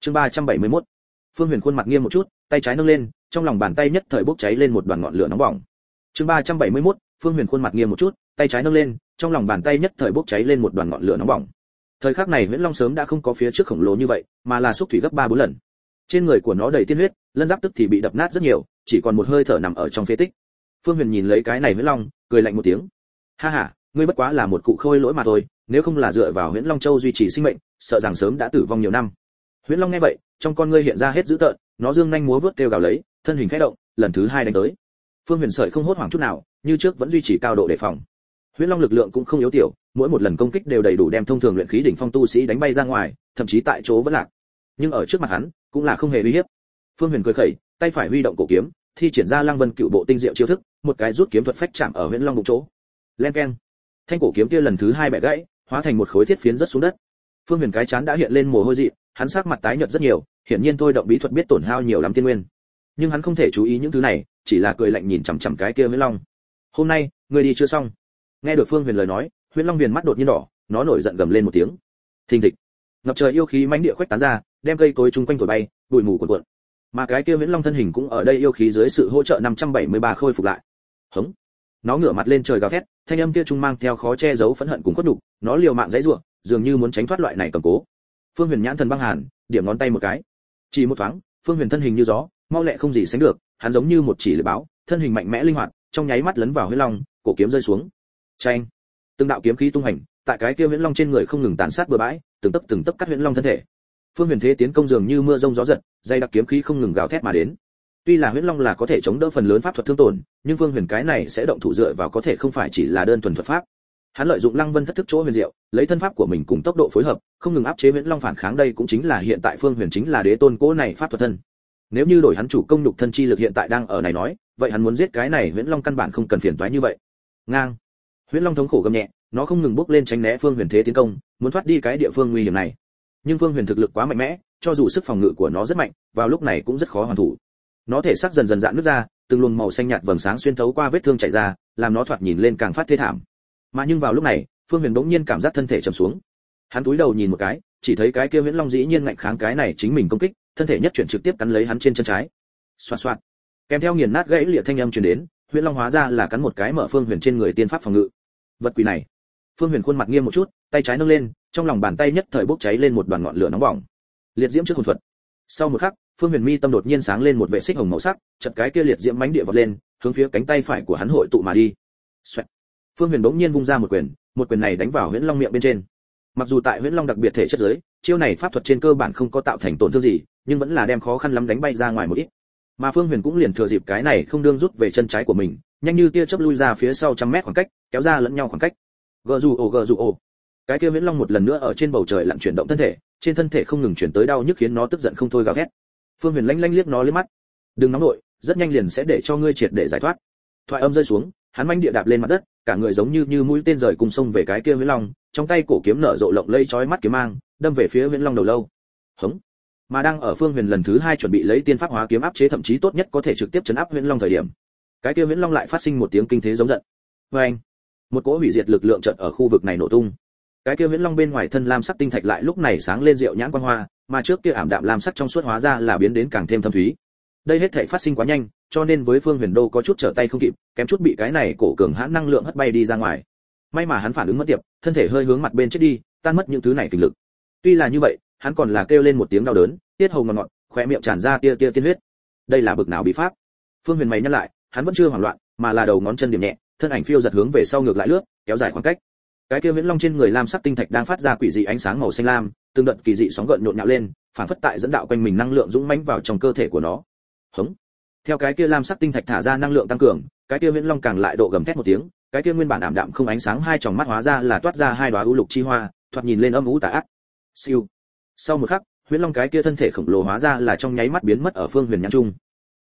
Chương 371. Phương Huyền khuôn mặt nghiêm một chút, tay trái nâng lên, trong lòng bàn tay nhất thời bốc cháy lên một đoàn ngọn lửa nóng bỏng. Chương 371. Phương Huyền khuôn mặt nghiêm một chút, tay trái nâng lên, trong lòng bàn tay nhất thời bốc cháy lên một đoàn ngọn lửa nóng bỏng. Thời khắc này Huyễn Long sớm đã không có phía trước khổng lồ như vậy, mà là xúc thủy gấp 3-4 lần. Trên người của nó đầy tiên huyết, lân giáp tức thì bị đập nát rất nhiều, chỉ còn một hơi thở nằm ở trong phế tích. Phương Huyền nhìn lấy cái này Huyễn Long, cười lạnh một tiếng. Ha ha, ngươi bất quá là một cụ khôi lỗi mà thôi, nếu không là dựa vào Huyễn Long Châu duy trì sinh mệnh, sợ rằng sớm đã tử vong nhiều năm. Huyễn Long nghe vậy, trong con ngươi hiện ra hết dữ tợn, nó dương nhanh múa vớt kêu gào lấy, thân hình khẽ động, lần thứ 2 đánh tới. Phương Huyền sợi không hốt hoảng chút nào, như trước vẫn duy trì cao độ đề phòng. Huyễn Long lực lượng cũng không yếu tiểu, mỗi một lần công kích đều đầy đủ đem thông thường luyện khí đỉnh phong tu sĩ đánh bay ra ngoài, thậm chí tại chỗ vẫn lạc. Nhưng ở trước mặt hắn, cũng là không hề uy hiếp. Phương Huyền cười khẩy, tay phải huy động cổ kiếm, thi triển ra Lăng Vân Cựu Bộ tinh diệu chiêu thức, một cái rút kiếm thuật phách chạm ở Huyễn Long bụng chỗ. Len keng. Thanh cổ kiếm kia lần thứ 2 bẻ gãy, hóa thành một khối thiết phiến rất xuống đất. Phương Huyền cái chán đã hiện lên mồ hôi dị, hắn sắc mặt tái nhợt rất nhiều, hiển nhiên thôi động bí thuật biết tổn hao nhiều lắm tiên nguyên. Nhưng hắn không thể chú ý những thứ này, chỉ là cười lạnh nhìn chằm chằm cái kia Huyễn Long. "Hôm nay, ngươi đi chưa xong?" Nghe được Phương Huyền lời nói, Huyễn Long viền mắt đột nhiên đỏ, nó nổi giận gầm lên một tiếng. Thình thịch. Ngập trời yêu khí mãnh địa khuếch tán ra, đem cây cối chung quanh thổi bay, bụi mù cuồn cuộn. Mà cái kia Huyễn Long thân hình cũng ở đây yêu khí dưới sự hỗ trợ 573 khôi phục lại. Hống. Nó ngửa mặt lên trời gào thét, thanh âm kia trung mang theo khó che giấu phẫn hận cùng cốt nhục, nó liều mạng giãy giụa, dường như muốn tránh thoát loại này cầm cố. Phương Huyền nhãn thần băng hàn, điểm ngón tay một cái. Chỉ một thoáng, Phương Huyền thân hình như gió, mau lẹ không gì sánh được, hắn giống như một chỉ lưỡi báo, thân hình mạnh mẽ linh hoạt, trong nháy mắt lấn vào Huyễn Long, cổ kiếm rơi xuống. Chanh. Từng đạo kiếm khí tung hành, tại cái kia Huyễn Long trên người không ngừng tàn sát bừa bãi, từng tấc cắt Huyễn Long thân thể. Phương Huyền thế tiến công dường như mưa rông gió giật, dây đặc kiếm khí không ngừng gào thét mà đến. Tuy là Huyễn Long là có thể chống đỡ phần lớn pháp thuật thương tổn, nhưng Phương Huyền cái này sẽ động thủ dựa vào có thể không phải chỉ là đơn thuần thuật pháp. Hắn lợi dụng Lăng Vân thất thức chỗ huyền diệu, lấy thân pháp của mình cùng tốc độ phối hợp, không ngừng áp chế Huyễn Long phản kháng, đây cũng chính là hiện tại Phương Huyền chính là đế tôn cố này pháp thuật thân. Nếu như đổi hắn chủ công nhục thân chi lực hiện tại đang ở này nói, vậy hắn muốn giết cái này Huyễn Long căn bản không cần phiền toái như vậy. Ngang. Huyễn Long thống khổ gầm nhẹ, nó không ngừng bước lên tránh né Phương Huyền thế tiến công, muốn thoát đi cái địa phương nguy hiểm này. Nhưng Phương Huyền thực lực quá mạnh mẽ, cho dù sức phòng ngự của nó rất mạnh, vào lúc này cũng rất khó hoàn thủ. Nó thể xác dần dần rạn nứt ra, từng luồng màu xanh nhạt vầng sáng xuyên thấu qua vết thương chảy ra, làm nó thoạt nhìn lên càng phát thê thảm. Mà nhưng vào lúc này, Phương Huyền bỗng nhiên cảm giác thân thể trầm xuống. Hắn cúi đầu nhìn một cái, chỉ thấy cái kia Huyễn Long dĩ nhiên ngạnh kháng cái này chính mình công kích, thân thể nhất chuyển trực tiếp cắn lấy hắn trên chân trái. Xoạt xoạt. Kèm theo nghiền nát gãy lìa thanh âm truyền đến, Huyễn Long hóa ra là cắn một cái mở Phương Huyền trên người tiên pháp phòng ngự. Vật quỷ này. Phương Huyền khuôn mặt nghiêm một chút, tay trái nâng lên, trong lòng bàn tay nhất thời bốc cháy lên một đoàn ngọn lửa nóng bỏng. Liệt diễm trước hồn thuật. Sau một khắc, Phương Huyền mi tâm đột nhiên sáng lên một vệ xích hồng màu sắc, chợt cái kia liệt diễm mãnh địa vọt lên, hướng phía cánh tay phải của hắn hội tụ mà đi. Xoẹt. Phương Huyền bỗng nhiên vung ra một quyền này đánh vào Huyễn Long miệng bên trên. Mặc dù tại Huyễn Long đặc biệt thể chất giới, chiêu này pháp thuật trên cơ bản không có tạo thành tổn thương gì, nhưng vẫn là đem khó khăn lắm đánh bay ra ngoài một ít. Mà Phương Huyền cũng liền thừa dịp cái này không đương rút về chân trái của mình, nhanh như tia chớp lui ra phía sau trăm mét khoảng cách, kéo ra lẫn nhau khoảng cách. Gờ dù ồ. Cái kia Huyễn Long một lần nữa ở trên bầu trời lặn chuyển động thân thể, trên thân thể không ngừng chuyển tới đau nhức khiến nó tức giận không thôi gào thét. Phương Huyền lanh liếc nó liếc mắt. Đừng nóng nội, rất nhanh liền sẽ để cho ngươi triệt để giải thoát. Thoại âm rơi xuống, hắn manh địa đạp lên mặt đất, cả người giống như mũi tên rời cùng sông về cái kia Huyễn Long, trong tay cổ kiếm nở rộ lộng lây chói mắt kiếm mang, đâm về phía Huyễn Long đầu lâu. Hống. Mà đang ở Phương Huyền lần thứ 2 chuẩn bị lấy tiên pháp hóa kiếm áp chế thậm chí tốt nhất có thể trực tiếp chấn áp Huyễn Long thời điểm, cái kia Huyễn Long lại phát sinh một tiếng kinh thế giống giận. Oeng! Một cỗ hủy diệt lực lượng chợt ở khu vực này nổ tung. Cái kia Huyễn Long bên ngoài thân lam sắc tinh thạch lại lúc này sáng lên rượu nhãn quang hoa, mà trước kia ảm đạm lam sắc trong suốt hóa ra là biến đến càng thêm thâm thúy. Đây hết thảy phát sinh quá nhanh, cho nên với Phương Huyền Đô có chút trở tay không kịp, kém chút bị cái này cổ cường hãn năng lượng hất bay đi ra ngoài. May mà hắn phản ứng mất tiệp, thân thể hơi hướng mặt bên chết đi, tan mất những thứ này kinh lực. Tuy là như vậy, hắn còn là kêu lên một tiếng đau đớn, tiết hầu ngọt ngọt, khóe miệng tràn ra tia tiên huyết. Đây là bực nào bí pháp? Phương Huyền mày nhăn lại, hắn vẫn chưa hoảng loạn, mà là đầu ngón chân điểm nhẹ, thân ảnh phiêu giật hướng về sau ngược lại lướt, kéo dài khoảng cách. Cái kia Huyễn Long trên người lam sắc tinh thạch đang phát ra quỷ dị ánh sáng màu xanh lam, từng đợt kỳ dị sóng gợn nhộn nhạo lên, phản phất tại dẫn đạo quanh mình năng lượng dũng mãnh vào trong cơ thể của nó. Hống. Theo cái kia lam sắc tinh thạch thả ra năng lượng tăng cường, cái kia Huyễn Long càng lại độ gầm thét một tiếng, cái kia nguyên bản ảm đạm không ánh sáng hai tròng mắt hóa ra là toát ra hai đóa u lục chi hoa, thoạt nhìn lên âm u tà ác. Siêu. Sau một khắc, Huyễn Long cái kia thân thể khổng lồ hóa ra là trong nháy mắt biến mất ở Phương Huyền nhãn trung.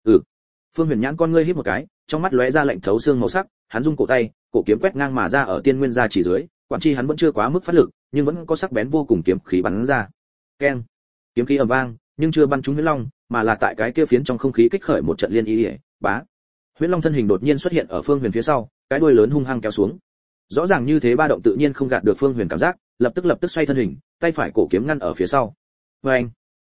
Phương Huyền nhãn con ngươi híp một cái, trong mắt lóe ra lạnh thấu xương màu sắc, hắn rung cổ tay, cổ kiếm quét ngang mà ra ở tiên nguyên gia chỉ dưới, quản chi hắn vẫn chưa quá mức phát lực, nhưng vẫn có sắc bén vô cùng kiếm khí bắn ra. Keng. Kiếm khí ầm vang, nhưng chưa bắn trúng Huyễn Long, mà là tại cái kia phiến trong không khí kích khởi một trận liên ý ỉa, bá. Huyễn Long thân hình đột nhiên xuất hiện ở Phương Huyền phía sau, cái đuôi lớn hung hăng kéo xuống. Rõ ràng như thế ba động tự nhiên không gạt được Phương Huyền cảm giác, lập tức xoay thân hình, tay phải cổ kiếm ngăn ở phía sau. Oeng.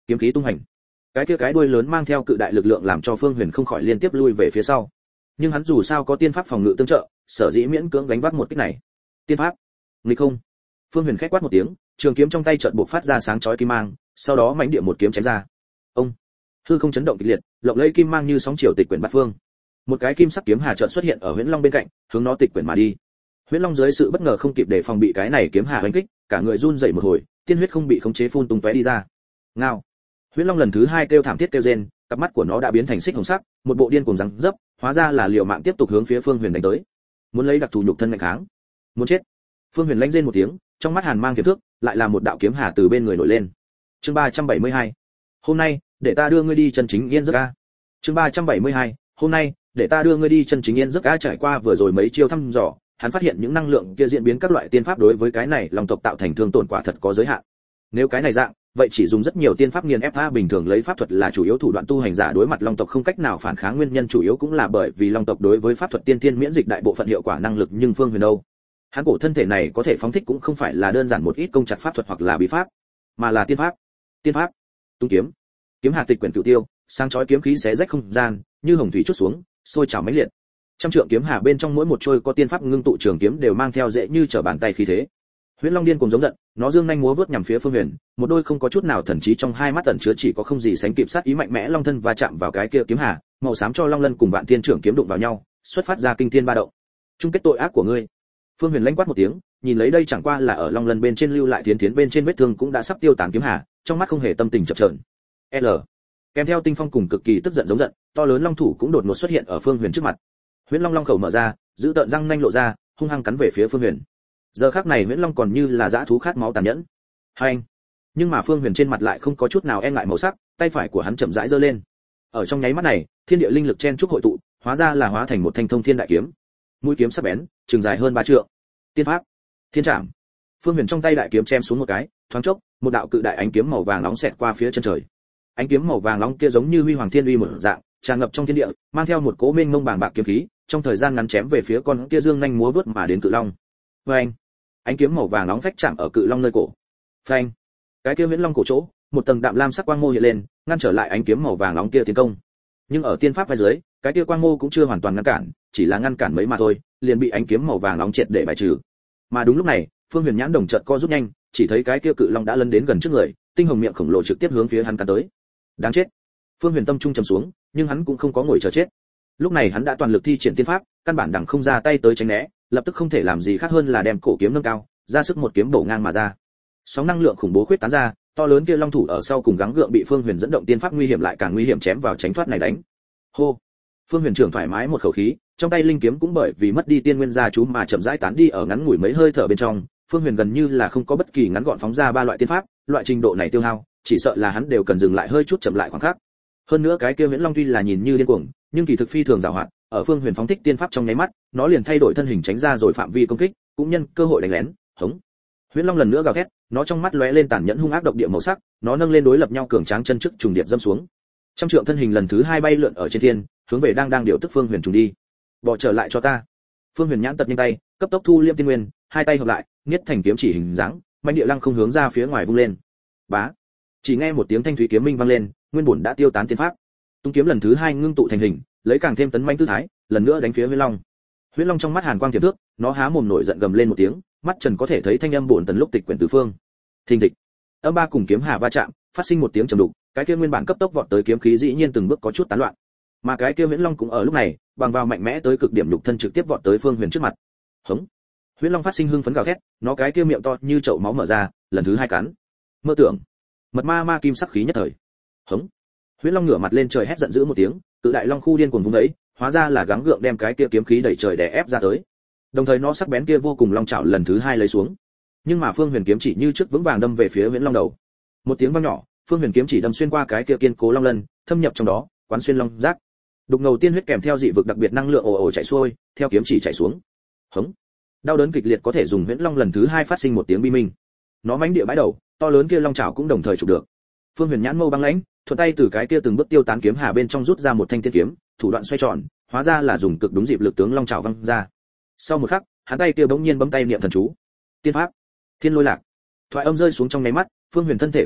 kiếm khí tung hành. Cái đuôi lớn mang theo cự đại lực lượng làm cho Phương Huyền không khỏi liên tiếp lui về phía sau. Nhưng hắn dù sao có tiên pháp phòng ngự tương trợ, sở dĩ miễn cưỡng gánh vác một kích này. Tiên pháp, nghịch không. Phương Huyền khẽ quát một tiếng, trường kiếm trong tay chợt bộc phát ra sáng chói kim mang, sau đó mãnh địa một kiếm chém ra. Ông, hư không chấn động kịch liệt, lộng lẫy kim mang như sóng chiều tịch quyển bát phương. Một cái kim sắc kiếm hà chợt xuất hiện ở Huyễn Long bên cạnh, hướng nó tịch quyển mà đi. Huyễn Long dưới sự bất ngờ không kịp để phòng bị cái này kiếm hà đánh kích, cả người run rẩy một hồi, tiên huyết không bị khống chế phun tung tóe đi ra. Ngao. Huyễn Long lần thứ hai kêu thảm thiết kêu rên, cặp mắt của nó đã biến thành xích hồng sắc, một bộ điên cuồng giằng dấp, hóa ra là liều mạng tiếp tục hướng phía Phương Huyền đánh tới. Muốn lấy đặc thù nhục thân ngăn kháng. Muốn chết. Phương Huyền lạnh rên một tiếng, trong mắt hàn mang tiềm thước, lại là một đạo kiếm hà từ bên người nổi lên. Chương 372. Hôm nay, để ta đưa ngươi đi chân chính yên giấc a. Chương 372. Hôm nay, để ta đưa ngươi đi chân chính yên giấc a. Trải qua vừa rồi mấy chiêu thăm dò, hắn phát hiện những năng lượng kia diễn biến các loại tiên pháp đối với cái này long tộc tạo thành thương tổn quả thật có giới hạn. Nếu cái này dạng, vậy chỉ dùng rất nhiều tiên pháp nghiền ép a. Bình thường lấy pháp thuật là chủ yếu thủ đoạn tu hành giả đối mặt long tộc không cách nào phản kháng, nguyên nhân chủ yếu cũng là bởi vì long tộc đối với pháp thuật tiên tiên miễn dịch đại bộ phận hiệu quả năng lực, nhưng Phương Huyền đâu, hắn cổ thân thể này có thể phóng thích cũng không phải là đơn giản một ít công chặt pháp thuật hoặc là bí pháp, mà là tiên pháp. Tiên pháp, tung kiếm, kiếm hà tịch quyển cửu tiêu, sáng chói kiếm khí xé rách không gian, như hồng thủy chút xuống, sôi trào mãnh liệt. Trăm trượng kiếm hà bên trong mỗi một trôi có tiên pháp ngưng tụ trường kiếm đều mang theo dễ như trở bàn tay khí thế. Huyễn Long điên cuồng giống giận, nó dương nhanh múa vớt nhằm phía Phương Huyền, một đôi không có chút nào thần trí trong hai mắt ẩn chứa chỉ có không gì sánh kịp sát ý mạnh mẽ, long thân va chạm vào cái kia kiếm hà, màu xám cho long lân cùng vạn thiên trưởng kiếm đụng vào nhau, xuất phát ra kinh thiên ba động. Chung kết tội ác của ngươi. Phương Huyền lãnh quát một tiếng, nhìn lấy đây chẳng qua là ở long lân bên trên lưu lại thiến thiến bên trên vết thương cũng đã sắp tiêu tán kiếm hà, trong mắt không hề tâm tình chập chờn. L. Kèm theo tinh phong cùng cực kỳ tức giận giống giận, to lớn long thủ cũng đột ngột xuất hiện ở Phương Huyền trước mặt. Huyễn Long long khẩu mở ra, giữ tợn răng nanh lộ ra, hung hăng cắn về phía Phương Huyền. Giờ khắc này Huyễn Long còn như là dã thú khát máu tàn nhẫn. Hành. Nhưng mà Phương Huyền trên mặt lại không có chút nào e ngại màu sắc, tay phải của hắn chậm rãi giơ lên. Ở trong nháy mắt này, thiên địa linh lực chen chúc hội tụ, hóa ra là hóa thành một thanh thông thiên đại kiếm. Mũi kiếm sắc bén, trường dài hơn 3 trượng. Tiên pháp, Thiên Trảm. Phương Huyền trong tay đại kiếm chém xuống một cái, thoáng chốc, một đạo cự đại ánh kiếm màu vàng nóng xẹt qua phía chân trời. Ánh kiếm màu vàng nóng kia giống như huy hoàng thiên uy một dạng, tràn ngập trong thiên địa, mang theo một cỗ mênh mông bàng bạc kiếm khí, trong thời gian ngắn chém về phía con kia dương nhanh múa vớt mà đến cự long. Phanh! Ánh kiếm màu vàng nóng phách chạm ở cự long nơi cổ. Phanh! Cái kia Huyễn Long cổ chỗ, một tầng đạm lam sắc quang mô hiện lên, ngăn trở lại ánh kiếm màu vàng nóng kia tiến công. Nhưng ở tiên pháp phía dưới, cái kia quang mô cũng chưa hoàn toàn ngăn cản, chỉ là ngăn cản mấy mà thôi, liền bị ánh kiếm màu vàng nóng triệt để bài trừ. Mà đúng lúc này, Phương Huyền nhãn đồng chợt co rút nhanh, chỉ thấy cái kia cự long đã lấn đến gần trước người, tinh hồng miệng khổng lồ trực tiếp hướng phía hắn cắn tới. Đáng chết! Phương Huyền tâm trung trầm xuống, nhưng hắn cũng không có ngồi chờ chết. Lúc này hắn đã toàn lực thi triển tiên pháp, căn bản đằng không ra tay tới tránh né, lập tức không thể làm gì khác hơn là đem cổ kiếm nâng cao, ra sức một kiếm bổ ngang mà ra. Sóng năng lượng khủng bố khuyết tán ra, to lớn kia long thủ ở sau cùng gắng gượng bị Phương Huyền dẫn động tiên pháp nguy hiểm lại càng nguy hiểm chém vào tránh thoát này đánh. Hô! Phương Huyền trưởng thoải mái một khẩu khí, trong tay linh kiếm cũng bởi vì mất đi tiên nguyên gia chú mà chậm rãi tán đi ở ngắn ngủi mấy hơi thở bên trong. Phương Huyền gần như là không có bất kỳ ngắn gọn phóng ra 3 loại tiên pháp, loại trình độ này tiêu hao, chỉ sợ là hắn đều cần dừng lại hơi chút chậm lại khoảng khắc. Hơn nữa cái kia Huyễn Long tuy là nhìn như điên cuồng, nhưng kỳ thực phi thường giàu hoạt, ở Phương Huyền phóng thích tiên pháp trong nháy mắt, nó liền thay đổi thân hình tránh ra rồi phạm vi công kích, cũng nhân cơ hội đánh lén, hống. Huyễn Long lần nữa gào thét, nó trong mắt lóe lên tàn nhẫn hung ác độc địa màu sắc, nó nâng lên đối lập nhau cường tráng chân trước trùng điệp dâm xuống. Trăm trượng thân hình lần thứ 2 bay lượn ở trên thiên, hướng về đang điều tức Phương Huyền trùng đi. Bỏ trở lại cho ta. Phương Huyền nhãn tật nhanh tay, cấp tốc thu liêm tiên nguyên, hai tay hợp lại, nghiết thành kiếm chỉ hình dáng, mạnh địa lăng không hướng ra phía ngoài vung lên. Bá. Chỉ nghe một tiếng thanh thúy kiếm minh vang lên, nguyên bổn đã tiêu tán tiên pháp. Tung kiếm lần thứ 2 ngưng tụ thành hình, lấy càng thêm tấn mãnh tư thái, lần nữa đánh phía Huyễn Long. Huyễn Long trong mắt hàn quang tiềm thước, nó há mồm nổi giận gầm lên một tiếng, mắt trần có thể thấy thanh âm bổn tần lúc tịch quyển tứ phương. Thình thịch. Âm ba cùng kiếm hà va chạm, phát sinh một tiếng trầm đục, cái kia nguyên bản cấp tốc vọt tới kiếm khí dĩ nhiên từng bước có chút tán loạn. Mà cái kia Huyễn Long cũng ở lúc này, bằng vào mạnh mẽ tới cực điểm lục thân trực tiếp vọt tới Phương Huyền trước mặt. Hống. Huyễn Long phát sinh hưng phấn gào thét, nó cái kia miệng to như chậu máu mở ra, lần thứ 2 cắn. Mơ tưởng. Mật ma ma kim sắc khí nhất thời. Hống. Huyễn Long ngửa mặt lên trời hét giận dữ một tiếng, tự đại long khu điên cuồng vung đấy, hóa ra là gắng gượng đem cái kia kiếm khí đẩy trời đè ép ra tới. Đồng thời nó sắc bén kia vô cùng long chảo lần thứ 2 lấy xuống. Nhưng mà Phương Huyền kiếm chỉ như trước vững vàng đâm về phía Huyễn Long đầu. Một tiếng vang nhỏ, Phương Huyền kiếm chỉ đâm xuyên qua cái kia kiên cố long lân, thâm nhập trong đó, quán xuyên long giác. Đục ngầu tiên huyết kèm theo dị vực đặc biệt năng lượng ồ ồ chảy xuôi, theo kiếm chỉ chảy xuống. Hống. Đau đớn kịch liệt có thể dùng Huyễn Long lần thứ 2 phát sinh một tiếng bi minh. Nó mãnh địa bãi đầu, to lớn kia long chảo cũng đồng thời chụp được. Phương Huyền nhãn mâu băng lãnh, thuận tay từ cái kia từng bước tiêu tán kiếm hà bên trong rút ra một thanh tiên kiếm, thủ đoạn xoay tròn, hóa ra là dùng cực đúng dịp lực tướng long chảo văng ra. Sau một khắc, hắn tay kia bỗng nhiên bấm tay niệm thần chú. Tiên pháp, Thiên Lôi Lạc. Thoại âm rơi xuống trong nháy mắt, Phương Huyền thân thể quanh mình,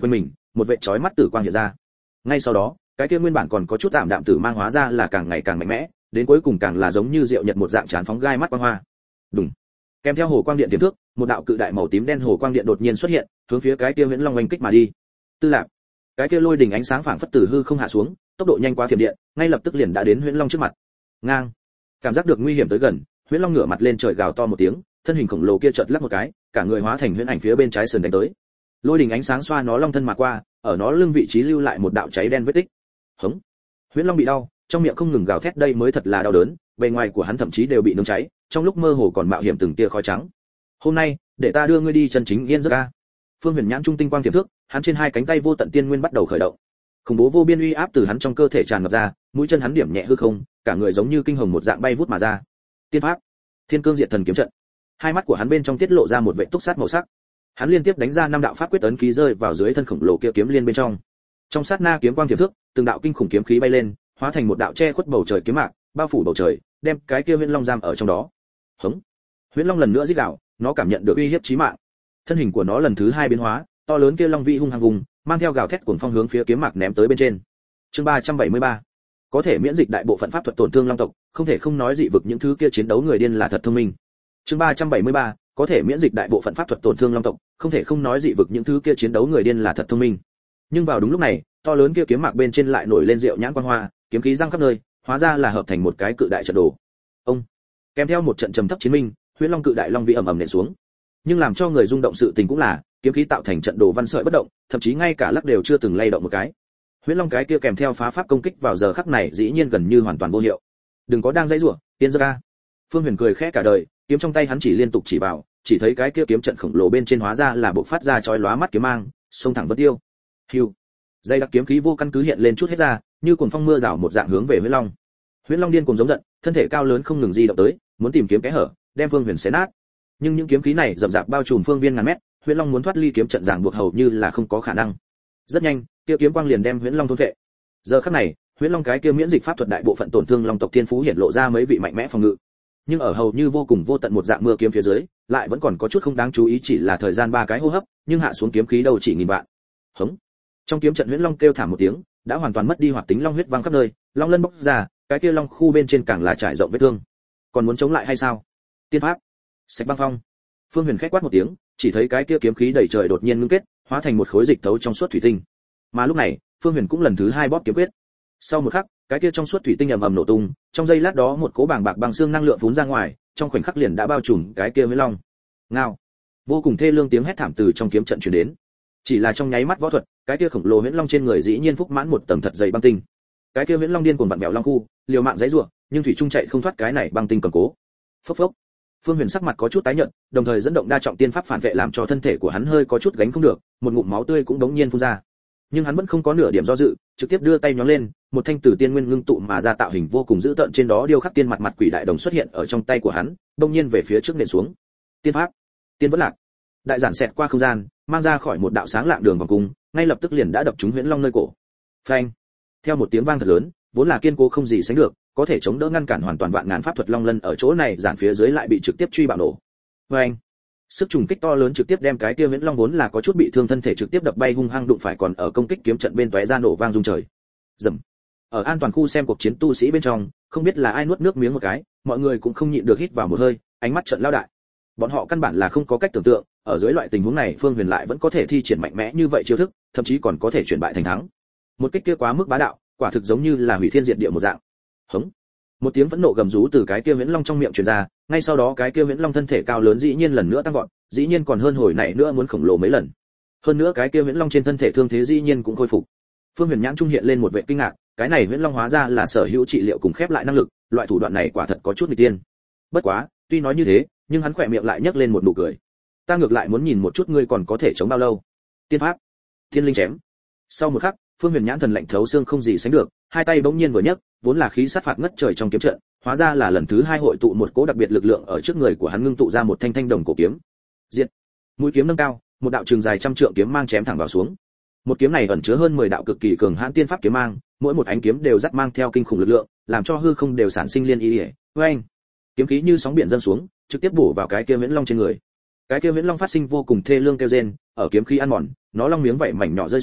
một vệt chói mắt tử quang hiện ra. Ngay sau đó, cái kia nguyên bản còn có chút tạm đạm tử mang hóa ra là càng ngày càng mạnh mẽ, đến cuối cùng càng là giống như diệu nhật một dạng chán phóng gai mắt quang hoa. Đùng. Kèm theo hồ quang điện tiềm thước, một đạo cự đại màu tím đen hồ quang điện đột nhiên xuất hiện, hướng phía cái kia Huyễn Long oanh kích mà đi. Tư lạc. Cái kia lôi đỉnh ánh sáng phảng phất từ hư không hạ xuống, tốc độ nhanh quá thiểm điện, ngay lập tức liền đã đến Huyễn Long trước mặt. Ngang. Cảm giác được nguy hiểm tới gần, Huyễn Long ngửa mặt lên trời gào to một tiếng, thân hình khổng lồ kia chợt lắc một cái, cả người hóa thành huyễn ảnh phía bên trái sườn đánh tới. Lôi đỉnh ánh sáng xoa nó long thân mà qua, ở nó lưng vị trí lưu lại một đạo cháy đen vết tích. Hống. Huyễn Long bị đau, trong miệng không ngừng gào thét, đây mới thật là đau đớn, bề ngoài của hắn thậm chí đều bị nung cháy, trong lúc mơ hồ còn mạo hiểm từng tia khói trắng. Hôm nay, để ta đưa ngươi đi chân chính yên giấc a. Phương Huyền nhãn trung tinh quang tiềm thước, hắn trên hai cánh tay vô tận tiên nguyên bắt đầu khởi động. Khủng bố vô biên uy áp từ hắn trong cơ thể tràn ngập ra, mũi chân hắn điểm nhẹ hư không, cả người giống như kinh hồng một dạng bay vút mà ra. Tiên pháp, Thiên Cương Diệt Thần kiếm trận. Hai mắt của hắn bên trong tiết lộ ra một vẻ túc sát màu sắc. Hắn liên tiếp đánh ra 5 đạo pháp quyết ấn ký rơi vào dưới thân khổng lồ kia kiếm liên bên trong. Trong sát na kiếm quang tiềm thước, từng đạo kinh khủng kiếm khí bay lên, hóa thành một đạo che khuất bầu trời kiếm mạc, bao phủ bầu trời, đem cái kia Huyễn Long giam ở trong đó. Hống. Huyễn Long lần nữa rít gào, nó cảm nhận được uy hiếp chí mạng. Thân hình của nó lần thứ 2 biến hóa, to lớn kia long vĩ hung hăng vùng, mang theo gào thét cuồng phong hướng phía kiếm mạc ném tới bên trên. Chương 373. Có thể miễn dịch đại bộ phận pháp thuật tổn thương long tộc, không thể không nói dị vực những thứ kia chiến đấu người điên là thật thông minh. Chương 373. Có thể miễn dịch đại bộ phận pháp thuật tổn thương long tộc, không thể không nói dị vực những thứ kia chiến đấu người điên là thật thông minh. Nhưng vào đúng lúc này, to lớn kia kiếm mạc bên trên lại nổi lên rượu nhãn quang hoa, kiếm khí răng khắp nơi, hóa ra là hợp thành một cái cự đại trận đồ. Ông. Kèm theo một trận trầm thấp chiến minh, Huyễn Long cự đại long vĩ ầm ầm nện xuống. Nhưng làm cho người rung động sự tình cũng là, kiếm khí tạo thành trận đồ văn sợi bất động, thậm chí ngay cả lắc đều chưa từng lay động một cái. Huyễn Long cái kia kèm theo phá pháp công kích vào giờ khắc này dĩ nhiên gần như hoàn toàn vô hiệu. Đừng có đang dãy rủa, tiên giơ ca. Phương Huyền cười khẽ cả đời, kiếm trong tay hắn chỉ liên tục chỉ vào, chỉ thấy cái kia kiếm trận khổng lồ bên trên hóa ra là bộc phát ra chói lóa mắt kiếm mang, xông thẳng vân tiêu. Hưu. Dây đặc kiếm khí vô căn cứ hiện lên chút hết ra, như cuồng phong mưa rào một dạng hướng về Huyễn Long. Huyễn Long điên cuồng giống giận, thân thể cao lớn không ngừng di động tới, muốn tìm kiếm kẽ hở, đem Phương Huyền xé nát. Nhưng những kiếm khí này rậm rạp bao trùm phương viên ngàn mét, Huyễn Long muốn thoát ly kiếm trận ràng buộc hầu như là không có khả năng. Rất nhanh, kia kiếm quang liền đem Huyễn Long thôn phệ. Giờ khắc này, Huyễn Long cái kia miễn dịch pháp thuật đại bộ phận tổn thương long tộc thiên phú hiện lộ ra mấy vị mạnh mẽ phòng ngự. Nhưng ở hầu như vô cùng vô tận một dạng mưa kiếm phía dưới, lại vẫn còn có chút không đáng chú ý, chỉ là thời gian 3 cái hô hấp, nhưng hạ xuống kiếm khí đâu chỉ nghìn vạn. Hống. Trong kiếm trận Huyễn Long kêu thảm một tiếng, đã hoàn toàn mất đi hoạt tính, long huyết văng khắp nơi, long lân bốc ra, cái kia long khu bên trên càng là trải rộng vết thương. Còn muốn chống lại hay sao? Tiên pháp. Sạch băng phong. Phương Huyền khẽ quát một tiếng, chỉ thấy cái kia kiếm khí đầy trời đột nhiên ngưng kết, hóa thành một khối dịch thấu trong suốt thủy tinh. Mà lúc này, Phương Huyền cũng lần thứ 2 bóp kiếm quyết. Sau một khắc, cái kia trong suốt thủy tinh ầm ầm nổ tung, trong giây lát đó một cỗ bàng bạc băng xương năng lượng phún ra ngoài, trong khoảnh khắc liền đã bao trùm cái kia Huyễn Long. Ngao. Vô cùng thê lương tiếng hét thảm từ trong kiếm trận truyền đến. Chỉ là trong nháy mắt võ thuật, cái kia khổng lồ Huyễn Long trên người dĩ nhiên phúc mãn một tầng thật dày băng tinh. Cái kia Huyễn Long điên cuồng vặn vẹo long khu, liều mạng giãy giụa, nhưng thủy trung chạy không thoát cái này băng tinh cầm cố. Phốc phốc. Phương Huyền sắc mặt có chút tái nhợt, đồng thời dẫn động đa trọng tiên pháp phản vệ làm cho thân thể của hắn hơi có chút gánh không được, một ngụm máu tươi cũng đống nhiên phun ra. Nhưng hắn vẫn không có nửa điểm do dự, trực tiếp đưa tay nhón lên, một thanh tử tiên nguyên ngưng tụ mà ra tạo hình vô cùng dữ tợn, trên đó điêu khắc tiên mặt mặt quỷ đại đồng xuất hiện ở trong tay của hắn, đống nhiên về phía trước nện xuống. Tiên pháp, tiên vẫn lạc. Đại giản xẹt qua không gian, mang ra khỏi một đạo sáng lạng đường vòng cung, ngay lập tức liền đã đập trúng Huyễn Long nơi cổ. Phanh. Theo một tiếng vang thật lớn, vốn là kiên cố không gì sánh được, có thể chống đỡ ngăn cản hoàn toàn vạn ngàn pháp thuật long lân ở chỗ này giản phía dưới lại bị trực tiếp truy bạo nổ. Phanh. Sức trùng kích to lớn trực tiếp đem cái kia Huyễn Long vốn là có chút bị thương thân thể trực tiếp đập bay, hung hăng đụng phải còn ở công kích kiếm trận bên tóe ra nổ vang rung trời. Rầm. Ở an toàn khu xem cuộc chiến tu sĩ bên trong, không biết là ai nuốt nước miếng một cái, mọi người cũng không nhịn được hít vào một hơi, ánh mắt trợn lao đại. Bọn họ căn bản là không có cách tưởng tượng, ở dưới loại tình huống này Phương Huyền lại vẫn có thể thi triển mạnh mẽ như vậy chiêu thức, thậm chí còn có thể chuyển bại thành thắng. Một kích kia quá mức bá đạo, quả thực giống như là hủy thiên diệt địa một dạng. Hống. Một tiếng phẫn nộ gầm rú từ cái kia Huyễn Long trong miệng truyền ra, ngay sau đó cái kia Huyễn Long thân thể cao lớn dĩ nhiên lần nữa tăng vọt, dĩ nhiên còn hơn hồi nãy nữa muốn khổng lồ mấy lần. Hơn nữa cái kia Huyễn Long trên thân thể thương thế dĩ nhiên cũng khôi phục. Phương Huyền nhãn trung hiện lên một vẻ kinh ngạc, cái này Huyễn Long hóa ra là sở hữu trị liệu cùng khép lại năng lực, loại thủ đoạn này quả thật có chút nghịch tiên. Bất quá, tuy nói như thế, nhưng hắn khỏe miệng lại nhếch lên một nụ cười. Ta ngược lại muốn nhìn một chút ngươi còn có thể chống bao lâu. Tiên pháp, Thiên Linh chém. Sau một khắc, Phương Huyền nhãn thần lạnh thấu xương không gì sánh được, hai tay bỗng nhiên vừa nhấc, vốn là khí sát phạt ngất trời trong kiếm trận, hóa ra là lần thứ 2 hội tụ một cỗ đặc biệt lực lượng ở trước người của hắn ngưng tụ ra một thanh thanh đồng cổ kiếm. Diệt. Mũi kiếm nâng cao, một đạo trường dài trăm trượng kiếm mang chém thẳng vào xuống. Một kiếm này ẩn chứa hơn 10 đạo cực kỳ cường hãn tiên pháp kiếm mang, mỗi một ánh kiếm đều dắt mang theo kinh khủng lực lượng, làm cho hư không đều sản sinh liên y. Oeng. Kiếm khí như sóng biển dâng xuống, trực tiếp bổ vào cái kia Huyễn Long trên người. Cái kia Huyễn Long phát sinh vô cùng thê lương kêu rên, ở kiếm khí ăn mòn, nó long miếng vảy mảnh nhỏ rơi xuống,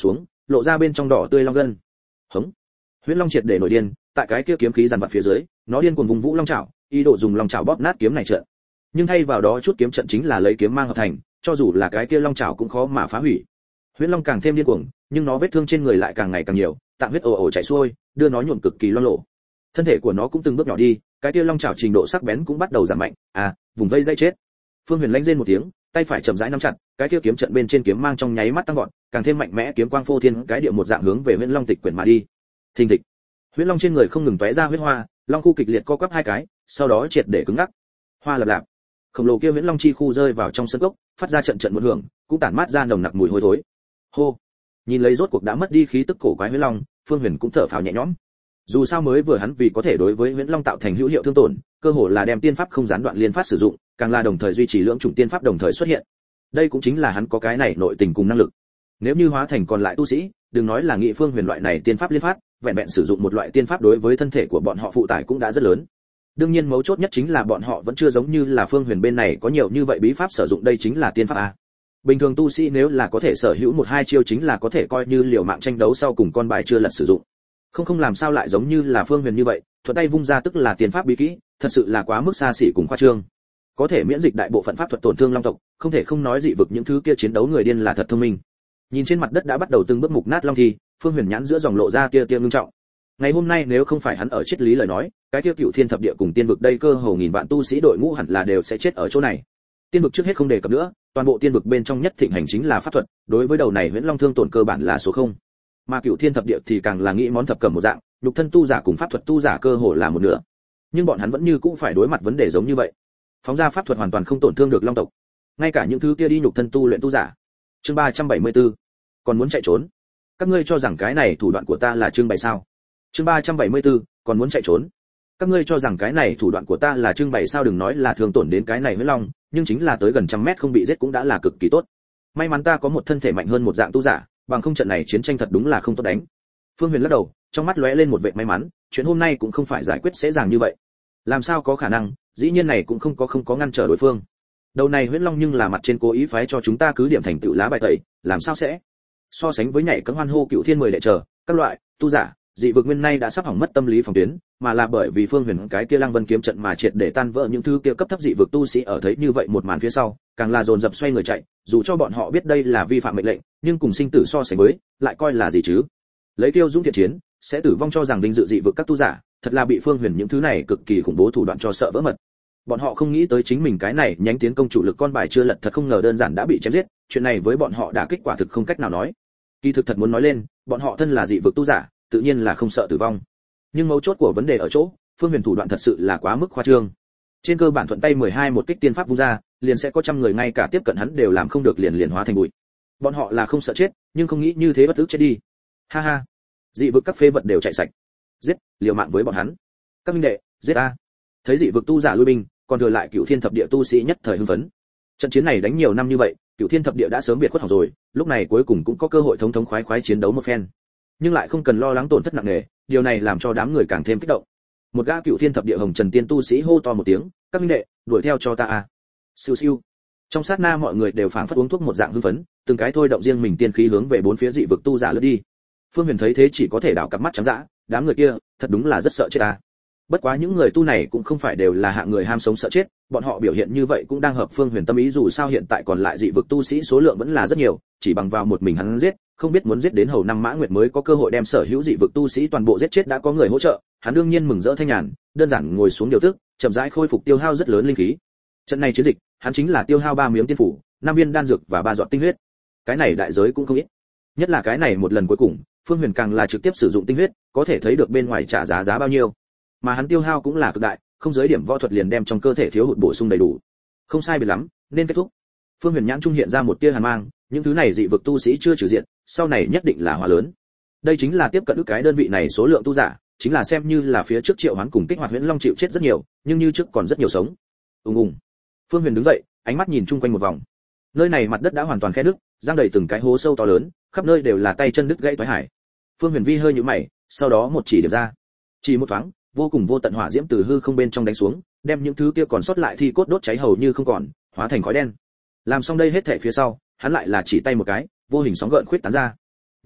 lộ ra bên trong đỏ tươi long gân. Hống. Huyễn Long triệt để nổi điên, tại cái kia kiếm khí dàn vặt phía dưới, nó điên cuồng vùng vũ long chảo, ý đồ dùng long chảo bóp nát kiếm này trận. Nhưng thay vào đó chút kiếm trận chính là lấy kiếm mang hợp thành, cho dù là cái kia long chảo cũng khó mà phá hủy. Huyễn Long càng thêm điên cuồng, nhưng nó vết thương trên người lại càng ngày càng nhiều, tạng huyết ồ ồ chảy xuôi, đưa nó nhuộm cực kỳ loang lổ. Thân thể của nó cũng từng bước nhỏ đi, cái kia long chảo trình độ sắc bén cũng bắt đầu giảm mạnh, vùng vây dây chết. Phương Huyền lanh rên một tiếng, tay phải chậm rãi nắm chặt, cái kia kiếm trận bên trên kiếm mang trong nháy mắt tăng vọt, càng thêm mạnh mẽ, kiếm quang phô thiên cái địa một dạng hướng về Huyễn Long tịch quyển mà đi. Thình thịch. Huyễn Long trên người không ngừng tóe ra huyết hoa, long khu kịch liệt co quắp hai cái, sau đó triệt để cứng ngắc. Hoa lập lạp. Khổng lồ kia Huyễn Long chi khu rơi vào trong sân cốc, phát ra trận trận một hưởng, cũng tản mát ra nồng nặc mùi hôi thối. Hô. Nhìn lấy rốt cuộc đã mất đi khí tức cổ quái Huyễn Long, Phương Huyền cũng thở phào nhẹ nhõm. Dù sao mới vừa hắn vì có thể đối với Huyễn Long tạo thành hữu hiệu thương tổn, cơ hồ là đem tiên pháp không gián đoạn liên phát sử dụng, càng là đồng thời duy trì lưỡng chủng tiên pháp đồng thời xuất hiện. Đây cũng chính là hắn có cái này nội tình cùng năng lực. Nếu như hóa thành còn lại tu sĩ, đừng nói là nghị Phương Huyền loại này tiên pháp liên phát, vẹn vẹn sử dụng một loại tiên pháp đối với thân thể của bọn họ phụ tải cũng đã rất lớn. Đương nhiên mấu chốt nhất chính là bọn họ vẫn chưa giống như là Phương Huyền bên này có nhiều như vậy bí pháp sử dụng, đây chính là tiên pháp a. Bình thường tu sĩ nếu là có thể sở hữu một hai chiêu chính là có thể coi như liều mạng tranh đấu sau cùng con bài chưa lật sử dụng. Không làm sao lại giống như là Phương Huyền như vậy, thuận tay vung ra tức là tiên pháp bí kỹ, thật sự là quá mức xa xỉ cùng khoa trương. Có thể miễn dịch đại bộ phận pháp thuật tổn thương long tộc, không thể không nói dị vực những thứ kia chiến đấu người điên là thật thông minh. Nhìn trên mặt đất đã bắt đầu từng bước mục nát long thi, Phương Huyền nhãn giữa dòng lộ ra tia tia ngưng trọng. Ngày hôm nay nếu không phải hắn ở triết lý lời nói, cái kia Cửu Thiên thập địa cùng tiên vực đây cơ hồ nghìn vạn tu sĩ đội ngũ hẳn là đều sẽ chết ở chỗ này. Tiên vực trước hết không đề cập nữa, toàn bộ tiên vực bên trong nhất thịnh hành chính là pháp thuật, đối với đầu này Huyễn Long thương tổn cơ bản là số không. Mà Cửu Thiên thập địa thì càng là nghĩ món thập cẩm một dạng, nhục thân tu giả cùng pháp thuật tu giả cơ hồ là một nửa. Nhưng bọn hắn vẫn như cũng phải đối mặt vấn đề giống như vậy. Phóng ra pháp thuật hoàn toàn không tổn thương được long tộc. Ngay cả những thứ kia đi nhục thân tu luyện tu giả. Chương 374. Còn muốn chạy trốn? Các ngươi cho rằng cái này thủ đoạn của ta là trưng bày sao? Chương 374. Còn muốn chạy trốn? Các ngươi cho rằng cái này thủ đoạn của ta là trưng bày sao? Đừng nói là thương tổn đến cái này Huyễn Long, nhưng chính là tới gần trăm mét không bị giết cũng đã là cực kỳ tốt. May mắn ta có một thân thể mạnh hơn một dạng tu giả, bằng không trận này chiến tranh thật đúng là không tốt đánh. Phương Huyền lắc đầu, trong mắt lóe lên một vẻ may mắn, chuyện hôm nay cũng không phải giải quyết dễ dàng như vậy. Làm sao có khả năng, dĩ nhiên này cũng không có ngăn trở đối phương. Đầu này Huyễn Long nhưng là mặt trên cố ý phái cho chúng ta cứ điểm thành tựu lá bài tẩy, làm sao sẽ? So sánh với nhảy cẫng hoan hô Cửu Thiên 10 đệ trở, các loại tu giả, dị vực nguyên nay đã sắp hỏng mất tâm lý phòng tuyến, mà là bởi vì Phương Huyền cái kia Lăng Vân kiếm trận mà triệt để tan vỡ những thứ kia cấp thấp dị vực tu sĩ ở thấy như vậy một màn phía sau, càng là dồn dập xoay người chạy, dù cho bọn họ biết đây là vi phạm mệnh lệnh, nhưng cùng sinh tử so sánh với, lại coi là gì chứ? Lấy Kiêu Dũng thiện chiến, sẽ tử vong cho rằng đinh dự dị vực các tu giả, thật là bị Phương Huyền những thứ này cực kỳ khủng bố thủ đoạn cho sợ vỡ mật. Bọn họ không nghĩ tới chính mình cái này nhánh tiến công chủ lực con bài chưa lật thật không ngờ đơn giản đã bị chém giết, chuyện này với bọn họ đã kết quả thực không cách nào nói. Kỳ thực thật muốn nói lên, bọn họ thân là dị vực tu giả, tự nhiên là không sợ tử vong. Nhưng mấu chốt của vấn đề ở chỗ, Phương Huyền thủ đoạn thật sự là quá mức khoa trương. Trên cơ bản thuận tay 12 một kích tiên pháp vung ra, liền sẽ có trăm người ngay cả tiếp cận hắn đều làm không được liền hóa thành bụi. Bọn họ là không sợ chết, nhưng không nghĩ như thế bất ức chết đi. Ha ha. Dị vực các phế vật đều chạy sạch. Giết, liều mạng với bọn hắn. Các minh đệ, giết a. Thấy dị vực tu giả lui binh, còn thừa lại Cửu Thiên thập địa tu sĩ nhất thời hưng phấn. Trận chiến này đánh nhiều năm như vậy, Cửu Thiên thập địa đã sớm biệt khuất hỏng rồi, lúc này cuối cùng cũng có cơ hội thống thống khoái khoái chiến đấu một phen. Nhưng lại không cần lo lắng tổn thất nặng nề, điều này làm cho đám người càng thêm kích động. Một gã Cửu Thiên thập địa hồng trần tiên tu sĩ hô to một tiếng, "Các minh đệ, đuổi theo cho ta a!" Siêu siêu. Trong sát na mọi người đều phảng phất uống thuốc một dạng hưng phấn, từng cái thôi động riêng mình tiên khí hướng về bốn phía dị vực tu giả lướt đi. Phương Huyền thấy thế chỉ có thể đảo cặp mắt trắng dã, đám người kia, thật đúng là rất sợ chết ta. Bất quá những người tu này cũng không phải đều là hạng người ham sống sợ chết, bọn họ biểu hiện như vậy cũng đang hợp Phương Huyền tâm ý, dù sao hiện tại còn lại dị vực tu sĩ số lượng vẫn là rất nhiều, chỉ bằng vào một mình hắn giết, không biết muốn giết đến hầu năm mã nguyệt mới có cơ hội đem sở hữu dị vực tu sĩ toàn bộ giết chết. Đã có người hỗ trợ, hắn đương nhiên mừng rỡ thanh nhàn, đơn giản ngồi xuống điều tức, chậm rãi khôi phục tiêu hao rất lớn linh khí. Trận này chiến dịch, hắn chính là tiêu hao 3 miếng tiên phủ, 5 viên đan dược và 3 giọt tinh huyết. Cái này đại giới cũng không ít. Nhất là cái này một lần cuối cùng, Phương Huyền càng là trực tiếp sử dụng tinh huyết, có thể thấy được bên ngoài trả giá bao nhiêu. Mà hắn tiêu hao cũng là cực đại, không giới điểm võ thuật liền đem trong cơ thể thiếu hụt bổ sung đầy đủ. Không sai biệt lắm, nên kết thúc. Phương Huyền nhãn trung hiện ra một tia hàn mang, những thứ này dị vực tu sĩ chưa trừ diện, sau này nhất định là hóa lớn. Đây chính là tiếp cận ước cái đơn vị này số lượng tu giả, chính là xem như là phía trước Triệu Hoán cùng kích hoạt Huyễn Long chịu chết rất nhiều, nhưng như trước còn rất nhiều sống. Ùng. Phương Huyền đứng dậy, ánh mắt nhìn chung quanh một vòng. Nơi này mặt đất đã hoàn toàn khe nứt, giăng đầy từng cái hố sâu to lớn, khắp nơi đều là tay chân đứt gãy toái hải. Phương Huyền vi hơi nhíu mày, sau đó một chỉ điểm ra. Chỉ một thoáng, vô cùng vô tận hỏa diễm từ hư không bên trong đánh xuống, đem những thứ kia còn sót lại thi cốt đốt cháy hầu như không còn, hóa thành khói đen. Làm xong đây hết thảy phía sau, hắn lại là chỉ tay một cái, vô hình sóng gợn khuyết tán ra.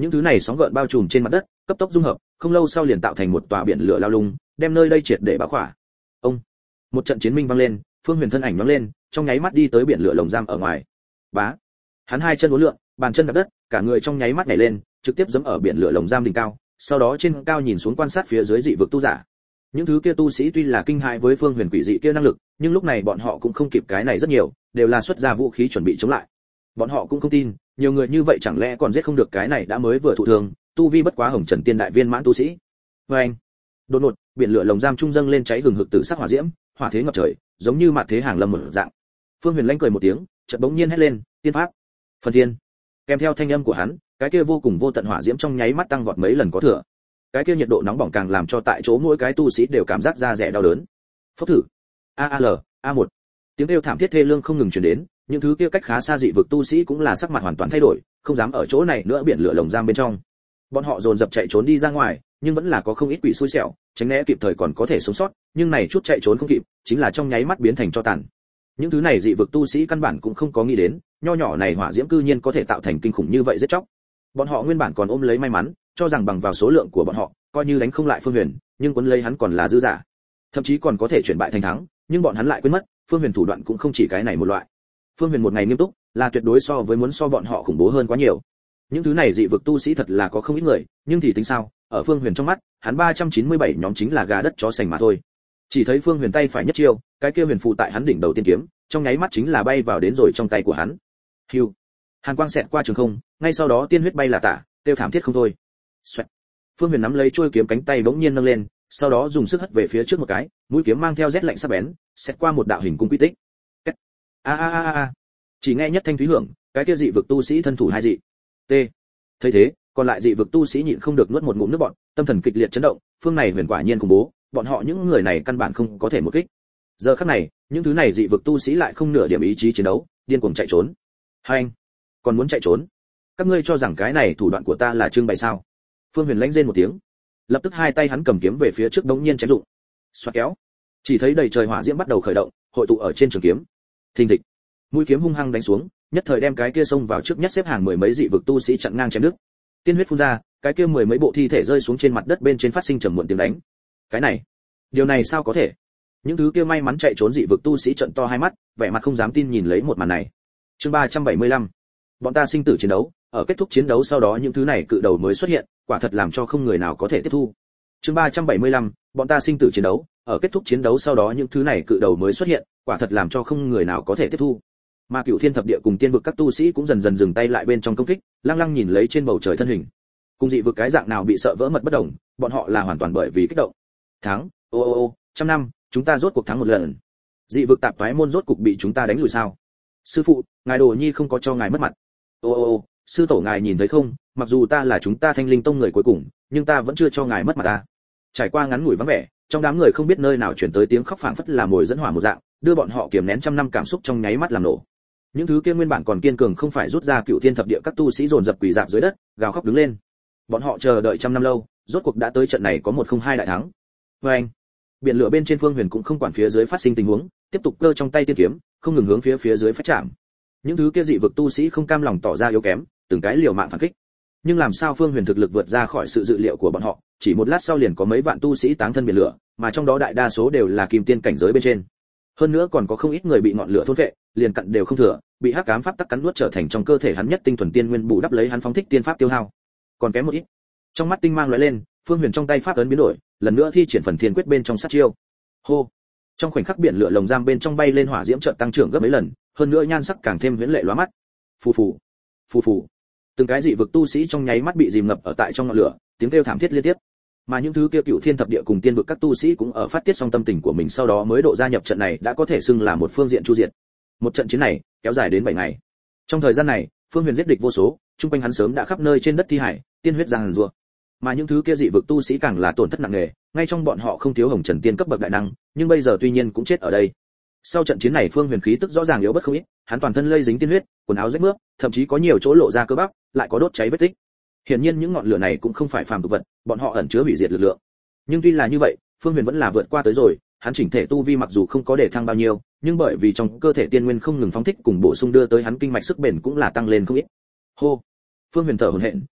Những thứ này sóng gợn bao trùm trên mặt đất, cấp tốc dung hợp, không lâu sau liền tạo thành một tòa biển lửa lao lung, đem nơi đây triệt để bao khỏa. Ông, một trận chiến minh vang lên, Phương Huyền thân ảnh nhoáng lên, trong nháy mắt đi tới biển lửa lồng giam ở ngoài. Bá, hắn hai chân uốn lượn, bàn chân đạp đất, cả người trong nháy mắt nhảy lên, trực tiếp giẫm ở biển lửa lồng giam đỉnh cao, sau đó trên cao nhìn xuống quan sát phía dưới dị vực tu giả. Những thứ kia tu sĩ tuy là kinh hãi với Phương Huyền quỷ dị kia năng lực, nhưng lúc này bọn họ cũng không kịp cái này rất nhiều, đều là xuất ra vũ khí chuẩn bị chống lại. Bọn họ cũng không tin, nhiều người như vậy chẳng lẽ còn giết không được cái này đã mới vừa thụ thương, tu vi bất quá hồng trần tiên đại viên mãn tu sĩ. Oeng! Đột ngột, biển lửa lồng giam trung dâng lên cháy hừng hực tử sắc hỏa diễm, hỏa thế ngập trời, giống như mạt thế hàng lâm một dạng. Phương Huyền lanh cười một tiếng, chợt bỗng nhiên hét lên, tiên pháp, phần thiên. Kèm theo thanh âm của hắn, cái kia vô cùng vô tận hỏa diễm trong nháy mắt tăng vọt mấy lần có thừa. Cái kia nhiệt độ nóng bỏng càng làm cho tại chỗ mỗi cái tu sĩ đều cảm giác da rẻ đau đớn. Phốc thử. AAL, A1. Tiếng kêu thảm thiết thê lương không ngừng truyền đến, những thứ kia cách khá xa dị vực tu sĩ cũng là sắc mặt hoàn toàn thay đổi, không dám ở chỗ này nữa biển lửa lồng giam bên trong. Bọn họ dồn dập chạy trốn đi ra ngoài, nhưng vẫn là có không ít quỷ xui xẻo, tránh né kịp thời còn có thể sống sót, nhưng này chút chạy trốn không kịp, chính là trong nháy mắt biến thành tro tàn. Những thứ này dị vực tu sĩ căn bản cũng không có nghĩ đến, nho nhỏ này hỏa diễm cư nhiên có thể tạo thành kinh khủng như vậy giết chóc. Bọn họ nguyên bản còn ôm lấy may mắn, cho rằng bằng vào số lượng của bọn họ, coi như đánh không lại Phương Huyền, nhưng quấn lấy hắn còn là dư giả. Thậm chí còn có thể chuyển bại thành thắng, nhưng bọn hắn lại quên mất, Phương Huyền thủ đoạn cũng không chỉ cái này một loại. Phương Huyền một ngày nghiêm túc, là tuyệt đối so với muốn so bọn họ khủng bố hơn quá nhiều. Những thứ này dị vực tu sĩ thật là có không ít người, nhưng thì tính sao, ở Phương Huyền trong mắt, hắn 397 nhóm chính là gà đất chó sành mà thôi. Chỉ thấy Phương Huyền tay phải nhất chiêu, cái kia huyền phù tại hắn đỉnh đầu tiên kiếm, trong nháy mắt chính là bay vào đến rồi trong tay của hắn. Hưu. Hàn quang xẹt qua trường không, ngay sau đó tiên huyết bay là tả, tiêu thảm thiết không thôi. Xoẹt. Phương Huyền nắm lấy chuôi kiếm cánh tay bỗng nhiên nâng lên, sau đó dùng sức hất về phía trước một cái, mũi kiếm mang theo rét lạnh sắc bén, xẹt qua một đạo hình cung quy tích. A a a a. Chỉ nghe nhất thanh thúy hưởng, cái kia dị vực tu sĩ thân thủ hai dị. T. Thấy thế, còn lại dị vực tu sĩ nhịn không được nuốt một ngụm nước bọt, tâm thần kịch liệt chấn động, phương này huyền quả nhiên khủng bố, bọn họ những người này căn bản không có thể một kích. Giờ khắc này, những thứ này dị vực tu sĩ lại không nửa điểm ý chí chiến đấu, điên cuồng chạy trốn. Hai anh, còn muốn chạy trốn? Các ngươi cho rằng cái này thủ đoạn của ta là trưng bày sao? Phương Huyền lãnh rên một tiếng, lập tức hai tay hắn cầm kiếm về phía trước đống nhiên chém dụng. Xoạt kéo, chỉ thấy đầy trời hỏa diễm bắt đầu khởi động, hội tụ ở trên trường kiếm. Thình thịch, mũi kiếm hung hăng đánh xuống, nhất thời đem cái kia xông vào trước nhất xếp hàng mười mấy dị vực tu sĩ chặn ngang chém đứt. Tiên huyết phun ra, cái kia mười mấy bộ thi thể rơi xuống trên mặt đất bên trên phát sinh trầm muộn tiếng đánh. Cái này, điều này sao có thể? Những thứ kia may mắn chạy trốn dị vực tu sĩ trợn to hai mắt, vẻ mặt không dám tin nhìn lấy một màn này. Chương 375. Bọn ta sinh tử chiến đấu, ở kết thúc chiến đấu sau đó những thứ này cự đầu mới xuất hiện, quả thật làm cho không người nào có thể tiếp thu. Chương 375. Bọn ta sinh tử chiến đấu, ở kết thúc chiến đấu sau đó những thứ này cự đầu mới xuất hiện, quả thật làm cho không người nào có thể tiếp thu. Mà Cửu Thiên thập địa cùng tiên vực các tu sĩ cũng dần dần dừng tay lại bên trong công kích, lăng lăng nhìn lấy trên bầu trời thân hình. Cùng dị vực cái dạng nào bị sợ vỡ mật bất động, bọn họ là hoàn toàn bởi vì kích động. Thắng, trăm năm, chúng ta rốt cuộc thắng một lần. Dị vực tạp toái môn rốt cuộc bị chúng ta đánh lùi sao? Sư phụ, ngài Đồ Nhi không có cho ngài mất mặt. Sư tổ ngài nhìn thấy không, mặc dù ta là chúng ta Thanh Linh tông người cuối cùng, nhưng ta vẫn chưa cho ngài mất mặt ta. Trải qua ngắn ngủi vắng vẻ, trong đám người không biết nơi nào truyền tới tiếng khóc phảng phất là mồi dẫn hỏa một dạng, đưa bọn họ kiềm nén trăm năm cảm xúc trong nháy mắt làm nổ. Những thứ kia nguyên bản còn kiên cường không phải rút ra Cửu Thiên thập địa các tu sĩ dồn dập quỳ rạp dưới đất, gào khóc đứng lên. Bọn họ chờ đợi trăm năm lâu, rốt cuộc đã tới trận này có 1-0-2 đại thắng. Oeng! Biển lửa bên trên Phương Huyền cũng không quản phía dưới phát sinh tình huống, tiếp tục cơ trong tay tiên kiếm, không ngừng hướng phía dưới phách chạm. Những thứ kia dị vực tu sĩ không cam lòng tỏ ra yếu kém, từng cái liều mạng phản kích. Nhưng làm sao Phương Huyền thực lực vượt ra khỏi sự dự liệu của bọn họ, chỉ một lát sau liền có mấy vạn tu sĩ táng thân biển lửa, mà trong đó đại đa số đều là kim tiên cảnh giới bên trên. Hơn nữa còn có không ít người bị ngọn lửa thôn phệ, liền cặn đều không thừa, bị hắc ám pháp tắc cắn nuốt trở thành trong cơ thể hắn nhất tinh thuần tiên nguyên bù đắp lấy hắn phóng thích tiên pháp tiêu hao. Còn kém một ít. Trong mắt tinh mang lóe lên, Phương Huyền trong tay pháp ấn biến đổi, lần nữa thi triển phần thiên quyết bên trong sát chiêu. Hô! Trong khoảnh khắc biển lửa lồng giam bên trong bay lên hỏa diễm chợt tăng trưởng gấp mấy lần, hơn nữa nhan sắc càng thêm huyễn lệ lóa mắt. Phù phù, phù phù. Từng cái dị vực tu sĩ trong nháy mắt bị dìm ngập ở tại trong ngọn lửa, tiếng kêu thảm thiết liên tiếp. Mà những thứ kia Cửu Thiên thập địa cùng tiên vực các tu sĩ cũng ở phát tiết xong tâm tình của mình sau đó mới độ gia nhập trận này đã có thể xưng là một phương diện chu diệt. Một trận chiến này kéo dài đến 7 ngày. Trong thời gian này, Phương Huyền giết địch vô số, trung quanh hắn sớm đã khắp nơi trên đất thi hải, tiên huyết giằng giụa. Mà những thứ kia dị vực tu sĩ càng là tổn thất nặng nề, ngay trong bọn họ không thiếu hồng trần tiên cấp bậc đại năng, nhưng bây giờ tuy nhiên cũng chết ở đây. Sau trận chiến này Phương Huyền khí tức rõ ràng yếu bất không ít, hắn toàn thân lây dính tiên huyết, quần áo rách mướp, thậm chí có nhiều chỗ lộ ra cơ bắp, lại có đốt cháy vết tích. Hiển nhiên những ngọn lửa này cũng không phải phàm tục vật, bọn họ ẩn chứa hủy diệt lực lượng. Nhưng tuy là như vậy, Phương Huyền vẫn là vượt qua tới rồi, hắn chỉnh thể tu vi mặc dù không có để thăng bao nhiêu, nhưng bởi vì trong cơ thể tiên nguyên không ngừng phóng thích cùng bổ sung đưa tới hắn kinh mạch sức bền cũng là tăng lên không ít. Hô. Phương Huyền thở hổn hển,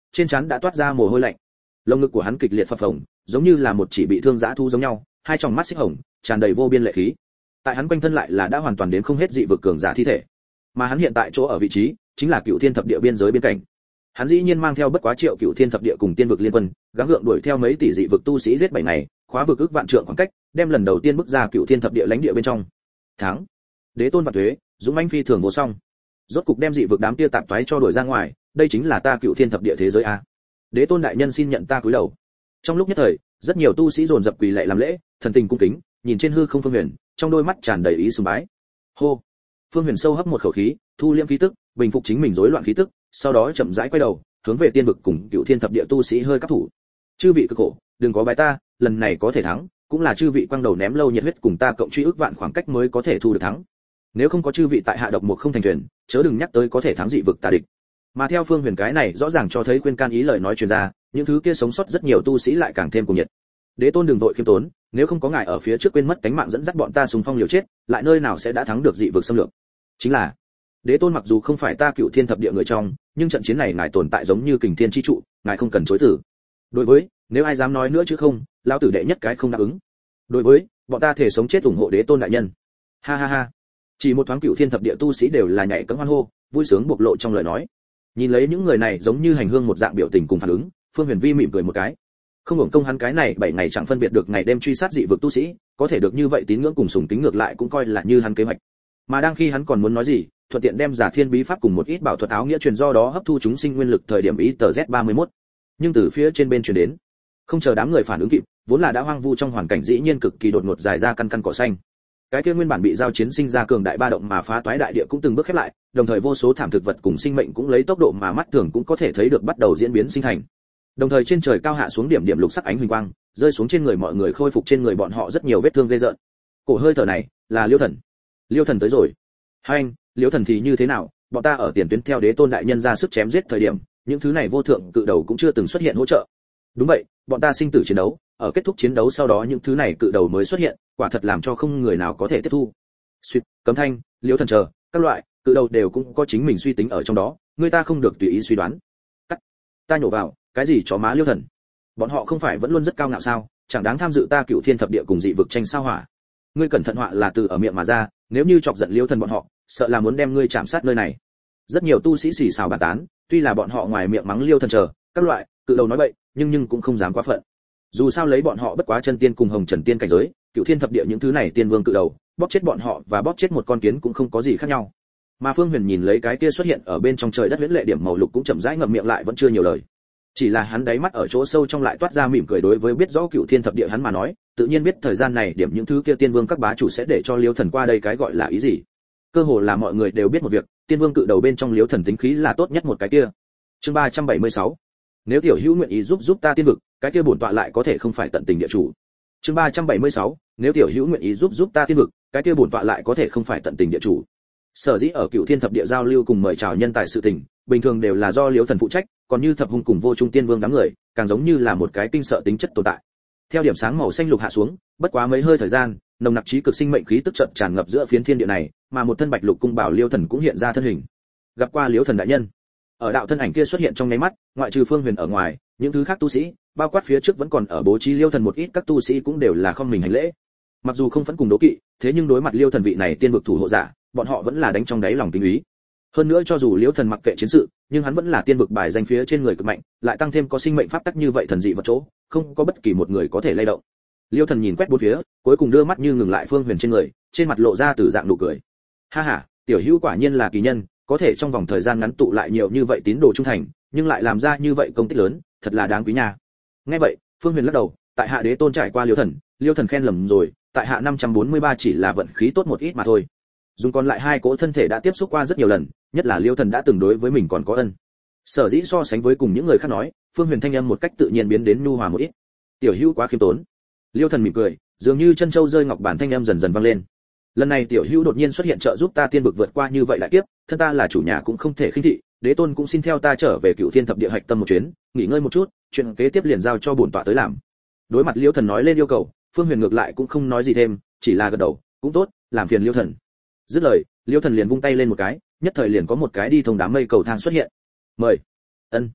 trên trán đã toát ra mồ hôi lạnh. Lồng ngực của hắn kịch liệt phập phồng, giống như là một chỉ bị thương dã thú giống nhau, hai tròng mắt xích hồng, tràn đầy vô biên lệ khí. Tại hắn quanh thân lại là đã hoàn toàn đến không hết dị vực cường giả thi thể, mà hắn hiện tại chỗ ở vị trí chính là Cựu Thiên Thập Địa biên giới biên cảnh. Hắn dĩ nhiên mang theo bất quá triệu Cựu Thiên Thập Địa cùng tiên vực liên quân, gắng gượng đuổi theo mấy tỷ dị vực tu sĩ giết 7 ngày, khóa vực ức vạn trượng khoảng cách, đem lần đầu tiên bước ra Cựu Thiên Thập Địa lãnh địa bên trong. Thắng. Đế tôn vạn tuế, dũng mãnh phi thường vô song. Rốt cục đem dị vực đám kia tạp toái cho đuổi ra ngoài, đây chính là ta Cựu Thiên Thập Địa thế giới a. Đế tôn đại nhân xin nhận ta cúi đầu. Trong lúc nhất thời, rất nhiều tu sĩ dồn dập quỳ lạy làm lễ, thần tình cung kính, nhìn trên hư không Phương Huyền, trong đôi mắt tràn đầy ý sùng bái. Hô. Phương Huyền sâu hấp một khẩu khí, thu liễm khí tức, bình phục chính mình rối loạn khí tức, sau đó chậm rãi quay đầu, hướng về tiên vực cùng Cựu Thiên Thập Địa tu sĩ hơi cáp thủ. Chư vị cực khổ, đừng có bái ta, lần này có thể thắng, cũng là chư vị quăng đầu ném lâu nhiệt huyết cùng ta cộng truy ước vạn khoảng cách mới có thể thu được thắng. Nếu không có chư vị tại hạ độc một không thành thuyền, chớ đừng nhắc tới có thể thắng dị vực tà địch. Mà theo Phương Huyền cái này rõ ràng cho thấy khuyên can ý lời nói truyền ra, những thứ kia sống sót rất nhiều tu sĩ lại càng thêm cuồng nhiệt. Đế tôn đừng vội khiêm tốn, nếu không có ngài ở phía trước quên mất cánh mạng dẫn dắt bọn ta xung phong liều chết, lại nơi nào sẽ đã thắng được dị vực xâm lược. Chính là, Đế tôn mặc dù không phải ta Cựu Thiên Thập Địa người trong, nhưng trận chiến này ngài tồn tại giống như kình thiên chi trụ, ngài không cần chối từ. Đối với, nếu ai dám nói nữa chứ không, lão tử đệ nhất cái không đáp ứng. Đối với, bọn ta thể sống chết ủng hộ Đế tôn đại nhân. Ha ha ha. Chỉ một thoáng Cựu Thiên Thập Địa tu sĩ đều là nhảy cẫng hoan hô, vui sướng bộc lộ trong lời nói. Nhìn lấy những người này giống như hành hương một dạng biểu tình cùng phản ứng, Phương Huyền Vi mỉm cười một cái. Không hưởng công hắn cái này 7 ngày chẳng phân biệt được ngày đêm truy sát dị vực tu sĩ, có thể được như vậy tín ngưỡng cùng sùng kính ngược lại cũng coi là như hắn kế hoạch. Mà đang khi hắn còn muốn nói gì, thuận tiện đem Giả Thiên bí pháp cùng một ít bảo thuật áo nghĩa truyền do đó hấp thu chúng sinh nguyên lực thời điểm ý tờ Z31. Nhưng từ phía trên bên truyền đến, không chờ đám người phản ứng kịp, vốn là đã hoang vu trong hoàn cảnh dĩ nhiên cực kỳ đột ngột dài ra căn căn cỏ xanh. Cái kia nguyên bản bị giao chiến sinh ra cường đại ba động mà phá toái đại địa cũng từng bước khép lại, đồng thời vô số thảm thực vật cùng sinh mệnh cũng lấy tốc độ mà mắt thường cũng có thể thấy được bắt đầu diễn biến sinh thành. Đồng thời trên trời cao hạ xuống điểm điểm lục sắc ánh huỳnh quang, rơi xuống trên người mọi người khôi phục trên người bọn họ rất nhiều vết thương ghê rợn. Cổ hơi thở này là Liêu Thần. Liêu Thần tới rồi. Hai anh, Liêu Thần thì như thế nào? Bọn ta ở tiền tuyến theo Đế tôn đại nhân ra sức chém giết thời điểm, những thứ này vô thượng cự đầu cũng chưa từng xuất hiện hỗ trợ. Đúng vậy, bọn ta sinh tử chiến đấu, ở kết thúc chiến đấu sau đó những thứ này cự đầu mới xuất hiện, quả thật làm cho không người nào có thể tiếp thu. Suýt, Cấm Thanh, Liêu Thần chờ, các loại cự đầu đều cũng có chính mình suy tính ở trong đó, người ta không được tùy ý suy đoán. Cắt. Ta nhổ vào, cái gì chó má Liêu Thần? Bọn họ không phải vẫn luôn rất cao ngạo sao, chẳng đáng tham dự ta Cựu Thiên Thập Địa cùng dị vực tranh sao hỏa. Ngươi cẩn thận họa là từ ở miệng mà ra, nếu như chọc giận Liêu Thần bọn họ, sợ là muốn đem ngươi chạm sát nơi này. Rất nhiều tu sĩ xì xào bàn tán, tuy là bọn họ ngoài miệng mắng Liêu Thần chờ, các loại cự đầu nói bậy, nhưng cũng không dám quá phận. Dù sao lấy bọn họ bất quá chân tiên cùng hồng trần tiên cảnh giới, Cựu Thiên Thập Địa những thứ này tiên vương cự đầu, bóp chết bọn họ và bóp chết một con kiến cũng không có gì khác nhau. Mà Phương Huyền nhìn lấy cái kia xuất hiện ở bên trong trời đất huyễn lệ điểm màu lục cũng chậm rãi ngậm miệng lại vẫn chưa nhiều lời. Chỉ là hắn đáy mắt ở chỗ sâu trong lại toát ra mỉm cười đối với biết rõ Cựu Thiên Thập Địa hắn mà nói, tự nhiên biết thời gian này điểm những thứ kia tiên vương các bá chủ sẽ để cho Liêu Thần qua đây cái gọi là ý gì. Cơ hồ là mọi người đều biết một việc, tiên vương cự đầu bên trong Liêu Thần tính khí là tốt nhất một cái kia. Chương 376. Nếu tiểu hữu nguyện ý giúp ta tiên vực, cái kia bổn tọa lại có thể không phải tận tình địa chủ. Chương 376. Nếu tiểu hữu nguyện ý giúp ta tiên vực, cái kia bổn tọa lại có thể không phải tận tình địa chủ. Sở dĩ ở Cựu Thiên Thập Địa giao lưu cùng mời chào nhân tài sự tình, bình thường đều là do Liêu Thần phụ trách, còn như Thập Hung cùng Vô Trung Tiên Vương đám người, càng giống như là một cái kinh sợ tính chất tồn tại. Theo điểm sáng màu xanh lục hạ xuống, bất quá mấy hơi thời gian, nồng nặc trí cực sinh mệnh khí tức chợt tràn ngập giữa phiến thiên địa này, mà một thân bạch lục cung bảo Liêu Thần cũng hiện ra thân hình. Gặp qua Liêu Thần đại nhân. Ở đạo thân ảnh kia xuất hiện trong nháy mắt, ngoại trừ Phương Huyền ở ngoài, những thứ khác tu sĩ, bao quát phía trước vẫn còn ở bố trí Liêu Thần một ít các tu sĩ cũng đều là không mình hành lễ. Mặc dù không phẫn cùng đố kỵ, thế nhưng đối mặt Liêu Thần vị này tiên vực thủ hộ giả, bọn họ vẫn là đánh trong đáy lòng kính ý. Hơn nữa cho dù Liêu Thần mặc kệ chiến sự, nhưng hắn vẫn là tiên vực bài danh phía trên người cực mạnh, lại tăng thêm có sinh mệnh pháp tắc như vậy thần dị vật chỗ, không có bất kỳ một người có thể lay động. Liêu Thần nhìn quét bốn phía, cuối cùng đưa mắt như ngừng lại Phương Huyền trên người, trên mặt lộ ra từ dạng nụ cười. Ha ha, tiểu hữu quả nhiên là kỳ nhân, có thể trong vòng thời gian ngắn tụ lại nhiều như vậy tín đồ trung thành, nhưng lại làm ra như vậy công tích lớn, thật là đáng quý nha. Nghe vậy, Phương Huyền lắc đầu, tại hạ Đế tôn trải qua Liêu Thần khen lầm rồi, tại hạ 543 chỉ là vận khí tốt một ít mà thôi. Dùng còn lại hai cỗ thân thể đã tiếp xúc qua rất nhiều lần, nhất là Liêu Thần đã từng đối với mình còn có ân. Sở dĩ so sánh với cùng những người khác nói, Phương Huyền thanh âm một cách tự nhiên biến đến nhu hòa một ít. Tiểu hữu quá khiêm tốn. Liêu Thần mỉm cười, dường như chân châu rơi ngọc bản thanh âm dần dần vang lên. Lần này tiểu hữu đột nhiên xuất hiện trợ giúp ta tiên vực vượt qua như vậy đại kiếp, thân ta là chủ nhà cũng không thể khinh thị, Đế tôn cũng xin theo ta trở về Cựu Thiên Thập Địa hạch tâm một chuyến, nghỉ ngơi một chút, chuyện kế tiếp liền giao cho bổn tọa tới làm. Đối mặt Liêu Thần nói lên yêu cầu, Phương Huyền ngược lại cũng không nói gì thêm, chỉ là gật đầu, cũng tốt, làm phiền Liêu Thần. Dứt lời, Liêu Thần liền vung tay lên một cái, nhất thời liền có một cái đi thông đám mây cầu thang xuất hiện. Mời. Ân.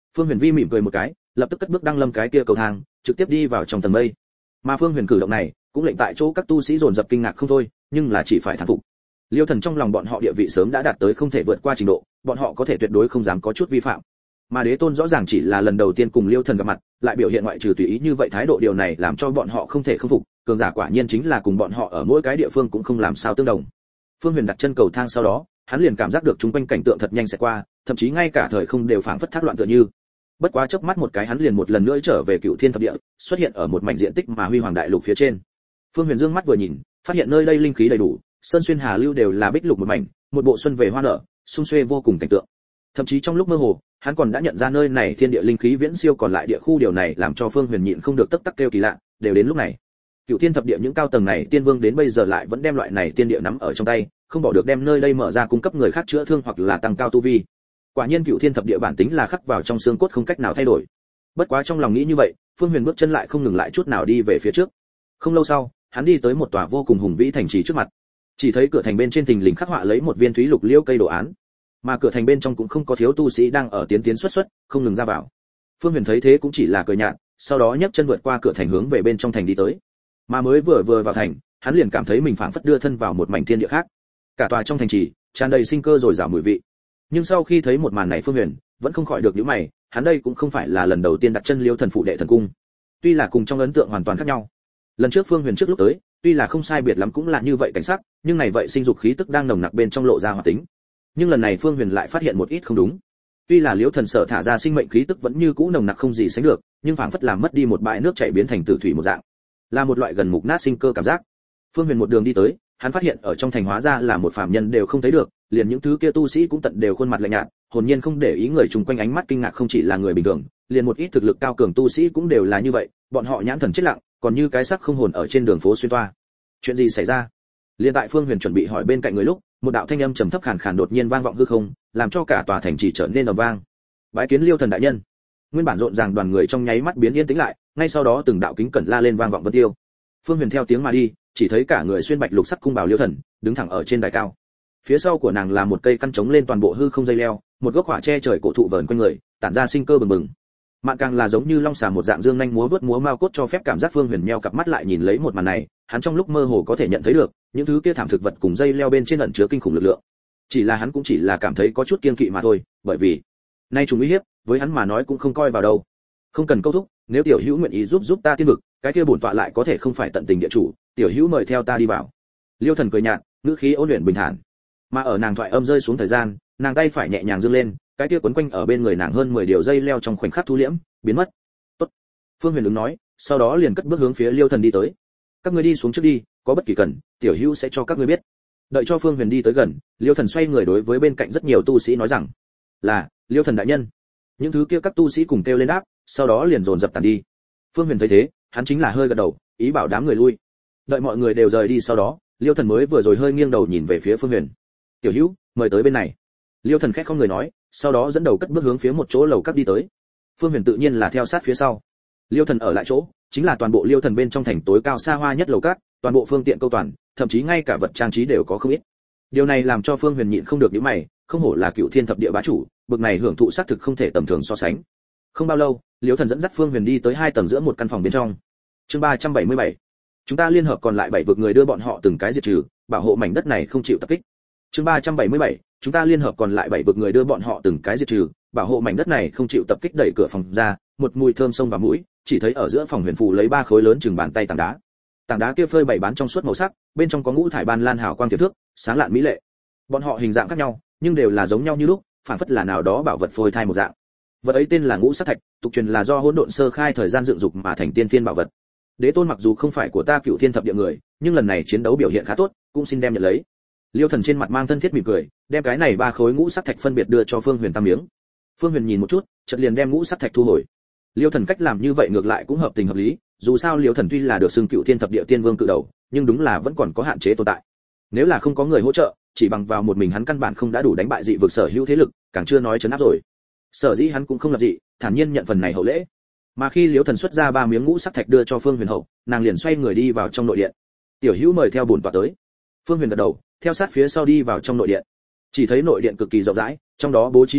Phương Huyền Vi mỉm cười một cái, lập tức cất bước đăng lâm cái kia cầu thang, trực tiếp đi vào trong tầng mây. Mà Phương Huyền cử động này cũng lệnh tại chỗ các tu sĩ dồn dập kinh ngạc không thôi, nhưng là chỉ phải thán phục. Liêu Thần trong lòng bọn họ địa vị sớm đã đạt tới không thể vượt qua trình độ, bọn họ có thể tuyệt đối không dám có chút vi phạm. Mà Đế Tôn rõ ràng chỉ là lần đầu tiên cùng Liêu Thần gặp mặt, lại biểu hiện ngoại trừ tùy ý như vậy thái độ, điều này làm cho bọn họ không thể khâm phục, cường giả quả nhiên chính là cùng bọn họ ở mỗi cái địa phương cũng không làm sao tương đồng. Phương Huyền đặt chân cầu thang sau đó, hắn liền cảm giác được chúng quanh cảnh tượng thật nhanh sẽ qua, thậm chí ngay cả thời không đều phảng phất thác loạn tựa như. Bất quá chớp mắt một cái hắn liền một lần nữa trở về Cửu Thiên thập địa, xuất hiện ở một mảnh diện tích mà huy hoàng đại lục phía trên. Phương Huyền dương mắt vừa nhìn, phát hiện nơi đây linh khí đầy đủ, sơn xuyên hà lưu đều là bích lục một mảnh, một bộ xuân về hoa nở, sum xuê vô cùng cảnh tượng. Thậm chí trong lúc mơ hồ, hắn còn đã nhận ra nơi này thiên địa linh khí viễn siêu còn lại địa khu, điều này làm cho Phương Huyền nhịn không được tấp tắc kêu kỳ lạ, đều đến lúc này. Cửu Thiên thập địa những cao tầng này tiên vương đến bây giờ lại vẫn đem loại này tiên địa nắm ở trong tay, không bỏ được đem nơi đây mở ra cung cấp người khác chữa thương hoặc là tăng cao tu vi. Quả nhiên Cửu Thiên thập địa bản tính là khắc vào trong xương cốt không cách nào thay đổi. Bất quá trong lòng nghĩ như vậy, Phương Huyền bước chân lại không ngừng lại chút nào đi về phía trước. Không lâu sau, hắn đi tới một tòa vô cùng hùng vĩ thành trì trước mặt. Chỉ thấy cửa thành bên trên thình lình khắc họa lấy một viên thúy lục liễu cây đồ án, mà cửa thành bên trong cũng không có thiếu tu sĩ đang ở tiến xuất, không ngừng ra vào. Phương Huyền thấy thế cũng chỉ là cười nhạt, sau đó nhấc chân vượt qua cửa thành hướng về bên trong thành đi tới. Mà mới vừa vào thành, hắn liền cảm thấy mình phảng phất đưa thân vào một mảnh thiên địa khác. Cả tòa trong thành trì tràn đầy sinh cơ rồi rào mùi vị. Nhưng sau khi thấy một màn này, Phương Huyền vẫn không khỏi được nhíu mày, hắn đây cũng không phải là lần đầu tiên đặt chân Liêu Thần phụ đệ thần cung. Tuy là cùng trong ấn tượng hoàn toàn khác nhau. Lần trước Phương Huyền trước lúc tới, tuy là không sai biệt lắm cũng là như vậy cảnh sắc, nhưng này vậy sinh dục khí tức đang nồng nặc bên trong lộ ra hoạt tính. Nhưng lần này Phương Huyền lại phát hiện một ít không đúng. Tuy là Liễu Thần sở thả ra sinh mệnh khí tức vẫn như cũ nồng nặc không gì sánh được, nhưng phảng phất làm mất đi một bãi nước chảy biến thành tử thủy một dạng, là một loại gần mục nát sinh cơ cảm giác. Phương Huyền một đường đi tới, hắn phát hiện ở trong thành hóa ra là một phàm nhân đều không thấy được, liền những thứ kia tu sĩ cũng tận đều khuôn mặt lạnh nhạt, hồn nhiên không để ý người chung quanh, ánh mắt kinh ngạc không chỉ là người bình thường, liền một ít thực lực cao cường tu sĩ cũng đều là như vậy, bọn họ nhãn thần chết lặng, còn như cái xác không hồn ở trên đường phố xuyên toa. Chuyện gì xảy ra? Liên tại Phương Huyền chuẩn bị hỏi bên cạnh người lúc, một đạo thanh âm trầm thấp khàn khàn đột nhiên vang vọng hư không, làm cho cả tòa thành trì trở nên ầm vang. Bái kiến Liêu Thần đại nhân. Nguyên bản rộn ràng đoàn người trong nháy mắt biến yên tĩnh lại, ngay sau đó từng đạo kính cẩn la lên vang vọng vân tiêu. Phương Huyền theo tiếng mà đi, chỉ thấy cả người xuyên bạch lục sắc cung bào Liêu Thần, đứng thẳng ở trên đài cao. Phía sau của nàng là một cây căn trống lên toàn bộ hư không dây leo, một gốc hỏa che trời cổ thụ vờn quanh người, tản ra sinh cơ bừng bừng. Mạn càng là giống như long xà một dạng dương nhanh múa vớt múa mao cốt, cho phép cảm giác. Phương Huyền meo cặp mắt lại nhìn lấy một màn này, hắn trong lúc mơ hồ có thể nhận thấy được những thứ kia thảm thực vật cùng dây leo bên trên ẩn chứa kinh khủng lực lượng. Chỉ là hắn cũng chỉ là cảm thấy có chút kiêng kỵ mà thôi, bởi vì nay trùng uy hiếp với hắn mà nói cũng không coi vào đâu. Không cần câu thúc, nếu tiểu hữu nguyện ý giúp ta tiên vực, cái kia bổn tọa lại có thể không phải tận tình địa chủ, tiểu hữu mời theo ta đi vào. Liêu Thần cười nhạt, ngữ khí ôn luyện bình thản. Mà ở nàng thoại âm rơi xuống thời gian, nàng tay phải nhẹ nhàng giương lên, cái kia quấn quanh ở bên người nàng hơn 10 điều dây leo trong khoảnh khắc thu liễm, biến mất. Tốt. Phương Huyền ứng nói, sau đó liền cất bước hướng phía Liêu Thần đi tới. Các ngươi đi xuống trước đi, có bất kỳ cần, tiểu hữu sẽ cho các ngươi biết. Đợi cho Phương Huyền đi tới gần, Liêu Thần xoay người đối với bên cạnh rất nhiều tu sĩ nói rằng, là Liêu Thần đại nhân. Những thứ kia các tu sĩ cùng kêu lên đáp, sau đó liền dồn dập tản đi. Phương Huyền thấy thế, hắn chính là hơi gật đầu, ý bảo đám người lui. Đợi mọi người đều rời đi sau đó, Liêu Thần mới vừa rồi hơi nghiêng đầu nhìn về phía Phương Huyền. Tiểu hữu, mời tới bên này. Liêu Thần khẽ không người nói, sau đó dẫn đầu cất bước hướng phía một chỗ lầu các đi tới. Phương Huyền tự nhiên là theo sát phía sau. Liêu Thần ở lại chỗ, chính là toàn bộ Liêu Thần bên trong thành tối cao xa hoa nhất lầu các, toàn bộ phương tiện câu toàn, thậm chí ngay cả vật trang trí đều có không ít. Điều này làm cho Phương Huyền nhịn không được nhíu mày, không hổ là Cửu Thiên thập địa bá chủ, bực này hưởng thụ xác thực không thể tầm thường so sánh. Không bao lâu, Liêu Thần dẫn dắt Phương Huyền đi tới 2 tầng giữa một căn phòng bên trong. Chương 377. Chúng ta liên hợp còn lại 7 vực người đưa bọn họ từng cái diệt trừ, bảo hộ mảnh đất này không chịu tập kích. Chương 377. Chúng ta liên hợp còn lại 7 vực người đưa bọn họ từng cái diệt trừ, bảo hộ mảnh đất này không chịu tập kích. Đẩy cửa phòng ra, một mùi thơm xông vào mũi, chỉ thấy ở giữa phòng Huyền phủ lấy 3 khối lớn chừng bàn tay tảng đá. Tảng đá kia phơi bảy bán trong suốt màu sắc, bên trong có ngũ thải ban lan hào quang tiệp thước, sáng lạn mỹ lệ. Bọn họ hình dạng khác nhau, nhưng đều là giống nhau như lúc, phản phất là nào đó bảo vật phôi thai một dạng. Vật ấy tên là ngũ sắc thạch, tục truyền là do hỗn độn sơ khai thời gian dựng dục mà thành tiên thiên bảo vật. Đế Tôn mặc dù không phải của ta Cửu Thiên thập địa người, nhưng lần này chiến đấu biểu hiện khá tốt, cũng xin đem nhận lấy. Liêu Thần trên mặt mang thân thiết mỉm cười, đem cái này 3 khối ngũ sắc thạch phân biệt đưa cho Phương Huyền tam miếng. Phương Huyền nhìn một chút, chợt liền đem ngũ sắc thạch thu hồi. Liêu Thần cách làm như vậy ngược lại cũng hợp tình hợp lý, dù sao Liêu Thần tuy là được xưng Cửu Thiên thập địa tiên vương cự đầu, nhưng đúng là vẫn còn có hạn chế tồn tại. Nếu là không có người hỗ trợ, chỉ bằng vào một mình hắn căn bản không đã đủ đánh bại dị vực sở hữu thế lực, càng chưa nói trấn áp rồi. Sở dĩ hắn cũng không lập dị, thản nhiên nhận phần này hậu lễ. Mà khi Liêu Thần xuất ra 3 miếng ngũ sắc thạch đưa cho Phương Huyền hậu, nàng liền xoay người đi vào trong nội điện. Tiểu hữu mời theo bổn tọa tới. Phương Huyền gật đầu, theo sát phía sau đi vào trong nội điện. Chỉ thấy nội điện cực kỳ rộng rãi, trong đó bố trí ngắn gọn,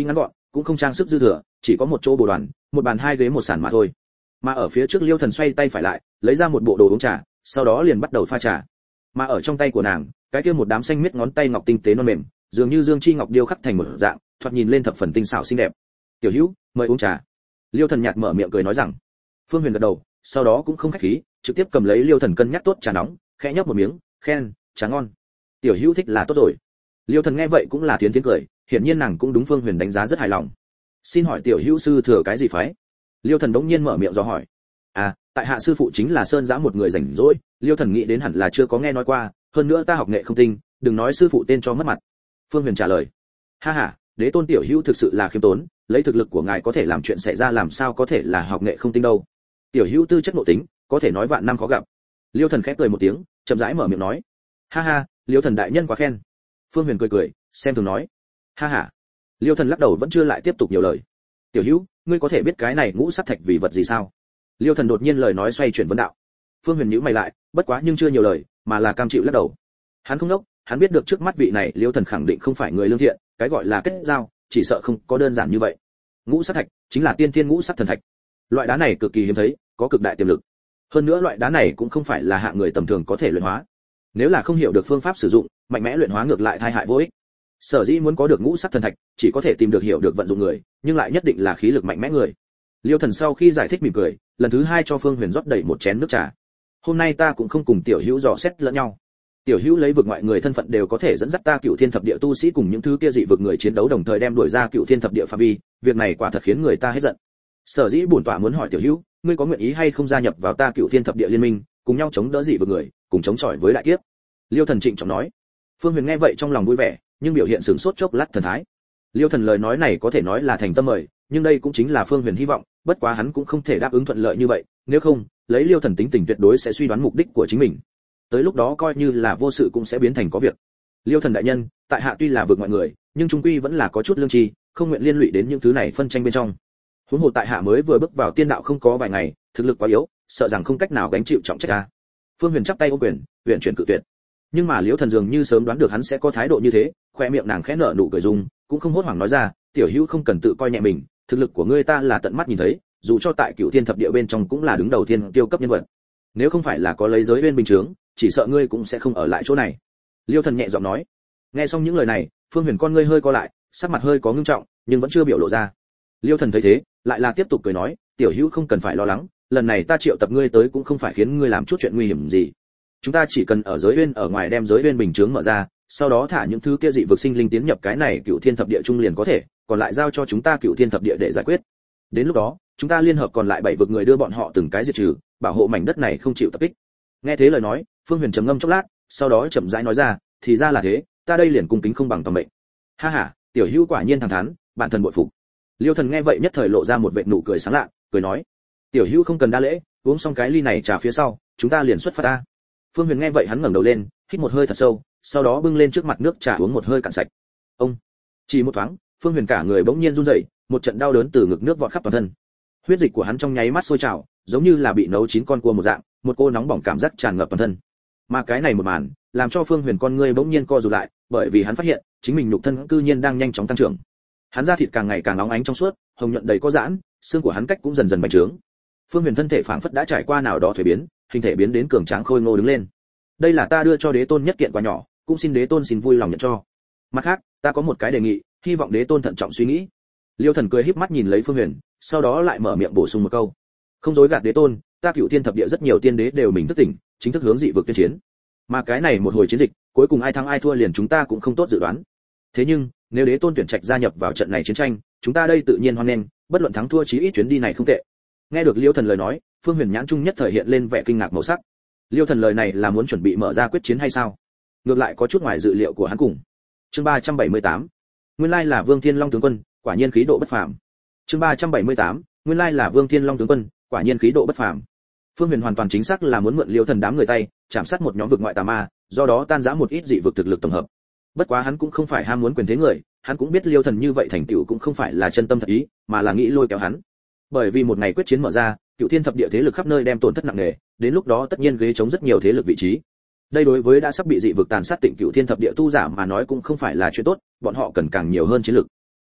cũng không trang sức dư thừa, chỉ có một chỗ bồ đoàn, một bàn hai ghế một sàn mà thôi. Mà ở phía trước Liêu Thần xoay tay phải lại, lấy ra một bộ đồ uống trà, sau đó liền bắt đầu pha trà. Mà ở trong tay của nàng, cái kia một đám xanh miết ngón tay ngọc tinh tế non mềm, dường như dương chi ngọc điêu khắc thành một dạng, thoạt nhìn lên thập phần tinh xảo xinh đẹp. "Tiểu Hữu, mời uống trà." Liêu Thần nhạt mở miệng cười nói rằng. Phương Huyền gật đầu, sau đó cũng không khách khí, trực tiếp cầm lấy Liêu Thần cân nhắc tốt trà nóng, khẽ nhấp một miếng, khen, "Trà ngon." "Tiểu Hữu thích là tốt rồi." Liêu Thần nghe vậy cũng là thiến cười, hiển nhiên nàng cũng đúng Phương Huyền đánh giá rất hài lòng. "Xin hỏi tiểu hữu sư thừa cái gì phái?" Liêu Thần đống nhiên mở miệng dò hỏi. "À, tại hạ sư phụ chính là Sơn Giã một người rảnh rỗi." Liêu Thần nghĩ đến hẳn là chưa có nghe nói qua, hơn nữa ta học nghệ không tinh, đừng nói sư phụ tên cho mất mặt. Phương Huyền trả lời. "Ha ha, đế tôn tiểu hữu thực sự là khiêm tốn, lấy thực lực của ngài có thể làm chuyện xảy ra làm sao có thể là học nghệ không tinh đâu. Tiểu hữu tư chất nội tính, có thể nói vạn năm khó gặp." Liêu Thần khẽ cười một tiếng, chậm rãi mở miệng nói. "Ha ha, Liêu Thần đại nhân quá khen." Phương Huyền cười, xem thường nói. "Ha ha." Liêu Thần lắc đầu vẫn chưa lại tiếp tục nhiều lời. "Tiểu hữu, ngươi có thể biết cái này ngũ sắc thạch vì vật gì sao?" Liêu Thần đột nhiên lời nói xoay chuyển vấn đạo. Phương Huyền nhíu mày lại, bất quá nhưng chưa nhiều lời, mà là cam chịu lắc đầu. Hắn không đốc, hắn biết được trước mắt vị này Liêu Thần khẳng định không phải người lương thiện, cái gọi là kết giao, chỉ sợ không có đơn giản như vậy. Ngũ sắc thạch chính là tiên thiên ngũ sắc thần thạch. Loại đá này cực kỳ hiếm thấy, có cực đại tiềm lực. Hơn nữa loại đá này cũng không phải là hạng người tầm thường có thể luyện hóa. Nếu là không hiểu được phương pháp sử dụng, mạnh mẽ luyện hóa ngược lại tai hại vô ích. Sở dĩ muốn có được ngũ sắc thần thạch, chỉ có thể tìm được hiểu được vận dụng người, nhưng lại nhất định là khí lực mạnh mẽ người. Liêu Thần sau khi giải thích mỉm cười, lần thứ hai cho Phương Huyền rót đầy một chén nước trà. "Hôm nay ta cũng không cùng tiểu hữu dò xét lẫn nhau. Tiểu hữu lấy vực ngoại người thân phận đều có thể dẫn dắt ta Cửu Thiên Thập Địa tu sĩ cùng những thứ kia dị vực người chiến đấu đồng thời đem đuổi ra Cửu Thiên Thập Địa phạm vi, việc này quả thật khiến người ta hết giận. Sở dĩ bổn tọa muốn hỏi tiểu hữu, ngươi có nguyện ý hay không gia nhập vào ta Cửu Thiên Thập Địa liên minh, cùng nhau chống đỡ dị vực người, cùng chống chọi với đại kiếp." Liêu Thần trịnh trọng nói. Phương Huyền nghe vậy trong lòng vui vẻ, nhưng biểu hiện sửng sốt chốc lát thần thái. Liêu Thần lời nói này có thể nói là thành tâm mời, nhưng đây cũng chính là Phương Huyền hy vọng, bất quá hắn cũng không thể đáp ứng thuận lợi như vậy, nếu không, lấy Liêu Thần tính tình tuyệt đối sẽ suy đoán mục đích của chính mình. Tới lúc đó coi như là vô sự cũng sẽ biến thành có việc. "Liêu Thần đại nhân, tại hạ tuy là vượt mọi người, nhưng trung quy vẫn là có chút lương tri, không nguyện liên lụy đến những thứ này phân tranh bên trong. Huống hồ tại hạ mới vừa bước vào tiên đạo không có vài ngày, thực lực quá yếu, sợ rằng không cách nào gánh chịu trọng trách a." Phương Huyền chắp tay ôm quyền, huyền chuyển cự tuyệt. Nhưng mà Liễu Thần dường như sớm đoán được hắn sẽ có thái độ như thế, khoe miệng nàng khẽ nở nụ cười dung, cũng không hốt hoảng nói ra, "Tiểu hữu không cần tự coi nhẹ mình, thực lực của ngươi ta là tận mắt nhìn thấy, dù cho tại Cửu Thiên Thập Địa bên trong cũng là đứng đầu thiên tiêu cấp nhân vật. Nếu không phải là có lấy giới uyên bình chướng, chỉ sợ ngươi cũng sẽ không ở lại chỗ này." Liêu Thần nhẹ giọng nói. Nghe xong những lời này, Phương Huyền con ngươi hơi co lại, sắc mặt hơi có ngưng trọng, nhưng vẫn chưa biểu lộ ra. Liêu Thần thấy thế, lại là tiếp tục cười nói, "Tiểu hữu không cần phải lo lắng, lần này ta triệu tập ngươi tới cũng không phải khiến ngươi làm chút chuyện nguy hiểm gì. Chúng ta chỉ cần ở giới uyên ở ngoài đem giới uyên bình chướng mở ra, sau đó thả những thứ kia dị vực sinh linh tiến nhập cái này Cửu Thiên Thập Địa trung liền có thể, còn lại giao cho chúng ta Cửu Thiên Thập Địa để giải quyết. Đến lúc đó, chúng ta liên hợp còn lại 7 vực người đưa bọn họ từng cái diệt trừ, bảo hộ mảnh đất này không chịu tập kích." Nghe thế lời nói, Phương Huyền trầm ngâm chốc lát, sau đó chậm rãi nói ra, "Thì ra là thế, ta đây liền cung kính không bằng tầm mệnh." "Ha ha, tiểu hữu quả nhiên thẳng thắn, bản thân bội phục." Liêu Thần nghe vậy nhất thời lộ ra một vệt nụ cười sáng lạ, cười nói, "Tiểu hữu không cần đa lễ, uống xong cái ly này trà phía sau, chúng ta liền xuất phát ta." Phương Huyền nghe vậy hắn ngẩng đầu lên, hít một hơi thật sâu, sau đó bưng lên trước mặt nước trà uống một hơi cạn sạch. Ông, chỉ một thoáng, Phương Huyền cả người bỗng nhiên run rẩy, một trận đau đớn từ ngực nước vọt khắp toàn thân. Huyết dịch của hắn trong nháy mắt sôi trào, giống như là bị nấu chín con cua một dạng, một cô nóng bỏng cảm giác tràn ngập toàn thân. Mà cái này một màn, làm cho Phương Huyền con ngươi bỗng nhiên co rụt lại, bởi vì hắn phát hiện, chính mình nhục thân cư nhiên đang nhanh chóng tăng trưởng. Hắn da thịt càng ngày càng nóng ánh trong suốt, hồng nhuận đầy có giãn, xương của hắn cách cũng dần dần bành trướng. Phương Huyền thân thể phảng phất đã trải qua nào đó thuế biến, hình thể biến đến cường tráng khôi ngô đứng lên. "Đây là ta đưa cho đế tôn nhất kiện quà nhỏ, cũng xin đế tôn xin vui lòng nhận cho. Mặt khác, ta có một cái đề nghị, hy vọng đế tôn thận trọng suy nghĩ." Liêu Thần cười híp mắt nhìn lấy Phương Huyền, sau đó lại mở miệng bổ sung một câu, "Không dối gạt đế tôn, ta Cửu Thiên Thập Địa rất nhiều tiên đế đều mình thức tỉnh, chính thức hướng dị vực tuyên chiến. Mà cái này một hồi chiến dịch, cuối cùng ai thắng ai thua liền chúng ta cũng không tốt dự đoán. Thế nhưng, nếu đế tôn tuyển trạch gia nhập vào trận này chiến tranh, chúng ta đây tự nhiên hoan nghênh, bất luận thắng thua chí ít chuyến đi này không tệ." Nghe được Liêu Thần lời nói, Phương Huyền nhãn trung nhất thời hiện lên vẻ kinh ngạc màu sắc. Liêu Thần lời này là muốn chuẩn bị mở ra quyết chiến hay sao? Ngược lại có chút ngoài dự liệu của hắn cùng. Chương 378. Nguyên lai là Vương Thiên Long tướng quân, quả nhiên khí độ bất phàm. Chương 378. Nguyên lai là Vương Thiên Long tướng quân, quả nhiên khí độ bất phàm. Phương Huyền hoàn toàn chính xác là muốn mượn Liêu Thần đám người tay, chạm sát một nhóm vực ngoại tà ma, do đó tan rã một ít dị vực thực lực tổng hợp. Bất quá hắn cũng không phải ham muốn quyền thế người, hắn cũng biết Liêu Thần như vậy thành tựu cũng không phải là chân tâm thật ý, mà là nghĩ lôi kéo hắn. Bởi vì một ngày quyết chiến mở ra, Cửu Thiên Thập Địa thế lực khắp nơi đem tổn thất nặng nề, đến lúc đó tất nhiên ghế chống rất nhiều thế lực vị trí. Đây đối với đã sắp bị dị vực tàn sát Tịnh Cửu Thiên Thập Địa tu giả mà nói cũng không phải là chuyện tốt, bọn họ cần càng nhiều hơn chiến lực.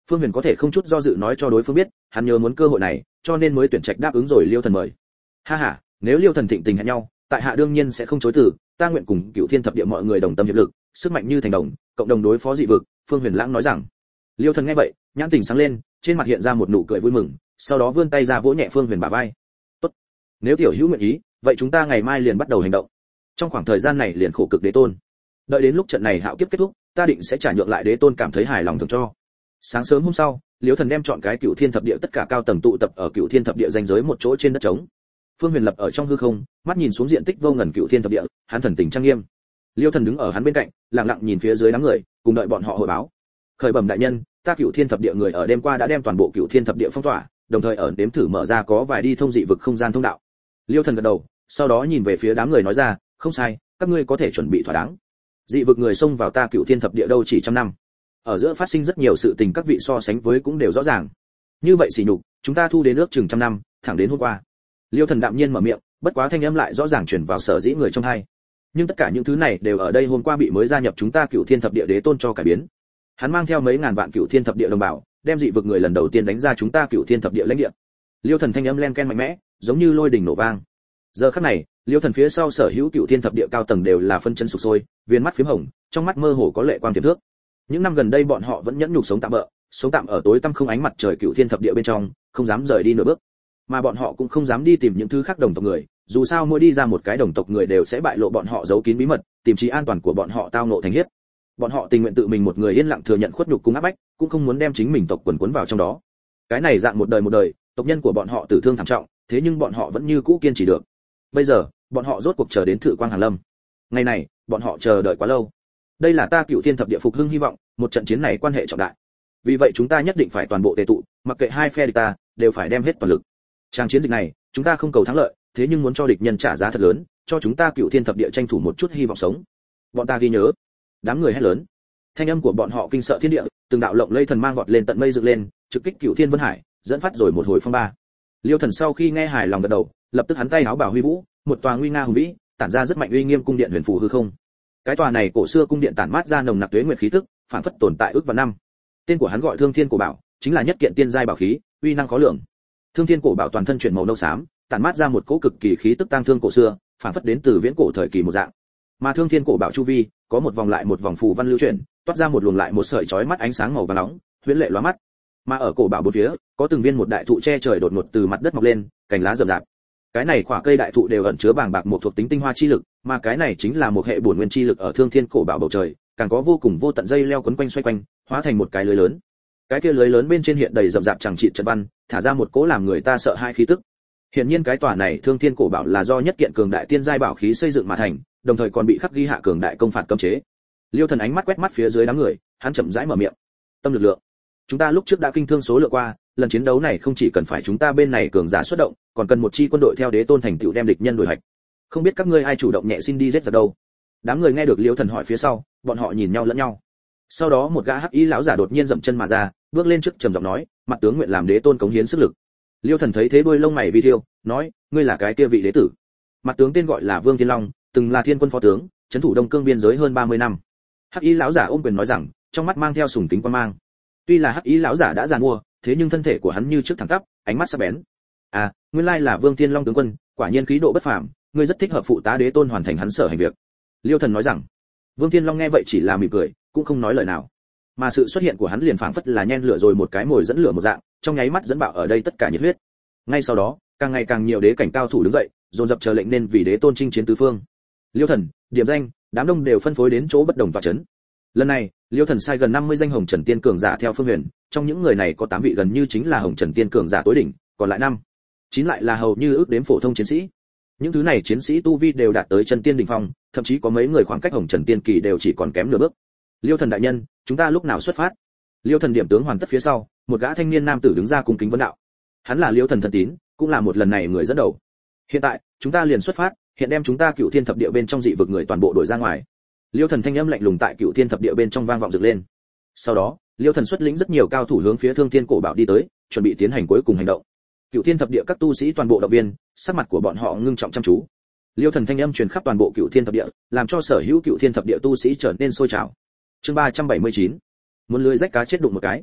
Phương Huyền có thể không chút do dự nói cho đối phương biết, hắn nhớ muốn cơ hội này, cho nên mới tuyển trạch đáp ứng rồi Liêu Thần mời. Ha ha, nếu Liêu Thần thịnh tình hẹn nhau, tại hạ đương nhiên sẽ không chối từ, ta nguyện cùng Cửu Thiên thập địa mọi người đồng tâm hiệp lực, sức mạnh như thành đồng, cộng đồng đối phó dị vực. Phương Huyền lãng nói rằng. Liêu Thần nghe vậy, nhãn tình sáng lên, trên mặt hiện ra một nụ cười vui mừng, sau đó vươn tay ra vỗ nhẹ Phương Huyền bả vai. Tốt, nếu tiểu hữu nguyện ý, vậy chúng ta ngày mai liền bắt đầu hành động. Trong khoảng thời gian này liền khổ cực đế tôn, đợi đến lúc trận này hạo kiếp kết thúc, ta định sẽ trả nhượng lại đế tôn cảm thấy hài lòng thường cho. Sáng sớm hôm sau, Liêu Thần đem chọn cái Cửu Thiên thập địa tất cả cao tầng tụ tập ở Cửu Thiên thập địa ranh giới một chỗ trên đất trống. Phương Huyền lập ở trong hư không, mắt nhìn xuống diện tích vô ngần Cửu Thiên thập địa, hắn thần tình trang nghiêm. Liêu Thần đứng ở hắn bên cạnh, lặng lặng nhìn phía dưới đám người, cùng đợi bọn họ hội báo. Khởi bẩm đại nhân, ta Cửu Thiên thập địa người ở đêm qua đã đem toàn bộ Cửu Thiên thập địa phong tỏa, đồng thời ở nếm thử mở ra có vài đi thông dị vực không gian thông đạo. Liêu Thần gật đầu, sau đó nhìn về phía đám người nói ra, không sai, các ngươi có thể chuẩn bị thỏa đáng. Dị vực người xông vào ta Cửu Thiên thập địa đâu chỉ trăm năm, ở giữa phát sinh rất nhiều sự tình, các vị so sánh với cũng đều rõ ràng. Như vậy xỉ nhục, chúng ta thu đến nước chừng trăm năm, thẳng đến hôm qua. Liêu Thần đạm nhiên mở miệng, bất quá thanh âm lại rõ ràng truyền vào sở dĩ người trong hai. Nhưng tất cả những thứ này đều ở đây hôm qua bị mới gia nhập chúng ta Cửu Thiên thập địa đế tôn cho cải biến. Hắn mang theo mấy ngàn vạn Cửu Thiên thập địa đồng bào, đem dị vực người lần đầu tiên đánh ra chúng ta Cửu Thiên thập địa lãnh địa. Liêu Thần thanh âm len ken mạnh mẽ, giống như lôi đình nổ vang. Giờ khắc này, Liêu Thần phía sau sở hữu Cửu Thiên thập địa cao tầng đều là phân chân sục sôi, viên mắt phím hồng, trong mắt mơ hồ có lệ quang tiềm thước. Những năm gần đây bọn họ vẫn nhẫn nhục sống tạm bợ, sống tạm ở tối tăm không ánh mặt trời Cửu Thiên thập địa bên trong, không dám rời đi nửa bước. Mà bọn họ cũng không dám đi tìm những thứ khác đồng tộc người, dù sao mỗi đi ra một cái đồng tộc người đều sẽ bại lộ bọn họ giấu kín bí mật, tìm trí an toàn của bọn họ tao ngộ thành hiếp. Bọn họ tình nguyện tự mình một người yên lặng thừa nhận khuất nhục cùng áp bách, cũng không muốn đem chính mình tộc quần cuốn vào trong đó. Cái này dạng một đời, tộc nhân của bọn họ tử thương thảm trọng, thế nhưng bọn họ vẫn như cũ kiên trì được. Bây giờ, bọn họ rốt cuộc chờ đến Thự Quang Hàn Lâm. Ngày này, bọn họ chờ đợi quá lâu. Đây là ta Cửu Thiên thập địa phục hưng hy vọng, một trận chiến này quan hệ trọng đại. Vì vậy chúng ta nhất định phải toàn bộ tề tụ, mặc kệ hai phe địch ta, đều phải đem hết toàn lực. Trang chiến dịch này, chúng ta không cầu thắng lợi, thế nhưng muốn cho địch nhân trả giá thật lớn, cho chúng ta Cửu Thiên thập địa tranh thủ một chút hy vọng sống. Bọn ta ghi nhớ. Đám người hét lớn. Thanh âm của bọn họ kinh sợ thiên địa, từng đạo lộng lây thần mang vọt lên tận mây dựng lên, trực kích Cửu Thiên Vân Hải, dẫn phát rồi một hồi phong ba. Liêu Thần sau khi nghe hài lòng gật đầu, lập tức hắn tay áo bảo huy vũ, một tòa nguy nga hùng vĩ, tản ra rất mạnh uy nghiêm cung điện huyền phù hư không. Cái tòa này cổ xưa cung điện tản mát ra nồng nặc tuế nguyệt khí tức, phản phất tồn tại ước vạn năm. Tên của hắn gọi Thương Thiên Cổ Bảo, chính là nhất kiện tiên giai bảo khí, uy năng khó lường. Thương Thiên Cổ Bảo toàn thân chuyển màu nâu xám, tản mát ra một cỗ cực kỳ khí tức tang thương cổ xưa, phản phất đến từ viễn cổ thời kỳ một dạng. Mà Thương Thiên Cổ Bảo chu vi có một vòng lại một vòng phù văn lưu chuyển, toát ra một luồng lại một sợi chói mắt ánh sáng màu vàng nóng, huyễn lệ lóa mắt. Mà ở cổ bảo bốn phía, có từng viên một đại thụ che trời đột ngột từ mặt đất mọc lên, cành lá rậm rạp. Cái này quả cây đại thụ đều ẩn chứa bàng bạc một thuộc tính tinh hoa chi lực, mà cái này chính là một hệ bổn nguyên chi lực ở Thương Thiên Cổ Bảo bầu trời, càng có vô cùng vô tận dây leo quấn quanh xoay quanh, hóa thành một cái lưới lớn. Cái kia lưới lớn bên trên hiện đầy rậm rạp chẳng trị trận văn, thả ra một cỗ làm người ta sợ hai khí tức. Hiển nhiên cái tòa này Thương Thiên Cổ Bảo là do nhất kiện cường đại tiên giai bảo khí xây dựng mà thành, đồng thời còn bị khắc ghi hạ cường đại công phạt cấm chế. Liêu Thần ánh mắt quét mắt phía dưới đám người, hắn chậm rãi mở miệng. Tâm lực lượng. Chúng ta lúc trước đã kinh thương số lượng qua, lần chiến đấu này không chỉ cần phải chúng ta bên này cường giả xuất động, còn cần một chi quân đội theo đế tôn thành tựu đem địch nhân đuổi hạch. Không biết các ngươi ai chủ động nhẹ xin đi giết giặc đâu? Đám người nghe được Liêu Thần hỏi phía sau, bọn họ nhìn nhau lẫn nhau. Sau đó một gã hắc y lão giả đột nhiên dậm chân mà ra, bước lên trước trầm giọng nói, mặt tướng nguyện làm đế tôn cống hiến sức lực. Liêu Thần thấy thế đuôi lông mày vi thiêu, nói, ngươi là cái kia vị đế tử? Mặt tướng tên gọi là Vương Thiên Long, từng là thiên quân phó tướng, trấn thủ Đông Cương biên giới hơn 30 năm. Hắc y lão giả ôm quyền nói rằng, trong mắt mang theo sùng kính quan mang. Tuy là hắc y lão giả đã già mua, thế nhưng thân thể của hắn như trước thẳng tắp, ánh mắt sắc bén. À, nguyên lai là Vương Thiên Long tướng quân, quả nhiên khí độ bất phàm, ngươi rất thích hợp phụ tá đế tôn hoàn thành hắn sở hành việc. Liêu Thần nói rằng. Vương Thiên Long nghe vậy chỉ là mỉm cười, cũng không nói lời nào. Mà sự xuất hiện của hắn liền phảng phất là nhen lửa rồi một cái mồi dẫn lửa một dạng, trong nháy mắt dẫn bạo ở đây tất cả nhiệt huyết. Ngay sau đó, càng ngày càng nhiều đế cảnh cao thủ đứng dậy, dồn dập chờ lệnh nên vì đế tôn chinh chiến tứ phương. Liêu Thần, điểm danh, đám đông đều phân phối đến chỗ bất đồng tọa chấn. Lần này, Liêu Thần sai gần 50 danh Hồng Trần Tiên cường giả theo Phương Huyền, trong những người này có 8 vị gần như chính là Hồng Trần Tiên cường giả tối đỉnh, còn lại 9 lại là hầu như ước đếm phổ thông chiến sĩ. Những thứ này chiến sĩ tu vi đều đạt tới chân tiên đỉnh phong, thậm chí có mấy người khoảng cách Hồng Trần Tiên kỳ đều chỉ còn kém nửa bước. Liêu Thần đại nhân, chúng ta lúc nào xuất phát? Liêu Thần điểm tướng hoàn tất phía sau, một gã thanh niên nam tử đứng ra cung kính vấn đạo. Hắn là Liêu Thần thân tín, cũng là một lần này người dẫn đầu. Hiện tại, chúng ta liền xuất phát, hiện đem chúng ta Cửu Thiên thập địa bên trong dị vực người toàn bộ đuổi ra ngoài. Liêu Thần thanh âm lạnh lùng tại Cửu Thiên thập địa bên trong vang vọng dựng lên. Sau đó, Liêu Thần xuất lĩnh rất nhiều cao thủ hướng phía Thương Thiên Cổ Bảo đi tới, chuẩn bị tiến hành cuối cùng hành động. Cửu Thiên thập địa các tu sĩ toàn bộ động viên, sắc mặt của bọn họ ngưng trọng chăm chú. Liêu Thần thanh âm truyền khắp toàn bộ Cửu Thiên thập địa, làm cho sở hữu Cửu Thiên thập địa tu sĩ trở nên sôi trào. Chương 379. Muốn lưới rách cá chết đụng một cái.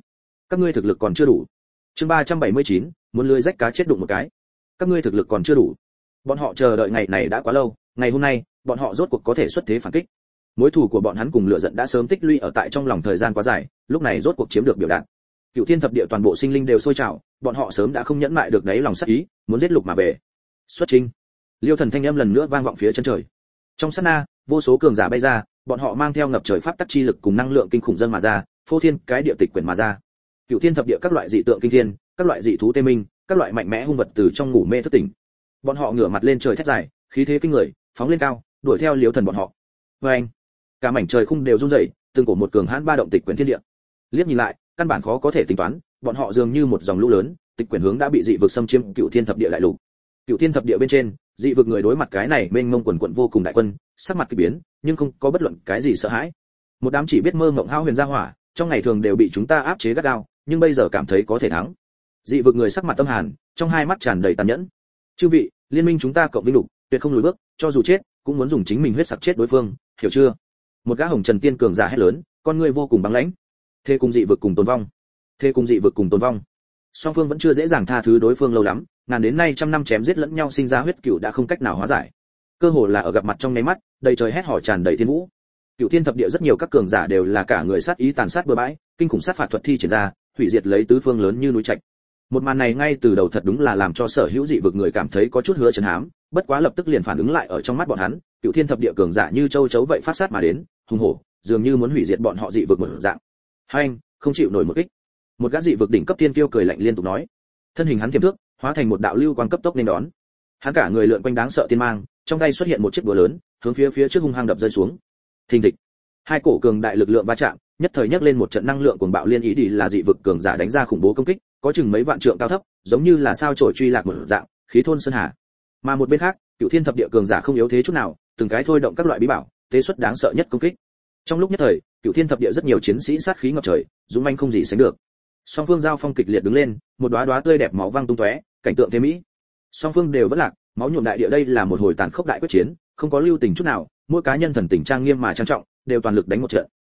Các ngươi thực lực còn chưa đủ. Chương 379, muốn lưới rách cá chết đụng một cái. Các ngươi thực lực còn chưa đủ. Bọn họ chờ đợi ngày này đã quá lâu, ngày hôm nay, bọn họ rốt cuộc có thể xuất thế phản kích. Mối thù của bọn hắn cùng lửa giận đã sớm tích lũy ở tại trong lòng thời gian quá dài, lúc này rốt cuộc chiếm được biểu đạt. Cửu Thiên thập địa toàn bộ sinh linh đều sôi trào, bọn họ sớm đã không nhẫn mại được đáy lòng sát ý, muốn giết lục mà về. Xuất chinh. Liêu Thần thanh âm lần nữa vang vọng phía chân trời. Trong sát na, vô số cường giả bay ra, bọn họ mang theo ngập trời pháp tắc chi lực cùng năng lượng kinh khủng dâng mà ra, phô thiên cái địa tịch quyển mà ra. Cửu Thiên thập địa các loại dị tượng kinh thiên, các loại dị thú tê minh, các loại mạnh mẽ hung vật từ trong ngủ mê thức tỉnh. Bọn họ ngửa mặt lên trời thét dài, khí thế kinh người, phóng lên cao, đuổi theo Liêu Thần bọn họ. Oeng! Cả mảnh trời khung đều rung rẩy, từng cổ một cường hãn ba động tịch quyển thiên địa. Liếc nhìn lại, căn bản khó có thể tính toán, bọn họ dường như một dòng lũ lớn, tịch quyển hướng đã bị dị vực xâm chiếm Cửu Thiên thập địa đại lục. Cửu Thiên thập địa bên trên, dị vực người đối mặt cái này mênh mông quần quần vô cùng đại quân, sắc mặt kỳ biến, nhưng không có bất luận cái gì sợ hãi. Một đám chỉ biết mơ mộng hao huyền gia hỏa, trong ngày thường đều bị chúng ta áp chế gắt gao, nhưng bây giờ cảm thấy có thể thắng. Dị vực người sắc mặt tâm hàn, trong hai mắt tràn đầy tàn nhẫn. Chư vị, liên minh chúng ta cộng vinh lục, tuyệt không lùi bước, cho dù chết, cũng muốn dùng chính mình huyết sặc chết đối phương, hiểu chưa? Một gã hồng trần tiên cường giả hét lớn, con ngươi vô cùng băng lãnh. Thế cùng dị vực cùng tồn vong. Thế cùng dị vực cùng tồn vong. Song phương vẫn chưa dễ dàng tha thứ đối phương lâu lắm, ngàn đến nay trăm năm chém giết lẫn nhau sinh ra huyết cựu đã không cách nào hóa giải. Cơ hồ là ở gặp mặt trong nháy mắt, đầy trời hét hỏi tràn đầy thiên vũ. Cửu Thiên thập địa rất nhiều các cường giả đều là cả người sát ý tàn sát bừa bãi, kinh khủng sát phạt thuật thi triển ra, hủy diệt lấy tứ phương lớn như núi trạch. Một màn này ngay từ đầu thật đúng là làm cho sở hữu dị vực người cảm thấy có chút hứa chấn hám, bất quá lập tức liền phản ứng lại ở trong mắt bọn hắn, Cửu Thiên thập địa cường giả như châu chấu vậy phát sát mà đến, hùng hổ, dường như muốn hủy diệt bọn họ dị vực một dạng. Hành, không chịu nổi một kích. Một gã dị vực đỉnh cấp tiên kiêu cười lạnh liên tục nói. Thân hình hắn tiềm thước, hóa thành một đạo lưu quang cấp tốc nên đón. Hắn cả người lượn quanh đáng sợ tiên mang, trong tay xuất hiện một chiếc búa lớn, hướng phía trước hung hăng đập rơi xuống. Thình thịch. Hai cổ cường đại lực lượng va chạm, nhất thời nhấc lên một trận năng lượng cuồng bạo liên ý đi là dị vực cường giả đánh ra khủng bố công kích, có chừng mấy vạn trượng cao thấp, giống như là sao chổi truy lạc một dạng, khí thôn sơn hà. Mà một bên khác, Cửu Thiên thập địa cường giả không yếu thế chút nào, từng cái thôi động các loại bí bảo, tế xuất đáng sợ nhất công kích. Trong lúc nhất thời, Cửu Thiên thập địa rất nhiều chiến sĩ sát khí ngập trời, dũng manh không gì sánh được. Song phương giao phong kịch liệt đứng lên, một đóa đóa tươi đẹp máu văng tung tóe, cảnh tượng thế mỹ. Song phương đều vẫn lạc, máu nhuộm đại địa, đây là một hồi tàn khốc đại quyết chiến, không có lưu tình chút nào, mỗi cá nhân thần tình trang nghiêm mà trang trọng, đều toàn lực đánh một trận.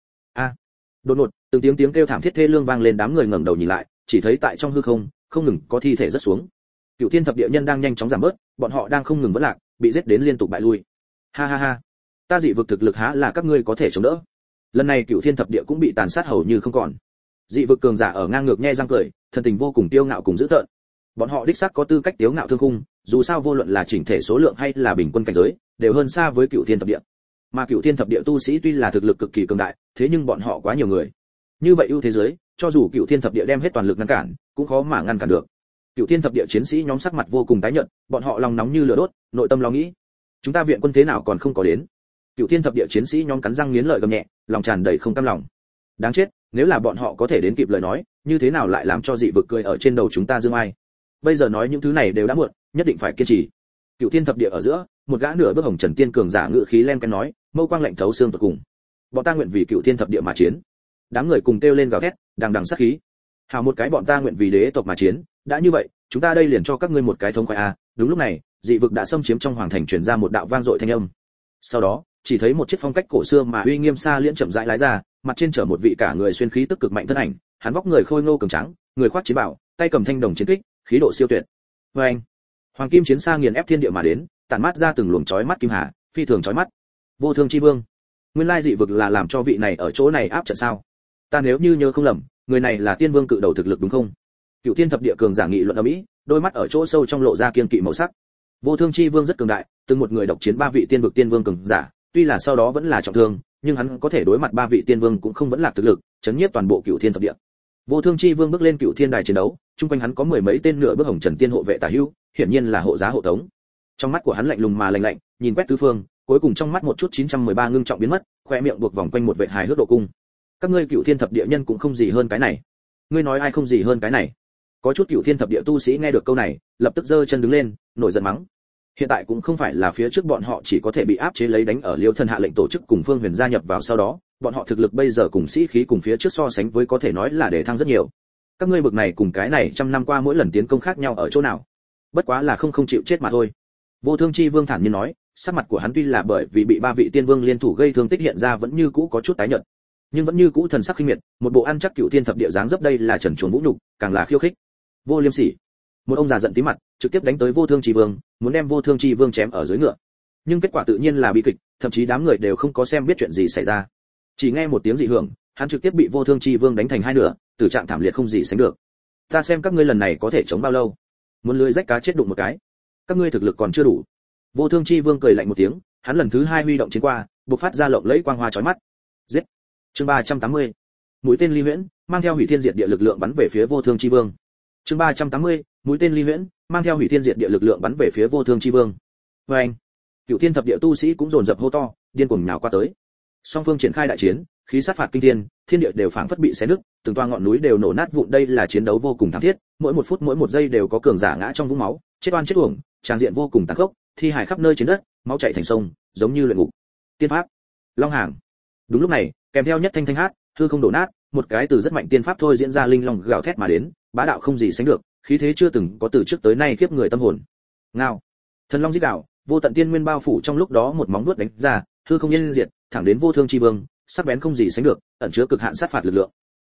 Đột ngột, từng tiếng kêu thảm thiết thê lương vang lên, đám người ngẩng đầu nhìn lại, chỉ thấy tại trong hư không, không ngừng có thi thể rớt xuống. Cửu Thiên thập địa nhân đang nhanh chóng giảm bớt, bọn họ đang không ngừng vẫn lạc, bị giết đến liên tục bại lui. Ha ha ha, ta dị vực thực lực há là các ngươi có thể chống đỡ. Lần này Cửu Thiên thập địa cũng bị tàn sát hầu như không còn. Dị vực cường giả ở ngang ngược nhe răng cười, thần tình vô cùng tiêu ngạo cùng dữ tợn. Bọn họ đích xác có tư cách tiêu ngạo thương khung, dù sao vô luận là chỉnh thể số lượng hay là bình quân cảnh giới, đều hơn xa với Cửu Thiên thập địa. Mà Cửu Thiên thập địa tu sĩ tuy là thực lực cực kỳ cường đại, thế nhưng bọn họ quá nhiều người. Như vậy ưu thế giới, cho dù Cửu Thiên thập địa đem hết toàn lực ngăn cản, cũng khó mà ngăn cản được. Cửu Thiên thập địa chiến sĩ nhóm sắc mặt vô cùng tái nhợt, bọn họ lòng nóng như lửa đốt, nội tâm lo nghĩ, chúng ta viện quân thế nào còn không có đến. Cửu Thiên thập địa chiến sĩ nhóm cắn răng nghiến lợi gầm nhẹ, lòng tràn đầy không cam lòng. Đáng chết, nếu là bọn họ có thể đến kịp lời nói, như thế nào lại làm cho dị vực cười ở trên đầu chúng ta dương ai. Bây giờ nói những thứ này đều đã muộn, nhất định phải kiên trì. Cửu Thiên thập địa ở giữa, một gã nửa bước hồng trần tiên cường giả ngự khí len ken nói, mâu quang lạnh thấu xương tột cùng. Bọn ta nguyện vì Cửu Thiên thập địa mà chiến. Đám người cùng kêu lên gào thét, đằng đằng sát khí. Hào một cái bọn ta nguyện vì đế tộc mà chiến, đã như vậy, chúng ta đây liền cho các ngươi một cái thống khoái a. Đúng lúc này, dị vực đã xâm chiếm trong hoàng thành truyền ra một đạo vang dội thanh âm. Sau đó, chỉ thấy một chiếc phong cách cổ xưa mà uy nghiêm xa liễn chậm rãi lái ra, mặt trên chở một vị cả người xuyên khí tức cực mạnh thân ảnh, hắn vóc người khôi ngô cường tráng, người khoác chiến bào, tay cầm thanh đồng chiến kích, khí độ siêu tuyệt. Oeng! Hoàng kim chiến xa nghiền ép thiên địa mà đến, tản mát ra từng luồng chói mắt kim hà, phi thường chói mắt. Vô Thương chi vương, nguyên lai dị vực là làm cho vị này ở chỗ này áp trận sao? Ta nếu như nhớ không lầm, người này là tiên vương cự đầu thực lực đúng không? Cửu Thiên thập địa cường giả nghị luận ầm ĩ, đôi mắt ở chỗ sâu trong lộ ra kiên kỵ màu sắc. Vô Thương chi vương rất cường đại, từng một người độc chiến ba vị tiên vực tiên vương cường giả, tuy là sau đó vẫn là trọng thương, nhưng hắn có thể đối mặt ba vị tiên vương cũng không vẫn là thực lực, chấn nhiếp toàn bộ Cửu Thiên thập địa. Vô Thương chi vương bước lên Cửu Thiên đài chiến đấu, chung quanh hắn có mười mấy tên nửa bước hồng trần tiên hộ vệ tả hữu, hiển nhiên là hộ giá hộ tống. Trong mắt của hắn lạnh lùng mà lạnh lạnh, nhìn quét tứ phương, cuối cùng trong mắt một chút 913 ngưng trọng biến mất, khoe miệng buộc vòng quanh một vệt hài hước độ cung. Các ngươi Cửu Thiên thập địa nhân cũng không gì hơn cái này. Ngươi nói ai không gì hơn cái này? Có chút Cửu Thiên thập địa tu sĩ nghe được câu này, lập tức giơ chân đứng lên, nổi giận mắng. Hiện tại cũng không phải là phía trước bọn họ chỉ có thể bị áp chế lấy đánh ở Liêu Thần hạ lệnh tổ chức cùng Phương Huyền gia nhập vào sau đó, bọn họ thực lực bây giờ cùng sĩ khí cùng phía trước so sánh với có thể nói là để thăng rất nhiều. Các ngươi bực này cùng cái này trăm năm qua mỗi lần tiến công khác nhau ở chỗ nào? Bất quá là không chịu chết mà thôi. Vô Thương chi vương thản nhiên nói, sắc mặt của hắn tuy là bởi vì bị ba vị tiên vương liên thủ gây thương tích hiện ra vẫn như cũ có chút tái nhợt. nhưng vẫn như cũ thần sắc khinh miệt, một bộ ăn chắc cựu thiên thập địa dáng dấp, đây là trần truồng vũ nhục, càng là khiêu khích. Vô liêm sỉ. Một ông già giận tí mặt, trực tiếp đánh tới Vô Thương Chi Vương, muốn đem Vô Thương Chi Vương chém ở dưới ngựa. Nhưng kết quả tự nhiên là bi kịch, thậm chí đám người đều không có xem biết chuyện gì xảy ra. Chỉ nghe một tiếng dị hưởng, hắn trực tiếp bị Vô Thương Chi Vương đánh thành hai nửa, tử trạng thảm liệt không gì sánh được. Ta xem các ngươi lần này có thể chống bao lâu? Muốn lưới rách cá chết đụng một cái. Các ngươi thực lực còn chưa đủ. Vô Thương Chi Vương cười lạnh một tiếng, hắn lần thứ hai huy động chiến qua, bộc phát ra lộng lẫy quang hoa chói mắt. Giết. Chương 380. Mũi tên ly huyễn, mang theo hủy thiên diệt địa lực lượng bắn về phía Vô Thương Chi Vương. Chương 380. Mũi tên ly huyễn, mang theo hủy thiên diệt địa lực lượng bắn về phía Vô Thương Chi Vương. Oeng. Cửu thiên thập địa tu sĩ cũng dồn dập hô to, điên cuồng nhào qua tới. Song phương triển khai đại chiến, khí sát phạt kinh thiên, thiên địa đều phảng phất bị xé nứt, từng toa ngọn núi đều nổ nát vụn, đây là chiến đấu vô cùng thảm thiết, mỗi một phút mỗi một giây đều có cường giả ngã trong vũng máu, chết oan chết uổng, tràng diện vô cùng tàn khốc, thi hài khắp nơi trên đất, máu chảy thành sông, giống như luyện ngục. Tiên pháp, Long Hàng. Đúng lúc này, kèm theo nhất thanh thanh hát, hư không đổ nát, một cái từ rất mạnh tiên pháp thôi diễn ra linh long gào thét mà đến, bá đạo không gì sánh được, khí thế chưa từng có từ trước tới nay khiếp người tâm hồn. Ngao. Thần long rít gào, vô tận tiên nguyên bao phủ trong lúc đó, một móng vuốt đánh ra, hư không yên diệt, thẳng đến Vô Thương Chi Vương, sắc bén không gì sánh được, ẩn chứa cực hạn sát phạt lực lượng.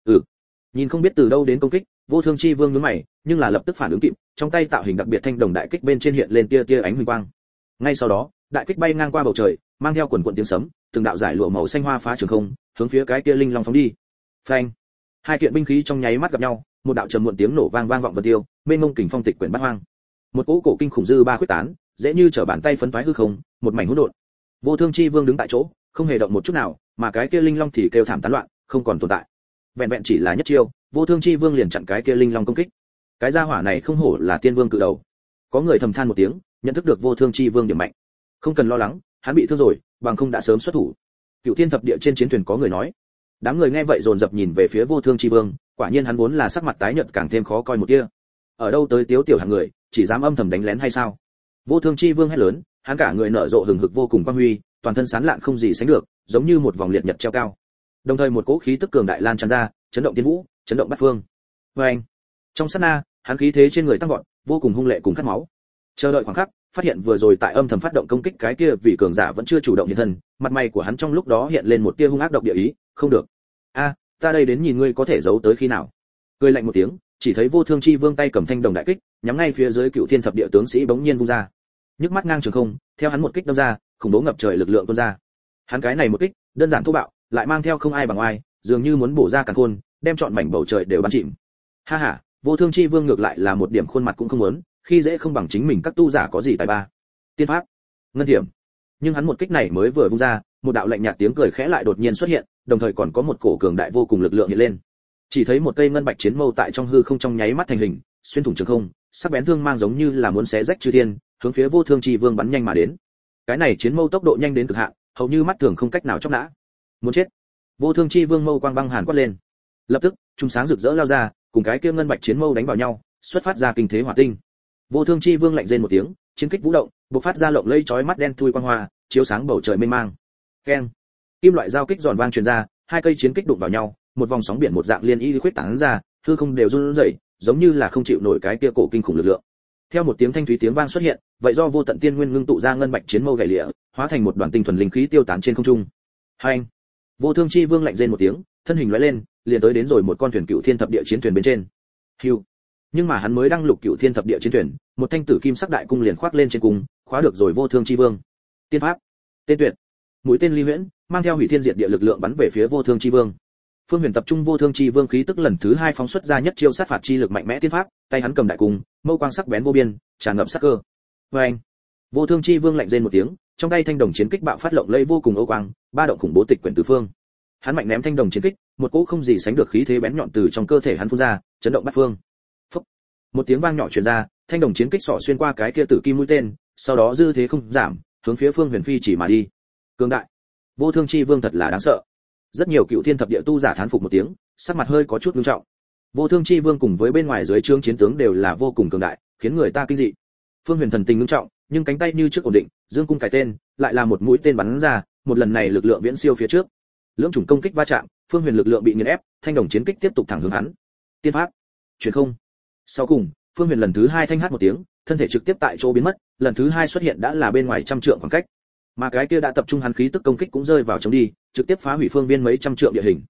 Nhìn không biết từ đâu đến công kích, Vô Thương Chi Vương nhướng mày, nhưng là lập tức phản ứng kịp, trong tay tạo hình đặc biệt thanh đồng đại kích bên trên hiện lên tia tia ánh huỳnh quang. Ngay sau đó, đại kích bay ngang qua bầu trời, mang theo quần quần tiếng sấm, từng đạo giải lụa màu xanh hoa phá trường không, hướng phía cái kia linh long phóng đi. Phanh! Hai kiện binh khí trong nháy mắt gặp nhau, một đạo trầm muộn tiếng nổ vang vang vọng vân tiêu, mênh mông kình phong tịch quyển bát hoang. Một cỗ cổ kinh khủng dư ba khuyết tán, dễ như trở bàn tay phấn toái hư không, một mảnh hỗn độn. Vô Thương Chi Vương đứng tại chỗ, không hề động một chút nào, mà cái kia linh long thì kêu thảm tán loạn, không còn tồn tại. Vẹn vẹn chỉ là nhất chiêu, Vô Thương Chi Vương liền chặn cái kia linh long công kích. Cái gia hỏa này không hổ là tiên vương cự đầu. Có người thầm than một tiếng, nhận thức được Vô Thương Chi Vương điểm mạnh. Không cần lo lắng, hắn bị thương rồi, bằng không đã sớm xuất thủ. Cửu Thiên thập địa trên chiến thuyền có người nói. Đám người nghe vậy dồn dập nhìn về phía Vô Thương Chi Vương, quả nhiên hắn vốn là sắc mặt tái nhợt càng thêm khó coi một tia. Ở đâu tới tiếu tiểu hạng người, chỉ dám âm thầm đánh lén hay sao? Vô Thương Chi Vương hét lớn, hắn cả người nở rộ hừng hực vô cùng quang huy, toàn thân sáng lạn không gì sánh được, giống như một vòng liệt nhật treo cao. Đồng thời một cỗ khí tức cường đại lan tràn ra, chấn động tiên vũ, chấn động bát phương. Oeng! Trong sát na, hắn khí thế trên người tăng vọt, vô cùng hung lệ cùng khát máu. Chờ đợi khoảng khắc, phát hiện vừa rồi tại âm thầm phát động công kích cái kia vị cường giả vẫn chưa chủ động hiện thân, mặt mày của hắn trong lúc đó hiện lên một tia hung ác độc địa ý, không được. A, ta đây đến nhìn ngươi có thể giấu tới khi nào. Cười lạnh một tiếng, chỉ thấy Vô Thương Chi Vương tay cầm thanh đồng đại kích, nhắm ngay phía dưới Cửu Thiên thập địa tướng sĩ bỗng nhiên vung ra. Nhức mắt ngang trường không, theo hắn một kích đâm ra, khủng bố ngập trời lực lượng tuôn ra. Hắn cái này một kích, đơn giản thô bạo, lại mang theo không ai bằng ai, dường như muốn bổ ra càn khôn, đem trọn mảnh bầu trời đều bắn chìm. Ha ha, Vô Thương Chi Vương ngược lại là một điểm khuôn mặt cũng không muốn, khi dễ không bằng chính mình các tu giả có gì tài ba. Tiên pháp, ngân thiểm. Nhưng hắn một kích này mới vừa vung ra, một đạo lạnh nhạt tiếng cười khẽ lại đột nhiên xuất hiện, đồng thời còn có một cổ cường đại vô cùng lực lượng hiện lên. Chỉ thấy một cây ngân bạch chiến mâu tại trong hư không trong nháy mắt thành hình, xuyên thủng trường không, sắc bén thương mang giống như là muốn xé rách chư thiên, hướng phía Vô Thương Chi Vương bắn nhanh mà đến. Cái này chiến mâu tốc độ nhanh đến cực hạn, hầu như mắt thường không cách nào chọc nã. Muốn chết. Vô Thương Chi Vương mâu quang băng hàn quát lên. Lập tức, trung sáng rực rỡ lao ra, cùng cái kia ngân bạch chiến mâu đánh vào nhau, xuất phát ra kinh thế hỏa tinh. Vô Thương Chi Vương lạnh rên một tiếng, chiến kích vũ động, bộc phát ra lộng lẫy chói mắt đen thui quang hoa, chiếu sáng bầu trời mênh mang. Keng. Kim loại giao kích giòn vang truyền ra, hai cây chiến kích đụng vào nhau, một vòng sóng biển một dạng liên y khuyết tán ra, hư không đều run rẩy, giống như là không chịu nổi cái kia cổ kinh khủng lực lượng. Theo một tiếng thanh thúy tiếng vang xuất hiện, vậy do vô tận tiên nguyên ngưng tụ ra ngân bạch chiến mâu gãy lịa, hóa thành một đoàn tinh thuần linh khí tiêu tán trên không trung. Hành. Vô Thương Chi Vương lạnh rên một tiếng, thân hình lóe lên, liền tới đến rồi một con thuyền Cửu Thiên thập địa chiến thuyền bên trên. Hưu. Nhưng mà hắn mới đăng lục Cửu Thiên thập địa chiến thuyền, một thanh tử kim sắc đại cung liền khoác lên trên cung, khóa được rồi Vô Thương Chi Vương. Tiên pháp, tên tuyệt, mũi tên ly huyễn, mang theo hủy thiên diệt địa lực lượng bắn về phía Vô Thương Chi Vương. Phương Huyền tập trung Vô Thương Chi Vương khí tức lần thứ hai phóng xuất ra nhất chiêu sát phạt chi lực mạnh mẽ tiên pháp, tay hắn cầm đại cung, mâu quang sắc bén vô biên, tràn ngập sắc cơ. Oeng! Vô Thương Chi Vương lạnh rên một tiếng, trong tay thanh đồng chiến kích bạo phát lộng lẫy vô cùng ô quang, ba động khủng bố tịch quyển tứ phương. Hắn mạnh ném thanh đồng chiến kích, một cỗ không gì sánh được khí thế bén nhọn từ trong cơ thể hắn phun ra, chấn động bát phương. Phốc! Một tiếng vang nhỏ truyền ra, thanh đồng chiến kích xỏ xuyên qua cái kia tử kim mũi tên, sau đó dư thế không giảm, hướng phía Phương Huyền phi chỉ mà đi. Cường đại! Vô Thương Chi Vương thật là đáng sợ. Rất nhiều Cựu Thiên thập địa tu giả thán phục một tiếng, sắc mặt hơi có chút nghiêm trọng. Vô Thương Chi Vương cùng với bên ngoài dưới trướng chiến tướng đều là vô cùng cường đại, khiến người ta kinh dị. Phương Huyền thần tình nghiêm trọng, nhưng cánh tay như trước ổn định, dương cung cài tên, lại là một mũi tên bắn ra, một lần này lực lượng viễn siêu phía trước. Lưỡng chủng công kích va chạm, Phương Huyền lực lượng bị nghiền ép, thanh đồng chiến kích tiếp tục thẳng hướng hắn. Tiên pháp, truyền không. Sau cùng, Phương Huyền lần thứ hai thanh hát một tiếng, thân thể trực tiếp tại chỗ biến mất, lần thứ hai xuất hiện đã là bên ngoài trăm trượng khoảng cách. Mà cái kia đã tập trung hắn khí tức công kích cũng rơi vào chống đi, trực tiếp phá hủy phương viên mấy trăm trượng địa hình.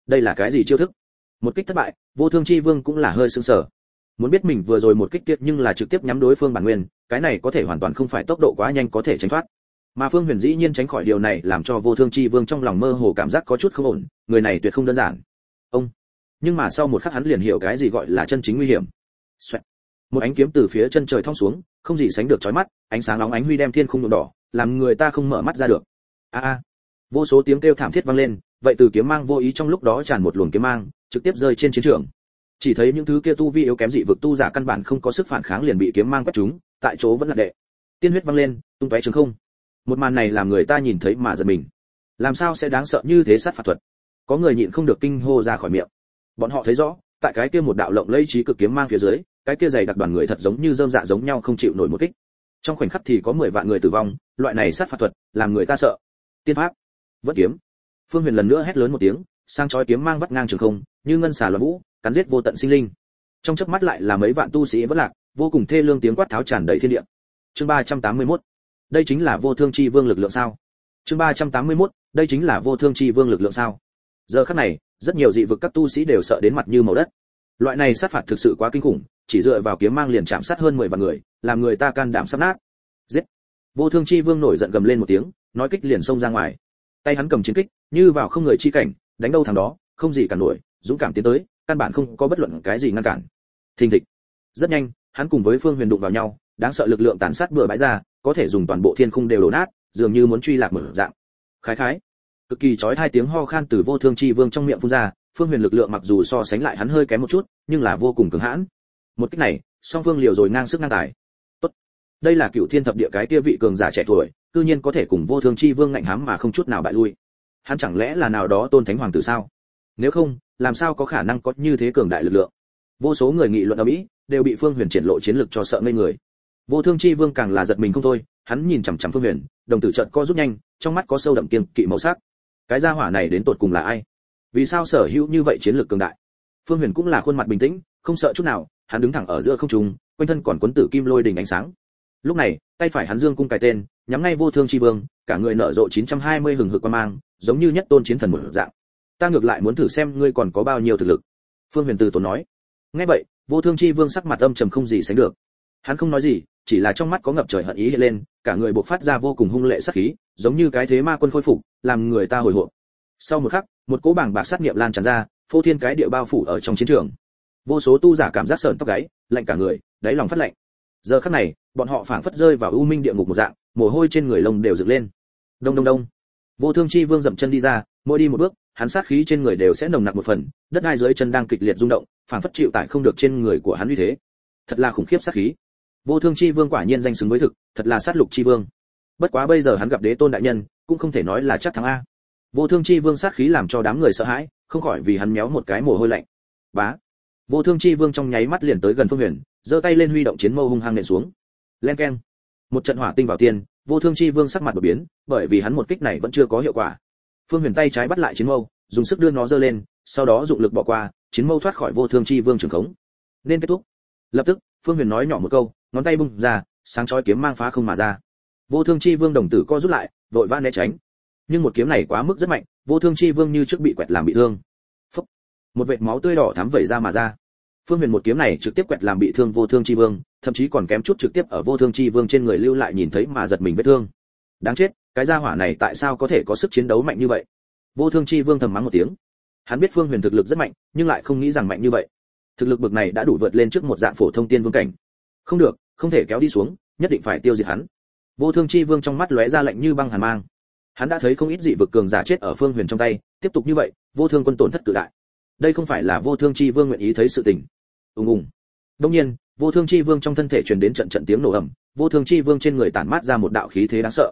đây là cái gì chiêu thức? Một kích thất bại, Vô Thương Chi Vương cũng là hơi sững sờ. Muốn biết mình vừa rồi một kích tiết nhưng là trực tiếp nhắm đối phương bản nguyên, cái này có thể hoàn toàn không phải tốc độ quá nhanh có thể tránh thoát. Mà Phương Huyền dĩ nhiên tránh khỏi điều này, làm cho Vô Thương Chi Vương trong lòng mơ hồ cảm giác có chút không ổn, người này tuyệt không đơn giản. Ông. Nhưng mà sau một khắc hắn liền hiểu cái gì gọi là chân chính nguy hiểm. Xoẹt. Một ánh kiếm từ phía chân trời thong xuống, không gì sánh được chói mắt, ánh sáng nóng ánh huy đem thiên khung nhuộm đỏ, làm người ta không mở mắt ra được. A a. Vô số tiếng kêu thảm thiết vang lên, vậy từ kiếm mang vô ý trong lúc đó tràn một luồng kiếm mang, trực tiếp rơi trên chiến trường. Chỉ thấy những thứ kia tu vi yếu kém dị vực tu giả căn bản không có sức phản kháng liền bị kiếm mang quét trúng, tại chỗ vẫn là đệ. Tiên huyết vang lên, tung tóe trường không. Một màn này làm người ta nhìn thấy mà giật mình. Làm sao sẽ đáng sợ như thế sát phạt thuật? Có người nhịn không được kinh hô ra khỏi miệng. Bọn họ thấy rõ, tại cái kia một đạo lộng lẫy trí cực kiếm mang phía dưới, cái kia dày đặc đoàn người thật giống như rơm dạ giống nhau không chịu nổi một kích. Trong khoảnh khắc thì có 10 vạn người tử vong, loại này sát phạt thuật, làm người ta sợ. Tiên pháp, vất kiếm. Phương Huyền lần nữa hét lớn một tiếng, sang chói kiếm mang vắt ngang trường không, như ngân xà loạn vũ, cắn giết vô tận sinh linh. Trong chớp mắt lại là mấy vạn tu sĩ vỡ lạc, vô cùng thê lương tiếng quát tháo tràn đầy thiên địa. Chương 381. Đây chính là Vô Thương Chi Vương lực lượng sao? Chương 381. Đây chính là Vô Thương Chi Vương lực lượng sao? Giờ khắc này, rất nhiều dị vực các tu sĩ đều sợ đến mặt như màu đất. Loại này sát phạt thực sự quá kinh khủng, chỉ dựa vào kiếm mang liền chạm sát hơn 10 vạn người, làm người ta can đảm sắp nát. Giết! Vô Thương Chi Vương nổi giận gầm lên một tiếng, nói kích liền xông ra ngoài. Tay hắn cầm chiến kích, như vào không người chi cảnh, đánh đâu thằng đó, không gì cản nổi, dũng cảm tiến tới, căn bản không có bất luận cái gì ngăn cản. Thình thịch. Rất nhanh, hắn cùng với Phương Huyền đụng vào nhau, đáng sợ lực lượng tàn sát bừa bãi ra, có thể dùng toàn bộ thiên khung đều đổ nát, dường như muốn truy lạc mở dạng. Khái khái. Cực kỳ chói hai tiếng ho khan từ Vô Thương Chi Vương trong miệng phun ra, Phương Huyền lực lượng mặc dù so sánh lại hắn hơi kém một chút, nhưng là vô cùng cứng hãn. Một kích này, song phương liều rồi ngang sức ngang tài. Tốt. Đây là Cửu Thiên thập địa cái kia vị cường giả trẻ tuổi, cư nhiên có thể cùng Vô Thương Chi Vương ngạnh hám mà không chút nào bại lui. Hắn chẳng lẽ là nào đó tôn thánh hoàng tử sao? Nếu không, làm sao có khả năng có như thế cường đại lực lượng? Vô số người nghị luận ầm ĩ, đều bị Phương Huyền triển lộ chiến lực cho sợ ngây người. Vô Thương Chi Vương càng là giật mình không thôi, hắn nhìn chằm chằm Phương Huyền, đồng tử chợt co rút nhanh, trong mắt có sâu đậm kiêng kỵ màu sắc. Cái gia hỏa này đến tột cùng là ai? Vì sao sở hữu như vậy chiến lược cường đại? Phương Huyền cũng là khuôn mặt bình tĩnh, không sợ chút nào, hắn đứng thẳng ở giữa không trung, quanh thân còn quấn tử kim lôi đỉnh ánh sáng. Lúc này, tay phải hắn dương cung cài tên, nhắm ngay Vô Thương Chi Vương, cả người nở rộ 920 hừng hực quang mang, giống như nhất tôn chiến thần một dạng. Ta ngược lại muốn thử xem ngươi còn có bao nhiêu thực lực. Phương Huyền từ tốn nói. Nghe vậy, Vô Thương Chi Vương sắc mặt âm trầm không gì sánh được. Hắn không nói gì, chỉ là trong mắt có ngập trời hận ý hiện lên, cả người bộc phát ra vô cùng hung lệ sát khí, giống như cái thế ma quân khôi phục, làm người ta hồi hộp. Sau một khắc, một cỗ bảng bạc sát niệm lan tràn ra, phô thiên cái địa bao phủ ở trong chiến trường. Vô số tu giả cảm giác sởn tóc gáy, lạnh cả người, đáy lòng phát lạnh. Giờ khắc này, bọn họ phảng phất rơi vào u minh địa ngục một dạng, mồ hôi trên người lông đều dựng lên. Đông đông đông. Vô Thương Chi Vương dậm chân đi ra, mỗi đi một bước, hắn sát khí trên người đều sẽ nồng nặc một phần, đất đai dưới chân đang kịch liệt rung động, phảng phất chịu tải không được trên người của hắn uy thế. Thật là khủng khiếp sát khí. Vô Thương Chi Vương quả nhiên danh xứng với thực, thật là sát lục chi vương. Bất quá bây giờ hắn gặp Đế Tôn đại nhân, cũng không thể nói là chắc thắng a. Vô Thương Chi Vương sát khí làm cho đám người sợ hãi, không khỏi vì hắn méo một cái mồ hôi lạnh. Bá. Vô Thương Chi Vương trong nháy mắt liền tới gần Phương Huyền, giơ tay lên huy động chiến mâu hung hăng nện xuống. Len keng. Một trận hỏa tinh vào tiên, Vô Thương Chi Vương sắc mặt đổi biến, bởi vì hắn một kích này vẫn chưa có hiệu quả. Phương Huyền tay trái bắt lại chiến mâu, dùng sức đưa nó giơ lên, sau đó dụng lực bỏ qua, chiến mâu thoát khỏi Vô Thương Chi Vương trường khống. Nên kết thúc. Lập tức, Phương Huyền nói nhỏ một câu, ngón tay bung ra, sáng chói kiếm mang phá không mà ra. Vô Thương Chi Vương đồng tử co rút lại, vội vã né tránh. Nhưng một kiếm này quá mức rất mạnh, Vô Thương Chi Vương như trước bị quẹt làm bị thương. Phốc. Một vệt máu tươi đỏ thắm vẩy ra mà ra. Phương Huyền một kiếm này trực tiếp quẹt làm bị thương Vô Thương Chi Vương, thậm chí còn kém chút trực tiếp ở Vô Thương Chi Vương trên người lưu lại nhìn thấy mà giật mình vết thương. Đáng chết, cái gia hỏa này tại sao có thể có sức chiến đấu mạnh như vậy? Vô Thương Chi Vương thầm mắng một tiếng. Hắn biết Phương Huyền thực lực rất mạnh, nhưng lại không nghĩ rằng mạnh như vậy. Thực lực bậc này đã đủ vượt lên trước một dạng phổ thông tiên vương cảnh. Không được, không thể kéo đi xuống, nhất định phải tiêu diệt hắn. Vô Thương Chi Vương trong mắt lóe ra lạnh như băng hàn mang. Hắn đã thấy không ít dị vực cường giả chết ở Phương Huyền trong tay, tiếp tục như vậy, Vô Thương quân tổn thất cự đại. Đây không phải là Vô Thương Chi Vương nguyện ý thấy sự tình. Ùng ùng. Đương nhiên, Vô Thương Chi Vương trong thân thể truyền đến trận trận tiếng nổ ầm, Vô Thương Chi Vương trên người tản mát ra một đạo khí thế đáng sợ.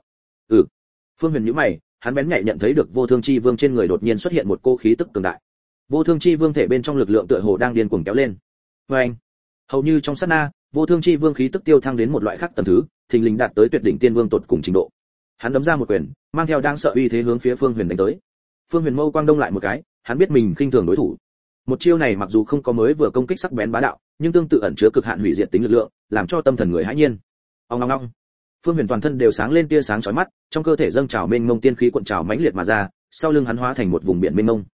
Phương Huyền nhíu mày, hắn bén nhạy nhận thấy được Vô Thương Chi Vương trên người đột nhiên xuất hiện một cô khí tức cường đại. Vô Thương Chi Vương thể bên trong lực lượng tựa hồ đang điên cuồng kéo lên. Oeng! Hầu như trong sát na, Vô Thương Chi Vương khí tức tiêu thăng đến một loại khác tầng thứ, thình lình đạt tới tuyệt đỉnh tiên vương tột cùng trình độ. Hắn đấm ra một quyền, mang theo đang sợ uy thế hướng phía Phương Huyền đánh tới. Phương Huyền mâu quang đông lại một cái, hắn biết mình khinh thường đối thủ. Một chiêu này mặc dù không có mới vừa công kích sắc bén bá đạo, nhưng tương tự ẩn chứa cực hạn hủy diệt tính lực lượng, làm cho tâm thần người hãi nhiên. Ong ong ong. Phương Huyền toàn thân đều sáng lên tia sáng chói mắt, trong cơ thể dâng trào mênh mông tiên khí cuộn trào mãnh liệt mà ra, sau lưng hắn hóa thành một vùng biển mênh mông.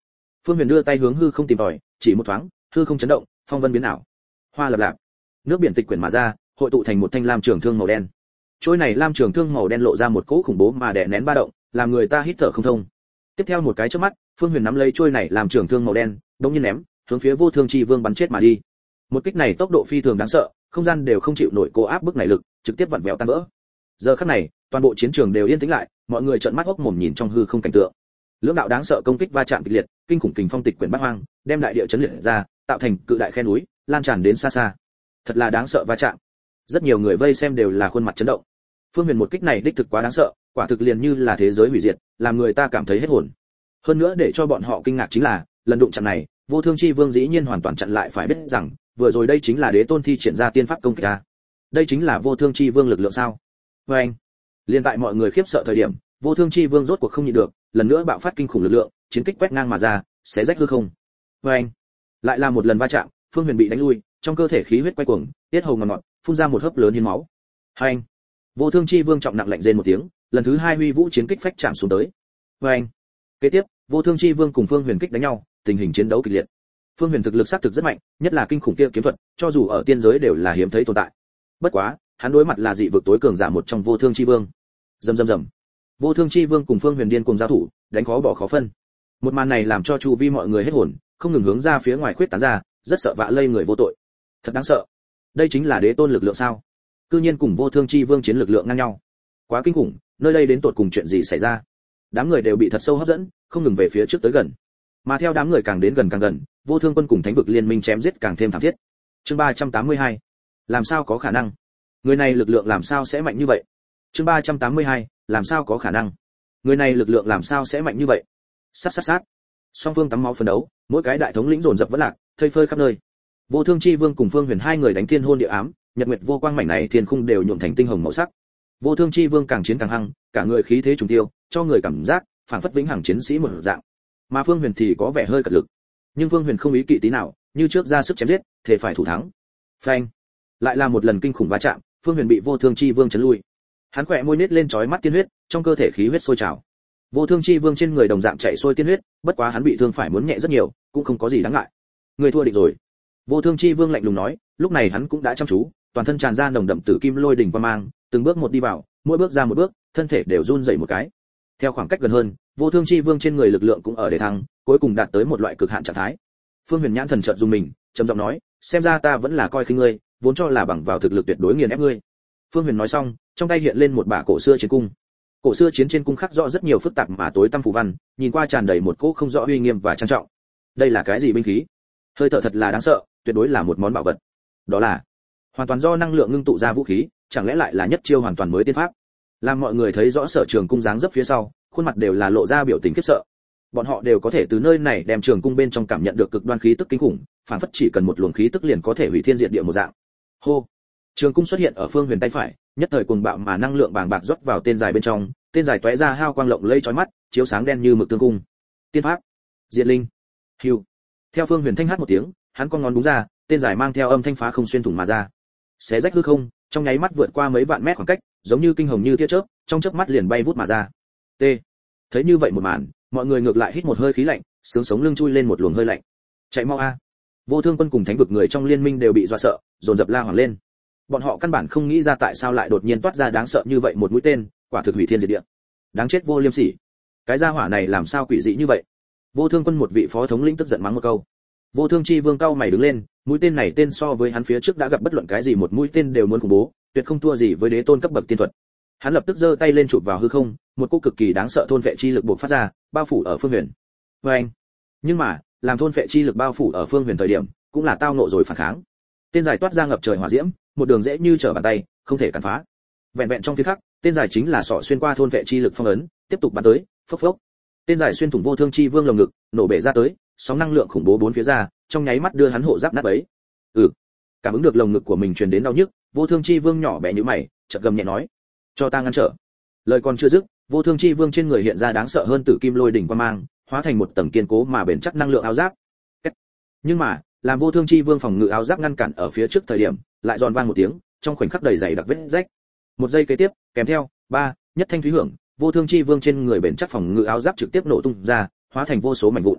Phương Huyền đưa tay hướng hư không tìm tòi, chỉ một thoáng, hư không chấn động, phong vân biến ảo. Hoa lập lạp, nước biển tịch quyển mà ra, hội tụ thành một thanh lam trường thương màu đen. Trôi này lam trường thương màu đen lộ ra một cỗ khủng bố mà đè nén ba động, làm người ta hít thở không thông. Tiếp theo một cái chớp mắt, Phương Huyền nắm lấy trôi này làm trường thương màu đen, đống nhiên ném, hướng phía Vô Thương Chi Vương bắn chết mà đi. Một kích này tốc độ phi thường đáng sợ, không gian đều không chịu nổi cố áp bức này lực, trực tiếp vặn vẹo tan vỡ. Giờ khắc này, toàn bộ chiến trường đều yên tĩnh lại, mọi người trợn mắt hốc mồm nhìn trong hư không cảnh tượng. Lưỡng đạo đáng sợ công kích va chạm kịch liệt, kinh khủng kình phong tịch quyển bát hoang, đem đại địa chấn liệt ra, tạo thành cự đại khe núi, lan tràn đến xa xa. Thật là đáng sợ va chạm. Rất nhiều người vây xem đều là khuôn mặt chấn động. Phương Huyền một kích này đích thực quá đáng sợ, quả thực liền như là thế giới hủy diệt, làm người ta cảm thấy hết hồn. Hơn nữa để cho bọn họ kinh ngạc chính là, lần đụng chạm này, Vô Thương Chi Vương dĩ nhiên hoàn toàn chặn lại, phải biết rằng, vừa rồi đây chính là Đế Tôn thi triển ra tiên pháp công kích a. Đây chính là Vô Thương Chi Vương lực lượng sao? Oeng. Liên tại mọi người khiếp sợ thời điểm, Vô Thương Chi Vương rốt cuộc không nhịn được, lần nữa bạo phát kinh khủng lực lượng, chiến kích quét ngang mà ra, xé rách hư không. Oeng. Lại là một lần va chạm, Phương Huyền bị đánh lui, trong cơ thể khí huyết quay cuồng, tiết hầu ngọt ngọt, phun ra một hớp lớn hiến máu. Hành. Vô Thương Chi Vương trọng nặng lạnh rên một tiếng, lần thứ hai huy vũ chiến kích phách chạm xuống tới. Oeng. Kế tiếp, Vô Thương Chi Vương cùng Phương Huyền kích đánh nhau, tình hình chiến đấu kịch liệt. Phương Huyền thực lực xác thực rất mạnh, nhất là kinh khủng kia kiếm thuật, cho dù ở tiên giới đều là hiếm thấy tồn tại. Bất quá, hắn đối mặt là dị vực tối cường giả một trong Vô Thương Chi Vương. Rầm rầm rầm. Vô Thương Chi Vương cùng Phương Huyền điên cùng giao thủ, đánh khó bỏ khó phân. Một màn này làm cho chu vi mọi người hết hồn, không ngừng hướng ra phía ngoài khuyết tán ra, rất sợ vạ lây người vô tội. Thật đáng sợ. Đây chính là Đế Tôn lực lượng sao? Cư nhiên cùng Vô Thương Chi Vương chiến lực lượng ngang nhau. Quá kinh khủng, nơi đây đến tột cùng chuyện gì xảy ra? Đám người đều bị thật sâu hấp dẫn, không ngừng về phía trước tới gần. Mà theo đám người càng đến gần càng gần, Vô Thương quân cùng Thánh vực liên minh chém giết càng thêm thảm thiết. Chương 382. Làm sao có khả năng? Người này lực lượng làm sao sẽ mạnh như vậy? Chương 382. Làm sao có khả năng? Người này lực lượng làm sao sẽ mạnh như vậy? Sát sát sát. Song phương tắm máu phân đấu, mỗi cái đại thống lĩnh dồn dập vẫn lạc, thây phơi khắp nơi. Vô Thương Chi Vương cùng Phương Huyền hai người đánh thiên hôn địa ám, nhật nguyệt vô quang mảnh này thiên khung đều nhuộm thành tinh hồng màu sắc. Vô Thương Chi Vương càng chiến càng hăng, cả người khí thế trùng tiêu, cho người cảm giác phảng phất vĩnh hằng chiến sĩ một dạng. Mà Phương Huyền thì có vẻ hơi cật lực, nhưng Phương Huyền không ý kỵ tí nào, như trước ra sức chém giết, thể phải thủ thắng. Phanh! Lại là một lần kinh khủng va chạm, Phương Huyền bị Vô Thương Chi Vương chấn lui. Hắn khỏe môi nết lên chói mắt tiên huyết, trong cơ thể khí huyết sôi trào. Vô Thương Chi Vương trên người đồng dạng chảy sôi tiên huyết, bất quá hắn bị thương phải muốn nhẹ rất nhiều, cũng không có gì đáng ngại. Người thua địch rồi. Vô Thương Chi Vương lạnh lùng nói, lúc này hắn cũng đã chăm chú, toàn thân tràn ra nồng đậm tử kim lôi đỉnh quang mang, từng bước một đi vào, mỗi bước ra một bước, thân thể đều run rẩy một cái. Theo khoảng cách gần hơn, Vô Thương Chi Vương trên người lực lượng cũng ở để thăng, cuối cùng đạt tới một loại cực hạn trạng thái. Phương Huyền nhãn thần chợt dùng mình, trầm giọng nói, xem ra ta vẫn là coi khinh ngươi, vốn cho là bằng vào thực lực tuyệt đối nghiền ép ngươi. Phương Huyền nói xong, trong tay hiện lên một bả cổ xưa chiến cung. Cổ xưa chiến trên cung khắc rõ rất nhiều phức tạp mà tối tăm phù văn, nhìn qua tràn đầy một cỗ không rõ uy nghiêm và trang trọng. Đây là cái gì binh khí? Hơi thở thật là đáng sợ, tuyệt đối là một món bảo vật. Đó là hoàn toàn do năng lượng ngưng tụ ra vũ khí, chẳng lẽ lại là nhất chiêu hoàn toàn mới tiên pháp? Làm mọi người thấy rõ Sở Trường cung dáng dấp phía sau, khuôn mặt đều là lộ ra biểu tình khiếp sợ. Bọn họ đều có thể từ nơi này đem trường cung bên trong cảm nhận được cực đoan khí tức kinh khủng, phản phất chỉ cần một luồng khí tức liền có thể hủy thiên diệt địa một dạng. Hô! Trường cung xuất hiện ở Phương Huyền tay phải, nhất thời cuồng bạo mà năng lượng bàng bạc rót vào tên dài bên trong, tên dài tóe ra hào quang lộng lẫy chói mắt, chiếu sáng đen như mực tương cung. Tiên pháp, Diệt Linh. Hưu. Theo Phương Huyền thanh hát một tiếng, hắn con ngón búng ra, tên dài mang theo âm thanh phá không xuyên thủng mà ra. Xé rách hư không, trong nháy mắt vượt qua mấy vạn mét khoảng cách, giống như kinh hồng như tia chớp, trong chớp mắt liền bay vút mà ra. T. Thấy như vậy một màn, mọi người ngược lại hít một hơi khí lạnh, sướng sống lưng chui lên một luồng hơi lạnh. Chạy mau a! Vô Thương quân cùng Thánh vực người trong liên minh đều bị dọa sợ, dồn dập la hoảng lên. Bọn họ căn bản không nghĩ ra tại sao lại đột nhiên toát ra đáng sợ như vậy một mũi tên, quả thực hủy thiên diệt địa. Đáng chết vô liêm sỉ! Cái gia hỏa này làm sao quỷ dị như vậy? Vô Thương quân một vị phó thống lĩnh tức giận mắng một câu. Vô Thương Chi Vương cao mày đứng lên, mũi tên này tên so với hắn phía trước đã gặp bất luận cái gì một mũi tên đều muốn khủng bố, tuyệt không thua gì với đế tôn cấp bậc tiên thuật. Hắn lập tức giơ tay lên chụp vào hư không, một cỗ cực kỳ đáng sợ thôn phệ chi lực bộc phát ra, bao phủ ở Phương Huyền. Oeng! Nhưng mà, làm thôn phệ chi lực bao phủ ở Phương Huyền thời điểm, cũng là tao nộ rồi phản kháng. Tên dài toát ra ngập trời hỏa diễm, một đường dễ như trở bàn tay, không thể cản phá. Vẹn vẹn trong phiến khắc, tên dài chính là sọ xuyên qua thôn phệ chi lực phong ấn, tiếp tục bắn tới, phốc phốc. Tên dài xuyên thủng Vô Thương Chi Vương lồng ngực, nổ bể ra tới, sóng năng lượng khủng bố bốn phía ra, trong nháy mắt đưa hắn hộ giáp nát bấy. Cảm ứng được lồng ngực của mình truyền đến đau nhức, Vô Thương Chi Vương nhỏ bé như mày, chợt gầm nhẹ nói: "Cho ta ngăn trở." Lời còn chưa dứt, Vô Thương Chi Vương trên người hiện ra đáng sợ hơn tử kim lôi đỉnh quang mang, hóa thành một tầng kiên cố mà bền chắc năng lượng áo giáp. Nhưng mà, làm Vô Thương Chi Vương phòng ngự áo giáp ngăn cản ở phía trước thời điểm, lại giòn vang một tiếng, trong khoảnh khắc đầy dày đặc vết rách. Một giây kế tiếp, kèm theo nhất thanh thúy hưởng, Vô Thương Chi Vương trên người bền chắc phòng ngự áo giáp trực tiếp nổ tung ra, hóa thành vô số mảnh vụn.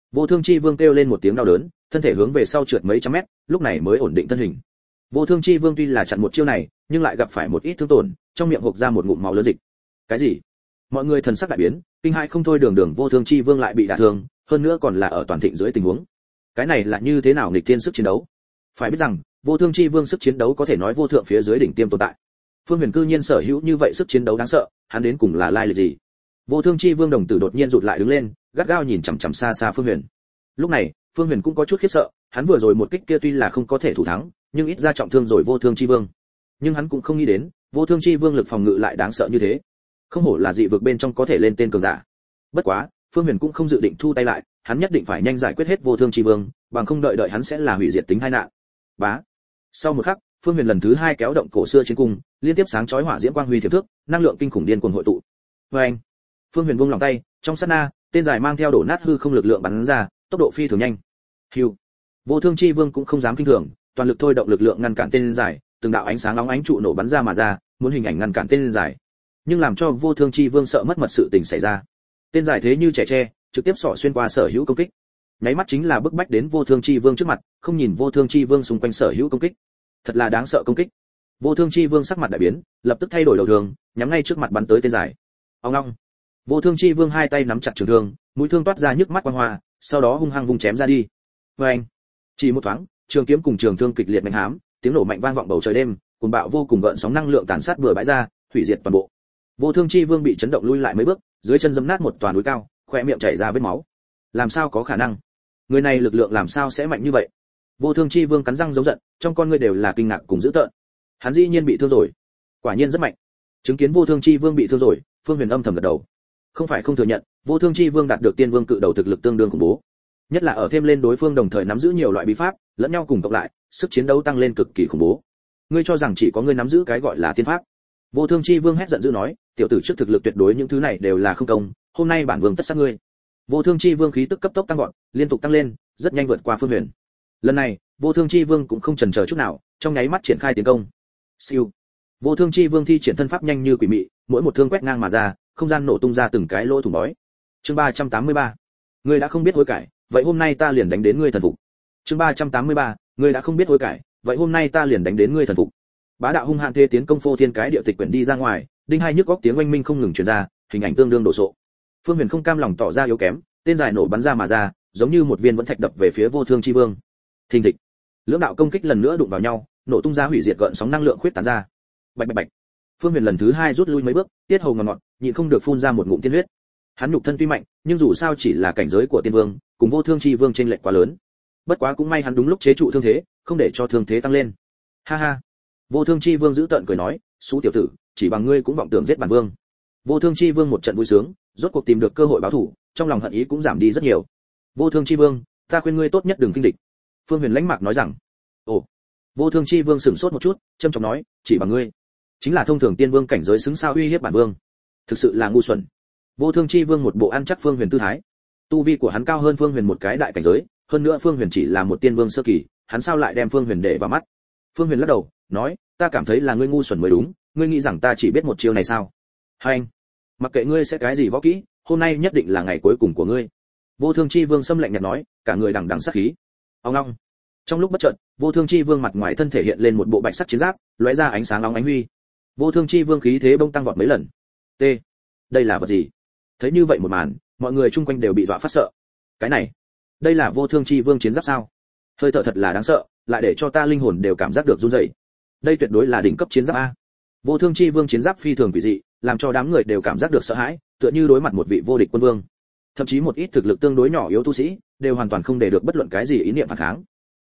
Vô Thương Chi Vương kêu lên một tiếng đau đớn, thân thể hướng về sau trượt mấy trăm mét, lúc này mới ổn định thân hình. Vô Thương Chi Vương tuy là chặn một chiêu này, nhưng lại gặp phải một ít thương tổn, trong miệng hộc ra một ngụm máu lớn dịch. Cái gì? Mọi người thần sắc đại biến, kinh hãi không thôi, đường Vô Thương Chi Vương lại bị đả thương, hơn nữa còn là ở toàn thịnh dưới tình huống. Cái này là như thế nào nghịch thiên sức chiến đấu? Phải biết rằng, Vô Thương Chi Vương sức chiến đấu có thể nói vô thượng phía dưới đỉnh tiêm tồn tại. Phương Huyền cư nhiên sở hữu như vậy sức chiến đấu đáng sợ, hắn đến cùng là lai lịch gì? Vô Thương Chi Vương đồng tử đột nhiên rụt lại đứng lên, gắt gao nhìn chằm chằm xa xa Phương Huyền. Lúc này, Phương Huyền cũng có chút khiếp sợ, hắn vừa rồi một kích kia tuy là không có thể thủ thắng, nhưng ít ra trọng thương rồi Vô Thương Chi Vương. Nhưng hắn cũng không nghĩ đến, Vô Thương Chi Vương lực phòng ngự lại đáng sợ như thế. Không hổ là dị vực bên trong có thể lên tên cường giả. Bất quá, Phương Huyền cũng không dự định thu tay lại, hắn nhất định phải nhanh giải quyết hết Vô Thương Chi Vương, bằng không đợi hắn sẽ là hủy diệt tính tai nạn. Bá. Sau một khắc, Phương Huyền lần thứ hai kéo động cổ xưa chiến cung, liên tiếp sáng chói hỏa diễm quang huy thiểm thước, năng lượng kinh khủng điên cuồng hội tụ. Oeng! Phương Huyền buông lòng tay, trong sát na, tên dài mang theo đổ nát hư không lực lượng bắn ra, tốc độ phi thường nhanh. Hưu! Vô Thương Chi Vương cũng không dám kinh thường, toàn lực thôi động lực lượng ngăn cản tên dài, từng đạo ánh sáng nóng ánh trụ nổ bắn ra mà ra, muốn hình ảnh ngăn cản tên dài. Nhưng làm cho Vô Thương Chi Vương sợ mất mật sự tình xảy ra. Tên dài thế như trẻ tre, trực tiếp xỏ xuyên qua sở hữu công kích. Nháy mắt chính là bức bách đến Vô Thương Chi Vương trước mặt, không nhìn Vô Thương Chi Vương xung quanh sở hữu công kích. Thật là đáng sợ công kích. Vô Thương Chi Vương sắc mặt đại biến, lập tức thay đổi đầu thường, nhắm ngay trước mặt bắn tới tên dài. Ong ong. Vô Thương Chi Vương hai tay nắm chặt trường thương, mũi thương toát ra nhức mắt quang hoa, sau đó hung hăng vung chém ra đi. Oeng. Chỉ một thoáng, trường kiếm cùng trường thương kịch liệt mạnh hám, tiếng nổ mạnh vang vọng bầu trời đêm, cuồng bạo vô cùng gợn sóng năng lượng tàn sát bừa bãi ra, hủy diệt toàn bộ. Vô Thương Chi Vương bị chấn động lui lại mấy bước, dưới chân giẫm nát một toàn núi cao, khóe miệng chảy ra vết máu. Làm sao có khả năng? Người này lực lượng làm sao sẽ mạnh như vậy? Vô Thương Chi Vương cắn răng giống giận, trong con ngươi đều là kinh ngạc cùng dữ tợn. Hắn dĩ nhiên bị thương rồi, quả nhiên rất mạnh. Chứng kiến Vô Thương Chi Vương bị thương rồi, Phương Huyền âm thầm gật đầu. Không phải không thừa nhận, Vô Thương Chi Vương đạt được Tiên Vương cự đầu thực lực tương đương khủng bố. Nhất là ở thêm lên đối phương đồng thời nắm giữ nhiều loại bí pháp, lẫn nhau cùng cộng lại, sức chiến đấu tăng lên cực kỳ khủng bố. Ngươi cho rằng chỉ có ngươi nắm giữ cái gọi là tiên pháp? Vô Thương Chi Vương hét giận dữ nói, tiểu tử trước thực lực tuyệt đối những thứ này đều là không công, hôm nay bản vương tất sát ngươi. Vô Thương Chi Vương khí tức cấp tốc tăng vọt, liên tục tăng lên, rất nhanh vượt qua Phương Huyền. Lần này, Vô Thương Chi Vương cũng không chần chờ chút nào, trong nháy mắt triển khai tiến công. Siêu. Vô Thương Chi Vương thi triển thân pháp nhanh như quỷ mị, mỗi một thương quét ngang mà ra, không gian nổ tung ra từng cái lỗ thủng bói. Chương 383. Ngươi đã không biết hối cải, vậy hôm nay ta liền đánh đến ngươi thần phục. Chương 383. Ngươi đã không biết hối cải, vậy hôm nay ta liền đánh đến ngươi thần phục. Bá đạo hung hãn thế tiến công phô thiên cái địa tịch quyển đi ra ngoài, đinh hai nhức góc tiếng oanh minh không ngừng truyền ra, hình ảnh tương đương đổ sộ. Phương Huyền không cam lòng tỏ ra yếu kém, tên dài nổ bắn ra mà ra, giống như một viên vẫn thạch đập về phía Vô Thương Chi Vương. Thình thịch. Lưỡng đạo công kích lần nữa đụng vào nhau, nổ tung ra hủy diệt gợn sóng năng lượng khuyết tán ra. Bạch bạch bạch. Phương Huyền lần thứ hai rút lui mấy bước, tiết hầu ngọt ngọt, nhịn không được phun ra một ngụm tiên huyết. Hắn nhục thân tuy mạnh, nhưng dù sao chỉ là cảnh giới của tiên vương, cùng Vô Thương Chi Vương chênh lệch quá lớn. Bất quá cũng may hắn đúng lúc chế trụ thương thế, không để cho thương thế tăng lên. Ha ha. Vô Thương Chi Vương giữ tợn cười nói, "Sú tiểu tử, chỉ bằng ngươi cũng vọng tưởng giết bản vương." Vô Thương Chi Vương một trận vui sướng, rốt cuộc tìm được cơ hội báo thù, trong lòng hận ý cũng giảm đi rất nhiều. "Vô Thương Chi Vương, ta khuyên ngươi tốt nhất đừng kinh địch." Phương Huyền lãnh mạc nói rằng. "Ồ." Vô Thương Chi Vương sửng sốt một chút, trầm trọng nói, "Chỉ bằng ngươi, chính là thông thường tiên vương cảnh giới xứng sao uy hiếp bản vương? Thực sự là ngu xuẩn." Vô Thương Chi Vương một bộ ăn chắc Phương Huyền tư thái. Tu vi của hắn cao hơn Phương Huyền một cái đại cảnh giới, hơn nữa Phương Huyền chỉ là một tiên vương sơ kỳ, hắn sao lại đem Phương Huyền để vào mắt? Phương Huyền lắc đầu, nói, "Ta cảm thấy là ngươi ngu xuẩn mới đúng, ngươi nghĩ rằng ta chỉ biết một chiêu này sao?" "Hành, mặc kệ ngươi sẽ cái gì võ kỹ, hôm nay nhất định là ngày cuối cùng của ngươi." Vô Thương Chi Vương xâm lạnh nhạt nói, cả người đằng đằng sát khí. Ong ong. Trong lúc bất chợt, Vô Thương Chi Vương mặt ngoài thân thể hiện lên một bộ bạch sắc chiến giáp, lóe ra ánh sáng óng ánh huy. Vô Thương Chi Vương khí thế bỗng tăng vọt mấy lần. T. Đây là vật gì? Thấy như vậy một màn, mọi người chung quanh đều bị dọa phát sợ. Cái này, đây là Vô Thương Chi Vương chiến giáp sao? Hơi thở thật là đáng sợ, lại để cho ta linh hồn đều cảm giác được run rẩy. Đây tuyệt đối là đỉnh cấp chiến giáp a. Vô Thương Chi Vương chiến giáp phi thường quỷ dị, làm cho đám người đều cảm giác được sợ hãi, tựa như đối mặt một vị vô địch quân vương. Thậm chí một ít thực lực tương đối nhỏ yếu tu sĩ, đều hoàn toàn không để được bất luận cái gì ý niệm phản kháng.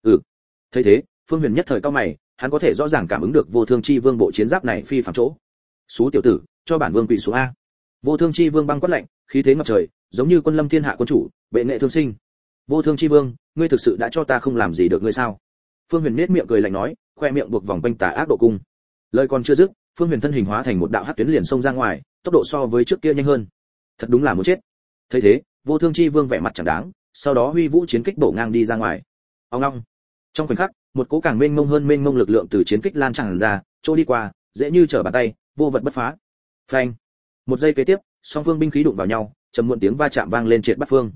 Thấy thế, Phương Huyền nhất thời cau mày, hắn có thể rõ ràng cảm ứng được Vô Thương Chi Vương bộ chiến giáp này phi phàm chỗ. "Sú tiểu tử, cho bản vương quỳ xuống a." Vô Thương Chi Vương băng quát lạnh, khí thế ngập trời, giống như quân lâm thiên hạ quân chủ, bệ nghệ thương sinh. "Vô Thương Chi Vương, ngươi thực sự đã cho ta không làm gì được ngươi sao?" Phương Huyền nhếch miệng cười lạnh nói, khoe miệng buộc vòng quanh tà ác độ cung. Lời còn chưa dứt, Phương Huyền thân hình hóa thành một đạo hắc tuyến liền xông ra ngoài, tốc độ so với trước kia nhanh hơn. Thật đúng là muốn chết. Thấy thế, Vô Thương Chi Vương vẻ mặt chẳng đáng, sau đó huy vũ chiến kích bổ ngang đi ra ngoài. Ong ong. Trong khoảnh khắc, một cỗ càng mênh mông hơn mênh mông lực lượng từ chiến kích lan tràn ra, trôi đi qua, dễ như trở bàn tay, vô vật bất phá. Phanh. Một giây kế tiếp, song phương binh khí đụng vào nhau, trầm muộn tiếng va chạm vang lên triệt bát phương.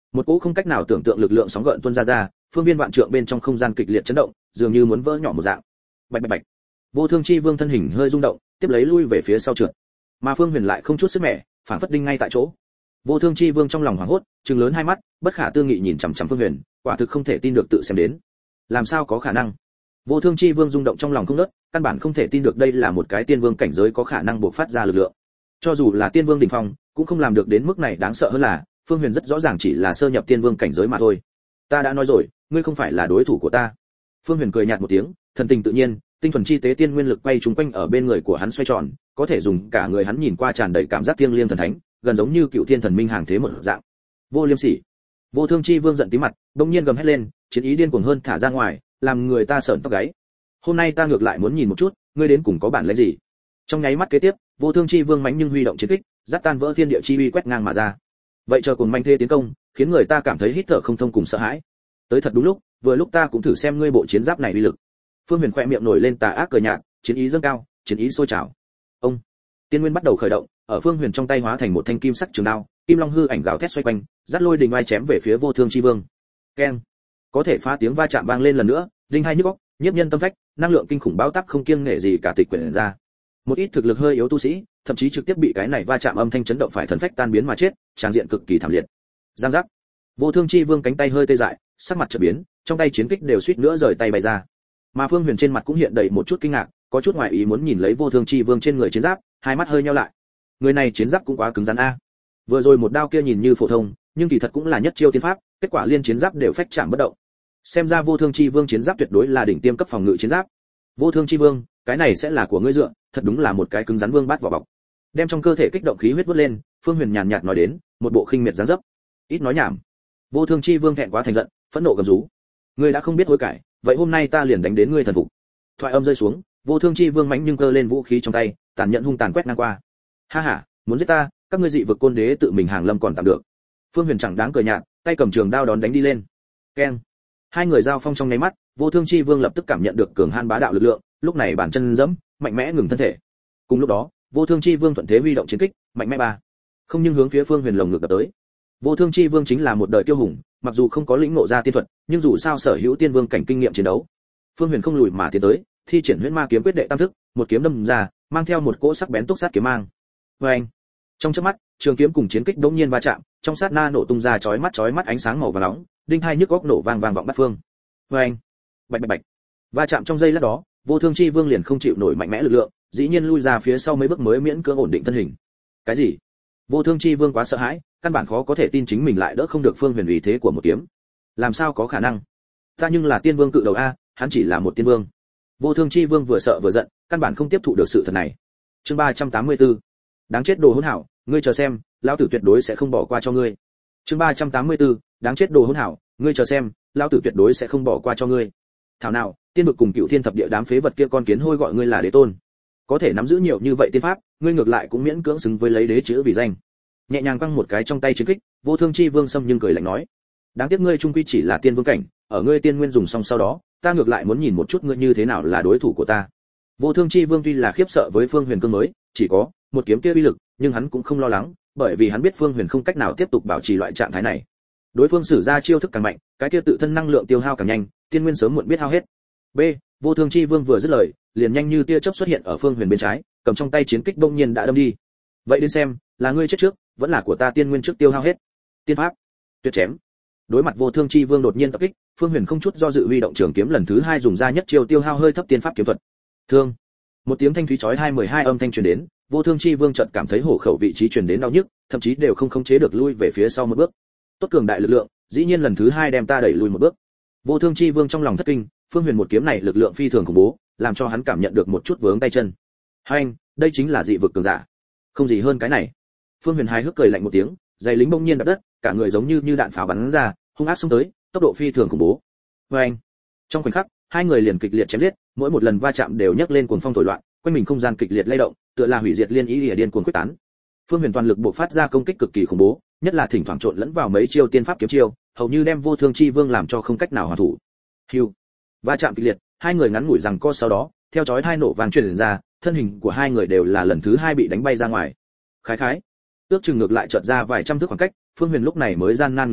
Một cỗ không cách nào tưởng tượng lực lượng sóng gợn tuôn ra, phương viên vạn trượng bên trong không gian kịch liệt chấn động, dường như muốn vỡ nhỏ một dạng. Bạch bạch bạch. Vô Thương Chi Vương thân hình hơi rung động, tiếp lấy lui về phía sau trượt. Mà Phương Huyền lại không chút sức mẻ, phản phất đinh ngay tại chỗ. Vô Thương Chi Vương trong lòng hoảng hốt, trừng lớn hai mắt, bất khả tư nghị nhìn chằm chằm Phương Huyền, quả thực không thể tin được tự xem đến. Làm sao có khả năng? Vô Thương Chi Vương rung động trong lòng không ngớt, căn bản không thể tin được đây là một cái tiên vương cảnh giới có khả năng bộc phát ra lực lượng. Cho dù là tiên vương đỉnh phong, cũng không làm được đến mức này. Đáng sợ hơn là, Phương Huyền rất rõ ràng chỉ là sơ nhập tiên vương cảnh giới mà thôi. Ta đã nói rồi, ngươi không phải là đối thủ của ta. Phương Huyền cười nhạt một tiếng, thần tình tự nhiên, tinh thuần chi tế tiên nguyên lực quay trúng quanh ở bên người của hắn xoay tròn, có thể dùng cả người hắn nhìn qua tràn đầy cảm giác thiêng liêng thần thánh, gần giống như cựu thiên thần minh hàng thế một dạng. Vô Liêm Sỉ. Vô Thương Chi Vương giận tím mặt, bỗng nhiên gầm hét lên, chiến ý điên cuồng hơn thả ra ngoài, làm người ta sởn tóc gáy. Hôm nay ta ngược lại muốn nhìn một chút, ngươi đến cùng có bản lĩnh gì. Trong nháy mắt kế tiếp, Vô Thương Chi Vương mãnh nhưng huy động chiến kích, dắt tan vỡ thiên địa chi uy quét ngang mà ra. Vậy chờ cùng manh thê tiến công, khiến người ta cảm thấy hít thở không thông cùng sợ hãi. Tới thật đúng lúc, vừa lúc ta cũng thử xem ngươi bộ chiến giáp này uy lực. Phương Huyền khẽ miệng nổi lên tà ác cười nhạt, chiến ý dâng cao, chiến ý sôi trào. Ông, tiên nguyên bắt đầu khởi động, ở Phương Huyền trong tay hóa thành một thanh kim sắc trường đao, kim long hư ảnh gào thét xoay quanh, dắt lôi đình oai chém về phía Vô Thương Chi Vương. Keng, có thể phá tiếng va chạm vang lên lần nữa, đinh hai nhức óc, nhiếp nhân tâm phách, năng lượng kinh khủng báo táp không kiêng nể gì cả tịch quyển ra. Một ít thực lực hơi yếu tu sĩ, thậm chí trực tiếp bị cái này va chạm âm thanh chấn động phải thần phách tan biến mà chết, tràng diện cực kỳ thảm liệt. Giang giác. Vô Thương Chi Vương cánh tay hơi tê dại, sắc mặt chợt biến, trong tay chiến kích đều suýt nữa rời tay bay ra. Mà Phương Huyền trên mặt cũng hiện đầy một chút kinh ngạc, có chút ngoài ý muốn nhìn lấy Vô Thương Chi Vương trên người chiến giáp, hai mắt hơi nheo lại. Người này chiến giáp cũng quá cứng rắn a. Vừa rồi một đao kia nhìn như phổ thông, nhưng kỳ thật cũng là nhất chiêu tiên pháp, kết quả liên chiến giáp đều phách chạm bất động. Xem ra Vô Thương Chi Vương chiến giáp tuyệt đối là đỉnh tiêm cấp phòng ngự chiến giáp. Vô Thương Chi Vương, cái này sẽ là của ngươi dựa, thật đúng là một cái cứng rắn vương bát vỏ bọc. Đem trong cơ thể kích động khí huyết vút lên, Phương Huyền nhàn nhạt nói đến, một bộ khinh miệt dáng dấp. Ít nói nhảm. Vô Thương Chi Vương thẹn quá thành giận, phẫn nộ gầm rú. Ngươi đã không biết hối cải, vậy hôm nay ta liền đánh đến ngươi thần phục. Thoại âm rơi xuống, Vô Thương Chi Vương mãnh nhưng cơ lên vũ khí trong tay, tàn nhẫn hung tàn quét ngang qua. Ha ha, muốn giết ta, các ngươi dị vực côn đế tự mình hàng lâm còn tạm được. Phương Huyền chẳng đáng cười nhạt, tay cầm trường đao đón đánh đi lên. Keng. Hai người giao phong trong nháy mắt, Vô Thương Chi Vương lập tức cảm nhận được cường han bá đạo lực lượng, lúc này bản chân giẫm, mạnh mẽ ngừng thân thể. Cùng lúc đó, Vô Thương Chi Vương thuận thế huy động chiến kích, mạnh mẽ ba. Không nhưng hướng phía Phương Huyền lồng ngực đập tới. Vô Thương Chi Vương chính là một đời kiêu hùng, mặc dù không có lĩnh ngộ ra tiên thuật, nhưng dù sao sở hữu tiên vương cảnh kinh nghiệm chiến đấu. Phương Huyền không lùi mà tiến tới, thi triển Huyễn Ma kiếm quyết đệ tam thức, một kiếm đâm ra, mang theo một cỗ sắc bén túc sát kiếm mang. Oeng! Trong chớp mắt, trường kiếm cùng chiến kích đống nhiên va chạm, trong sát na nổ tung ra chói mắt ánh sáng màu vàng nóng, đinh hai nhức óc nổ vang vang vọng bát phương. Oeng! Bạch bạch bạch. Va chạm trong giây lát đó, Vô Thương Chi Vương liền không chịu nổi mạnh mẽ lực lượng, dĩ nhiên lui ra phía sau mấy bước mới miễn cưỡng ổn định thân hình. Cái gì? Vô Thương Chi Vương quá sợ hãi, căn bản khó có thể tin chính mình lại đỡ không được Phương Huyền uy thế của một kiếm. Làm sao có khả năng? Ta nhưng là tiên vương cự đầu a, hắn chỉ là một tiên vương. Vô Thương Chi Vương vừa sợ vừa giận, căn bản không tiếp thụ được sự thật này. Chương 384. Đáng chết đồ hỗn hảo, ngươi chờ xem, lão tử tuyệt đối sẽ không bỏ qua cho ngươi. Chương 384. Đáng chết đồ hỗn hảo, ngươi chờ xem, lão tử tuyệt đối sẽ không bỏ qua cho ngươi. Thảo nào, tiên vực cùng cựu thiên thập địa đám phế vật kia con kiến hôi gọi ngươi là đế tôn. Có thể nắm giữ nhiều như vậy tiên pháp, ngươi ngược lại cũng miễn cưỡng xứng với lấy đế chữ vì danh. Nhẹ nhàng quăng một cái trong tay chiến kích, Vô Thương Chi Vương xâm nhưng cười lạnh nói: đáng tiếc ngươi trung quy chỉ là tiên vương cảnh, ở ngươi tiên nguyên dùng xong sau đó, ta ngược lại muốn nhìn một chút ngươi như thế nào là đối thủ của ta. Vô Thương Chi Vương tuy là khiếp sợ với Phương Huyền cương mới, chỉ có một kiếm kia uy lực, nhưng hắn cũng không lo lắng, bởi vì hắn biết Phương Huyền không cách nào tiếp tục bảo trì loại trạng thái này. Đối phương sử ra chiêu thức càng mạnh, cái kia tự thân năng lượng tiêu hao càng nhanh, tiên nguyên sớm muộn biết hao hết. B. Vô Thương Chi Vương vừa dứt lời, liền nhanh như tia chớp xuất hiện ở Phương Huyền bên trái, cầm trong tay chiến kích bỗng nhiên đã đâm đi. Vậy đến xem, là ngươi chết trước, vẫn là của ta tiên nguyên trước tiêu hao hết. Tiên pháp, tuyệt chém. Đối mặt Vô Thương Chi Vương đột nhiên tập kích, Phương Huyền không chút do dự huy động trường kiếm lần thứ hai dùng ra nhất chiêu tiêu hao hơi thấp tiên pháp kiếm thuật. Thương. Một tiếng thanh thúy chói 12 âm thanh truyền đến, Vô Thương Chi Vương chợt cảm thấy hổ khẩu vị trí truyền đến đau nhức, thậm chí đều không khống chế được lui về phía sau một bước. Tốt cường đại lực lượng, dĩ nhiên lần thứ hai đem ta đẩy lùi một bước. Vô Thương Chi Vương trong lòng thất kinh, Phương Huyền một kiếm này lực lượng phi thường khủng bố, làm cho hắn cảm nhận được một chút vướng tay chân. Hành, đây chính là dị vực cường giả. Không gì hơn cái này. Phương Huyền hài hước cười lạnh một tiếng, giày lính bỗng nhiên đập đất, cả người giống như đạn pháo bắn ra, hung ác xông tới, tốc độ phi thường khủng bố. Oeng! Trong khoảnh khắc, hai người liền kịch liệt chém giết, mỗi một lần va chạm đều nhấc lên cuồng phong thổi loạn, quanh mình không gian kịch liệt lay động, tựa là hủy diệt liên ý lìa điên cuồng quyết tán. Phương Huyền toàn lực bộc phát ra công kích cực kỳ khủng bố, nhất là thỉnh thoảng trộn lẫn vào mấy chiêu tiên pháp kiếm chiêu, hầu như đem Vô Thương Chi Vương làm cho không cách nào hoàn thủ. Hưu! Va chạm kịch liệt, hai người ngắn ngủi rằng co sau đó, theo chói tai nổ vang truyền ra, thân hình của hai người đều là lần thứ hai bị đánh bay ra ngoài. Khái khái, ước chừng ngược lại chợt ra vài trăm thước khoảng cách, Phương Huyền lúc này mới gian nan ngừng lại,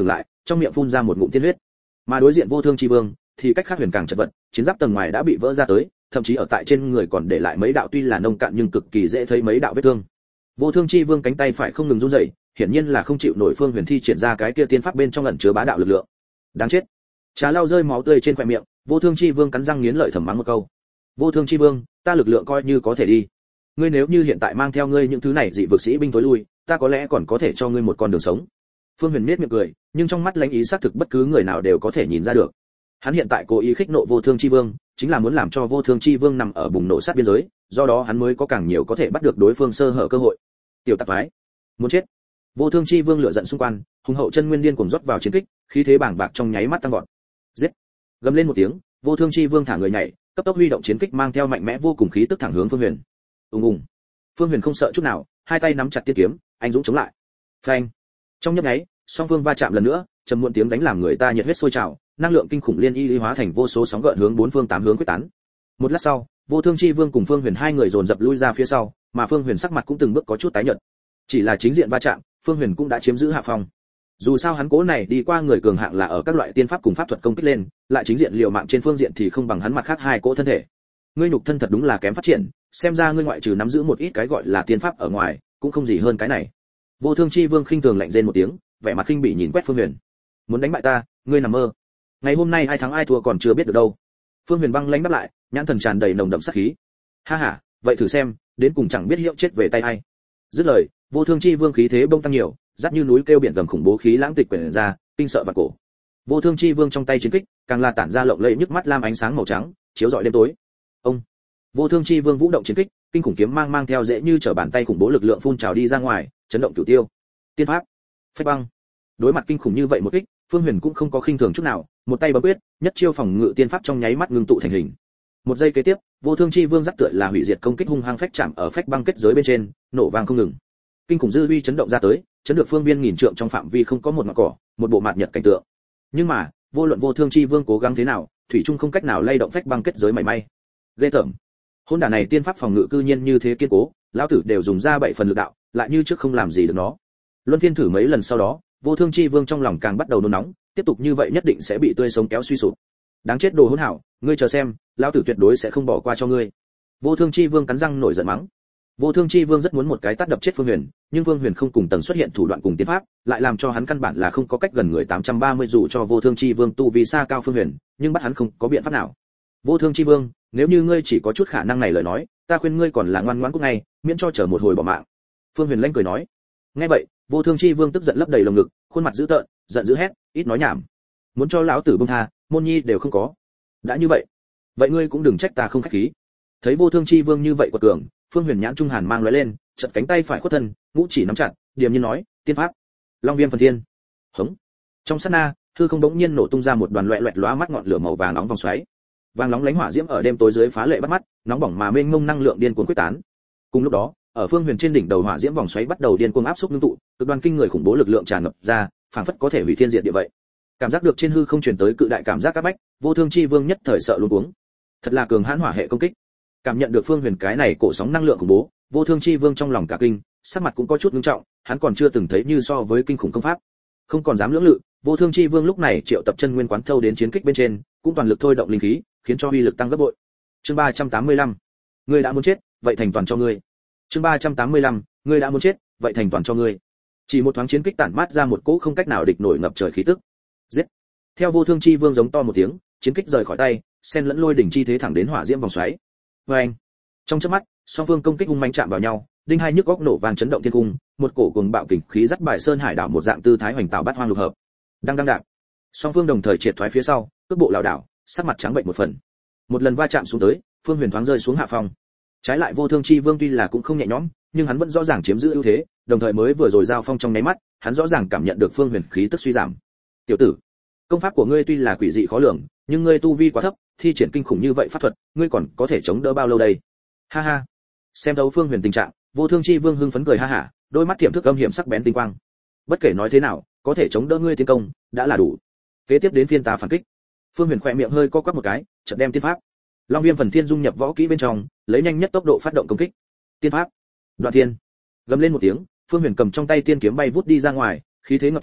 trong miệng phun ra một ngụm tiên huyết. Mà đối diện Vô Thương Chi Vương thì cách khác huyền càng chật vật, chiến giáp tầng ngoài đã bị vỡ ra tới, thậm chí ở tại trên người còn để lại mấy đạo tuy là nông cạn nhưng cực kỳ dễ thấy mấy đạo vết thương. Vô Thương Chi Vương cánh tay phải không ngừng run rẩy, hiển nhiên là không chịu nổi Phương Huyền thi triển ra cái kia tiên pháp bên trong ẩn chứa bá đạo lực lượng. Đáng chết. Trà lau rơi máu tươi trên khóe miệng, Vô Thương Chi Vương cắn răng nghiến lợi thầm mắng một câu. Vô Thương Chi Vương, ta lực lượng coi như có thể đi. Ngươi nếu như hiện tại mang theo ngươi những thứ này dị vực sĩ binh tối lui, ta có lẽ còn có thể cho ngươi một con đường sống. Phương Huyền nhếch miệng cười, nhưng trong mắt lãnh ý xác thực bất cứ người nào đều có thể nhìn ra được. Hắn hiện tại cố ý khích nộ Vô Thương Chi Vương, chính là muốn làm cho Vô Thương Chi Vương nằm ở bùng nổ sát biên giới, do đó hắn mới có càng nhiều có thể bắt được đối phương sơ hở cơ hội. Tiểu tạp ái, muốn chết. Vô Thương Chi Vương lửa giận xung quanh, hùng hậu chân nguyên điên cuồng rót vào chiến kích, khí thế bàng bạc trong nháy mắt tăng vọt. Giết! Gầm lên một tiếng, Vô Thương Chi Vương thả người nhảy, cấp tốc huy động chiến kích mang theo mạnh mẽ vô cùng khí tức thẳng hướng Phương Huyền. Ùng ùng. Phương Huyền không sợ chút nào, hai tay nắm chặt tiên kiếm, anh dũng chống lại. Phanh! Trong nhấp nháy, song phương va chạm lần nữa, trầm muộn tiếng đánh làm người ta nhiệt huyết sôi trào, năng lượng kinh khủng liên y hóa thành vô số sóng gợn hướng bốn phương tám hướng quyết tán. Một lát sau, Vô Thương Chi Vương cùng Phương Huyền hai người dồn dập lui ra phía sau, mà Phương Huyền sắc mặt cũng từng bước có chút tái nhợt. Chỉ là chính diện va chạm, Phương Huyền cũng đã chiếm giữ hạ phong. Dù sao hắn cố này đi qua người cường hạng là ở các loại tiên pháp cùng pháp thuật công kích lên, lại chính diện liều mạng trên phương diện thì không bằng hắn mặt khác hai cỗ thân thể. Ngươi nhục thân thật đúng là kém phát triển, xem ra ngươi ngoại trừ nắm giữ một ít cái gọi là tiên pháp ở ngoài, cũng không gì hơn cái này. Vô Thương Chi Vương khinh thường lạnh rên một tiếng, vẻ mặt khinh bỉ nhìn quét Phương Huyền. Muốn đánh bại ta, ngươi nằm mơ. Ngày hôm nay ai thắng ai thua còn chưa biết được đâu. Phương Huyền băng lãnh đáp lại, nhãn thần tràn đầy nồng đậm sát khí. Ha ha, vậy thử xem, đến cùng chẳng biết hiệu chết về tay ai. Dứt lời, Vô Thương Chi Vương khí thế bông tăng nhiều, dắt như núi kêu biển gầm khủng bố khí lãng tịch quyển ra, kinh sợ vạn cổ. Vô Thương Chi Vương trong tay chiến kích, càng là tản ra lộng lẫy nhức mắt lam ánh sáng màu trắng, chiếu rọi đêm tối. Ông. Vô Thương Chi Vương vũ động chiến kích, kinh khủng kiếm mang theo dễ như trở bàn tay khủng bố lực lượng phun trào đi ra ngoài, chấn động cửu tiêu. Tiên pháp, phách băng. Đối mặt kinh khủng như vậy một kích, Phương Huyền cũng không có khinh thường chút nào, một tay bấm quyết, nhất chiêu phòng ngự tiên pháp trong nháy mắt ngưng tụ thành hình. Một giây kế tiếp, Vô Thương Chi Vương dắt tựa là hủy diệt công kích hung hăng phách chạm ở phách băng kết giới bên trên, nổ vang không ngừng. Kinh khủng dư uy chấn động ra tới, chấn được phương viên nghìn trượng trong phạm vi không có một mảng cỏ, một bộ mạt nhật cảnh tượng. Nhưng mà, vô luận Vô Thương Chi Vương cố gắng thế nào, thủy chung không cách nào lay động phách băng kết giới mảy may. Ghê tởm. Hỗn đản này tiên pháp phòng ngự cư nhiên như thế kiên cố, lão tử đều dùng ra 7 phần lực đạo, lại như trước không làm gì được nó. Luân phiên thử mấy lần sau đó, Vô Thương Chi Vương trong lòng càng bắt đầu nôn nóng, tiếp tục như vậy nhất định sẽ bị tươi sống kéo suy sụp. Đáng chết đồ hỗn hảo, ngươi chờ xem, lão tử tuyệt đối sẽ không bỏ qua cho ngươi. Vô Thương Chi Vương cắn răng nổi giận mắng. Vô Thương Chi Vương rất muốn một cái tát đập chết Phương Huyền, nhưng Phương Huyền không cùng tầng xuất hiện thủ đoạn cùng tiên pháp, lại làm cho hắn căn bản là không có cách gần người 830 dù cho Vô Thương Chi Vương tu vi xa cao Phương Huyền, nhưng bắt hắn không có biện pháp nào. Vô Thương Chi Vương, nếu như ngươi chỉ có chút khả năng này lời nói, ta khuyên ngươi còn là ngoan ngoãn cút ngay, miễn cho chờ một hồi bỏ mạng. Phương Huyền lanh cười nói. Nghe vậy, Vô Thương Chi Vương tức giận lấp đầy lồng ngực, khuôn mặt dữ tợn, giận dữ hét, ít nói nhảm. Muốn cho lão tử buông tha, môn nhi đều không có. Đã như vậy, ngươi cũng đừng trách ta không khách khí. Thấy Vô Thương Chi Vương như vậy quật cường, Phương Huyền nhãn trung hàn mang lóe lên, chật cánh tay phải khuất thân, ngũ chỉ nắm chặt, điềm nhiên nói, tiên pháp, Long Viêm Phần Thiên. Hững. Trong sát na, hư không đống nhiên nổ tung ra một đoàn loẹt loẹt lóa mắt ngọn lửa màu vàng nóng vòng xoáy. Vàng nóng lánh hỏa diễm ở đêm tối dưới phá lệ bắt mắt, nóng bỏng mà mênh mông năng lượng điên cuồng quyết tán. Cùng lúc đó, ở Phương Huyền trên đỉnh đầu hỏa diễm vòng xoáy bắt đầu điên cuồng áp xúc ngưng tụ, cực đoan kinh người khủng bố lực lượng tràn ngập ra, phảng phất có thể hủy thiên diệt địa vậy. Cảm giác được trên hư không truyền tới cự đại cảm giác áp bách, Vô Thương Chi Vương nhất thời sợ luống cuống. Thật là cường hãn hỏa hệ công kích. Cảm nhận được Phương Huyền cái này cổ sóng năng lượng khủng bố, Vô Thương Chi Vương trong lòng cả kinh, sắc mặt cũng có chút nghiêm trọng, hắn còn chưa từng thấy như so với kinh khủng công pháp. Không còn dám lưỡng lự, Vô Thương Chi Vương lúc này triệu tập chân nguyên quán thâu đến chiến kích bên trên, cũng toàn lực thôi động linh khí, khiến cho uy lực tăng gấp bội. Chương 385. Ngươi đã muốn chết, vậy thành toàn cho ngươi. Chương 385. Ngươi đã muốn chết, vậy thành toàn cho ngươi. Chỉ một thoáng chiến kích tản mát ra một cỗ không cách nào địch nổi ngập trời khí tức. Giết. Theo Vô Thương Chi Vương giống to một tiếng, chiến kích rời khỏi tay, xen lẫn lôi đỉnh chi thế thẳng đến hỏa diễm vòng xoáy. Oeng. Trong chớp mắt, song phương công kích hung mãnh chạm vào nhau, đinh hai nhức óc nổ vang chấn động thiên cung, một cổ cuồng bạo kình khí dắt bài sơn hải đảo một dạng tư thái hoành tạo bát hoang lục hợp. Đang đạp. Song phương đồng thời triệt thoái phía sau, cước bộ lảo đảo, sắc mặt trắng bệnh một phần. Một lần va chạm xuống tới, Phương Huyền thoáng rơi xuống hạ phong. Trái lại Vô Thương Chi Vương tuy là cũng không nhẹ nhõm, nhưng hắn vẫn rõ ràng chiếm giữ ưu thế, đồng thời mới vừa rồi giao phong trong nháy mắt, hắn rõ ràng cảm nhận được Phương Huyền khí tức suy giảm. "Tiểu tử, công pháp của ngươi tuy là quỷ dị khó lường, nhưng ngươi tu vi quá thấp, thi triển kinh khủng như vậy pháp thuật, ngươi còn có thể chống đỡ bao lâu đây?" Ha ha. Xem đấu Phương Huyền tình trạng, Vô Thương Chi Vương hưng phấn cười ha hả, đôi mắt tiềm thức âm hiểm sắc bén tinh quang. Bất kể nói thế nào, có thể chống đỡ ngươi tiến công, đã là đủ. Kế tiếp đến phiên ta phản kích. Phương Huyền khẽ miệng hơi co quắp một cái, chợt đem tiên pháp Long Viêm Phần Thiên dung nhập võ kỹ bên trong, lấy nhanh nhất tốc độ phát động công kích. Tiên pháp Đoạn Thiên. Gầm lên một tiếng, Phương Huyền cầm trong tay tiên kiếm bay vút đi ra ngoài, khí thế ngập trời,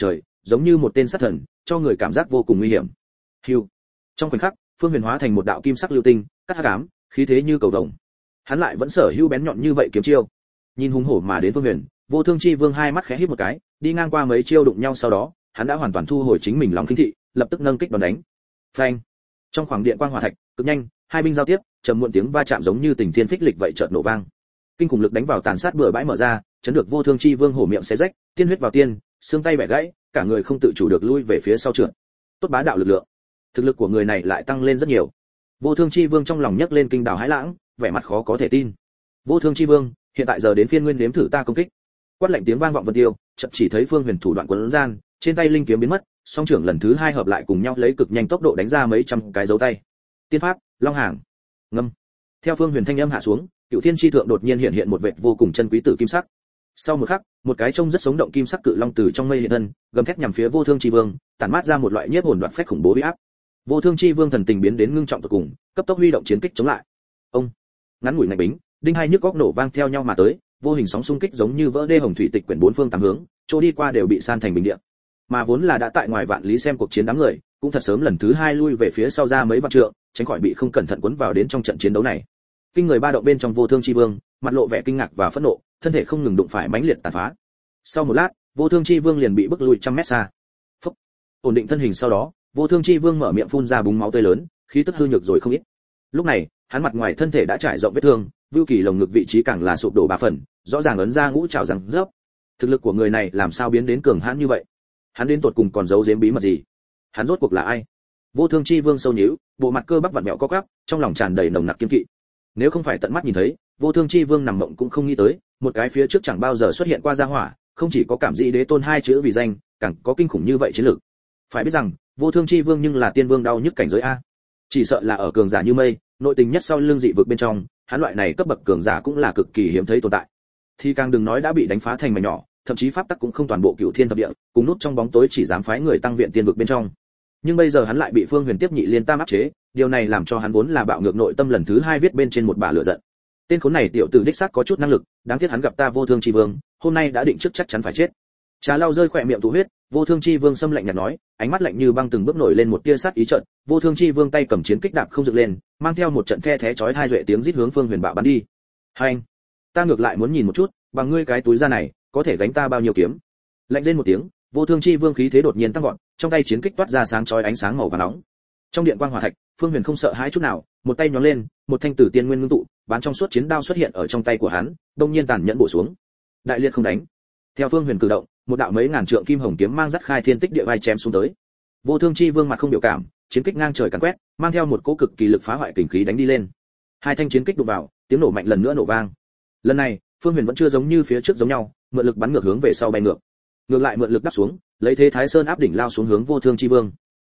giống như một tên sát thần, cho người cảm giác vô cùng nguy hiểm. Hưu. Trong khoảnh khắc, Phương Huyền hóa thành một đạo kim sắc lưu tinh, cắt hắc ám, khí thế như cầu vồng. Hắn lại vẫn sở hữu bén nhọn như vậy kiếm chiêu. Nhìn hung hổ mà đến Phương Huyền, Vô Thương Chi Vương hai mắt khẽ híp một cái, đi ngang qua mấy chiêu đụng nhau sau đó, hắn đã hoàn toàn thu hồi chính mình lòng khinh thị, lập tức nâng kích đón đánh. Phanh. Trong khoảng điện quang hỏa thạch, cực nhanh, hai binh giao tiếp, trầm muộn tiếng va chạm giống như tình thiên phích lịch vậy chợt nổ vang. Kinh khủng lực đánh vào tàn sát bừa bãi mở ra, chấn được Vô Thương Chi Vương hổ miệng xé rách, tiên huyết vào tiên, xương tay bẻ gãy, cả người không tự chủ được lui về phía sau trượt. Tốt bá đạo lực lượng. Thực lực của người này lại tăng lên rất nhiều. Vô Thương Chi Vương trong lòng nhấc lên kinh đào hãi lãng, vẻ mặt khó có thể tin. Vô Thương Chi Vương, hiện tại giờ đến phiên nguyên nếm thử ta công kích. Quát lạnh tiếng vang vọng vân tiêu, chợt chỉ thấy Phương Huyền thủ đoạn quấn gian, trên tay linh kiếm biến mất, song trưởng lần thứ hai hợp lại cùng nhau lấy cực nhanh tốc độ đánh ra mấy trăm cái dấu tay. Tiên pháp, Long Hàng. Ngâm. Theo Phương Huyền thanh âm hạ xuống, Cựu Thiên Chi thượng đột nhiên hiện hiện một vệt vô cùng chân quý tử kim sắc. Sau một khắc, một cái trông rất sống động kim sắc cự long từ trong mây hiện thân, gầm thét nhằm phía Vô Thương Chi Vương, tản mát ra một loại nhiếp hồn đoạt phách khủng bố uy áp. Vô Thương Chi Vương thần tình biến đến ngưng trọng tột cùng, cấp tốc huy động chiến kích chống lại. Ông. Ngắn ngủi ngạch bính, đinh hai nhức góc nổ vang theo nhau mà tới, vô hình sóng xung kích giống như vỡ đê hồng thủy tịch quyển bốn phương tám hướng, chỗ đi qua đều bị san thành bình địa. Mà vốn là đã tại ngoài vạn lý xem cuộc chiến đám người, cũng thật sớm lần thứ hai lui về phía sau ra mấy vạn trượng, tránh khỏi bị không cẩn thận cuốn vào đến trong trận chiến đấu này. Kinh người ba động bên trong Vô Thương Chi Vương, mặt lộ vẻ kinh ngạc và phẫn nộ, thân thể không ngừng đụng phải mãnh liệt tàn phá. Sau một lát, Vô Thương Chi Vương liền bị bức lùi trăm mét xa. Phốc. Ổn định thân hình sau đó, Vô Thương Chi Vương mở miệng phun ra búng máu tươi lớn, khí tức hư nhược rồi không ít. Lúc này, hắn mặt ngoài thân thể đã trải rộng vết thương, vưu kỳ lồng ngực vị trí càng là sụp đổ ba phần, rõ ràng ấn ra ngũ trảo rằng rớp. Thực lực của người này làm sao biến đến cường hãn như vậy? Hắn đến tột cùng còn giấu giếm bí mật gì? Hắn rốt cuộc là ai? Vô Thương Chi Vương sâu nhíu, bộ mặt cơ bắp vặn vẹo co quắp, trong lòng tràn đầy nồng nặc kiên kỵ. Nếu không phải tận mắt nhìn thấy, Vô Thương Chi Vương nằm mộng cũng không nghĩ tới, một cái phía trước chẳng bao giờ xuất hiện qua gia hỏa, không chỉ có cảm dị đế tôn hai chữ vì danh, càng có kinh khủng như vậy chiến lược. Phải biết rằng, Vô Thương Chi Vương nhưng là tiên vương đau nhức cảnh giới a. Chỉ sợ là ở cường giả như mây, nội tình nhất sau lưng dị vực bên trong, hắn loại này cấp bậc cường giả cũng là cực kỳ hiếm thấy tồn tại. Thì càng đừng nói đã bị đánh phá thành mảnh nhỏ, thậm chí pháp tắc cũng không toàn bộ cửu thiên thập địa, cùng nút trong bóng tối chỉ dám phái người tăng viện tiên vực bên trong. Nhưng bây giờ hắn lại bị Phương Huyền tiếp nhị liên tam áp chế, điều này làm cho hắn vốn là bạo ngược nội tâm lần thứ hai viết bên trên một bả lửa giận. Tên khốn này tiểu tử đích xác có chút năng lực, đáng tiếc hắn gặp ta Vô Thương Chi Vương, hôm nay đã định trước chắc chắn phải chết. Trà lau rơi khỏe miệng tụ huyết, Vô Thương Chi Vương xâm lạnh nhạt nói, ánh mắt lạnh như băng từng bước nổi lên một tia sát ý trận. Vô Thương Chi Vương tay cầm chiến kích đạp không dựng lên, mang theo một trận the thé chói tai duệ tiếng rít hướng Phương Huyền bạo bắn đi. Hành, ta ngược lại muốn nhìn một chút, bằng ngươi cái túi da này, có thể gánh ta bao nhiêu kiếm? Lạnh lên một tiếng, Vô Thương Chi Vương khí thế đột nhiên tăng vọt, trong tay chiến kích toát ra sáng chói ánh sáng màu vàng nóng. Trong điện quang hỏa thạch, Phương Huyền không sợ hãi chút nào, một tay nhón lên, một thanh tử tiên nguyên ngưng tụ, bán trong suốt chiến đao xuất hiện ở trong tay của hắn, đông nhiên tàn nhẫn bổ xuống. Đại liệt không đánh. Theo Phương Huyền cử động, một đạo mấy ngàn trượng kim hồng kiếm mang dắt khai thiên tích địa vai chém xuống tới. Vô Thương Chi Vương mặt không biểu cảm, chiến kích ngang trời càn quét, mang theo một cỗ cực kỳ lực phá hoại kình khí đánh đi lên. Hai thanh chiến kích đụng vào, tiếng nổ mạnh lần nữa nổ vang. Lần này, Phương Huyền vẫn chưa giống như phía trước giống nhau, mượn lực bắn ngược hướng về sau bay ngược. Ngược lại mượn lực đắp xuống, lấy thế Thái Sơn áp đỉnh lao xuống hướng Vô Thương Chi Vương.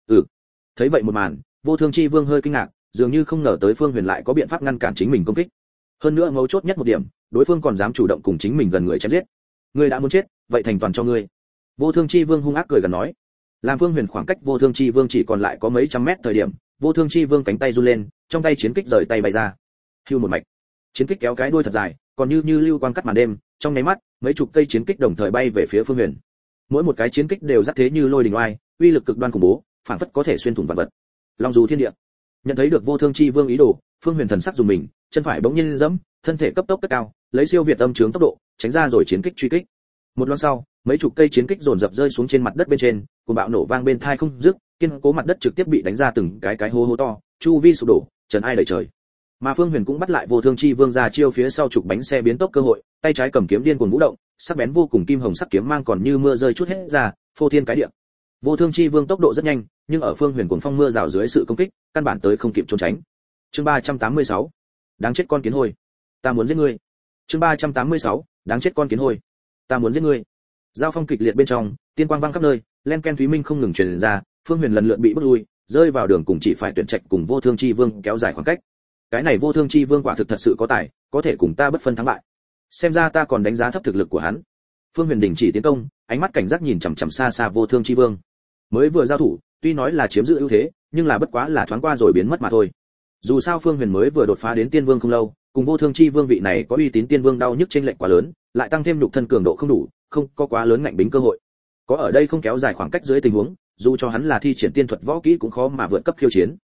Thấy vậy một màn, Vô Thương Chi Vương hơi kinh ngạc, dường như không ngờ tới Phương Huyền lại có biện pháp ngăn cản chính mình công kích. Hơn nữa mấu chốt nhất một điểm, đối phương còn dám chủ động cùng chính mình gần người chém giết. Ngươi đã muốn chết, vậy thành toàn cho ngươi. Vô Thương Chi Vương hung ác cười gần nói. Làm Phương Huyền khoảng cách Vô Thương Chi Vương chỉ còn lại có mấy trăm mét thời điểm, Vô Thương Chi Vương cánh tay run lên, trong tay chiến kích rời tay bay ra. Hưu một mạch, chiến kích kéo cái đuôi thật dài, còn như lưu quang cắt màn đêm, trong nháy mắt, mấy chục cây chiến kích đồng thời bay về phía Phương Huyền. Mỗi một cái chiến kích đều dắt thế như lôi đình oai, uy lực cực đoan khủng bố, phản phất có thể xuyên thủng vạn vật. Long dù thiên địa. Nhận thấy được Vô Thương Chi Vương ý đồ, Phương Huyền thần sắc dùng mình, chân phải bỗng nhiên giẫm, thân thể cấp tốc cất cao, lấy siêu việt âm chướng tốc độ, tránh ra rồi chiến kích truy kích. Một loáng sau, mấy chục cây chiến kích dồn dập rơi xuống trên mặt đất bên trên, cùng bạo nổ vang bên tai không dứt, kiên cố mặt đất trực tiếp bị đánh ra từng cái hố hố to, chu vi sụp đổ, trần ai đầy trời. Mà Phương Huyền cũng bắt lại Vô Thương Chi Vương ra chiêu phía sau trục bánh xe biến tốc cơ hội, tay trái cầm kiếm điên cuồng vũ động, sắc bén vô cùng kim hồng sắc kiếm mang còn như mưa rơi chút hết ra, phô thiên cái địa. Vô Thương Chi Vương tốc độ rất nhanh, nhưng ở Phương Huyền cuồng phong mưa rào dưới sự công kích, căn bản tới không kịp trốn tránh. Chương 386. Đáng chết con kiến hôi, ta muốn giết ngươi. Chương 386. Đáng chết con kiến hôi, ta muốn giết ngươi. Giao phong kịch liệt bên trong, tiên quang vang khắp nơi, len ken thúy minh không ngừng truyền ra, Phương Huyền lần lượt bị bước lui, rơi vào đường cùng chỉ phải tuyển trạch cùng Vô Thương Chi Vương kéo dài khoảng cách. Cái này Vô Thương Chi Vương quả thực thật sự có tài, có thể cùng ta bất phân thắng bại. Xem ra ta còn đánh giá thấp thực lực của hắn. Phương Huyền đình chỉ tiến công, ánh mắt cảnh giác nhìn chằm chằm xa xa Vô Thương Chi Vương. Mới vừa giao thủ, tuy nói là chiếm giữ ưu thế, nhưng là bất quá là thoáng qua rồi biến mất mà thôi. Dù sao Phương Huyền mới vừa đột phá đến Tiên Vương không lâu, cùng Vô Thương Chi Vương vị này có uy tín Tiên Vương đau nhức chênh lệch quá lớn, lại tăng thêm nhục thân cường độ không đủ, không có quá lớn ngạnh bính cơ hội. Có ở đây không kéo dài khoảng cách dưới tình huống, dù cho hắn là thi triển tiên thuật võ kỹ cũng khó mà vượt cấp khiêu chiến.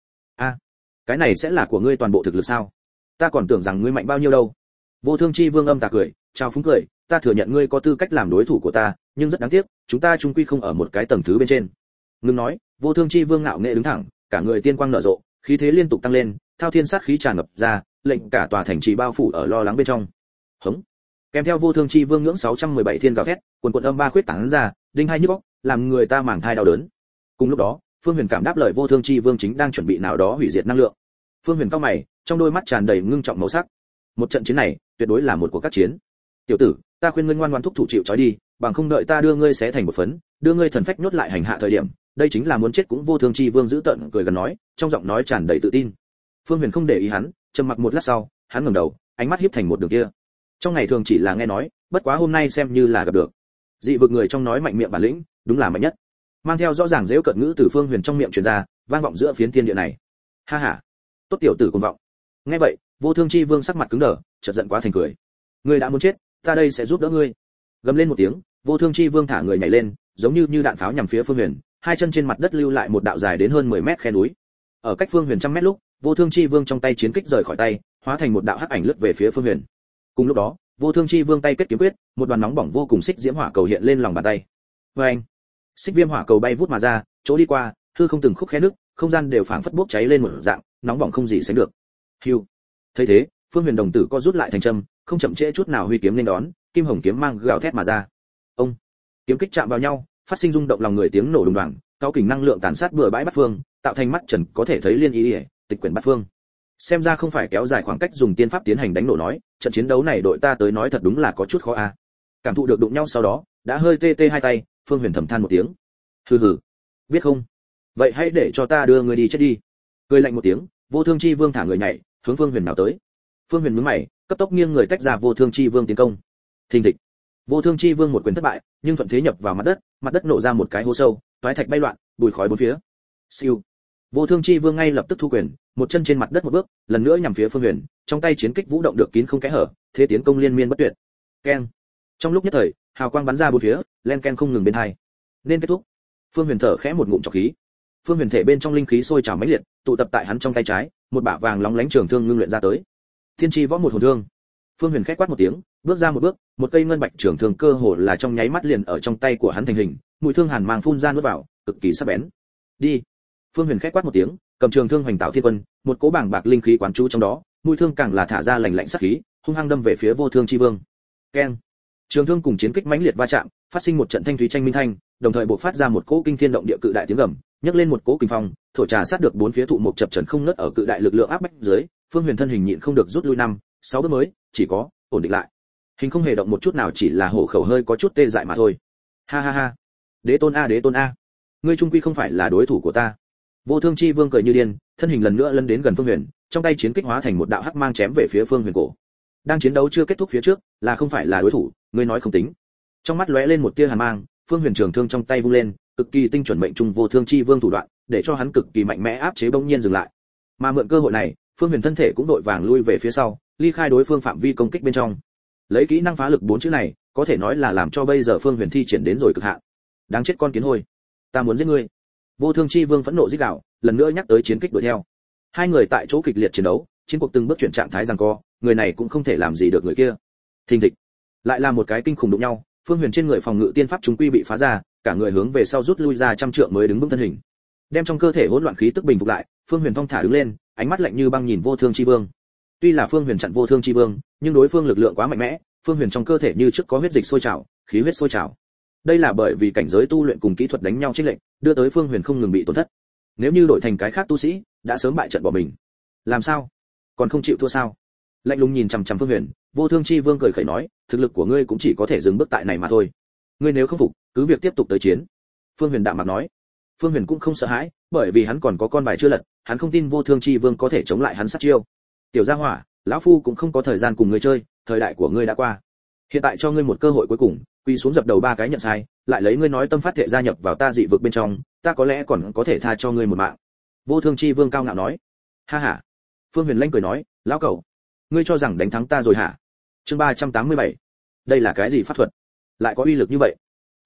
Cái này sẽ là của ngươi toàn bộ thực lực sao? Ta còn tưởng rằng ngươi mạnh bao nhiêu đâu. Vô Thương Chi Vương âm tà cười, chào phúng cười, ta thừa nhận ngươi có tư cách làm đối thủ của ta, nhưng rất đáng tiếc, chúng ta chung quy không ở một cái tầng thứ bên trên. Ngưng nói, Vô Thương Chi Vương ngạo nghệ đứng thẳng, cả người tiên quang nở rộ, khí thế liên tục tăng lên, thao thiên sát khí tràn ngập ra, lệnh cả tòa thành trì bao phủ ở lo lắng bên trong. Hống. Kèm theo Vô Thương Chi Vương ngưỡng 617 thiên gào thét, quần quần âm ba khuyết tán ra, đinh hai nhức óc, làm người ta màng thai đau đớn. Cùng lúc đó, Phương Huyền cảm đáp lời Vô Thương Chi Vương chính đang chuẩn bị nào đó hủy diệt năng lượng. Phương Huyền cau mày, trong đôi mắt tràn đầy ngưng trọng màu sắc. Một trận chiến này, tuyệt đối là một cuộc các chiến. Tiểu tử, ta khuyên ngươi ngoan ngoãn thúc thủ chịu trói đi, bằng không đợi ta đưa ngươi xé thành một phấn, đưa ngươi thần phách nhốt lại hành hạ thời điểm, đây chính là muốn chết cũng. Vô Thương Chi Vương giữ tợn cười gần nói, trong giọng nói tràn đầy tự tin. Phương Huyền không để ý hắn, trầm mặc một lát sau, hắn ngẩng đầu, ánh mắt híp thành một đường kia. Trong ngày thường chỉ là nghe nói, bất quá hôm nay xem như là gặp được. Dị vực người trong nói mạnh miệng bản lĩnh, đúng là mạnh nhất. Mang theo rõ ràng giễu cợt ngữ từ Phương Huyền trong miệng truyền ra, vang vọng giữa phiến thiên địa này. Ha ha, tốt tiểu tử cuồng vọng. Nghe vậy, Vô Thương Chi Vương sắc mặt cứng đờ, chợt giận quá thành cười. Ngươi đã muốn chết, ta đây sẽ giúp đỡ ngươi. Gầm lên một tiếng, Vô Thương Chi Vương thả người nhảy lên, giống như đạn pháo nhằm phía Phương Huyền, hai chân trên mặt đất lưu lại một đạo dài đến hơn 10 mét khe núi. Ở cách Phương Huyền trăm mét lúc, Vô Thương Chi Vương trong tay chiến kích rời khỏi tay, hóa thành một đạo hắc ảnh lướt về phía Phương Huyền. Cùng lúc đó, Vô Thương Chi Vương tay kết kiếm quyết, một đoàn nóng bỏng vô cùng xích diễm hỏa cầu hiện lên lòng bàn tay. Oeng! Xích viêm hỏa cầu bay vút mà ra, chỗ đi qua, hư không từng khúc khe nứt, không gian đều phảng phất bốc cháy lên một dạng, nóng bỏng không gì sánh được. Hưu. Thấy thế, Phương Huyền đồng tử co rút lại thành châm, không chậm trễ chút nào huy kiếm lên đón, kim hồng kiếm mang gào thét mà ra. Ông! Kiếm kích chạm vào nhau, phát sinh rung động lòng người tiếng nổ đùng đoàng, cao kình năng lượng tàn sát bừa bãi bát phương, tạo thành mắt trần có thể thấy liên ý, tịch quyển bát phương. Xem ra không phải kéo dài khoảng cách dùng tiên pháp tiến hành đánh nổ nói, trận chiến đấu này đội ta tới nói thật đúng là có chút khó a. Cảm thụ được đụng nhau sau đó, đã hơi tê tê hai tay, Phương Huyền thầm than một tiếng. Hừ hừ, biết không? Vậy hãy để cho ta đưa người đi chết đi. Cười lạnh một tiếng, Vô Thương Chi Vương thả người nhảy, hướng Phương Huyền nào tới. Phương Huyền nhướng mày, cấp tốc nghiêng người tách ra Vô Thương Chi Vương tiến công. Thình thịch. Vô Thương Chi Vương một quyền thất bại, nhưng thuận thế nhập vào mặt đất nổ ra một cái hố sâu, toái thạch bay loạn, bụi khói bốn phía. Siêu. Vô Thương Chi Vương ngay lập tức thu quyền, một chân trên mặt đất một bước, lần nữa nhằm phía Phương Huyền, trong tay chiến kích vũ động được kín không kẽ hở, thế tiến công liên miên bất tuyệt. Keng. Trong lúc nhất thời, hào quang bắn ra bốn phía, len ken không ngừng bên hai. Nên kết thúc. Phương Huyền thở khẽ một ngụm trọc khí. Phương Huyền thể bên trong linh khí sôi trào mãnh liệt, tụ tập tại hắn trong tay trái, một bả vàng lóng lánh trường thương ngưng luyện ra tới. Thiên chi võ một hồn thương. Phương Huyền khẽ quát một tiếng, bước ra một bước, một cây ngân bạch trường thương cơ hồ là trong nháy mắt liền ở trong tay của hắn thành hình, mũi thương hàn mang phun ra nuốt vào, cực kỳ sắc bén. Đi. Phương Huyền khẽ quát một tiếng, cầm trường thương hoành tạo thiên quân, một cỗ bảng bạc linh khí quán chú trong đó, mũi thương càng là thả ra lạnh lạnh sát khí, hung hăng đâm về phía Vô Thương Chi Vương. Keng. Trường thương cùng chiến kích mãnh liệt va chạm, phát sinh một trận thanh thúy tranh minh thanh, đồng thời bộc phát ra một cỗ kinh thiên động địa cự đại tiếng gầm, nhấc lên một cỗ kinh phong, thổi trà sát được bốn phía thụ một chập trần không ngớt ở cự đại lực lượng áp bách dưới, Phương Huyền thân hình nhịn không được rút lui 5-6 bước mới, chỉ có ổn định lại. Hình không hề động một chút nào, chỉ là hổ khẩu hơi có chút tê dại mà thôi. Ha ha ha. Đế tôn a, ngươi trung quy không phải là đối thủ của ta. Vô Thương Chi Vương cười như điên, thân hình lần nữa lấn đến gần Phương Huyền, trong tay chiến kích hóa thành một đạo hắc mang chém về phía Phương Huyền cổ. Đang chiến đấu chưa kết thúc phía trước, là không phải là đối thủ, ngươi nói không tính. Trong mắt lóe lên một tia hàn mang, Phương Huyền trường thương trong tay vung lên, cực kỳ tinh chuẩn mệnh trung Vô Thương Chi Vương thủ đoạn, để cho hắn cực kỳ mạnh mẽ áp chế bỗng nhiên dừng lại. Mà mượn cơ hội này, Phương Huyền thân thể cũng đội vàng lui về phía sau, ly khai đối phương phạm vi công kích bên trong. Lấy kỹ năng phá lực 4 chữ này, có thể nói là làm cho bây giờ Phương Huyền thi triển đến rồi cực hạn. Đáng chết con kiến hôi, ta muốn giết ngươi. Vô Thương Chi Vương phẫn nộ rít gào, lần nữa nhắc tới chiến kích đuổi theo. Hai người tại chỗ kịch liệt chiến đấu, chiến cuộc từng bước chuyển trạng thái giằng co, người này cũng không thể làm gì được người kia. Thình thịch, lại là một cái kinh khủng đụng nhau, Phương Huyền trên người phòng ngự tiên pháp chúng quy bị phá ra, cả người hướng về sau rút lui ra trăm trượng mới đứng vững thân hình. Đem trong cơ thể hỗn loạn khí tức bình phục lại, Phương Huyền thong thả đứng lên, ánh mắt lạnh như băng nhìn Vô Thương Chi Vương. Tuy là Phương Huyền chặn Vô Thương Chi Vương, nhưng đối phương lực lượng quá mạnh mẽ, Phương Huyền trong cơ thể như trước có huyết dịch sôi trào, khí huyết sôi trào. Đây là bởi vì cảnh giới tu luyện cùng kỹ thuật đánh nhau chênh lệch, đưa tới Phương Huyền không ngừng bị tổn thất. Nếu như đổi thành cái khác tu sĩ, đã sớm bại trận bỏ mình. Làm sao? Còn không chịu thua sao? Lạnh lùng nhìn chằm chằm Phương Huyền, Vô Thương Chi Vương cười khẩy nói, thực lực của ngươi cũng chỉ có thể dừng bước tại này mà thôi. Ngươi nếu không phục, cứ việc tiếp tục tới chiến. Phương Huyền đạm mạc nói. Phương Huyền cũng không sợ hãi, bởi vì hắn còn có con bài chưa lật, hắn không tin Vô Thương Chi Vương có thể chống lại hắn sát chiêu. Tiểu gia hỏa, lão phu cũng không có thời gian cùng ngươi chơi, thời đại của ngươi đã qua. Hiện tại cho ngươi một cơ hội cuối cùng, quy xuống dập đầu 3 cái nhận sai, lại lấy ngươi nói tâm phát thệ gia nhập vào ta dị vực bên trong, ta có lẽ còn có thể tha cho ngươi một mạng. Vô Thương Chi Vương cao ngạo nói. Ha ha. Phương Huyền lanh cười nói, lão cẩu, ngươi cho rằng đánh thắng ta rồi hả? Chương 387. Đây là cái gì pháp thuật? Lại có uy lực như vậy?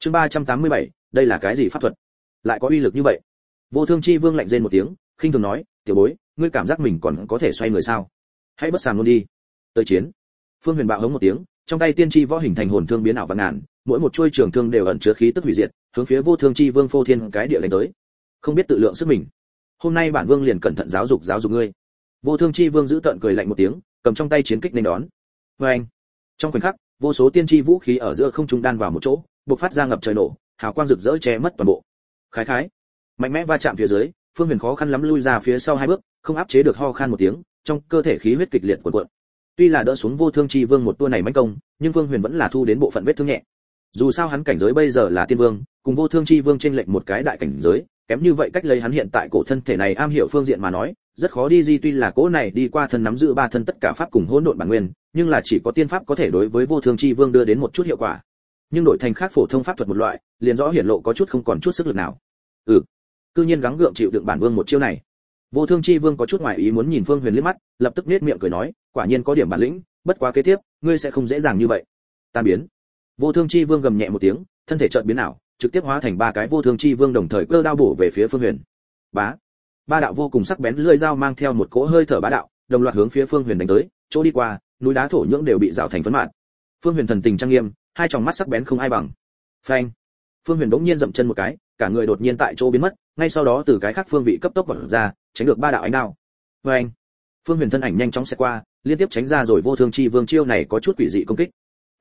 Chương 387, đây là cái gì pháp thuật? Lại có uy lực như vậy? Vô Thương Chi Vương lạnh rên một tiếng, khinh thường nói, "Tiểu bối, ngươi cảm giác mình còn có thể xoay người sao? Hãy bất sàm luôn đi." Tới chiến. Phương Huyền bạo hống một tiếng, trong tay tiên tri võ hình thành hồn thương biến ảo vạn ngàn, mỗi một chuôi trường thương đều ẩn chứa khí tức hủy diệt, hướng phía Vô Thương Chi Vương phô thiên cái địa đánh tới. Không biết tự lượng sức mình. Hôm nay bản vương liền cẩn thận giáo dục ngươi. Vô Thương Chi Vương giữ tợn cười lạnh một tiếng, cầm trong tay chiến kích nên đón. Oeng! Trong khoảnh khắc, vô số tiên tri vũ khí ở giữa không trung đan vào một chỗ, bộc phát ra ngập trời nổ, hào quang rực rỡ che mất toàn bộ. Khái khái, mạnh mẽ va chạm phía dưới, Phương Huyền khó khăn lắm lui ra phía sau hai bước, không áp chế được ho khan một tiếng, trong cơ thể khí huyết kịch liệt cuộn cuộn. Tuy là đỡ xuống Vô Thương Chi Vương một tua này mãnh công, nhưng Phương Huyền vẫn là thu đến bộ phận vết thương nhẹ. Dù sao hắn cảnh giới bây giờ là tiên vương, cùng Vô Thương Chi Vương trên lệnh một cái đại cảnh giới, kém như vậy cách lấy hắn hiện tại cổ thân thể này am hiểu phương diện mà nói, rất khó đi di, tuy là cỗ này đi qua thân nắm giữ ba thân tất cả pháp cùng hỗn độn bản nguyên, nhưng là chỉ có tiên pháp có thể đối với Vô Thương Chi Vương đưa đến một chút hiệu quả. Nhưng đổi thành khác phổ thông pháp thuật một loại, liền rõ hiển lộ có chút không còn chút sức lực nào. Cư nhiên gắng gượng chịu đựng bản vương một chiêu này. Vô Thương Chi Vương có chút ngoài ý muốn nhìn Phương Huyền liếc mắt, lập tức nhếch miệng cười nói, quả nhiên có điểm bản lĩnh, bất quá kế tiếp, ngươi sẽ không dễ dàng như vậy. Tan biến. Vô Thương Chi Vương gầm nhẹ một tiếng, thân thể chợt biến ảo, trực tiếp hóa thành ba cái Vô Thương Chi Vương đồng thời cơ đao bổ về phía Phương Huyền. Bá. Ba đạo vô cùng sắc bén lưỡi dao mang theo một cỗ hơi thở bá đạo, đồng loạt hướng phía Phương Huyền đánh tới, chỗ đi qua, núi đá thổ nhưỡng đều bị rào thành phấn mạt. Phương Huyền thần tình trang nghiêm, hai tròng mắt sắc bén không ai bằng. Phanh. Phương Huyền bỗng nhiên dậm chân một cái, cả người đột nhiên tại chỗ biến mất, ngay sau đó từ cái khác phương vị cấp tốc vọt ra, tránh được ba đạo ánh đao. Phanh. Phương Huyền thân ảnh nhanh chóng xẹt qua, liên tiếp tránh ra rồi Vô Thương Chi Vương chiêu này có chút quỷ dị công kích.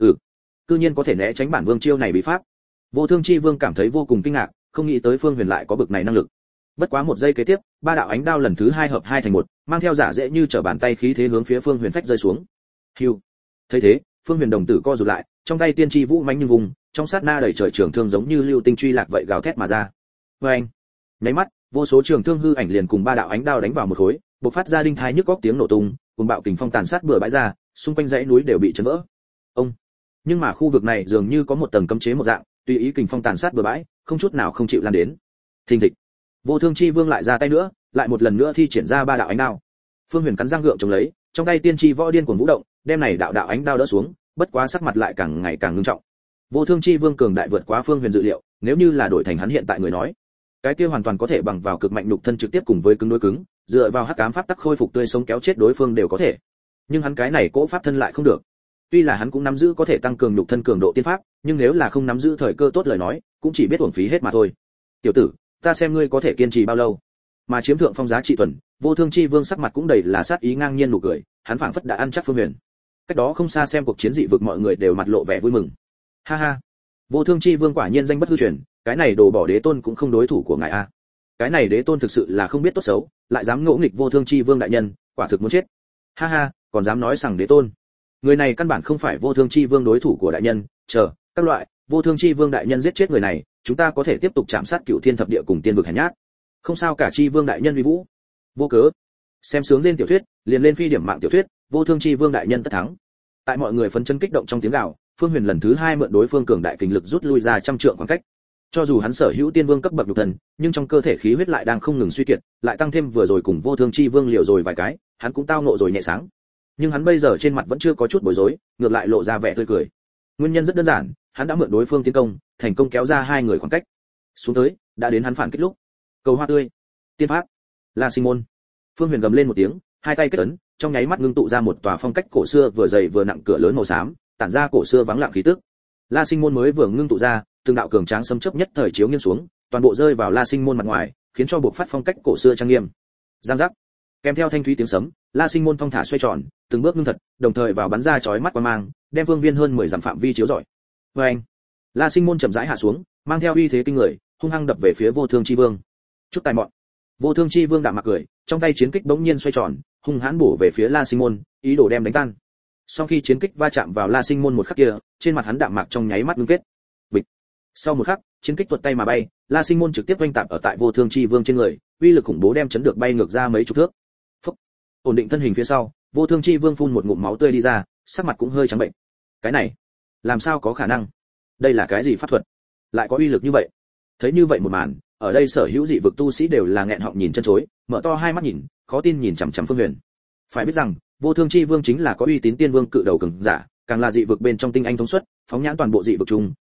Cư nhiên có thể né tránh bản vương chiêu này bí pháp. Vô Thương Chi Vương cảm thấy vô cùng kinh ngạc, không nghĩ tới Phương Huyền lại có bực này năng lực. Bất quá một giây kế tiếp, ba đạo ánh đao lần thứ hai hợp hai thành một, mang theo giả dễ như trở bàn tay khí thế hướng phía Phương Huyền phách rơi xuống. Hưu. Thấy thế, Phương Huyền đồng tử co rụt lại, trong tay tiên tri vũ mãnh như vùng, trong sát na đầy trời trường thương giống như lưu tinh truy lạc vậy gào thét mà ra. Oeng. Nháy mắt, vô số trường thương hư ảnh liền cùng ba đạo ánh đao đánh vào một khối, bộc phát ra đinh thái nhức óc tiếng nổ tung, cùng bạo kình phong tàn sát bừa bãi ra, xung quanh dãy núi đều bị chấn vỡ. Ông. Nhưng mà khu vực này dường như có một tầng cấm chế một dạng, tùy ý kình phong tàn sát bừa bãi, không chút nào không chịu lan đến. Thình thịch. Vô Thương Chi Vương lại ra tay nữa, lại một lần nữa thi triển ra ba đạo ánh đao. Phương Huyền cắn răng gượng chống lấy, trong tay tiên tri võ điên cuồng vũ động, đem này đạo đạo ánh đao đỡ xuống, bất quá sắc mặt lại càng ngày càng nghiêm trọng. Vô Thương Chi Vương cường đại vượt quá Phương Huyền dự liệu, nếu như là đổi thành hắn hiện tại người nói, cái kia hoàn toàn có thể bằng vào cực mạnh nhục thân trực tiếp cùng với cứng đối cứng, dựa vào hắc ám pháp tắc khôi phục tươi sống kéo chết đối phương đều có thể. Nhưng hắn cái này cỗ pháp thân lại không được. Tuy là hắn cũng nắm giữ có thể tăng cường nhục thân cường độ tiên pháp, nhưng nếu là không nắm giữ thời cơ tốt lời nói, cũng chỉ biết uổng phí hết mà thôi. Tiểu tử, ta xem ngươi có thể kiên trì bao lâu. Mà chiếm thượng phong giá trị tuần, Vô Thương Chi Vương sắc mặt cũng đầy là sát ý ngang nhiên nụ cười, hắn phảng phất đã ăn chắc Phương Huyền. Cách đó không xa xem cuộc chiến dị vực mọi người đều mặt lộ vẻ vui mừng. Ha ha, Vô Thương Chi Vương quả nhiên danh bất hư truyền, cái này đồ bỏ đế tôn cũng không đối thủ của ngài a. Cái này đế tôn thực sự là không biết tốt xấu, lại dám ngỗ nghịch Vô Thương Chi Vương đại nhân, quả thực muốn chết. Ha ha, còn dám nói rằng đế tôn. Người này căn bản không phải Vô Thương Chi Vương đối thủ của đại nhân, chờ, các loại, Vô Thương Chi Vương đại nhân giết chết người này, chúng ta có thể tiếp tục chạm sát Cửu Thiên thập địa cùng tiên vực hèn nhát. Không sao cả, Chi Vương đại nhân uy vũ. Vô cớ. Xem sướng trên tiểu thuyết, liền lên phi điểm mạng tiểu thuyết, Vô Thương Chi Vương đại nhân tất thắng. Tại mọi người phấn chấn kích động trong tiếng gào, Phương Huyền lần thứ hai mượn đối phương cường đại kình lực rút lui ra trăm trượng khoảng cách. Cho dù hắn sở hữu tiên vương cấp bậc nhục thần, nhưng trong cơ thể khí huyết lại đang không ngừng suy kiệt, lại tăng thêm vừa rồi cùng Vô Thương Chi Vương liều rồi vài cái, hắn cũng tao ngộ rồi nhẹ sáng. Nhưng hắn bây giờ trên mặt vẫn chưa có chút bối rối, ngược lại lộ ra vẻ tươi cười. Nguyên nhân rất đơn giản, hắn đã mượn đối phương tiến công, thành công kéo ra hai người khoảng cách. Xuống tới, đã đến hắn phản kích lúc. Cầu hoa tươi, tiên pháp, La Sinh môn. Phương Huyền gầm lên một tiếng, hai tay kết ấn, trong nháy mắt ngưng tụ ra một tòa phong cách cổ xưa vừa dày vừa nặng cửa lớn màu xám, tản ra cổ xưa vắng lặng khí tức. La Sinh môn mới vừa ngưng tụ ra, từng đạo cường tráng sấm chớp nhất thời chiếu nghiêng xuống, toàn bộ rơi vào La Sinh môn mặt ngoài, khiến cho buộc phát phong cách cổ xưa trang nghiêm. Giang giác. Kèm theo thanh thúy tiếng sấm, La Sinh môn thong thả xoay tròn, từng bước ngưng thật, đồng thời vào bắn ra chói mắt quang mang, đem phương viên hơn 10 dặm phạm vi chiếu rọi. Oeng. La Sinh môn chậm rãi hạ xuống, mang theo uy thế kinh người, hung hăng đập về phía Vô Thương Chi Vương. Chút tài mọn. Vô Thương Chi Vương đạm mặt cười, trong tay chiến kích bỗng nhiên xoay tròn, hung hãn bổ về phía La Sinh môn, ý đồ đem đánh tan. Sau khi chiến kích va chạm vào La Sinh môn một khắc kia, trên mặt hắn đạm mạc trong nháy mắt ngưng kết. Bịch. Sau một khắc, chiến kích tuột tay mà bay, La Sinh môn trực tiếp vênh tạp ở tại Vô Thương Chi Vương trên người, uy lực khủng bố đem chấn được bay ngược ra mấy chục thước. Phốc. Ổn định thân hình phía sau, Vô Thương Chi Vương phun một ngụm máu tươi đi ra, sắc mặt cũng hơi trắng bệnh. Cái này, làm sao có khả năng? Đây là cái gì pháp thuật? Lại có uy lực như vậy? Thấy như vậy một màn, ở đây sở hữu dị vực tu sĩ đều là nghẹn họng nhìn chân chối, mở to hai mắt nhìn, khó tin nhìn chằm chằm Phương Huyền. Phải biết rằng, Vô Thương Chi Vương chính là có uy tín tiên vương cự đầu cường giả, càng là dị vực bên trong tinh anh thống suất, phóng nhãn toàn bộ dị vực chung,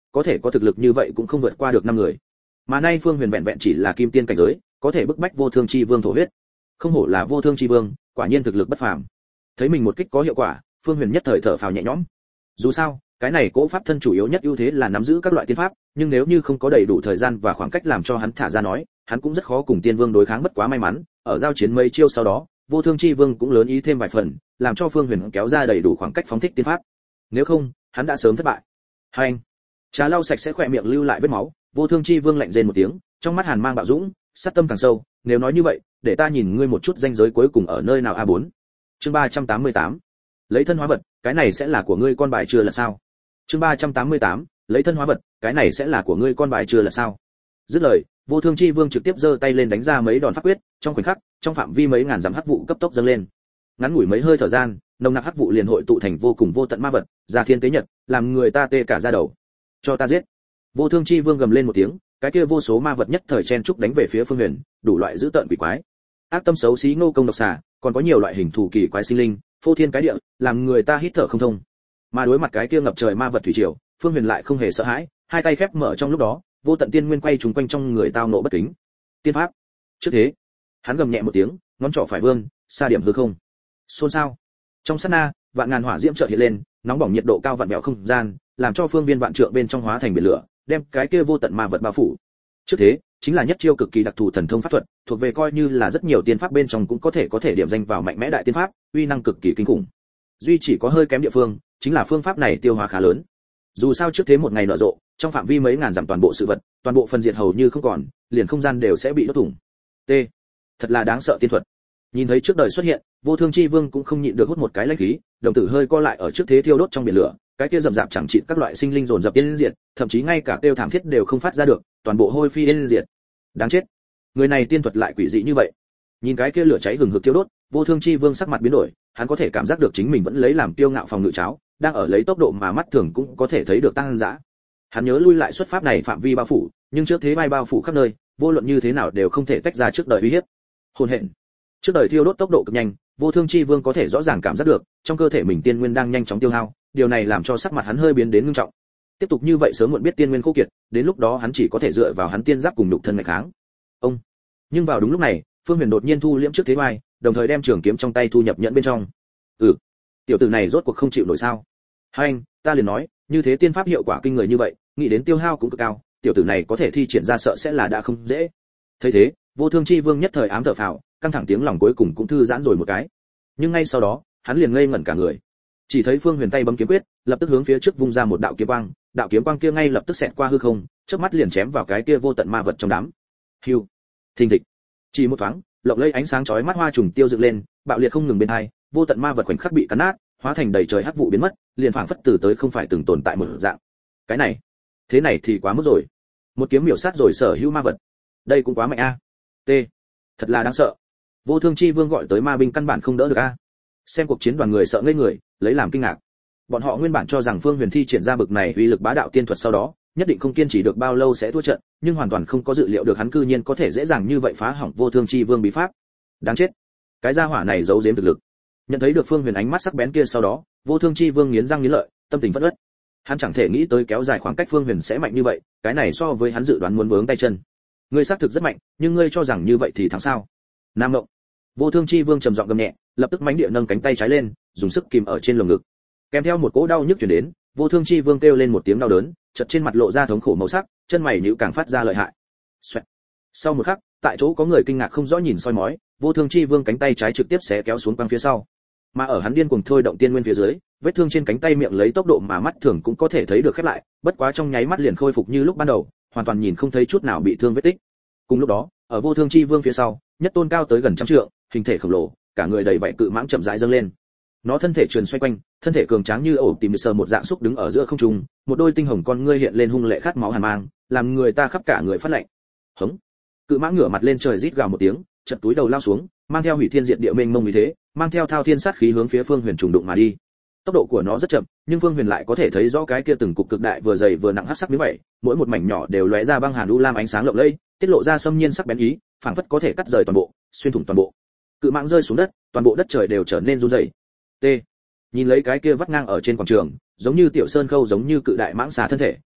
có thể có thực lực như vậy cũng không vượt qua được 5 người. Mà nay Phương Huyền vẹn vẹn chỉ là kim tiên cảnh giới, có thể bức bách Vô Thương Chi Vương thổ huyết. Không hổ là Vô Thương Chi Vương, quả nhiên thực lực bất phàm. Thấy mình một kích có hiệu quả, Phương Huyền nhất thời thở phào nhẹ nhõm. Dù sao, cái này cỗ pháp thân chủ yếu nhất ưu thế là nắm giữ các loại tiên pháp, nhưng nếu như không có đầy đủ thời gian và khoảng cách làm cho hắn thả ra nói, hắn cũng rất khó cùng Tiên Vương đối kháng. Bất quá may mắn, ở giao chiến mấy chiêu sau đó, Vô Thương Chi Vương cũng lớn ý thêm vài phần, làm cho Phương Huyền kéo ra đầy đủ khoảng cách phóng thích tiên pháp. Nếu không, hắn đã sớm thất bại. Hành. Trà lau sạch sẽ khỏe miệng lưu lại vết máu, Vô Thương Chi Vương lạnh rên một tiếng, trong mắt hàn mang bạo dũng, sát tâm càng sâu, nếu nói như vậy, để ta nhìn ngươi một chút ranh giới cuối cùng ở nơi nào. A4. Chương 388. Lấy thân hóa vật, cái này sẽ là của ngươi con bài chưa là sao? Chương 388. Lấy thân hóa vật, cái này sẽ là của ngươi con bài chưa là sao? Dứt lời, Vô Thương Chi Vương trực tiếp giơ tay lên đánh ra mấy đòn pháp quyết, trong khoảnh khắc, trong phạm vi mấy ngàn dặm hắc vụ cấp tốc dâng lên. Ngắn ngủi mấy hơi thời gian, nồng nặc hắc vụ liền hội tụ thành vô cùng vô tận ma vật, ra thiên tế nhật, làm người ta tê cả da đầu. Cho ta giết! Vô Thương Chi Vương gầm lên một tiếng, cái kia vô số ma vật nhất thời chen trúc đánh về phía Phương Huyền, đủ loại dữ tợn quỷ quái, ác tâm xấu xí ngô công độc xà, còn có nhiều loại hình thù kỳ quái sinh linh, phô thiên cái địa, làm người ta hít thở không thông. Mà đối mặt cái kia ngập trời ma vật thủy triều, Phương Huyền lại không hề sợ hãi, hai tay khép mở trong lúc đó, vô tận tiên nguyên quay trùng quanh trong người tao nộ bất kính. Tiên pháp. Trước thế, hắn gầm nhẹ một tiếng, ngón trỏ phải vươn, xa điểm hư không. Xôn xao. Trong sát na, vạn ngàn hỏa diễm chợt hiện lên, nóng bỏng nhiệt độ cao vặn vẹo không gian, làm cho phương viên vạn trượng bên trong hóa thành biển lửa, đem cái kia vô tận ma vật bao phủ. Trước thế, chính là nhất chiêu cực kỳ đặc thù thần thông pháp thuật, thuộc về coi như là rất nhiều tiên pháp bên trong cũng có thể điểm danh vào mạnh mẽ đại tiên pháp, uy năng cực kỳ kinh khủng. Duy chỉ có hơi kém địa phương, chính là phương pháp này tiêu hóa khá lớn. Dù sao trước thế một ngày nở rộ, trong phạm vi mấy ngàn dặm toàn bộ sự vật, toàn bộ phần diệt hầu như không còn, liền không gian đều sẽ bị đốt thủng. T. Thật là đáng sợ tiên thuật. Nhìn thấy trước đời xuất hiện, Vô Thương Chi Vương cũng không nhịn được hút một cái lãnh khí, đồng tử hơi co lại ở trước thế thiêu đốt trong biển lửa, cái kia rậm rạp chẳng chịt các loại sinh linh dồn dập yên diệt, thậm chí ngay cả kêu thảm thiết đều không phát ra được, toàn bộ hôi phi yên diệt. Đáng chết. Người này tiên thuật lại quỷ dị như vậy. Nhìn cái kia lửa cháy hừng hực thiêu đốt, Vô Thương Chi Vương sắc mặt biến đổi, hắn có thể cảm giác được chính mình vẫn lấy làm kiêu ngạo phòng ngự cháo, đang ở lấy tốc độ mà mắt thường cũng có thể thấy được tăng dã. Hắn nhớ lui lại xuất pháp này phạm vi bao phủ, nhưng trước thế bay bao phủ khắp nơi, vô luận như thế nào đều không thể tách ra trước đời uy hiếp. Hồn hện. Trước đời thiêu đốt tốc độ cực nhanh, Vô Thương Chi Vương có thể rõ ràng cảm giác được, trong cơ thể mình tiên nguyên đang nhanh chóng tiêu hao, điều này làm cho sắc mặt hắn hơi biến đến nghiêm trọng. Tiếp tục như vậy sớm muộn biết tiên nguyên khô kiệt, đến lúc đó hắn chỉ có thể dựa vào hắn tiên giáp cùng nhục thân ngày kháng. Ông. Nhưng vào đúng lúc này, Phương Huyền đột nhiên thu liễm trước thế vai, đồng thời đem trường kiếm trong tay thu nhập nhẫn bên trong. Tiểu tử này rốt cuộc không chịu nổi sao? Anh, ta liền nói, như thế tiên pháp hiệu quả kinh người như vậy, nghĩ đến tiêu hao cũng cực cao, tiểu tử này có thể thi triển ra sợ sẽ là đã không dễ. Thấy thế, Vô Thương Chi Vương nhất thời ám thở phào, căng thẳng tiếng lòng cuối cùng cũng thư giãn rồi một cái. Nhưng ngay sau đó, hắn liền ngây ngẩn cả người. Chỉ thấy Phương Huyền tay bấm kiếm quyết, lập tức hướng phía trước vung ra một đạo kiếm quang kia ngay lập tức xẹt qua hư không, chớp mắt liền chém vào cái kia vô tận ma vật trong đám. Hưu, thình thịch. Chỉ một thoáng, lộng lẫy ánh sáng chói mắt hoa trùng tiêu dựng lên, bạo liệt không ngừng bên hai, vô tận ma vật khoảnh khắc bị cắn nát, hóa thành đầy trời hắc vụ biến mất, liền phảng phất từ tới không phải từng tồn tại một dạng. Cái này, thế này thì quá mức rồi. Một kiếm miểu sát rồi sở hữu ma vật. Đây cũng quá mạnh a. T. Thật là đáng sợ. Vô Thương Chi Vương gọi tới ma binh căn bản không đỡ được a. Xem cuộc chiến đoàn người sợ ngây người, lấy làm kinh ngạc. Bọn họ nguyên bản cho rằng Phương Huyền thi triển ra bực này uy lực bá đạo tiên thuật sau đó, nhất định không kiên trì được bao lâu sẽ thua trận, nhưng hoàn toàn không có dự liệu được hắn cư nhiên có thể dễ dàng như vậy phá hỏng Vô Thương Chi Vương bí pháp. Đáng chết. Cái gia hỏa này giấu giếm thực lực. Nhận thấy được Phương Huyền ánh mắt sắc bén kia sau đó, Vô Thương Chi Vương nghiến răng nghiến lợi, tâm tình phẫn uất. Hắn chẳng thể nghĩ tới kéo dài khoảng cách Phương Huyền sẽ mạnh như vậy, cái này so với hắn dự đoán muốn vướng tay chân. Ngươi xác thực rất mạnh, nhưng ngươi cho rằng như vậy thì thắng sao? Nam Ngộng. Vô Thương Chi Vương trầm giọng gầm nhẹ, lập tức mãnh địa nâng cánh tay trái lên, dùng sức kìm ở trên lồng ngực. Kèm theo một cỗ đau nhức truyền đến, Vô Thương Chi Vương kêu lên một tiếng đau đớn, chợt trên mặt lộ ra thống khổ màu sắc, chân mày nhíu càng phát ra lợi hại. Xoẹt. Sau một khắc, tại chỗ có người kinh ngạc không rõ nhìn soi mói, Vô Thương Chi Vương cánh tay trái trực tiếp xé kéo xuống quăng phía sau. Mà ở hắn điên cuồng thôi động tiên nguyên phía dưới, vết thương trên cánh tay miệng lấy tốc độ mà mắt thường cũng có thể thấy được khép lại, bất quá trong nháy mắt liền khôi phục như lúc ban đầu, hoàn toàn nhìn không thấy chút nào bị thương vết tích. Cùng lúc đó, ở Vô Thương Chi Vương phía sau, nhất tôn cao tới gần trăm trượng, hình thể khổng lồ, cả người đầy vảy cự mãng chậm rãi dâng lên. Nó thân thể trườn xoay quanh, thân thể cường tráng như ổ tìm sờ một dạng xúc đứng ở giữa không trung, một đôi tinh hồng con ngươi hiện lên hung lệ khát máu hàn mang, làm người ta khắp cả người phát lạnh. Hống! Cự mãng ngửa mặt lên trời rít gào một tiếng, chật túi đầu lao xuống, mang theo hủy thiên diệt địa mênh mông như thế, mang theo thao thiên sát khí hướng phía Phương Huyền trùng đụng mà đi. Tốc độ của nó rất chậm, nhưng Phương Huyền lại có thể thấy rõ cái kia từng cục cực đại vừa dày vừa nặng hắc sắc miếng vảy, mỗi một mảnh nhỏ đều lóe ra băng hàn u lam ánh sáng lộng lẫy, tiết lộ ra xâm nhiên sắc bén ý, phảng phất có thể cắt rời toàn bộ, xuyên thủng toàn bộ. Cự mãng rơi xuống đất, toàn bộ đất trời đều trở nên run rẩy. T. Nhìn lấy cái kia vắt ngang ở trên quảng trường, giống như tiểu sơn khâu giống như cự đại mãng xà thân thể,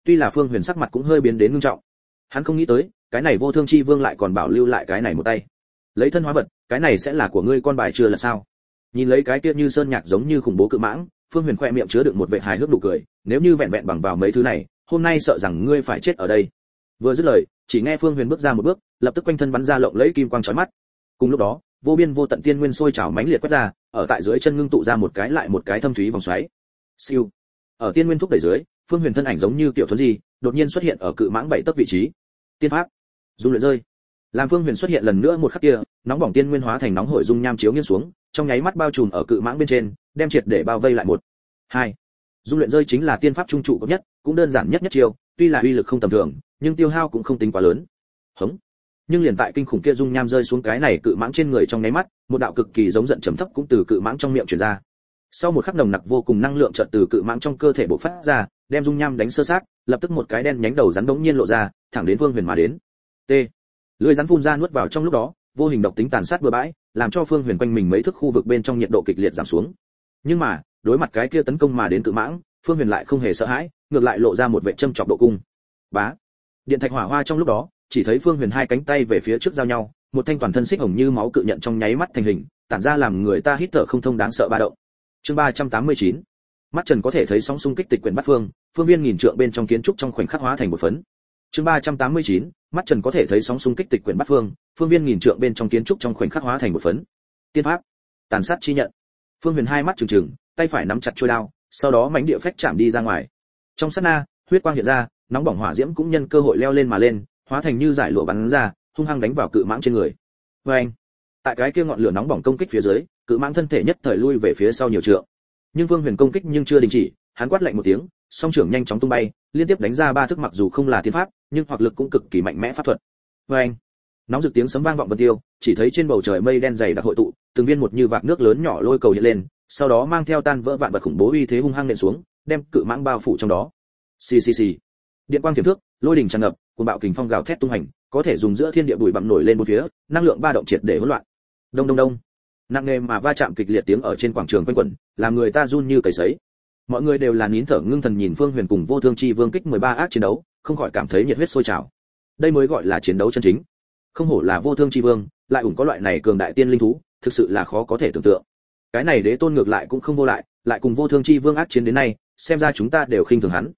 tuy là Phương Huyền sắc mặt cũng hơi biến đến ngưng trọng. Hắn không nghĩ tới, cái này Vô Thương Chi Vương lại còn bảo lưu lại cái này một tay. Lấy thân hóa vật, cái này sẽ là của ngươi con bài chưa là sao? Nhìn lấy cái kia như sơn nhạc giống như khủng bố cự mãng, Phương Huyền khẽ miệng chứa đựng một vệt hài hước nụ cười, nếu như vẹn vẹn bằng vào mấy thứ này, hôm nay sợ rằng ngươi phải chết ở đây. Vừa dứt lời, chỉ nghe Phương Huyền bước ra một bước, lập tức quanh thân bắn ra lộng lẫy kim quang chói mắt. Cùng lúc đó, vô biên vô tận tiên nguyên sôi trào mãnh liệt quét ra, ở tại dưới chân ngưng tụ ra một cái lại một cái thâm thúy vòng xoáy. Siêu. Ở tiên nguyên thúc đẩy dưới, Phương Huyền thân ảnh giống như tiểu thuấn di, đột nhiên xuất hiện ở cự mãng 7 tấc vị trí. Tiên pháp, dung luyện rơi. Làm Phương Huyền xuất hiện lần nữa một khắc kia, nóng bỏng tiên nguyên hóa thành nóng hổi dung nham chiếu nghiêng xuống, trong nháy mắt bao trùm ở cự mãng bên trên, đem triệt để bao vây lại một. 2. Dung luyện rơi chính là tiên pháp trung trụ cấp nhất, cũng đơn giản nhất chiêu, tuy là uy lực không tầm thường, nhưng tiêu hao cũng không tính quá lớn. Hống. Nhưng liền tại kinh khủng kia dung nham rơi xuống cái này cự mãng trên người trong nháy mắt, một đạo cực kỳ giống giận trầm thấp cũng từ cự mãng trong miệng truyền ra. Sau một khắc nồng nặc vô cùng năng lượng chợt từ cự mãng trong cơ thể bộc phát ra, đem dung nham đánh sơ xác, lập tức một cái đen nhánh đầu rắn đống nhiên lộ ra, thẳng đến Phương Huyền mà đến. T. Lưỡi rắn phun ra nuốt vào trong lúc đó, vô hình độc tính tàn sát bừa bãi, làm cho Phương Huyền quanh mình mấy thước khu vực bên trong nhiệt độ kịch liệt giảm xuống. Nhưng mà, đối mặt cái kia tấn công mà đến cự mãng, Phương Huyền lại không hề sợ hãi, ngược lại lộ ra một vẻ châm chọc độ cung. Bá. Điện thạch hỏa hoa trong lúc đó, chỉ thấy Phương Huyền hai cánh tay về phía trước giao nhau, một thanh toàn thân xích hồng như máu cự nhận trong nháy mắt thành hình, tản ra làm người ta hít thở không thông đáng sợ ba động. Chương 389. Mắt trần có thể thấy sóng xung kích tịch quyển bát phương, phương viên nghìn trượng bên trong kiến trúc trong khoảnh khắc hóa thành một phấn. Chương 389. Mắt trần có thể thấy sóng xung kích tịch quyển bát phương, phương viên nghìn trượng bên trong kiến trúc trong khoảnh khắc hóa thành một phấn. Tiên pháp, tàn sát chi nhận. Phương Huyền hai mắt trừng trừng, tay phải nắm chặt chuôi đao, sau đó mãnh địa phách chạm đi ra ngoài. Trong sát na, huyết quang hiện ra, nóng bỏng hỏa diễm cũng nhân cơ hội leo lên mà lên, hóa thành như giải lụa bắn ra, hung hăng đánh vào cự mãng trên người. Oeng! Tại cái kia ngọn lửa nóng bỏng công kích phía dưới, cự mãng thân thể nhất thời lui về phía sau nhiều trượng. Nhưng Phương Huyền công kích nhưng chưa đình chỉ, hắn quát lạnh một tiếng, song trưởng nhanh chóng tung bay, liên tiếp đánh ra ba thức mặc dù không là tiên pháp, nhưng hoặc lực cũng cực kỳ mạnh mẽ pháp thuật. Oeng! Nóng rực tiếng sấm vang vọng vân tiêu, chỉ thấy trên bầu trời mây đen dày đặc hội tụ, từng viên một như vạc nước lớn nhỏ lôi cầu hiện lên, sau đó mang theo tan vỡ vạn vật khủng bố uy thế hung hăng nện xuống, đem cự mãng bao phủ trong đó. Xì xì xì. Điện quang tiềm thước, lôi đỉnh tràn ngập, cuồng bạo kình phong gào thét tung hành, có thể dùng giữa thiên địa bụi bặm nổi lên bốn phía, năng lượng ba động triệt để hỗn loạn. Đông đông đông. Nặng nề mà va chạm kịch liệt tiếng ở trên quảng trường quanh quẩn, làm người ta run như cầy sấy. Mọi người đều là nín thở ngưng thần nhìn Phương Huyền cùng Vô Thương Chi Vương kích 13 ác chiến đấu, không khỏi cảm thấy nhiệt huyết sôi trào. Đây mới gọi là chiến đấu chân chính. Không hổ là Vô Thương Chi Vương, lại ủng có loại này cường đại tiên linh thú, thực sự là khó có thể tưởng tượng. Cái này đế tôn ngược lại cũng không vô lại, lại cùng Vô Thương Chi Vương ác chiến đến nay, xem ra chúng ta đều khinh thường hắn.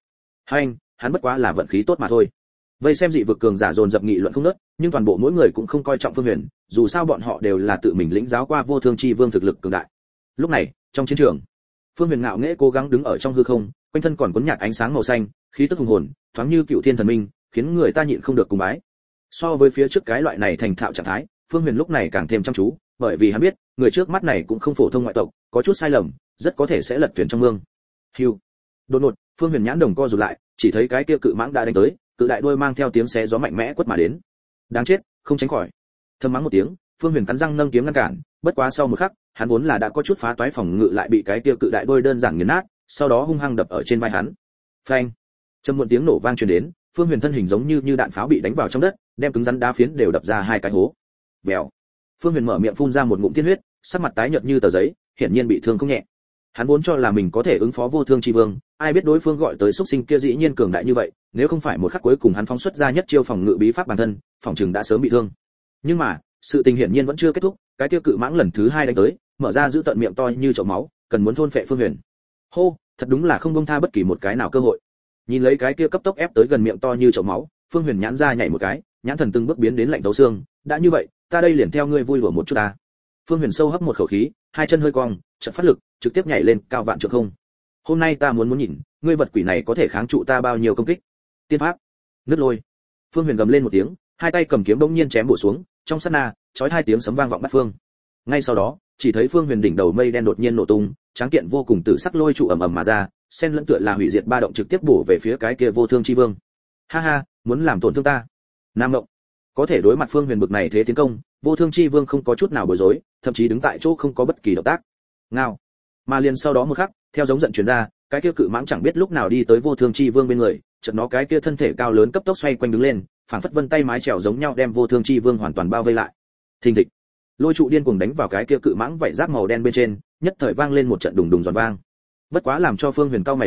Hắn bất quá là vận khí tốt mà thôi. Vây xem dị vực cường giả dồn dập nghị luận không ngớt, nhưng toàn bộ mỗi người cũng không coi trọng Phương Huyền, dù sao bọn họ đều là tự mình lĩnh giáo qua Vô Thương Chi Vương thực lực cường đại. Lúc này, trong chiến trường, Phương Huyền ngạo nghễ cố gắng đứng ở trong hư không, quanh thân còn cuốn nhạt ánh sáng màu xanh, khí tức hùng hồn, thoáng như cựu thiên thần minh, khiến người ta nhịn không được cùng bái. So với phía trước cái loại này thành thạo trạng thái, Phương Huyền lúc này càng thêm chăm chú, bởi vì hắn biết, người trước mắt này cũng không phổ thông ngoại tộc, có chút sai lầm, rất có thể sẽ lật thuyền trong mương. Hưu. Đột ngột, Phương Huyền nhãn đồng co rụt lại, chỉ thấy cái kia cự mãng đã đánh tới, cự đại đuôi mang theo tiếng xé gió mạnh mẽ quất mà đến. Đáng chết, không tránh khỏi. Thầm mắng một tiếng, Phương Huyền cắn răng nâng kiếm ngăn cản, bất quá sau một khắc, hắn vốn là đã có chút phá toái phòng ngự lại bị cái kia cự đại đuôi đơn giản nghiền nát, sau đó hung hăng đập ở trên vai hắn. Phanh! Trầm muộn tiếng nổ vang truyền đến, Phương Huyền thân hình giống như đạn pháo bị đánh vào trong đất, đem cứng rắn đá phiến đều đập ra hai cái hố. Bèo! Phương Huyền mở miệng phun ra một ngụm tiên huyết, sắc mặt tái nhợt như tờ giấy, hiển nhiên bị thương không nhẹ. Hắn vốn cho là mình có thể ứng phó Vô Thương Chi Vương, ai biết đối phương gọi tới xúc sinh kia dĩ nhiên cường đại như vậy, nếu không phải một khắc cuối cùng hắn phóng xuất ra nhất chiêu phòng ngự bí pháp bản thân, phòng trường đã sớm bị thương. Nhưng mà, sự tình hiển nhiên vẫn chưa kết thúc, cái kia cự mãng lần thứ hai đánh tới, mở ra giữ tận miệng to như chậu máu, cần muốn thôn phệ Phương Huyền. Hô, thật đúng là không buông tha bất kỳ một cái nào cơ hội. Nhìn lấy cái kia cấp tốc ép tới gần miệng to như chậu máu, Phương Huyền nhãn ra nhảy một cái, nhãn thần từng bước biến đến lạnh thấu xương, đã như vậy, ta đây liền theo ngươi vui đùa một chút ta. Phương Huyền sâu hấp một khẩu khí, hai chân hơi cong, chợt phát lực, trực tiếp nhảy lên cao vạn trượng không. Hôm nay ta muốn nhìn, ngươi vật quỷ này có thể kháng trụ ta bao nhiêu công kích. Tiên pháp, nứt lôi. Phương Huyền gầm lên một tiếng, hai tay cầm kiếm bỗng nhiên chém bổ xuống, trong sát na, chói hai tiếng sấm vang vọng bát phương. Ngay sau đó, chỉ thấy Phương Huyền đỉnh đầu mây đen đột nhiên nổ tung, tráng kiện vô cùng tử sắc lôi trụ ầm ầm mà ra, xen lẫn tựa là hủy diệt ba động trực tiếp bổ về phía cái kia Vô Thương Chi Vương. Ha ha, muốn làm tổn thương ta. Nam Ngộng. Có thể đối mặt Phương Huyền bực này thế tiến công, Vô Thương Chi Vương không có chút nào bối rối, thậm chí đứng tại chỗ không có bất kỳ động tác. Ngao. Mà liền sau đó một khắc, theo giống giận truyền ra, cái kia cự mãng chẳng biết lúc nào đi tới Vô Thương Chi Vương bên người, chợt nó cái kia thân thể cao lớn cấp tốc xoay quanh đứng lên, phảng phất vân tay mái chèo giống nhau đem Vô Thương Chi Vương hoàn toàn bao vây lại. Thình thịch. Lôi trụ điên cuồng đánh vào cái kia cự mãng vảy giáp màu đen bên trên, nhất thời vang lên một trận đùng đùng giòn vang. Bất quá làm cho Phương Huyền cao mày là,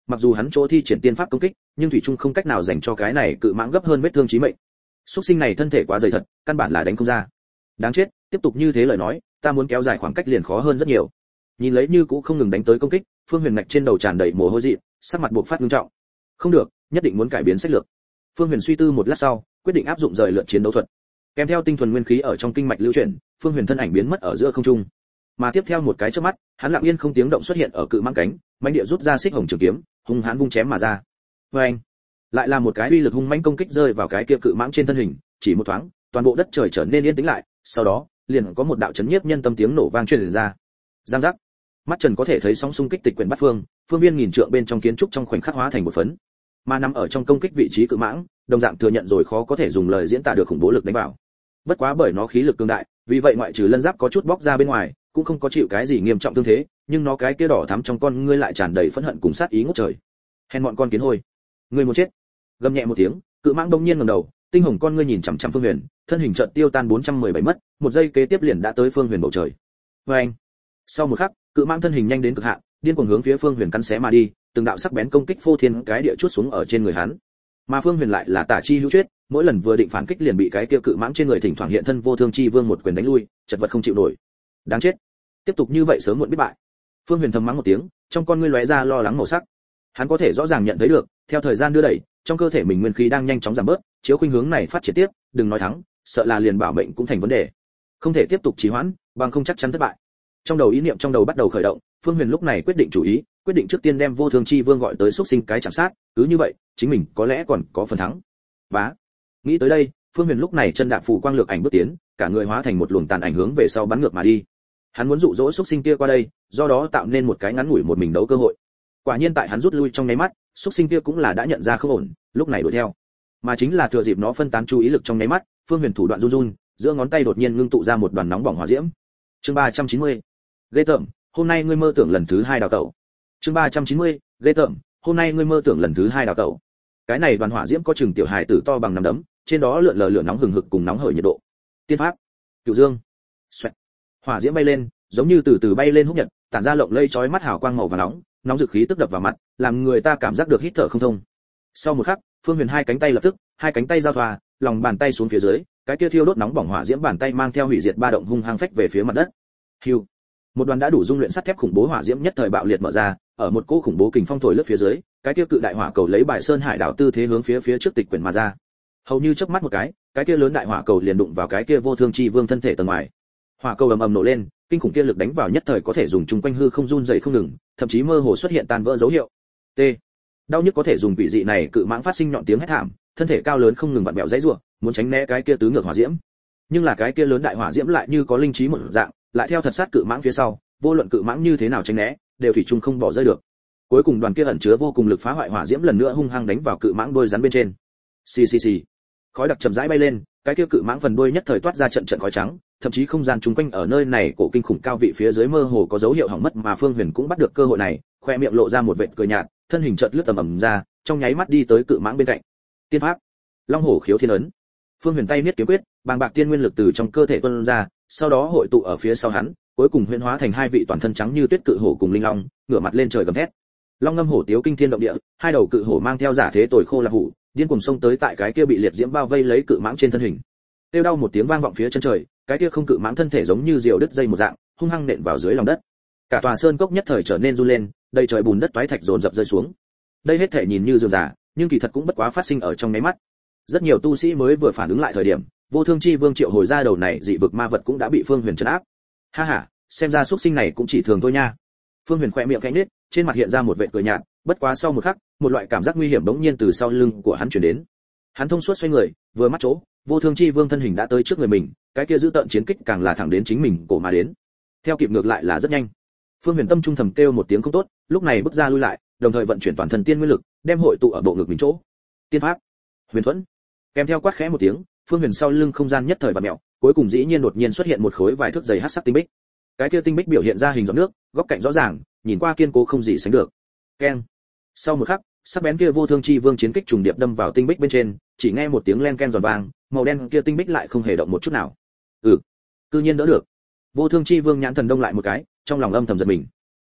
Mặc dù hắn chỗ thi triển tiên pháp công kích, nhưng thủy trung không cách nào dành cho cái này cự mãng gấp hơn vết thương chí mệnh. Súc sinh này thân thể quá dày thật, căn bản là đánh không ra. Đáng chết, tiếp tục như thế lời nói, ta muốn kéo dài khoảng cách liền khó hơn rất nhiều. Nhìn lấy như cũ không ngừng đánh tới công kích, Phương Huyền ngạch trên đầu tràn đầy mồ hôi dị, sắc mặt buộc phát nghiêm trọng. Không được, nhất định muốn cải biến sách lược. Phương Huyền suy tư một lát sau, quyết định áp dụng rời lượn chiến đấu thuật. Kèm theo tinh thuần nguyên khí ở trong kinh mạch lưu chuyển, Phương Huyền thân ảnh biến mất ở giữa không trung. Mà tiếp theo một cái chớp mắt, hắn lặng yên không tiếng động xuất hiện ở cự mãng cánh, mãnh địa rút ra xích hồng trường kiếm, hung hãn vung chém mà ra. Oeng! Lại là một cái uy lực hung mãnh công kích rơi vào cái kia cự mãng trên thân hình, chỉ một thoáng, toàn bộ đất trời trở nên yên tĩnh lại, sau đó, liền có một đạo chấn nhiếp nhân tâm tiếng nổ vang truyền ra. Giang giác. Mắt Trần có thể thấy sóng xung kích tịch quyển bát phương, phương viên nghìn trượng bên trong kiến trúc trong khoảnh khắc hóa thành một phấn. Mà nằm ở trong công kích vị trí cự mãng, đồng dạng thừa nhận rồi khó có thể dùng lời diễn tả được khủng bố lực đánh vào. Bất quá bởi nó khí lực cường đại, vì vậy ngoại trừ lân giáp có chút bóc ra bên ngoài, cũng không có chịu cái gì nghiêm trọng thương thế, nhưng nó cái kia đỏ thắm trong con ngươi lại tràn đầy phẫn hận cùng sát ý ngút trời. Hèn mọn con kiến hôi, ngươi muốn chết! Gầm nhẹ một tiếng, cự mãng đông nhiên ngẩng đầu, tinh hồng con ngươi nhìn chằm chằm Phương Huyền, thân hình chợt tiêu tan 417 mất, một giây kế tiếp liền đã tới Phương Huyền bầu trời. Oeng! Sau một khắc, cự mãng thân hình nhanh đến cực hạn, điên cuồng hướng phía Phương Huyền cắn xé mà đi, từng đạo sắc bén công kích phô thiên cái địa chuốt xuống ở trên người hắn. Mà Phương Huyền lại là tả chi hữu chuyết, mỗi lần vừa định phản kích liền bị cái kia cự mãng trên người thỉnh thoảng hiện thân vô thương chi vương một quyền đánh lui, chật vật không chịu nổi. Đáng chết! Tiếp tục như vậy sớm muộn biết bại. Phương Huyền thầm mắng một tiếng, trong con ngươi lóe ra lo lắng màu sắc. Hắn có thể rõ ràng nhận thấy được, theo thời gian đưa đẩy, trong cơ thể mình nguyên khí đang nhanh chóng giảm bớt, chiếu khuynh hướng này phát triển tiếp, đừng nói thắng, sợ là liền bảo mệnh cũng thành vấn đề. Không thể tiếp tục trì hoãn, bằng không chắc chắn thất bại. Trong đầu ý niệm trong đầu bắt đầu khởi động, Phương Huyền lúc này quyết định chủ ý, quyết định trước tiên đem vô thương chi vương gọi tới xúc sinh cái chạm sát, cứ như vậy, chính mình có lẽ còn có phần thắng. Bá. Nghĩ tới đây, Phương Huyền lúc này chân đạp phù quang lược ảnh bước tiến, cả người hóa thành một luồng tàn ảnh hướng về sau bắn ngược mà đi. Hắn muốn dụ dỗ xúc sinh kia qua đây, do đó tạo nên một cái ngắn ngủi một mình đấu cơ hội. Quả nhiên tại hắn rút lui trong nháy mắt, xúc sinh kia cũng là đã nhận ra không ổn, lúc này đuổi theo. Mà chính là thừa dịp nó phân tán chú ý lực trong nháy mắt, Phương Huyền thủ đoạn run run, giữa ngón tay đột nhiên ngưng tụ ra một đoàn nóng bỏng hỏa diễm. Chương 390. Ghê tởm, hôm nay ngươi mơ tưởng lần thứ 2 đào tẩu. Chương 390. Ghê tởm, hôm nay ngươi mơ tưởng lần thứ 2 đào tẩu. Cái này đoàn hỏa diễm có chừng tiểu hài tử to bằng nắm đấm, trên đó lượn lờ lửa nóng hừng hực cùng nóng hởi nhiệt độ. Tiên pháp, Cửu Dương. Xoẹt. Hỏa diễm bay lên, giống như từ từ bay lên húc nhật, tản ra lộng lây chói mắt hào quang màu vàng nóng rực khí tức đập vào mặt, làm người ta cảm giác được hít thở không thông. Sau một khắc, Phương Huyền hai cánh tay lập tức, hai cánh tay giao thoa, lòng bàn tay xuống phía dưới, cái kia thiêu đốt nóng bỏng hỏa diễm bàn tay mang theo hủy diệt ba động hung hăng phách về phía mặt đất. Hưu. Một đoàn đã đủ dung luyện sắt thép khủng bố hỏa diễm nhất thời bạo liệt mở ra, ở một cỗ khủng bố kình phong thổi lướt phía dưới, cái kia cự đại hỏa cầu lấy bài sơn hải đảo tư thế hướng phía trước tịch quyển mà ra. Hầu như chớp mắt một cái kia lớn đại hỏa cầu liền đụng vào cái kia vô thương chi vương thân thể tầng ngoài. Hỏa cầu ầm ầm nổ lên, kinh khủng kia lực đánh vào nhất thời có thể dùng chung quanh hư không run rẩy không ngừng, thậm chí mơ hồ xuất hiện tan vỡ dấu hiệu. T. Đau nhức có thể dùng quỷ dị này cự mãng phát sinh nhọn tiếng hét thảm, thân thể cao lớn không ngừng vặn vẹo dãy rủa, muốn tránh né cái kia tứ ngược hỏa diễm. Nhưng là cái kia lớn đại hỏa diễm lại như có linh trí một dạng, lại theo thật sát cự mãng phía sau, vô luận cự mãng như thế nào tránh né, đều thủy chung không bỏ rơi được. Cuối cùng đoàn kia ẩn chứa vô cùng lực phá hoại hỏa diễm lần nữa hung hăng đánh vào cự mãng đuôi rắn bên trên. Xì xì xì. Khói đặc chậm rãi bay lên, cái kia cự mãng phần đuôi nhất thời toát ra trận trận khói trắng, thậm chí không gian chung quanh ở nơi này cổ kinh khủng cao vị phía dưới mơ hồ có dấu hiệu hỏng mất, mà Phương Huyền cũng bắt được cơ hội này, khoe miệng lộ ra một vệt cười nhạt, thân hình chợt lướt tầm ầm ra, trong nháy mắt đi tới cự mãng bên cạnh. Tiên pháp, Long Hổ Khiếu Thiên Ấn. Phương Huyền tay niết kiếm quyết, bàng bạc tiên nguyên lực từ trong cơ thể tuôn ra, sau đó hội tụ ở phía sau hắn, cuối cùng huyễn hóa thành hai vị toàn thân trắng như tuyết cự hổ cùng linh long, ngửa mặt lên trời gầm thét. Long ngâm hổ tiếu kinh thiên động địa, hai đầu cự hổ mang theo giả thế tồi khô là hủ, điên cuồng xông tới tại cái kia bị liệt diễm bao vây lấy cự mãng trên thân hình. Tiêu đau một tiếng vang vọng phía chân trời, cái kia không cự mãng thân thể giống như diều đứt dây một dạng, hung hăng nện vào dưới lòng đất. Cả tòa sơn cốc nhất thời trở nên run lên, đầy trời bùn đất toái thạch dồn dập rơi xuống. Đây hết thể nhìn như rườm rà, nhưng kỳ thật cũng bất quá phát sinh ở trong nháy mắt. Rất nhiều tu sĩ mới vừa phản ứng lại thời điểm, vô thương chi vương triệu hồi ra đầu này dị vực ma vật cũng đã bị Phương Huyền trấn áp. Ha ha, xem ra xuất sinh này cũng chỉ thường thôi nha. Phương Huyền khẽ miệng khẽ nhếch, trên mặt hiện ra một vệt cười nhạt, bất quá sau một khắc, một loại cảm giác nguy hiểm bỗng nhiên từ sau lưng của hắn truyền đến. Hắn thông suốt xoay người, vừa mắt chỗ, vô thương chi vương thân hình đã tới trước người mình, cái kia giữ tợn chiến kích càng là thẳng đến chính mình cổ mà đến. Theo kịp ngược lại là rất nhanh. Phương Huyền tâm trung thầm kêu một tiếng không tốt, lúc này bước ra lui lại, đồng thời vận chuyển toàn thân tiên nguyên lực, đem hội tụ ở bộ ngực mình chỗ. Tiên pháp, Huyền Thuẫn. Kèm theo quát khẽ một tiếng, Phương Huyền sau lưng không gian nhất thời vặn mèo, cuối cùng dĩ nhiên đột nhiên xuất hiện một khối vài thước dày hắc sắc tinh bích. Cái kia tinh bích biểu hiện ra hình giọt nước, góc cạnh rõ ràng, nhìn qua kiên cố không gì sánh được. Keng. Sau một khắc, sắc bén kia vô thương chi vương chiến kích trùng điệp đâm vào tinh bích bên trên, chỉ nghe một tiếng len ken giòn vang, màu đen kia tinh bích lại không hề động một chút nào. Cư nhiên đỡ được. Vô thương chi vương nhãn thần đông lại một cái, trong lòng âm thầm giật mình.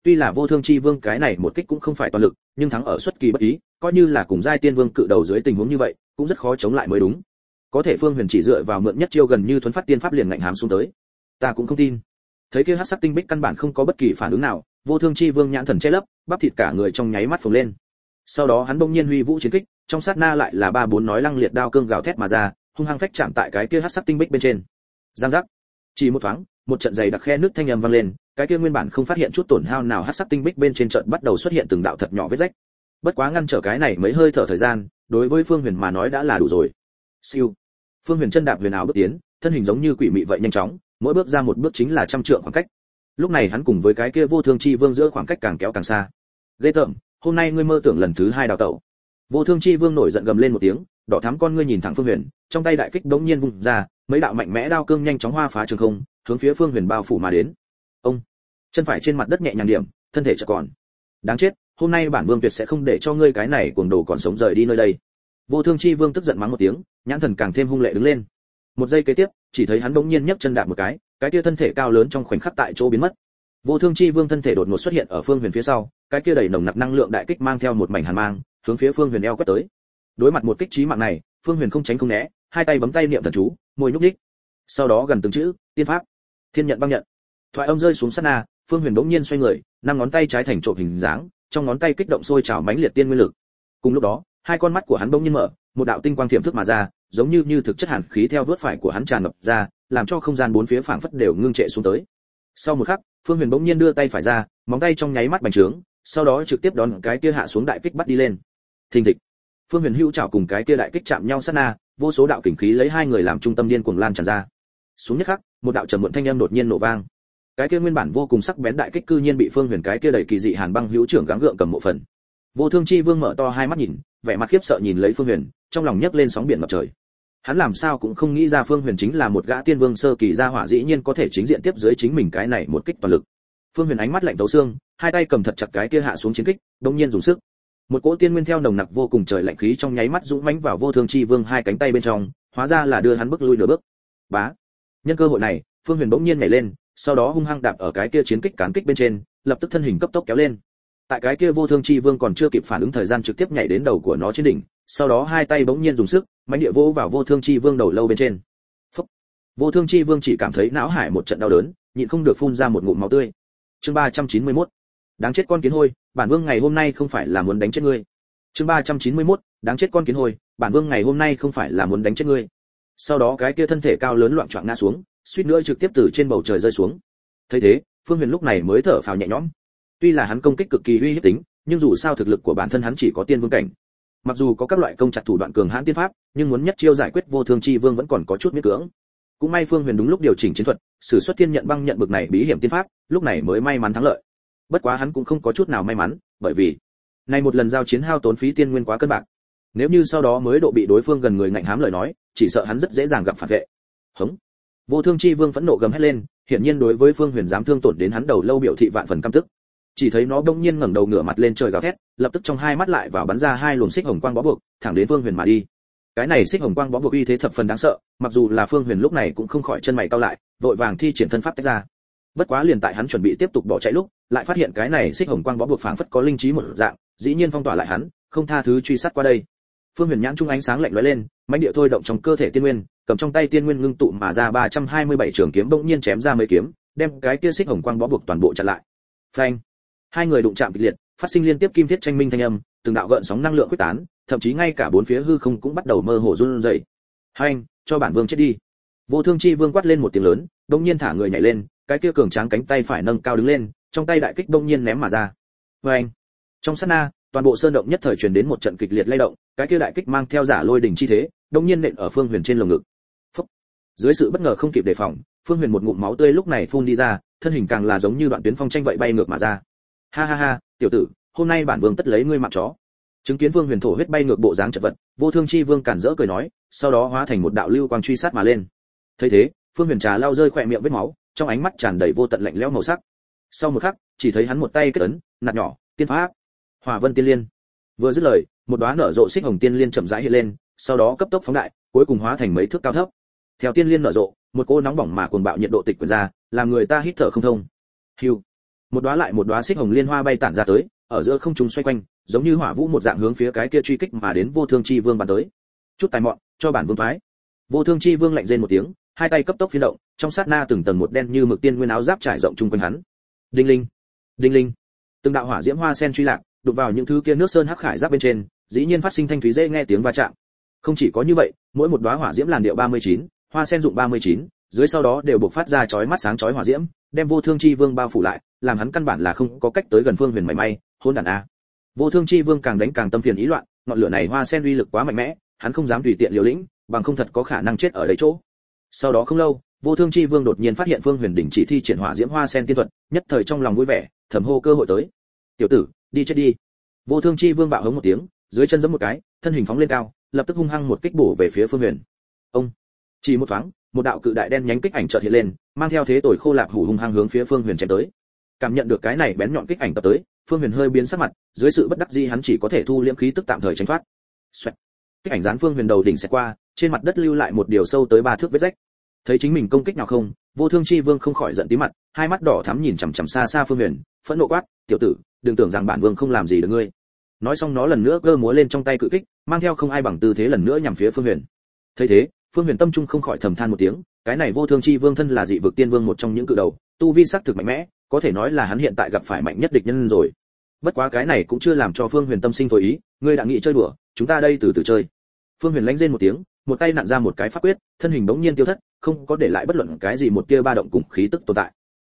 Tuy là vô thương chi vương cái này một kích cũng không phải toàn lực, nhưng thắng ở xuất kỳ bất ý, coi như là cùng giai tiên vương cự đầu dưới tình huống như vậy, cũng rất khó chống lại mới đúng. Có thể Phương Huyền chỉ dựa vào mượn nhất chiêu gần như thuấn phát tiên pháp liền ngạnh hám xuống tới. Ta cũng không tin. Thấy kia hắc sắc tinh bích căn bản không có bất kỳ phản ứng nào, vô thương chi vương nhãn thần che lấp, bắp thịt cả người trong nháy mắt phồng lên. Sau đó hắn bỗng nhiên huy vũ chiến kích, trong sát na lại là ba bốn nói lăng liệt đao cương gào thét mà ra, hung hăng phách chạm tại cái kia hắc sắc tinh bích bên trên. Giang giác. Chỉ một thoáng, một trận dày đặc khe nước thanh âm vang lên, cái kia nguyên bản không phát hiện chút tổn hao nào hắc sắc tinh bích bên trên trận bắt đầu xuất hiện từng đạo thật nhỏ vết rách. Bất quá ngăn trở cái này mấy hơi thở thời gian, đối với Phương Huyền mà nói đã là đủ rồi. Siêu. Phương Huyền chân đạp huyền ảo bước tiến, thân hình giống như quỷ mị vậy nhanh chóng, mỗi bước ra một bước chính là trăm trượng khoảng cách. Lúc này hắn cùng với cái kia vô thương chi vương giữa khoảng cách càng kéo càng xa. Ghê tởm, hôm nay ngươi mơ tưởng lần thứ hai đào tẩu. Vô thương chi vương nổi giận gầm lên một tiếng, đỏ thắm con ngươi nhìn thẳng Phương Huyền, trong tay đại kích đống nhiên vung ra, mấy đạo mạnh mẽ đao cương nhanh chóng hoa phá trường không, hướng phía Phương Huyền bao phủ mà đến. Ông chân phải trên mặt đất nhẹ nhàng điểm, thân thể chợt còn. Đáng chết, hôm nay bản vương tuyệt sẽ không để cho ngươi cái này cuồng đồ còn sống rời đi nơi đây. Vô thương chi vương tức giận mắng một tiếng, nhãn thần càng thêm hung lệ đứng lên. Một giây kế tiếp, chỉ thấy hắn bỗng nhiên nhấc chân đạp một cái kia thân thể cao lớn trong khoảnh khắc tại chỗ biến mất. Vô thương chi vương thân thể đột ngột xuất hiện ở Phương Huyền phía sau, cái kia đầy nồng nặc năng lượng đại kích mang theo một mảnh hàn mang, hướng phía Phương Huyền eo quét tới. Đối mặt một kích chí mạng này, Phương Huyền không tránh không né, hai tay bấm tay niệm thần chú, môi nhúc nhích. Sau đó gần từng chữ, tiên pháp, thiên nhận băng nhận. Thoại âm rơi xuống sát na, Phương Huyền bỗng nhiên xoay người, năm ngón tay trái thành trộm hình dáng, trong ngón tay kích động sôi trào mãnh liệt tiên nguyên lực. Cùng lúc đó, hai con mắt của hắn bỗng nhiên mở, một đạo tinh quang thiểm thức mà ra, giống như thực chất hàn khí theo vớt phải của hắn tràn ngập ra, làm cho không gian bốn phía phảng phất đều ngưng trệ xuống tới. Sau một khắc, Phương Huyền bỗng nhiên đưa tay phải ra, móng tay trong nháy mắt bành trướng, sau đó trực tiếp đón cái kia hạ xuống đại kích bắt đi lên. Thình thịch. Phương Huyền hữu chảo cùng cái kia đại kích chạm nhau sát na, vô số đạo kình khí lấy hai người làm trung tâm điên cuồng lan tràn ra. Xuống nhất khắc, một đạo trầm muộn thanh âm đột nhiên nổ vang. Cái kia nguyên bản vô cùng sắc bén đại kích cư nhiên bị Phương Huyền cái kia đầy kỳ dị hàn băng hữu trưởng gắng gượng cầm một phần. Vô thương chi vương mở to hai mắt nhìn, vẻ mặt khiếp sợ nhìn lấy Phương Huyền, trong lòng nhấc lên sóng biển ngập trời. Hắn làm sao cũng không nghĩ ra Phương Huyền chính là một gã tiên vương sơ kỳ gia hỏa dĩ nhiên có thể chính diện tiếp dưới chính mình cái này một kích toàn lực. Phương Huyền ánh mắt lạnh thấu xương, hai tay cầm thật chặt cái kia hạ xuống chiến kích, đột nhiên dùng sức. Một cỗ tiên nguyên theo nồng nặc vô cùng trời lạnh khí trong nháy mắt dũng mãnh vào vô thương chi vương hai cánh tay bên trong, hóa ra là đưa hắn bước lui nửa bước. Bá. Nhân cơ hội này, Phương Huyền bỗng nhiên nhảy lên, sau đó hung hăng đạp ở cái kia chiến kích cán kích bên trên, lập tức thân hình cấp tốc kéo lên. Tại cái kia vô thương chi vương còn chưa kịp phản ứng thời gian trực tiếp nhảy đến đầu của nó trên đỉnh, sau đó hai tay bỗng nhiên dùng sức, mãnh địa vỗ vào vô thương chi vương đầu lâu bên trên. Phốc. Vô thương chi vương chỉ cảm thấy não hải một trận đau đớn, nhịn không được phun ra một ngụm máu tươi. Chương 391. Đáng chết con kiến hôi, bản vương ngày hôm nay không phải là muốn đánh chết ngươi. Chương 391. Đáng chết con kiến hôi, bản vương ngày hôm nay không phải là muốn đánh chết ngươi. Sau đó cái kia thân thể cao lớn loạng choạng ngã xuống, suýt nữa trực tiếp từ trên bầu trời rơi xuống. Thấy thế, Phương Huyền lúc này mới thở phào nhẹ nhõm. Tuy là hắn công kích cực kỳ uy hiếp tính, nhưng dù sao thực lực của bản thân hắn chỉ có tiên vương cảnh. Mặc dù có các loại công chặt thủ đoạn cường hãn tiên pháp, nhưng muốn nhất chiêu giải quyết vô thương chi vương vẫn còn có chút miễn cưỡng. Cũng may Phương Huyền đúng lúc điều chỉnh chiến thuật, sử xuất thiên nhận băng nhận bực này bí hiểm tiên pháp, lúc này mới may mắn thắng lợi. Bất quá hắn cũng không có chút nào may mắn, bởi vì này một lần giao chiến hao tốn phí tiên nguyên quá cân bạc. Nếu như sau đó mới độ bị đối phương gần người ngạnh hám lời nói, chỉ sợ hắn rất dễ dàng gặp phản vệ. Hống. Vô thương chi vương phẫn nộ gầm hét lên, hiển nhiên đối với Phương Huyền dám thương tổn đến hắn đầu lâu biểu thị vạn phần căm tức. Chỉ thấy nó bỗng nhiên ngẩng đầu ngửa mặt lên trời gào thét, lập tức trong hai mắt lại vào bắn ra hai luồng xích hồng quang bó buộc, thẳng đến Phương Huyền mà đi. Cái này xích hồng quang bó buộc uy thế thập phần đáng sợ, mặc dù là Phương Huyền lúc này cũng không khỏi chân mày cau lại, vội vàng thi triển thân pháp tách ra. Bất quá liền tại hắn chuẩn bị tiếp tục bỏ chạy lúc, lại phát hiện cái này xích hồng quang bó buộc phảng phất có linh trí một dạng, dĩ nhiên phong tỏa lại hắn, không tha thứ truy sát qua đây. Phương Huyền nhãn trung ánh sáng lạnh lóe lên, mãnh địa thôi động trong cơ thể tiên nguyên, cầm trong tay tiên nguyên ngưng tụ mà ra 327 trường kiếm bỗng nhiên chém ra mấy kiếm, đem cái kia xích hồng quang bó buộc toàn bộ chặn lại. Phanh! Hai người đụng chạm kịch liệt, phát sinh liên tiếp kim thiết tranh minh thanh âm, từng đạo gợn sóng năng lượng quyết tán, thậm chí ngay cả bốn phía hư không cũng bắt đầu mơ hồ run rẩy. "Hành, cho bản vương chết đi!" Vô thương chi vương quát lên một tiếng lớn, bỗng nhiên thả người nhảy lên, cái kia cường tráng cánh tay phải nâng cao đứng lên, trong tay đại kích bỗng nhiên ném mà ra. Phanh! Trong sát na, toàn bộ sơn động nhất thời truyền đến một trận kịch liệt lay động, cái kia đại kích mang theo giả lôi đỉnh chi thế, bỗng nhiên nện ở Phương Huyền trên lồng ngực. Phốc! Dưới sự bất ngờ không kịp đề phòng, Phương Huyền một ngụm máu tươi lúc này phun đi ra, thân hình càng là giống như đoạn tuyến phong tranh vậy bay ngược mà ra. Ha ha ha, tiểu tử, hôm nay bản vương tất lấy ngươi mạng chó. Chứng kiến Vương Huyền thổ huyết bay ngược bộ dáng chật vật, Vô Thương chi vương cản rỡ cười nói, sau đó hóa thành một đạo lưu quang truy sát mà lên. Thấy thế, Phương Huyền trà lau rơi khỏe miệng vết máu, trong ánh mắt tràn đầy vô tận lạnh lẽo màu sắc. Sau một khắc, chỉ thấy hắn một tay kết ấn, nạt nhỏ, tiên pháp, Hỏa Vân Tiên Liên. Vừa dứt lời, một đóa nở rộ xích hồng tiên liên chậm rãi hiện lên, sau đó cấp tốc phóng đại, cuối cùng hóa thành mấy thước cao thấp. Theo tiên liên nở rộ, một cô nóng bỏng mà cuồng bạo nhiệt độ tịch quyển ra, làm người ta hít thở không thông. Hưu. Một đóa lại một đóa xích hồng liên hoa bay tản ra tới, ở giữa không trung xoay quanh, giống như hỏa vũ một dạng hướng phía cái kia truy kích mà đến Vô Thương Chi Vương bắn tới. Chút tài mọn, cho bản vương thoái. Vô Thương Chi Vương lạnh rên một tiếng, hai tay cấp tốc phi động, trong sát na từng tầng một đen như mực tiên nguyên áo giáp trải rộng chung quanh hắn. Đinh linh, đinh linh. Từng đạo hỏa diễm hoa sen truy lạc, đụng vào những thứ kia nước sơn hắc khải giáp bên trên, dĩ nhiên phát sinh thanh thúy dễ nghe tiếng va chạm. Không chỉ có như vậy, mỗi một đóa hỏa diễm làn điệu 39, hoa sen dụng 39, dưới sau đó đều bộc phát ra chói mắt sáng chói hỏa diễm, đem Vô Thương Chi Vương bao phủ lại, làm hắn căn bản là không có cách tới gần Phương Huyền mảy may, hỗn đản a. Vô Thương Chi Vương càng đánh càng tâm phiền ý loạn, ngọn lửa này hoa sen uy lực quá mạnh mẽ, hắn không dám tùy tiện liều lĩnh, bằng không thật có khả năng chết ở đấy chỗ. Sau đó không lâu, Vô Thương Chi Vương đột nhiên phát hiện Phương Huyền đỉnh chỉ thi triển hỏa diễm hoa sen tiên thuật, nhất thời trong lòng vui vẻ, thầm hô cơ hội tới. "Tiểu tử, đi chết đi." Vô Thương Chi Vương bạo hống một tiếng, dưới chân giẫm một cái, thân hình phóng lên cao, lập tức hung hăng một kích bổ về phía Phương Huyền. Ông, chỉ một thoáng, một đạo cự đại đen nhánh kích ảnh chợt hiện lên, mang theo thế tồi khô lạp hủ hung hăng hướng phía Phương Huyền chém tới. Cảm nhận được cái này bén nhọn kích ảnh tập tới, Phương Huyền hơi biến sắc mặt, dưới sự bất đắc dĩ hắn chỉ có thể thu liễm khí tức tạm thời tránh thoát. Xoẹt. Kích ảnh dán Phương Huyền đầu đỉnh sẽ qua, trên mặt đất lưu lại một điều sâu tới 3 thước vết rách. Thấy chính mình công kích nào không, Vô Thương Chi Vương không khỏi giận tí mặt, hai mắt đỏ thắm nhìn chằm chằm xa xa Phương Huyền, phẫn nộ quát: "Tiểu tử, đừng tưởng rằng bản vương không làm gì được ngươi." Nói xong nó lần nữa giơ múa lên trong tay cự kích, mang theo không ai bằng tư thế lần nữa nhằm phía Phương Huyền. Thấy thế, Phương Huyền tâm trung không khỏi thầm than một tiếng, cái này Vô Thương Chi Vương thân là dị vực tiên vương một trong những cự đầu, tu vi sắc thực mạnh mẽ, có thể nói là hắn hiện tại gặp phải mạnh nhất địch nhân rồi. Bất quá cái này cũng chưa làm cho Phương Huyền tâm sinh thối ý, ngươi đã nghĩ chơi đùa, chúng ta đây từ từ chơi. Phương Huyền lánh rên một tiếng, một tay nặn ra một cái pháp quyết, thân hình bỗng nhiên tiêu thất, không có để lại bất luận cái gì một tia ba động cùng khí tức tồn tại.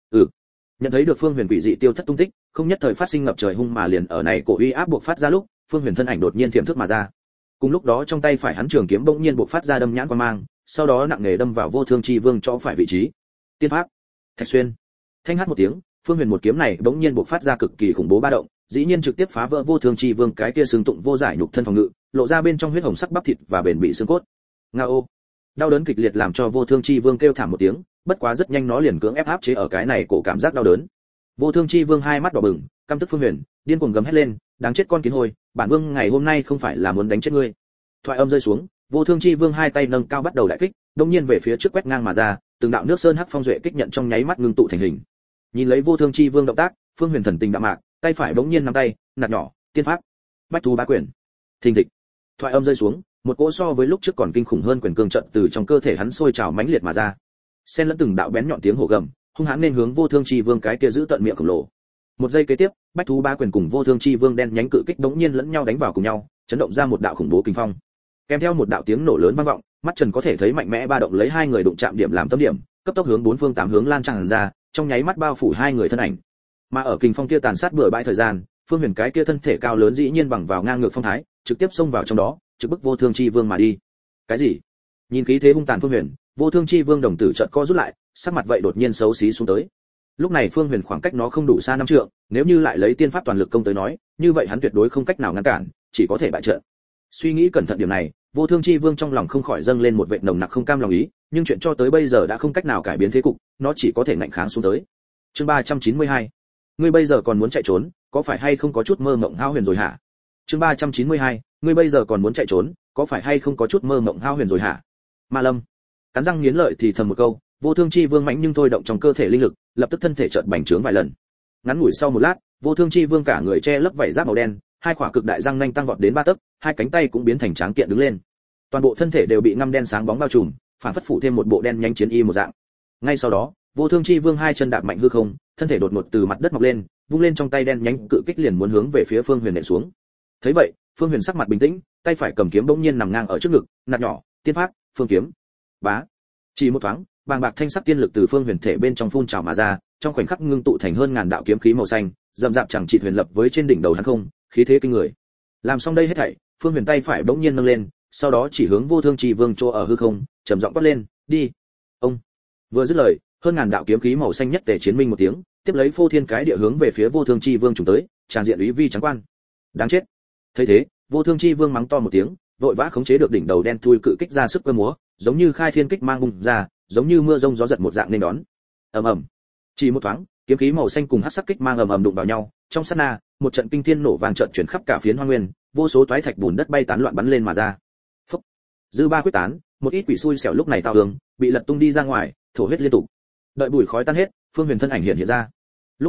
Nhận thấy được Phương Huyền quỷ dị tiêu thất tung tích, không nhất thời phát sinh ngập trời hung mà liền ở này cổ uy áp buộc phát ra lúc, Phương Huyền thân ảnh đột nhiên thiểm thức mà ra. Cùng lúc đó trong tay phải hắn trường kiếm bỗng nhiên buộc phát ra đâm nhãn quang mang, sau đó nặng nề đâm vào Vô Thương Chi Vương chỗ phải vị trí. Tiên pháp, Thạch Xuyên. Thanh hát một tiếng, Phương Huyền một kiếm này bỗng nhiên buộc phát ra cực kỳ khủng bố ba động, dĩ nhiên trực tiếp phá vỡ Vô Thương Chi Vương cái kia xương tụng vô giải nhục thân phòng ngự, lộ ra bên trong huyết hồng sắc bắp thịt và bền bị xương cốt. Ngao. Đau đớn kịch liệt làm cho Vô Thương Chi Vương kêu thảm một tiếng, bất quá rất nhanh nó liền cưỡng ép áp chế ở cái này cổ cảm giác đau đớn. Vô Thương Chi Vương hai mắt đỏ bừng, căm tức Phương Huyền, điên cuồng gầm hét lên, đáng chết con kiến hôi, bản vương ngày hôm nay không phải là muốn đánh chết ngươi. Thoại âm rơi xuống, Vô Thương Chi Vương hai tay nâng cao bắt đầu đại kích, đột nhiên về phía trước quét ngang mà ra, từng đạo nước sơn hắc phong duệ kích nhận trong nháy mắt ngưng tụ thành hình. Nhìn lấy Vô Thương Chi Vương động tác, Phương Huyền thần tình đạm mạc, tay phải bỗng nhiên nắm tay, nạt nhỏ, tiên pháp, bách thú bá quyền. Thình thịch. Thoại âm rơi xuống, một cỗ so với lúc trước còn kinh khủng hơn quyền cương trận từ trong cơ thể hắn sôi trào mãnh liệt mà ra. Xen lẫn từng đạo bén nhọn tiếng hổ gầm, hung hãn nên hướng Vô Thương Chi Vương cái kia giữ tận miệng khổng lồ. Một giây kế tiếp, bách thú bá quyền cùng Vô Thương Chi Vương đen nhánh cự kích đống nhiên lẫn nhau đánh vào cùng nhau, chấn động ra một đạo khủng bố kinh phong. Kèm theo một đạo tiếng nổ lớn vang vọng, mắt Trần có thể thấy mạnh mẽ ba động lấy hai người đụng chạm điểm làm tâm điểm, cấp tốc hướng bốn phương tám hướng lan tràn ra, trong nháy mắt bao phủ hai người thân ảnh. Mà ở kinh phong kia tàn sát bừa bãi thời gian, Phương Huyền cái kia thân thể cao lớn dĩ nhiên bằng vào ngang ngược phong thái, trực tiếp xông vào trong đó, trực bức Vô Thương Chi Vương mà đi. Cái gì? Nhìn khí thế hung tàn Phương Huyền, Vô Thương Chi Vương đồng tử chợt co rút lại, sắc mặt vậy đột nhiên xấu xí xuống tới. Lúc này Phương Huyền khoảng cách nó không đủ xa năm trượng, nếu như lại lấy tiên pháp toàn lực công tới nói, như vậy hắn tuyệt đối không cách nào ngăn cản, chỉ có thể bại trận. Suy nghĩ cẩn thận điểm này, Vô Thương Chi Vương trong lòng không khỏi dâng lên một vệt nồng nặc không cam lòng ý, nhưng chuyện cho tới bây giờ đã không cách nào cải biến thế cục, nó chỉ có thể ngạnh kháng xuống tới. Chương 392. Ngươi bây giờ còn muốn chạy trốn, có phải hay không có chút mơ mộng hao huyền rồi hả? Chương 392. Ngươi bây giờ còn muốn chạy trốn, có phải hay không có chút mơ mộng hao huyền rồi hả? Ma Lâm cắn răng nghiến lợi thì thầm một câu, Vô Thương Chi Vương mạnh nhưng thôi động trong cơ thể linh lực, lập tức thân thể chợt bành trướng vài lần. Ngắn ngủi sau một lát, Vô Thương Chi Vương cả người che lấp vảy giáp màu đen, hai quả cực đại răng nanh tăng vọt đến 3 tấc, hai cánh tay cũng biến thành tráng kiện đứng lên. Toàn bộ thân thể đều bị ngăm đen sáng bóng bao trùm, phản phất phủ thêm một bộ đen nhánh chiến y một dạng. Ngay sau đó, Vô Thương Chi Vương hai chân đạp mạnh hư không, thân thể đột ngột từ mặt đất mọc lên, vung lên trong tay đen nhánh cự kích liền muốn hướng về phía Phương Huyền nện xuống. Thấy vậy, Phương Huyền sắc mặt bình tĩnh, tay phải cầm kiếm bỗng nhiên nằm ngang ở trước ngực, nạt nhỏ, tiên pháp, phương kiếm. Bá. Chỉ một thoáng, bàng bạc thanh sắc tiên lực từ Phương Huyền thể bên trong phun trào mà ra, trong khoảnh khắc ngưng tụ thành hơn ngàn đạo kiếm khí màu xanh, rậm rạp chẳng trị huyền lập với trên đỉnh đầu hắn không, khí thế kinh người. Làm xong đây hết thảy, Phương Huyền tay phải bỗng nhiên nâng lên, sau đó chỉ hướng Vô Thương Chi Vương chỗ ở hư không, trầm giọng quát lên, "Đi!" Ông vừa dứt lời, hơn ngàn đạo kiếm khí màu xanh nhất tề chiến minh một tiếng, tiếp lấy phô thiên cái địa hướng về phía Vô Thương Chi Vương trùng tới, tràn diện uy vi trắng quan. Đáng chết! Thấy thế, Vô Thương Chi Vương mắng to một tiếng, vội vã khống chế được đỉnh đầu đen thui cự kích ra sức cơ múa, giống như khai thiên kích mang bùng ra, giống như mưa rông gió giật một dạng nên đón. Ầm ầm. Chỉ một thoáng, kiếm khí màu xanh cùng hắc sắc kích mang ầm ầm đụng vào nhau, trong sát na, một trận kinh thiên nổ vang chợt chuyển khắp cả phiến hoang nguyên, vô số toái thạch bùn đất bay tán loạn bắn lên mà ra. Phốc. Dư ba quyết tán, một ít quỷ xui xẻo lúc này tao hướng, bị lật tung đi ra ngoài, thổ huyết liên tục. Đợi bụi khói tan hết, Phương Huyền thân ảnh hiện ra. Lúc này,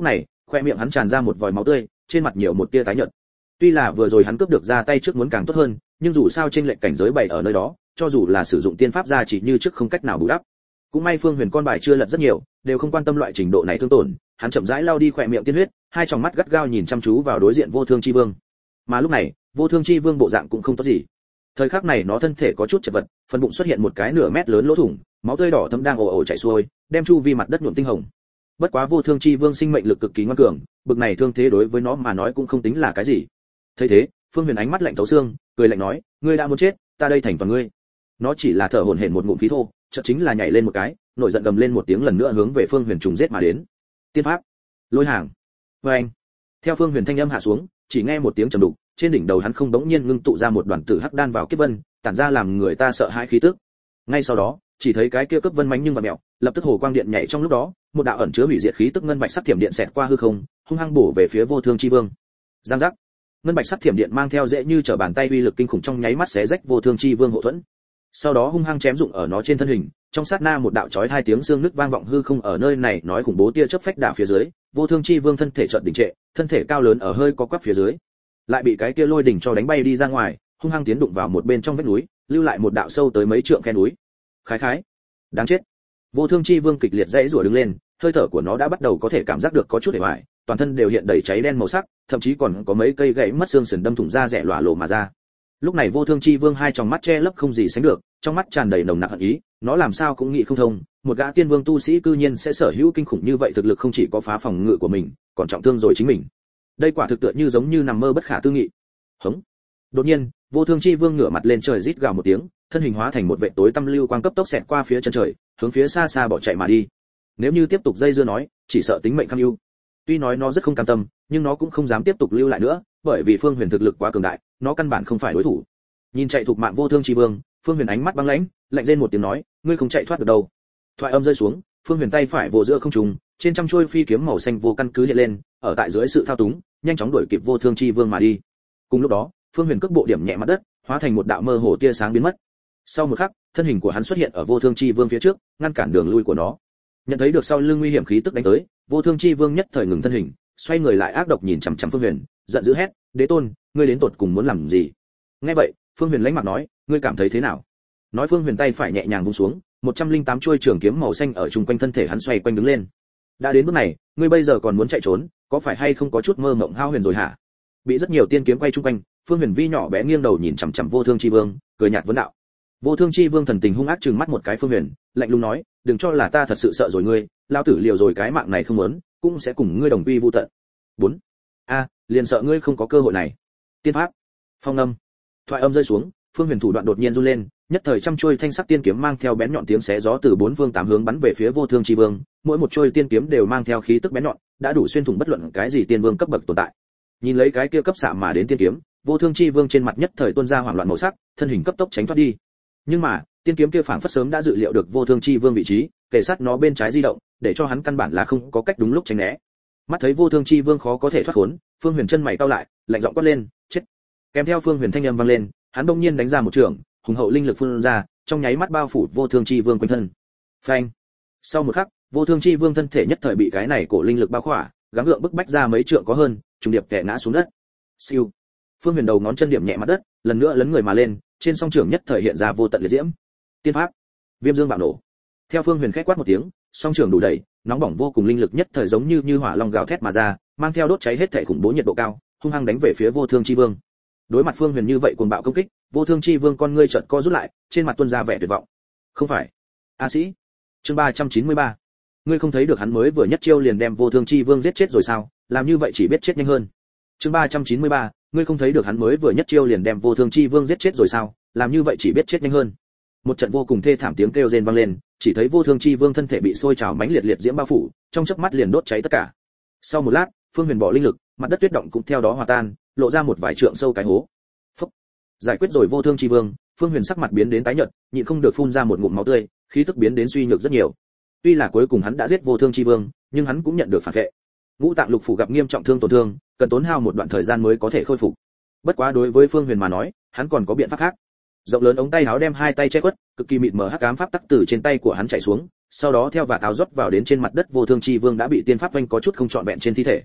khoe miệng hắn tràn ra một vòi máu tươi, trên mặt nhiều một tia tái nhợt. Tuy là vừa rồi hắn cướp được ra tay trước muốn càng tốt hơn, nhưng dù sao trên lệnh cảnh giới bày ở nơi đó, cho dù là sử dụng tiên pháp ra chỉ như trước không cách nào bù đắp. Cũng may Phương Huyền con bài chưa lật rất nhiều, đều không quan tâm loại trình độ này thương tổn, hắn chậm rãi lau đi khóe miệng tiên huyết, hai tròng mắt gắt gao nhìn chăm chú vào đối diện Vô Thương Chi Vương. Mà lúc này, Vô Thương Chi Vương bộ dạng cũng không tốt gì. Thời khắc này nó thân thể có chút chật vật, phần bụng xuất hiện một cái nửa mét lớn lỗ thủng, máu tươi đỏ thẫm đang ồ ồ chảy xuôi, đem chu vi mặt đất nhuộm tinh hồng. Bất quá Vô Thương Chi Vương sinh mệnh lực cực kỳ ngoan cường, bực này thương thế đối với nó mà nói cũng không tính là cái gì. Thấy thế, Phương Huyền ánh mắt lạnh thấu xương, cười lạnh nói, ngươi đã muốn chết, ta đây thành toàn ngươi. Nó chỉ là thở hổn hển một ngụm khí thô, chợt chính là nhảy lên một cái, nổi giận gầm lên một tiếng lần nữa hướng về Phương Huyền trùng giết mà đến. Tiên pháp, lôi hàng. Oeng. Theo Phương Huyền thanh âm hạ xuống, chỉ nghe một tiếng trầm đục, trên đỉnh đầu hắn không bỗng nhiên ngưng tụ ra một đoàn tử hắc đan vào kiếp vân, tản ra làm người ta sợ hãi khí tức. Ngay sau đó, chỉ thấy cái kia cấp vân mánh nhưng vặn mèo, lập tức hồ quang điện nhảy trong lúc đó, một đạo ẩn chứa hủy diệt khí tức ngân bạch sắc thiểm điện xẹt qua hư không, hung hăng bổ về phía Vô Thương Chi Vương. Giang giác. Ngân bạch sắc thiểm điện mang theo dễ như trở bàn tay uy lực kinh khủng trong nháy mắt xé rách Vô Thương Chi Vương hộ thuẫn. Sau đó hung hăng chém dụng ở nó trên thân hình, trong sát na một đạo chói hai tiếng xương nứt vang vọng hư không ở nơi này nói khủng bố tia chớp phách đảo phía dưới, Vô Thương Chi Vương thân thể chợt đình trệ, thân thể cao lớn ở hơi có quắp phía dưới, lại bị cái kia lôi đỉnh cho đánh bay đi ra ngoài, hung hăng tiến đụng vào một bên trong vách núi, lưu lại một đạo sâu tới mấy trượng khe núi. Khái khái, đáng chết. Vô Thương Chi Vương kịch liệt dãy rủa đứng lên, hơi thở của nó đã bắt đầu có thể cảm giác được có chút hề bại, toàn thân đều hiện đầy cháy đen màu sắc, thậm chí còn có mấy cây gãy mất xương sườn đâm thủng da rẻ lòa lộ mà ra. Lúc này Vô Thương Chi Vương hai tròng mắt che lấp không gì sánh được, trong mắt tràn đầy nồng nặc hận ý, nó làm sao cũng nghĩ không thông, một gã tiên vương tu sĩ cư nhiên sẽ sở hữu kinh khủng như vậy thực lực, không chỉ có phá phòng ngự của mình, còn trọng thương rồi chính mình. Đây quả thực tựa như giống như nằm mơ bất khả tư nghị. Hống. Đột nhiên, Vô Thương Chi Vương ngửa mặt lên trời rít gào một tiếng, thân hình hóa thành một vệt tối tăm lưu quang cấp tốc xẹt qua phía chân trời, hướng phía xa xa bỏ chạy mà đi. Nếu như tiếp tục dây dưa nói, chỉ sợ tính mệnh cam ưu. Tuy nói nó rất không cam tâm, nhưng nó cũng không dám tiếp tục lưu lại nữa, bởi vì Phương Huyền thực lực quá cường đại, nó căn bản không phải đối thủ. Nhìn chạy thục mạng Vô Thương Chi Vương, Phương Huyền ánh mắt băng lãnh, lạnh rên một tiếng nói, ngươi không chạy thoát được đâu. Thoại âm rơi xuống, Phương Huyền tay phải vồ giữa không trung, trên trăm chuôi phi kiếm màu xanh vô căn cứ hiện lên, ở tại dưới sự thao túng, nhanh chóng đuổi kịp Vô Thương Chi Vương mà đi. Cùng lúc đó, Phương Huyền cước bộ điểm nhẹ mặt đất, hóa thành một đạo mơ hồ tia sáng biến mất. Sau một khắc, thân hình của hắn xuất hiện ở Vô Thương Chi Vương phía trước, ngăn cản đường lui của nó. Nhận thấy được sau lưng nguy hiểm khí tức đánh tới, Vô Thương Chi Vương nhất thời ngừng thân hình, xoay người lại ác độc nhìn chằm chằm Phương Huyền, giận dữ hét, "Đế tôn, ngươi đến tột cùng muốn làm gì?" Nghe vậy, Phương Huyền lãnh mặt nói, "Ngươi cảm thấy thế nào?" Nói Phương Huyền tay phải nhẹ nhàng vung xuống, 108 chuôi trường kiếm màu xanh ở chung quanh thân thể hắn xoay quanh đứng lên. Đã đến bước này, ngươi bây giờ còn muốn chạy trốn, có phải hay không có chút mơ mộng hao huyền rồi hả? Bị rất nhiều tiên kiếm quay chung quanh, Phương Huyền vi nhỏ bé nghiêng đầu nhìn chằm chằm Vô Thương Chi Vương, cười nhạt vấn đạo. Vô Thương Chi Vương thần tình hung ác trừng mắt một cái Phương Huyền, lạnh lùng nói, đừng cho là ta thật sự sợ rồi ngươi, lao tử liều rồi cái mạng này không muốn, cũng sẽ cùng ngươi đồng quy vu tận. 4. Liền sợ ngươi không có cơ hội này. Tiên pháp, phong âm. Thoại âm rơi xuống, Phương Huyền thủ đoạn đột nhiên run lên, nhất thời trăm chuôi thanh sắc tiên kiếm mang theo bén nhọn tiếng xé gió từ bốn phương tám hướng bắn về phía Vô Thương Chi Vương, mỗi một chuôi tiên kiếm đều mang theo khí tức bén nhọn, đã đủ xuyên thủng bất luận cái gì tiên vương cấp bậc tồn tại. Nhìn lấy cái kia cấp xạ mà đến tiên kiếm, Vô Thương Chi Vương trên mặt nhất thời tuôn ra hoảng loạn màu sắc, thân hình cấp tốc tránh thoát đi. Nhưng mà, tiên kiếm kia phảng phất sớm đã dự liệu được Vô Thương Chi Vương vị trí, kề sát nó bên trái di động, để cho hắn căn bản là không có cách đúng lúc tránh né. Mắt thấy Vô Thương Chi Vương khó có thể thoát khốn, Phương Huyền chân mày cau lại, lạnh giọng quát lên, "Chết!" Kèm theo Phương Huyền thanh âm vang lên, hắn bỗng nhiên đánh ra một trường, hùng hậu linh lực phun ra, trong nháy mắt bao phủ Vô Thương Chi Vương quanh thân. Phanh! Sau một khắc, Vô Thương Chi Vương thân thể nhất thời bị cái này cổ linh lực bao khỏa, gắng gượng bức bách ra mấy trượng có hơn, trùng điệp kẻ ngã xuống đất. Siêu! Phương Huyền đầu ngón chân điểm nhẹ mặt đất, lần nữa lấn người mà lên, trên song trường nhất thời hiện ra vô tận liệt diễm. Tiên pháp, Viêm Dương bạo nổ. Theo Phương Huyền khẽ quát một tiếng, song trường đủ đầy, nóng bỏng vô cùng linh lực nhất thời giống như hỏa long gào thét mà ra, mang theo đốt cháy hết thảy khủng bố nhiệt độ cao, hung hăng đánh về phía Vô Thương Chi Vương. Đối mặt Phương Huyền như vậy cuồng bạo công kích, Vô Thương Chi Vương con ngươi chợt co rút lại, trên mặt tuôn ra vẻ tuyệt vọng. Không phải, A Sĩ. Chương 393. Ngươi không thấy được hắn mới vừa nhất chiêu liền đem Vô Thương Chi Vương giết chết rồi sao? Làm như vậy chỉ biết chết nhanh hơn. Chương 393. Ngươi không thấy được hắn mới vừa nhất chiêu liền đem Vô Thương Chi Vương giết chết rồi sao? Làm như vậy chỉ biết chết nhanh hơn. Một trận vô cùng thê thảm tiếng kêu rên vang lên, chỉ thấy Vô Thương Chi Vương thân thể bị sôi trào mãnh liệt liệt diễm bao phủ, trong chớp mắt liền đốt cháy tất cả. Sau một lát, Phương Huyền bỏ linh lực, mặt đất tuyết động cũng theo đó hòa tan, lộ ra một vài trượng sâu cái hố. Phốc. Giải quyết rồi Vô Thương Chi Vương, Phương Huyền sắc mặt biến đến tái nhợt, nhịn không được phun ra một ngụm máu tươi, khí tức biến đến suy nhược rất nhiều. Tuy là cuối cùng hắn đã giết Vô Thương Chi Vương, nhưng hắn cũng nhận được phản vệ. Ngũ tạng lục phủ gặp nghiêm trọng thương tổn thương, cần tốn hao một đoạn thời gian mới có thể khôi phục. Bất quá đối với Phương Huyền mà nói, hắn còn có biện pháp khác. Rộng lớn ống tay áo đem hai tay che khuất, cực kỳ mịt mờ hắc ám pháp tắc từ trên tay của hắn chảy xuống, sau đó theo vạt áo rót vào đến trên mặt đất. Vô Thương Chi Vương đã bị tiên pháp vênh có chút không trọn vẹn trên thi thể,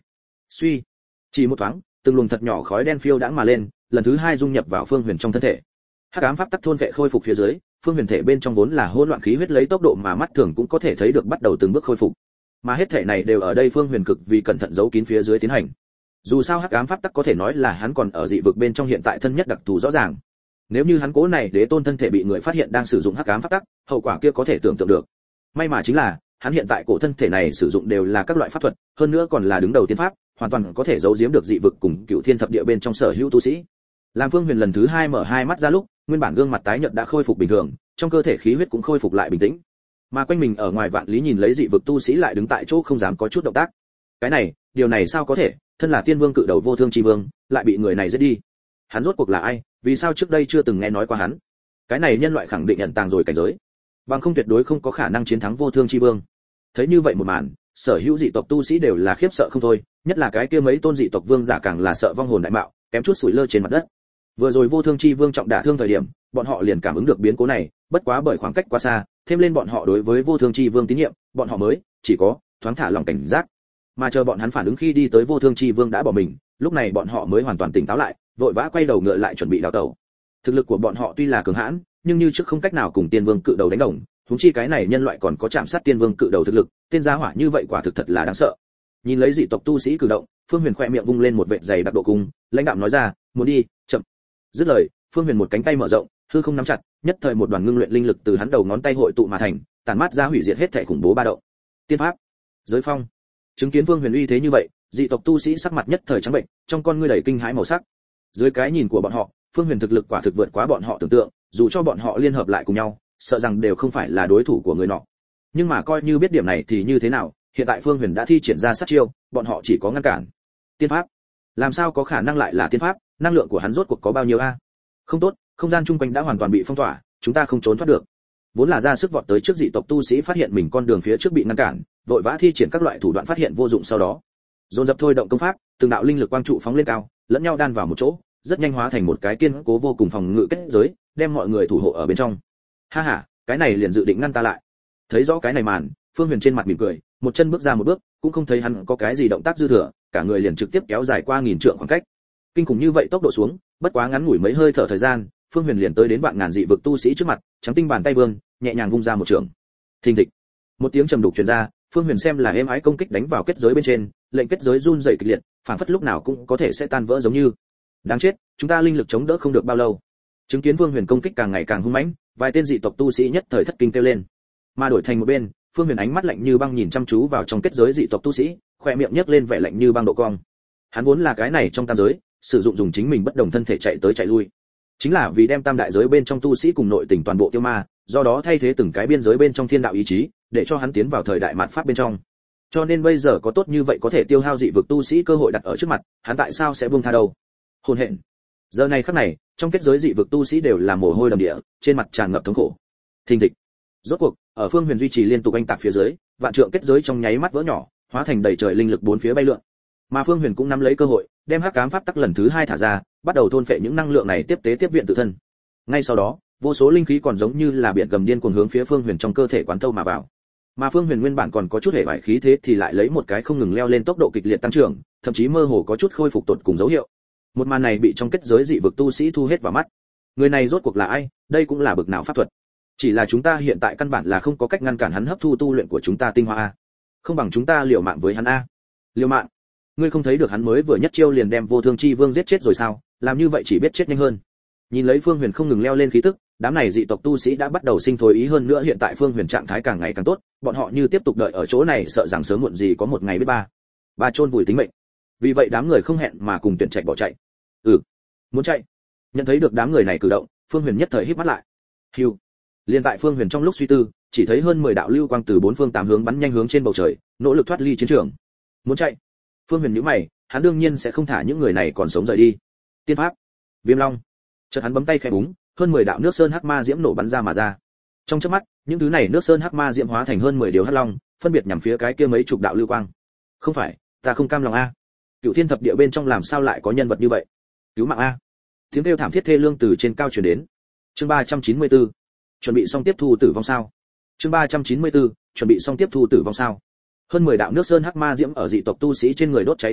Suy, chỉ một thoáng, từng luồng thật nhỏ khói đen phiêu đãng mà lên, lần thứ hai dung nhập vào Phương Huyền trong thân thể. Hắc ám pháp tắc thôn vệ khôi phục phía dưới, Phương Huyền thể bên trong vốn là hỗn loạn khí huyết lấy tốc độ mà mắt thường cũng có thể thấy được bắt đầu từng bước khôi phục. Mà hết thể này đều ở đây Phương Huyền cực vì cẩn thận giấu kín phía dưới tiến hành. Dù sao hắc ám pháp tắc có thể nói là hắn còn ở dị vực bên trong hiện tại thân nhất đặc thù rõ ràng. Nếu như hắn cố này đế tôn thân thể bị người phát hiện đang sử dụng hắc ám pháp tắc, hậu quả kia có thể tưởng tượng được. May mà chính là, hắn hiện tại cổ thân thể này sử dụng đều là các loại pháp thuật, hơn nữa còn là đứng đầu tiên pháp, hoàn toàn có thể giấu giếm được dị vực cùng Cửu Thiên thập địa bên trong sở hữu tu sĩ. Làm Phương Huyền lần thứ hai mở hai mắt ra lúc, nguyên bản gương mặt tái nhợt đã khôi phục bình thường, trong cơ thể khí huyết cũng khôi phục lại bình tĩnh. Mà quanh mình ở ngoài vạn lý nhìn lấy dị vực tu sĩ lại đứng tại chỗ không dám có chút động tác. Cái này, điều này sao có thể, thân là tiên vương cự đầu vô thương chi vương, lại bị người này giết đi. Hắn rốt cuộc là ai, vì sao trước đây chưa từng nghe nói qua hắn? Cái này nhân loại khẳng định ẩn tàng rồi cảnh giới, bằng không tuyệt đối không có khả năng chiến thắng vô thương chi vương. Thấy như vậy một màn, sở hữu dị tộc tu sĩ đều là khiếp sợ không thôi, nhất là cái kia mấy tôn dị tộc vương giả càng là sợ vong hồn đại mạo, kém chút sủi lơ trên mặt đất. Vừa rồi vô thương chi vương trọng đả thương thời điểm, bọn họ liền cảm ứng được biến cố này, bất quá bởi khoảng cách quá xa, thêm lên bọn họ đối với vô thương chi vương tín nhiệm, bọn họ mới chỉ có thoáng thả lòng cảnh giác. Mà chờ bọn hắn phản ứng khi đi tới vô thương chi vương đã bỏ mình, lúc này bọn họ mới hoàn toàn tỉnh táo lại, vội vã quay đầu ngựa lại chuẩn bị đào tẩu. Thực lực của bọn họ tuy là cường hãn, nhưng như trước không cách nào cùng tiên vương cự đầu đánh đồng, huống chi cái này nhân loại còn có chạm sát tiên vương cự đầu thực lực, tên gia hỏa như vậy quả thực thật là đáng sợ. Nhìn lấy dị tộc tu sĩ cử động, Phương Huyền khẽ miệng vung lên một vệt dày đặc độ cung, lãnh đạm nói ra, muốn đi, chậm. Dứt lời, Phương Huyền một cánh tay mở rộng, hư không nắm chặt, nhất thời một đoàn ngưng luyện linh lực từ hắn đầu ngón tay hội tụ mà thành, tản mát ra hủy diệt hết thảy khủng bố ba động. Tiên pháp, giới phong. Chứng kiến Phương Huyền uy thế như vậy, dị tộc tu sĩ sắc mặt nhất thời trắng bệnh, trong con ngươi đầy kinh hãi màu sắc. Dưới cái nhìn của bọn họ, Phương Huyền thực lực quả thực vượt quá bọn họ tưởng tượng, dù cho bọn họ liên hợp lại cùng nhau, sợ rằng đều không phải là đối thủ của người nọ. Nhưng mà coi như biết điểm này thì như thế nào, hiện tại Phương Huyền đã thi triển ra sát chiêu, bọn họ chỉ có ngăn cản. Tiên pháp, làm sao có khả năng lại là tiên pháp, năng lượng của hắn rốt cuộc có bao nhiêu a? Không tốt, không gian chung quanh đã hoàn toàn bị phong tỏa, chúng ta không trốn thoát được. Vốn là ra sức vọt tới trước dị tộc tu sĩ phát hiện mình con đường phía trước bị ngăn cản, vội vã thi triển các loại thủ đoạn phát hiện vô dụng sau đó, dồn dập thôi động công pháp, từng đạo linh lực quang trụ phóng lên cao, lẫn nhau đan vào một chỗ, rất nhanh hóa thành một cái kiên cố vô cùng phòng ngự kết giới, đem mọi người thủ hộ ở bên trong. Ha ha, cái này liền dự định ngăn ta lại. Thấy rõ cái này màn, Phương Huyền trên mặt mỉm cười, một chân bước ra một bước, cũng không thấy hắn có cái gì động tác dư thừa, cả người liền trực tiếp kéo dài qua 1000 trượng khoảng cách. Kinh khủng như vậy tốc độ xuống, bất quá ngắn ngủi mấy hơi thở thời gian, Phương Huyền liền tới đến vạn ngàn dị vực tu sĩ trước mặt, trắng tinh bàn tay vương, nhẹ nhàng vung ra một trường. Thình thịch. Một tiếng trầm đục truyền ra, Phương Huyền xem là êm ái công kích đánh vào kết giới bên trên, lệnh kết giới run rẩy kịch liệt, phảng phất lúc nào cũng có thể sẽ tan vỡ giống như. Đáng chết, chúng ta linh lực chống đỡ không được bao lâu. Chứng kiến Phương Huyền công kích càng ngày càng hung mãnh, vài tên dị tộc tu sĩ nhất thời thất kinh kêu lên. Mà đổi thành một bên, Phương Huyền ánh mắt lạnh như băng nhìn chăm chú vào trong kết giới dị tộc tu sĩ, khóe miệng nhếch lên vẻ lạnh như băng độ cong. Hắn vốn là cái này trong tam giới, sử dụng dùng chính mình bất đồng thân thể chạy tới chạy lui, chính là vì đem tam đại giới bên trong tu sĩ cùng nội tình toàn bộ tiêu ma, do đó thay thế từng cái biên giới bên trong thiên đạo ý chí, để cho hắn tiến vào thời đại mạt pháp bên trong. Cho nên bây giờ có tốt như vậy có thể tiêu hao dị vực tu sĩ cơ hội đặt ở trước mặt, hắn tại sao sẽ buông tha đâu? Hồn hện. Giờ này khắc này, trong kết giới dị vực tu sĩ đều là mồ hôi đầm địa, trên mặt tràn ngập thống khổ. Thình thịch. Rốt cuộc, ở Phương Huyền duy trì liên tục anh tạc phía dưới, vạn trượng kết giới trong nháy mắt vỡ nhỏ, hóa thành đầy trời linh lực bốn phía bay lượn. Mà Phương Huyền cũng nắm lấy cơ hội, đem hắc ám pháp tắc lần thứ hai thả ra, bắt đầu thôn phệ những năng lượng này tiếp tế tiếp viện tự thân. Ngay sau đó, vô số linh khí còn giống như là biển gầm điên cuồng hướng phía Phương Huyền trong cơ thể quán thâu mà vào. Mà Phương Huyền nguyên bản còn có chút hệ vải khí thế thì lại lấy một cái không ngừng leo lên tốc độ kịch liệt tăng trưởng, thậm chí mơ hồ có chút khôi phục tột cùng dấu hiệu. Một màn này bị trong kết giới dị vực tu sĩ thu hết vào mắt. Người này rốt cuộc là ai, đây cũng là bực nào pháp thuật. Chỉ là chúng ta hiện tại căn bản là không có cách ngăn cản hắn hấp thu tu luyện của chúng ta tinh hoa a. Không bằng chúng ta liều mạng với hắn a. Liều mạng? Ngươi không thấy được hắn mới vừa nhất chiêu liền đem vô thương chi vương giết chết rồi sao? Làm như vậy chỉ biết chết nhanh hơn. Nhìn lấy Phương Huyền không ngừng leo lên khí tức, đám này dị tộc tu sĩ đã bắt đầu sinh thối ý, hơn nữa hiện tại Phương Huyền trạng thái càng ngày càng tốt, bọn họ như tiếp tục đợi ở chỗ này sợ rằng sớm muộn gì có một ngày biết ba chôn vùi tính mệnh. Vì vậy đám người không hẹn mà cùng tuyển trạch bỏ chạy. Muốn chạy. Nhận thấy được đám người này cử động, Phương Huyền nhất thời híp mắt lại. Hưu. Liên tại Phương Huyền trong lúc suy tư, chỉ thấy hơn 10 đạo lưu quang từ bốn phương tám hướng bắn nhanh hướng trên bầu trời, nỗ lực thoát ly chiến trường. Muốn chạy. Phương Huyền nhíu mày, hắn đương nhiên sẽ không thả những người này còn sống rời đi. Tiên pháp, Viêm Long. Chợt hắn bấm tay khẽ búng, hơn 10 đạo nước sơn hắc ma diễm nổ bắn ra mà ra. Trong chớp mắt, những thứ này nước sơn hắc ma diễm hóa thành hơn 10 điều hắc long, phân biệt nhằm phía cái kia mấy chục đạo lưu quang. Không phải, ta không cam lòng a. Cửu Thiên thập địa bên trong làm sao lại có nhân vật như vậy? Cứu mạng a. Tiếng kêu thảm thiết thê lương từ trên cao truyền đến. Chương 394. Chuẩn bị xong tiếp thu tử vong sao? Chương 394. Chuẩn bị xong tiếp thu tử vong sao? Hơn 10 đạo nước sơn hắc ma diễm ở dị tộc tu sĩ trên người đốt cháy tất cả,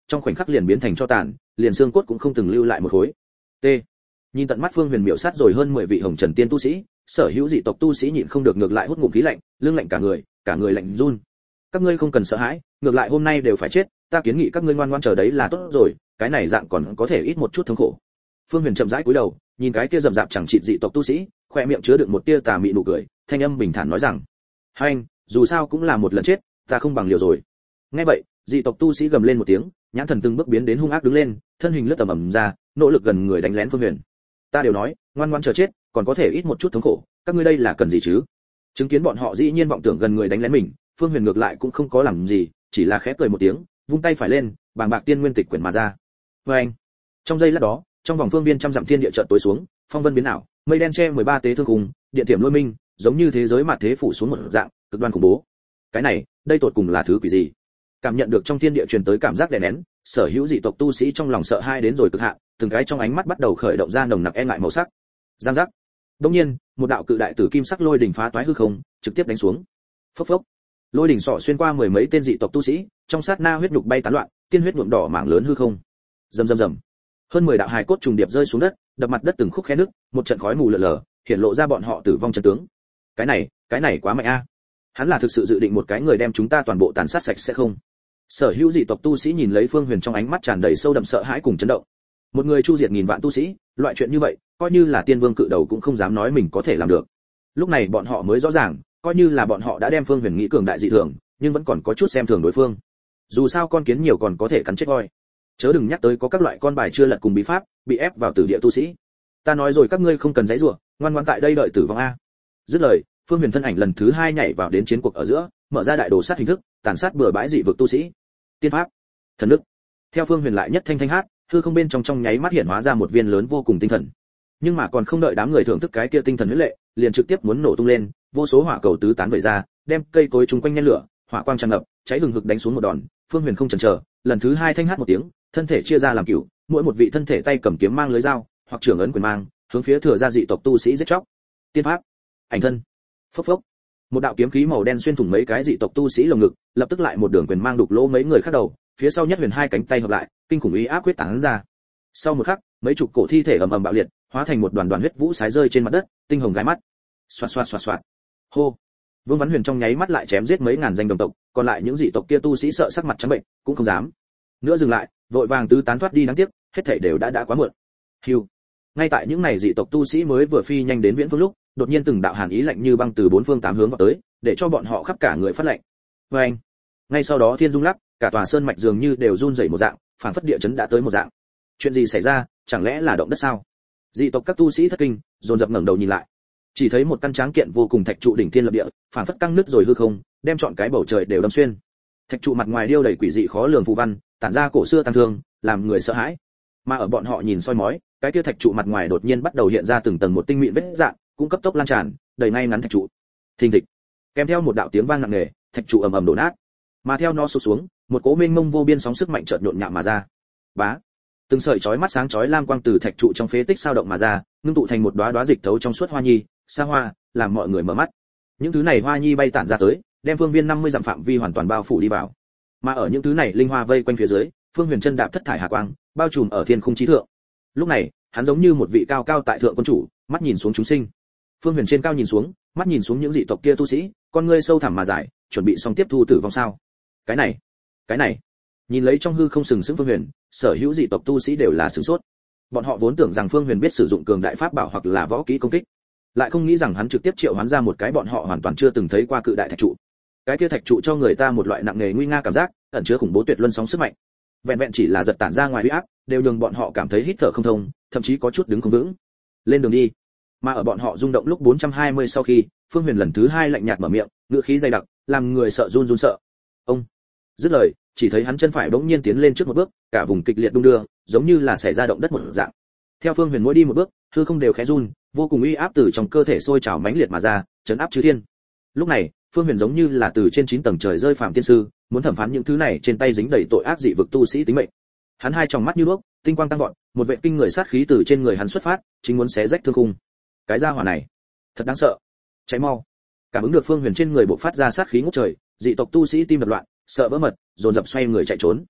trong khoảnh khắc liền biến thành tro tàn, liền xương cốt cũng không từng lưu lại một khối. T. Nhìn tận mắt Phương Huyền miểu sát rồi hơn 10 vị hồng trần tiên tu sĩ, sở hữu dị tộc tu sĩ nhịn không được ngược lại hút ngụm khí lạnh, lưng lạnh cả người lạnh run. Các ngươi không cần sợ hãi, ngược lại hôm nay đều phải chết, ta kiến nghị các ngươi ngoan ngoãn chờ đấy là tốt rồi, cái này dạng còn có thể ít một chút thống khổ. Phương Huyền chậm rãi cúi đầu, nhìn cái kia rậm rạp chẳng chịt dị tộc tu sĩ, khoe miệng chứa đựng một tia tà mị nụ cười, thanh âm bình thản nói rằng: "Hai anh, dù sao cũng là một lần chết, ta không bằng liều rồi." Nghe vậy, dị tộc tu sĩ gầm lên một tiếng, nhãn thần từng bước biến đến hung ác đứng lên, thân hình lướt tầm ầm ra, nỗ lực gần người đánh lén Phương Huyền. "Ta đều nói, ngoan ngoãn chờ chết, còn có thể ít một chút thống khổ, các ngươi đây là cần gì chứ?" Chứng kiến bọn họ dĩ nhiên vọng tưởng gần người đánh lén mình, Phương Huyền ngược lại cũng không có làm gì, chỉ là khẽ cười một tiếng, vung tay phải lên, bàng bạc tiên nguyên tịch quyển mà ra. Oeng! Trong giây lát đó, trong vòng phương viên trăm dặm thiên địa chợt tối xuống, phong vân biến ảo, mây đen che 13 tế thương cùng, điện tiệm lôi minh, giống như thế giới mạt thế phủ xuống một dạng, cực đoan khủng bố. Cái này, đây tột cùng là thứ quỷ gì? Cảm nhận được trong thiên địa truyền tới cảm giác đè nén, sở hữu dị tộc tu sĩ trong lòng sợ hãi đến rồi cực hạn, từng cái trong ánh mắt bắt đầu khởi động ra nồng nặc e ngại màu sắc. Giang giác. Đột nhiên, một đạo cự đại tử kim sắc lôi đỉnh phá toái hư không, trực tiếp đánh xuống. Phốc phốc. Lôi đỉnh sọ xuyên qua mười mấy tên dị tộc tu sĩ, trong sát na huyết nhục bay tán loạn, tiên huyết nhuộm đỏ mảng lớn hư không. Rầm rầm rầm. Hơn 10 đạo hài cốt trùng điệp rơi xuống đất, đập mặt đất từng khúc khe nứt, một trận khói mù lờ lờ, hiện lộ ra bọn họ tử vong chân tướng. Cái này quá mạnh a. Hắn là thực sự dự định một cái người đem chúng ta toàn bộ tàn sát sạch sẽ không? Sở hữu dị tộc tu sĩ nhìn lấy Phương Huyền trong ánh mắt tràn đầy sâu đậm sợ hãi cùng chấn động. Một người chu diệt nghìn vạn tu sĩ, loại chuyện như vậy, coi như là tiên vương cự đầu cũng không dám nói mình có thể làm được. Lúc này bọn họ mới rõ ràng, coi như là bọn họ đã đem Phương Huyền nghĩ cường đại dị thường, nhưng vẫn còn có chút xem thường đối phương. Dù sao con kiến nhiều còn có thể cắn chết voi, chớ đừng nhắc tới có các loại con bài chưa lật cùng bí pháp, bị ép vào tử địa tu sĩ. Ta nói rồi các ngươi không cần giãy giụa, ngoan ngoãn tại đây đợi tử vong a. Dứt lời, Phương Huyền thân ảnh lần thứ 2 nhảy vào đến chiến cuộc ở giữa, mở ra đại đồ sát hình thức, tàn sát bừa bãi dị vực tu sĩ. Tiên pháp, thần đức. Theo Phương Huyền lại nhất thanh thanh hát, hư không bên trong nháy mắt hiện hóa ra một viên lớn vô cùng tinh thần. Nhưng mà còn không đợi đám người thưởng thức cái kia tinh thần huyết lệ, liền trực tiếp muốn nổ tung lên, vô số hỏa cầu tứ tán vẩy ra, đem cây cối chúng quanh nhen lửa, hỏa quang tràn ngập, cháy hừng hực đánh xuống một đòn. Phương Huyền không chần chờ, lần thứ 2 thanh hát một tiếng, thân thể chia ra làm cửu, mỗi một vị thân thể tay cầm kiếm mang lưới dao, hoặc trưởng ấn quyền mang, hướng phía thừa gia dị tộc tu sĩ giết chóc. Tiên pháp, ảnh thân. Phốc phốc. Một đạo kiếm khí màu đen xuyên thủng mấy cái dị tộc tu sĩ lồng ngực, lập tức lại một đường quyền mang đục lỗ mấy người khác đầu, phía sau nhất huyền hai cánh tay hợp lại, kinh khủng uy áp quyết tán ra. Sau một khắc, mấy chục cổ thi thể ầm ầm bạo liệt, hóa thành một đoàn đoàn huyết vũ sái rơi trên mặt đất, tinh hồng gai mắt. Xoạt xoạt xoạt xoạt. Hô. Vương Văn Huyền trong nháy mắt lại chém giết mấy ngàn danh đồng tộc, còn lại những dị tộc kia tu sĩ sợ sắc mặt trắng bệnh, cũng không dám nữa dừng lại, vội vàng tứ tán thoát đi đáng tiếc, hết thảy đều đã quá muộn. Hưu. Ngay tại những này dị tộc tu sĩ mới vừa phi nhanh đến viễn phương lúc, đột nhiên từng đạo hàn ý lạnh như băng từ bốn phương tám hướng vào tới, để cho bọn họ khắp cả người phát lạnh. Oeng. Ngay sau đó thiên dung lắc, cả tòa sơn mạch dường như đều run rẩy một dạng, phảng phất địa chấn đã tới một dạng. Chuyện gì xảy ra, chẳng lẽ là động đất sao? Dị tộc các tu sĩ thất kinh, dồn dập ngẩng đầu nhìn lại. Chỉ thấy một căn tráng kiện vô cùng thạch trụ đỉnh thiên lập địa, phảng phất căng nứt rồi hư không, đem trọn cái bầu trời đều đâm xuyên. Thạch trụ mặt ngoài điêu đầy quỷ dị khó lường phù văn, tản ra cổ xưa tăng thương, làm người sợ hãi. Mà ở bọn họ nhìn soi mói, cái kia thạch trụ mặt ngoài đột nhiên bắt đầu hiện ra từng tầng một tinh mịn vết rạn, cũng cấp tốc lan tràn, đầy ngay ngắn thạch trụ. Thình thịch. Kèm theo một đạo tiếng vang nặng nề, thạch trụ ầm ầm đổ nát. Mà theo nó sụp xuống, một cỗ mênh mông vô biên sóng sức mạnh chợt nhộn nhạo mà ra. Bá. Từng sợi chói mắt sáng chói lam quang từ thạch trụ trong phế tích sao động mà ra, ngưng tụ thành một đóa đóa dịch thấu trong suốt hoa nhi, xa hoa, làm mọi người mở mắt. Những thứ này hoa nhi bay tản ra tới, đem phương viên 50 dặm phạm vi hoàn toàn bao phủ đi vào. Mà ở những thứ này linh hoa vây quanh phía dưới, Phương Huyền chân đạp thất thải hà quang, bao trùm ở thiên khung chí thượng. Lúc này, hắn giống như một vị cao cao tại thượng quân chủ, mắt nhìn xuống chúng sinh. Phương Huyền trên cao nhìn xuống, mắt nhìn xuống những dị tộc kia tu sĩ, con ngươi sâu thẳm mà dài, chuẩn bị xong tiếp thu tử vong sao? Cái này. Nhìn lấy trong hư không sừng sững Phương Huyền, sở hữu dị tộc tu sĩ đều là sửng sốt. Bọn họ vốn tưởng rằng Phương Huyền biết sử dụng cường đại pháp bảo hoặc là võ kỹ công kích, lại không nghĩ rằng hắn trực tiếp triệu hoán ra một cái bọn họ hoàn toàn chưa từng thấy qua cự đại thạch trụ. Cái kia thạch trụ cho người ta một loại nặng nề nguy nga cảm giác, ẩn chứa khủng bố tuyệt luân sóng sức mạnh. Vẹn vẹn chỉ là giật tản ra ngoài uy áp, đều nhường bọn họ cảm thấy hít thở không thông, thậm chí có chút đứng không vững. Lên đường đi. Mà ở bọn họ rung động lúc 420 sau khi, Phương Huyền lần thứ 2 lạnh nhạt mở miệng, ngữ khí dày đặc, làm người sợ run sợ. Ông. Dứt lời, chỉ thấy hắn chân phải bỗng nhiên tiến lên trước một bước, cả vùng kịch liệt đung đưa, giống như là xảy ra động đất một dạng. Theo Phương Huyền mỗi đi một bước, hư không đều khẽ run, vô cùng uy áp từ trong cơ thể sôi trào mãnh liệt mà ra, chấn áp chư thiên. Lúc này, Phương Huyền giống như là từ trên 9 tầng trời rơi phàm tiên sư, muốn thẩm phán những thứ này trên tay dính đầy tội ác dị vực tu sĩ tính mệnh. Hắn hai tròng mắt như đuốc, tinh quang tăng vọt, một vệ kinh người sát khí từ trên người hắn xuất phát, chính muốn xé rách thương khung. Cái gia hỏa này, thật đáng sợ. Cháy mau. Cảm ứng được Phương Huyền trên người bộc phát ra sát khí ngút trời, dị tộc tu sĩ tim đập loạn, sợ vỡ mật, dồn dập xoay người chạy trốn.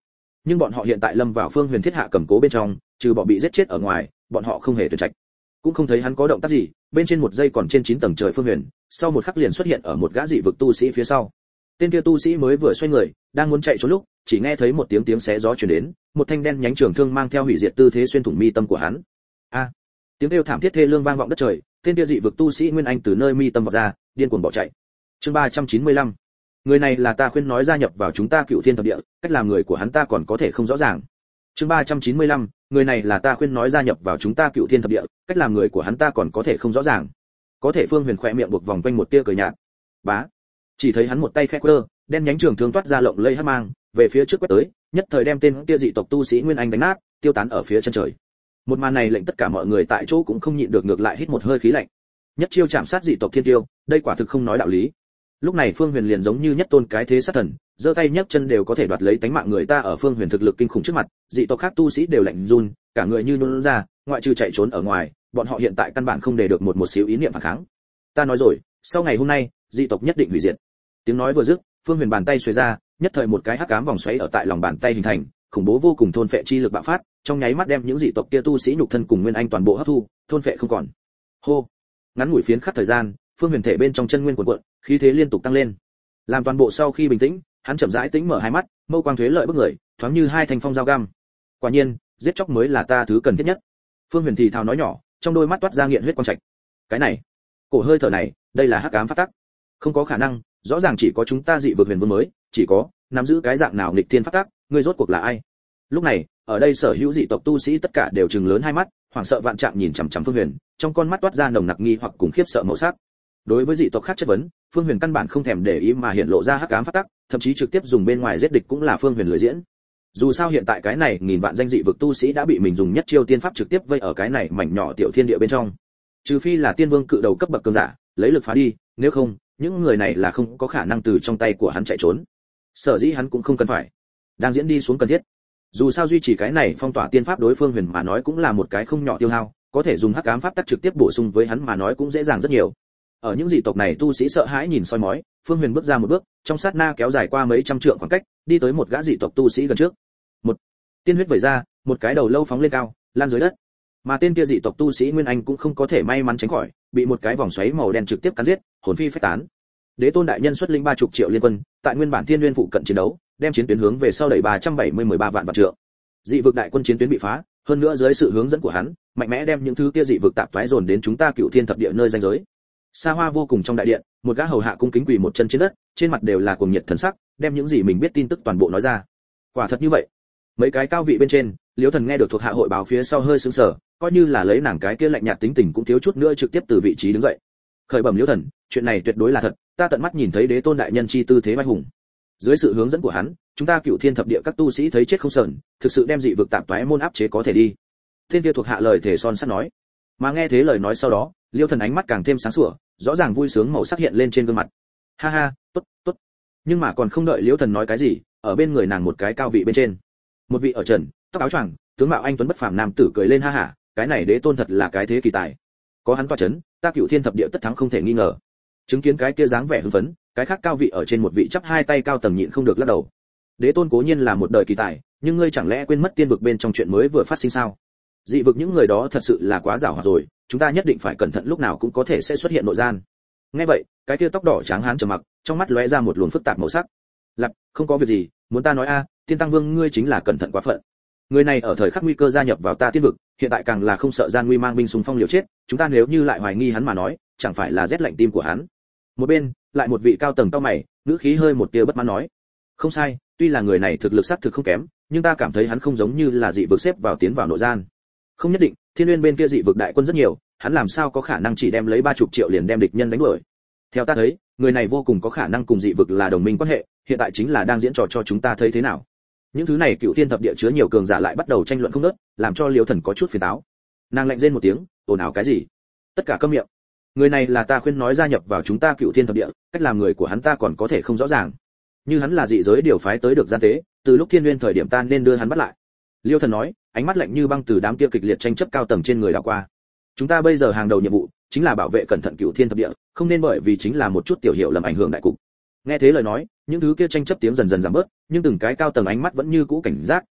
nhưng bọn họ hiện tại lâm vào Phương Huyền thiết hạ cầm cố bên trong, trừ bỏ bị giết chết ở ngoài, bọn họ không hề tuyệt trạch, cũng không thấy hắn có động tác gì. Bên trên một giây còn trên 9 tầng trời Phương Huyền, sau một khắc liền xuất hiện ở một gã dị vực tu sĩ phía sau. Tên kia tu sĩ mới vừa xoay người, đang muốn chạy trốn lúc, chỉ nghe thấy một tiếng xé gió truyền đến, một thanh đen nhánh trường thương mang theo hủy diệt tư thế xuyên thủng mi tâm của hắn. A! Tiếng kêu thảm thiết thê lương vang vọng đất trời, tên kia dị vực tu sĩ Nguyên Anh từ nơi mi tâm vọt ra, điên cuồng bỏ chạy. Chương 395. Người này là ta khuyên nói gia nhập vào chúng ta Cựu Thiên Thập Địa, cách làm người của hắn ta còn có thể không rõ ràng. Chương 395. Người này là ta khuyên nói gia nhập vào chúng ta Cựu Thiên Thập Địa, cách làm người của hắn ta còn có thể không rõ ràng. Có thể Phương Huyền khẽ miệng buộc vòng quanh một tia cười nhạt. Bá! Chỉ thấy hắn một tay khẽ quơ, đen nhánh trường thương toát ra lộng lẫy hắc mang, về phía trước quét tới, nhất thời đem tên kia dị tộc tu sĩ Nguyên Anh đánh nát, tiêu tán ở phía chân trời. Một màn này lệnh tất cả mọi người tại chỗ cũng không nhịn được ngược lại hít một hơi khí lạnh. Nhất chiêu chạm sát dị tộc thiên tiêu, đây quả thực không nói đạo lý. Lúc này Phương Huyền liền giống như nhất tôn cái thế sát thần, giơ tay nhấc chân đều có thể đoạt lấy tánh mạng người ta. Ở Phương Huyền thực lực kinh khủng trước mặt, dị tộc khác tu sĩ đều lạnh run, cả người như nhũn ra, ngoại trừ chạy trốn ở ngoài, bọn họ hiện tại căn bản không để được một xíu ý niệm phản kháng. Ta nói rồi, sau ngày hôm nay, dị tộc nhất định hủy diệt. Tiếng nói vừa dứt, Phương Huyền bàn tay xuề ra, nhất thời một cái hắc ám vòng xoáy ở tại lòng bàn tay hình thành, khủng bố vô cùng thôn phệ chi lực bạo phát, trong nháy mắt đem những dị tộc kia tu sĩ nhục thân cùng Nguyên Anh toàn bộ hấp thu, thôn phệ không còn. Hô! Ngắn ngủi phiến khắc thời gian, Phương Huyền thể bên trong chân nguyên cuộn cuộn, khí thế liên tục tăng lên. Làm toàn bộ sau khi bình tĩnh, hắn chậm rãi tĩnh mở hai mắt, mâu quang thuế lợi bức người, thoáng như hai thanh phong dao găm. Quả nhiên, giết chóc mới là ta thứ cần thiết nhất. Phương Huyền thì thào nói nhỏ, trong đôi mắt toát ra nghiện huyết quang trạch. Cái này, cổ hơi thở này, đây là hắc ám pháp tắc. Không có khả năng, rõ ràng chỉ có chúng ta dị vực huyền vương mới, chỉ có nắm giữ cái dạng nào nghịch thiên pháp tắc, ngươi rốt cuộc là ai? Lúc này, ở đây sở hữu dị tộc tu sĩ tất cả đều trừng lớn hai mắt, hoảng sợ vạn trạng nhìn chằm chằm Phương Huyền, trong con mắt toát ra nồng nặc nghi hoặc cùng khiếp sợ màu sắc. Đối với dị tộc khác chất vấn, Phương Huyền căn bản không thèm để ý mà hiện lộ ra hắc ám pháp tắc, thậm chí trực tiếp dùng bên ngoài giết địch cũng là Phương Huyền lười diễn. Dù sao hiện tại cái này nghìn vạn danh dị vực tu sĩ đã bị mình dùng nhất chiêu tiên pháp trực tiếp vây ở cái này mảnh nhỏ tiểu thiên địa bên trong. Trừ phi là tiên vương cự đầu cấp bậc cường giả, lấy lực phá đi, nếu không, những người này là không có khả năng từ trong tay của hắn chạy trốn. Sở dĩ hắn cũng không cần phải đang diễn đi xuống cần thiết. Dù sao duy trì cái này phong tỏa tiên pháp đối Phương Huyền mà nói cũng là một cái không nhỏ tiêu hao, có thể dùng hắc ám pháp tắc trực tiếp bổ sung với hắn mà nói cũng dễ dàng rất nhiều. Ở những dị tộc này tu sĩ sợ hãi nhìn soi mói, Phương Huyền bước ra một bước, trong sát na kéo dài qua mấy trăm trượng khoảng cách, đi tới một gã dị tộc tu sĩ gần trước. Một tiên huyết vẩy ra, một cái đầu lâu phóng lên cao, lan dưới đất. Mà tên kia dị tộc tu sĩ Nguyên Anh cũng không có thể may mắn tránh khỏi, bị một cái vòng xoáy màu đen trực tiếp cắn giết, hồn phi phách tán. Đế Tôn đại nhân xuất lĩnh 30 triệu liên quân, tại nguyên bản Thiên Nguyên phụ cận chiến đấu, đem chiến tuyến hướng về sau đẩy 13 vạn vạn trượng. Dị vực đại quân chiến tuyến bị phá, hơn nữa dưới sự hướng dẫn của hắn, mạnh mẽ đem những thứ kia dị vực tạp thoái dồn đến chúng ta Cựu Thiên Thập Địa nơi ranh giới. Xa hoa vô cùng trong đại điện, một gã hầu hạ cung kính quỳ một chân trên đất, trên mặt đều là cuồng nhiệt thần sắc, đem những gì mình biết tin tức toàn bộ nói ra. Quả thật như vậy. Mấy cái cao vị bên trên, Liễu Thần nghe được thuộc hạ hội báo phía sau hơi sững sờ, coi như là lấy nàng cái kia lạnh nhạt tính tình cũng thiếu chút nữa trực tiếp từ vị trí đứng dậy. Khởi bẩm Liễu Thần, chuyện này tuyệt đối là thật, ta tận mắt nhìn thấy Đế Tôn đại nhân chi tư thế vai hùng. Dưới sự hướng dẫn của hắn, chúng ta Cựu Thiên Thập Địa các tu sĩ thấy chết không sờn, thực sự đem dị vực tạp toái môn áp chế có thể đi. Thiên kia thuộc hạ lời thể son sắt nói. Mà nghe thế lời nói sau đó, Liễu Thần ánh mắt càng thêm sáng sủa, rõ ràng vui sướng màu sắc hiện lên trên gương mặt. Ha ha, tốt, tốt. Nhưng mà còn không đợi Liễu Thần nói cái gì, ở bên người nàng một cái cao vị bên trên, một vị ở trần, tóc áo choàng, tướng mạo anh tuấn bất phàm nam tử cười lên ha hả, cái này Đế Tôn thật là cái thế kỳ tài. Có hắn toa chấn, ta Cựu Thiên Thập Địa tất thắng không thể nghi ngờ. Chứng kiến cái kia dáng vẻ hưng phấn, cái khác cao vị ở trên một vị chắp hai tay cao tầng nhịn không được lắc đầu. Đế Tôn cố nhiên là một đời kỳ tài, nhưng ngươi chẳng lẽ quên mất tiên vực bên trong chuyện mới vừa phát sinh sao? Dị vực những người đó thật sự là quá giàu hoạt rồi, chúng ta nhất định phải cẩn thận lúc nào cũng có thể sẽ xuất hiện nội gian. Nghe vậy, cái kia tóc đỏ trắng hán trầm mặc, trong mắt lóe ra một luồng phức tạp màu sắc. Lặp, không có việc gì, muốn ta nói a, Tiên Tăng Vương ngươi chính là cẩn thận quá phận. Người này ở thời khắc nguy cơ gia nhập vào ta tiên vực, hiện tại càng là không sợ gian nguy mang binh xung phong liều chết, chúng ta nếu như lại hoài nghi hắn mà nói, chẳng phải là rét lạnh tim của hắn. Một bên, lại một vị cao tầng cau mày, ngữ khí hơi một tia bất mãn nói: "Không sai, tuy là người này thực lực xác thực không kém, nhưng ta cảm thấy hắn không giống như là dị vực xếp vào tiến vào nội gian. Không nhất định, Thiên Nguyên bên kia dị vực đại quân rất nhiều, hắn làm sao có khả năng chỉ đem lấy 30 triệu liền đem địch nhân đánh đuổi. Theo ta thấy, người này vô cùng có khả năng cùng dị vực là đồng minh quan hệ, hiện tại chính là đang diễn trò cho chúng ta thấy thế nào." Những thứ này Cựu Thiên Thập Địa chứa nhiều cường giả lại bắt đầu tranh luận không ngớt, làm cho Liễu Thần có chút phiền táo. Nàng lạnh rên một tiếng, ồn ào cái gì? Tất cả câm miệng. Người này là ta khuyên nói gia nhập vào chúng ta Cựu Thiên Thập Địa, cách làm người của hắn ta còn có thể không rõ ràng. Như hắn là dị giới điều phái tới được gian tế, từ lúc Thiên Nguyên thời điểm ta nên đưa hắn bắt lại. Liêu Thần nói, ánh mắt lạnh như băng từ đám kia kịch liệt tranh chấp cao tầng trên người đảo qua. Chúng ta bây giờ hàng đầu nhiệm vụ chính là bảo vệ cẩn thận Cựu Thiên Thập Địa, không nên bởi vì chính là một chút tiểu hiệu làm ảnh hưởng đại cục. Nghe thế lời nói, những thứ kia tranh chấp tiếng dần dần giảm bớt, nhưng từng cái cao tầng ánh mắt vẫn như cũ cảnh giác,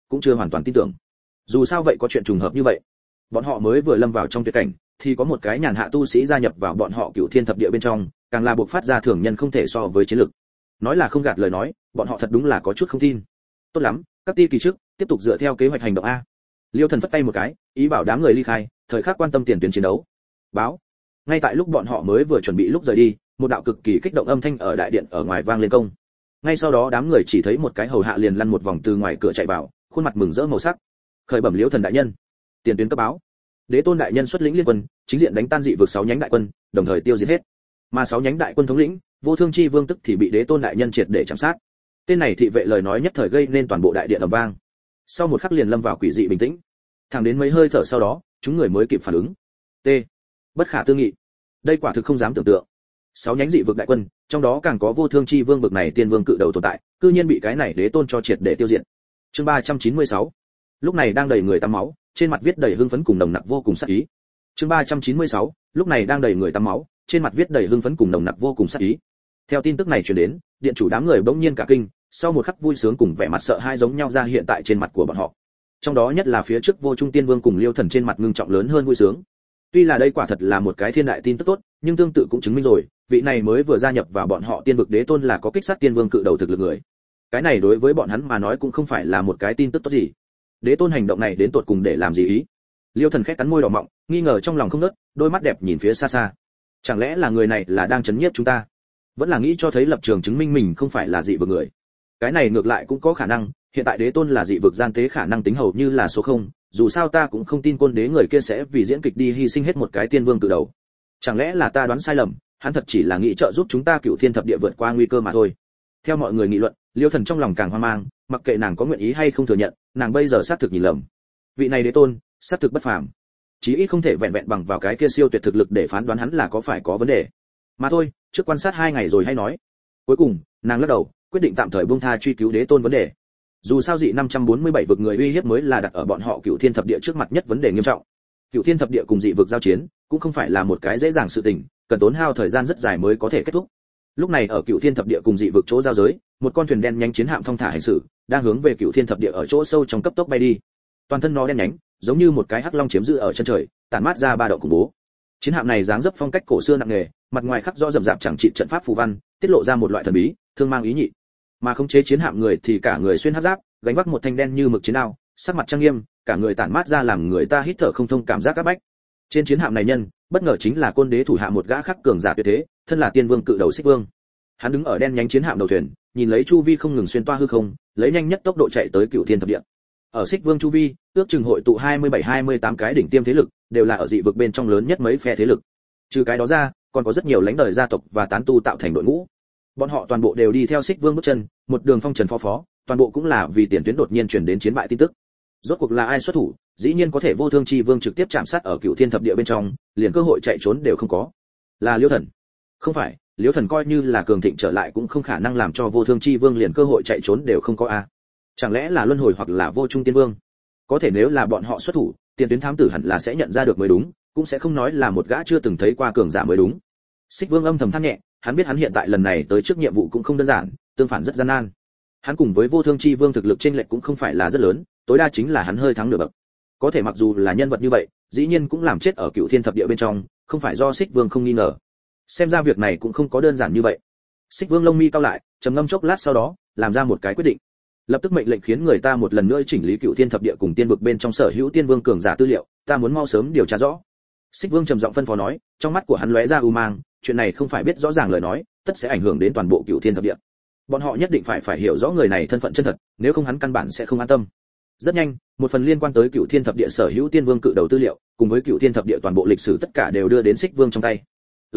cũng chưa hoàn toàn tin tưởng. Dù sao vậy có chuyện trùng hợp như vậy. Bọn họ mới vừa lâm vào trong tuyệt cảnh, thì có một cái nhàn hạ tu sĩ gia nhập vào bọn họ Cửu Thiên Thập Địa bên trong, càng là buộc phát ra thường nhân không thể so với chiến lực. Nói là không gạt lời nói, bọn họ thật đúng là có chút không tin. Tốt lắm, các ti kỳ trước, tiếp tục dựa theo kế hoạch hành động a. Liêu Thần phất tay một cái, ý bảo đám người ly khai, thời khắc quan tâm tiền tuyến chiến đấu. Báo. Ngay tại lúc bọn họ mới vừa chuẩn bị lúc rời đi, một đạo cực kỳ kích động âm thanh ở đại điện ở ngoài vang lên công. Ngay sau đó đám người chỉ thấy một cái hầu hạ liền lăn một vòng từ ngoài cửa chạy vào, khuôn mặt mừng rỡ màu sắc. Khởi bẩm Liêu Thần đại nhân, tiền tuyến cấp báo. Đế Tôn đại nhân xuất lĩnh liên quân, chính diện đánh tan dị vực 6 nhánh đại quân, đồng thời tiêu diệt hết. Mà 6 nhánh đại quân thống lĩnh, Vô Thương Chi Vương tức thì bị Đế Tôn đại nhân triệt để chạm sát. Tên này thị vệ lời nói nhất thời gây nên toàn bộ đại điện ầm vang. Sau một khắc liền lâm vào quỷ dị bình tĩnh. Thẳng đến mấy hơi thở sau đó, chúng người mới kịp phản ứng. T. Bất khả tư nghị. Đây quả thực không dám tưởng tượng. 6 nhánh dị vực đại quân, trong đó càng có Vô Thương Chi Vương bực này tiên vương cự đầu tồn tại, cư nhiên bị cái này Đế Tôn cho triệt để tiêu diệt. Chương 396. Lúc này đang đầy người tắm máu, trên mặt viết đầy hưng phấn cùng nồng nặc vô cùng sát ý. Chương 396, lúc này đang đầy người tắm máu, trên mặt viết đầy hưng phấn cùng nồng nặc vô cùng sát ý. Theo tin tức này truyền đến, điện chủ đám người bỗng nhiên cả kinh, sau một khắc vui sướng cùng vẻ mặt sợ hãi giống nhau ra hiện tại trên mặt của bọn họ. Trong đó nhất là phía trước Vô Trung Tiên Vương cùng Liêu Thần trên mặt ngưng trọng lớn hơn vui sướng. Tuy là đây quả thật là một cái thiên đại tin tức tốt, nhưng tương tự cũng chứng minh rồi, vị này mới vừa gia nhập vào bọn họ Tiên vực Đế Tôn là có kích sát Tiên Vương cự đầu thực lực người. Cái này đối với bọn hắn mà nói cũng không phải là một cái tin tức tốt gì. Đế Tôn hành động này đến tột cùng để làm gì ý? Liêu Thần khẽ cắn môi đỏ mọng, nghi ngờ trong lòng không ngớt, đôi mắt đẹp nhìn phía xa xa. Chẳng lẽ là người này là đang chấn nhiếp chúng ta? Vẫn là nghĩ cho thấy lập trường chứng minh mình không phải là dị vực người. Cái này ngược lại cũng có khả năng, hiện tại Đế Tôn là dị vực gian tế khả năng tính hầu như là số 0, dù sao ta cũng không tin Côn Đế người kia sẽ vì diễn kịch đi hy sinh hết một cái tiên vương cự đầu. Chẳng lẽ là ta đoán sai lầm, hắn thật chỉ là nghĩ trợ giúp chúng ta Cửu Thiên Thập Địa vượt qua nguy cơ mà thôi. Theo mọi người nghị luận, Liêu Thần trong lòng càng hoang mang, mặc kệ nàng có nguyện ý hay không thừa nhận, nàng bây giờ xác thực nhìn lầm. Vị này Đế Tôn, xác thực bất phàm. Chí ít không thể vẹn vẹn bằng vào cái kia siêu tuyệt thực lực để phán đoán hắn là có phải có vấn đề. Mà thôi, trước quan sát 2 ngày rồi hay nói. Cuối cùng, nàng lắc đầu, quyết định tạm thời buông tha truy cứu Đế Tôn vấn đề. Dù sao dị 547 vực người uy hiếp mới là đặt ở bọn họ Cửu Thiên Thập Địa trước mặt nhất vấn đề nghiêm trọng. Cửu Thiên Thập Địa cùng dị vực giao chiến, cũng không phải là một cái dễ dàng sự tình, cần tốn hao thời gian rất dài mới có thể kết thúc. Lúc này ở Cửu Thiên Thập Địa cùng dị vực chỗ giao giới, một con thuyền đen nhánh chiến hạm thong thả hành xử, đang hướng về Cửu Thiên Thập Địa ở chỗ sâu trong cấp tốc bay đi. Toàn thân nó đen nhánh, giống như một cái hắc long chiếm giữ ở chân trời, tản mát ra ba động khủng bố. Chiến hạm này dáng dấp phong cách cổ xưa nặng nề, mặt ngoài khắc rõ rậm rạp chẳng trị trận pháp phù văn, tiết lộ ra một loại thần bí, thương mang ý nhị. Mà khống chế chiến hạm người thì cả người xuyên hắc giáp, gánh vác một thanh đen như mực chiến đao, sắc mặt trang nghiêm, cả người tản mát ra làm người ta hít thở không thông cảm giác áp bách. Trên chiến hạm này nhân, bất ngờ chính là Côn Đế thủ hạ một gã khắc cường giả tuyệt thế, thân là Tiên Vương cự đầu Xích Vương. Hắn đứng ở đen nhánh chiến hạm đầu thuyền, nhìn lấy chu vi không ngừng xuyên toa hư không, lấy nhanh nhất tốc độ chạy tới Cửu Thiên Thập Địa. Ở Xích Vương chu vi, ước chừng hội tụ 27-28 cái đỉnh tiêm thế lực, đều là ở dị vực bên trong lớn nhất mấy phe thế lực. Trừ cái đó ra, còn có rất nhiều lãnh đời gia tộc và tán tu tạo thành đội ngũ. Bọn họ toàn bộ đều đi theo Xích Vương bước chân, một đường phong trần phó phó, toàn bộ cũng là vì tiền tuyến đột nhiên truyền đến chiến bại tin tức. Rốt cuộc là ai xuất thủ, dĩ nhiên có thể Vô Thương Chi Vương trực tiếp chạm sát ở Cửu Thiên Thập Địa bên trong, liền cơ hội chạy trốn đều không có. Là Liêu Thần? Không phải, Liêu Thần coi như là cường thịnh trở lại cũng không khả năng làm cho Vô Thương Chi Vương liền cơ hội chạy trốn đều không có a. Chẳng lẽ là Luân Hồi hoặc là Vô Trung Tiên Vương? Có thể nếu là bọn họ xuất thủ, tiền tuyến thám tử hẳn là sẽ nhận ra được mới đúng, cũng sẽ không nói là một gã chưa từng thấy qua cường giả mới đúng. Xích Vương âm thầm than nhẹ, hắn biết hắn hiện tại lần này tới trước nhiệm vụ cũng không đơn giản, tương phản rất gian nan. Hắn cùng với Vô Thương Chi Vương thực lực chênh lệch cũng không phải là rất lớn, tối đa chính là hắn hơi thắng nửa bậc. Có thể mặc dù là nhân vật như vậy, dĩ nhiên cũng làm chết ở Cửu Thiên Thập Địa bên trong, không phải do Xích Vương không nghi ngờ. Xem ra việc này cũng không có đơn giản như vậy. Xích Vương lông mi cau lại, trầm ngâm chốc lát sau đó, làm ra một cái quyết định. Lập tức mệnh lệnh khiến người ta một lần nữa chỉnh lý Cửu Thiên Thập Địa cùng tiên vực bên trong sở hữu tiên vương cường giả tư liệu, ta muốn mau sớm điều tra rõ. Xích Vương trầm giọng phân phó nói, trong mắt của hắn lóe ra u mang, chuyện này không phải biết rõ ràng lời nói, tất sẽ ảnh hưởng đến toàn bộ Cửu Thiên Thập Địa. Bọn họ nhất định phải hiểu rõ người này thân phận chân thật, nếu không hắn căn bản sẽ không an tâm. Rất nhanh, một phần liên quan tới Cửu Thiên Thập Địa sở hữu tiên vương cự đầu tư liệu, cùng với Cửu Thiên Thập Địa toàn bộ lịch sử tất cả đều đưa đến Xích Vương trong tay.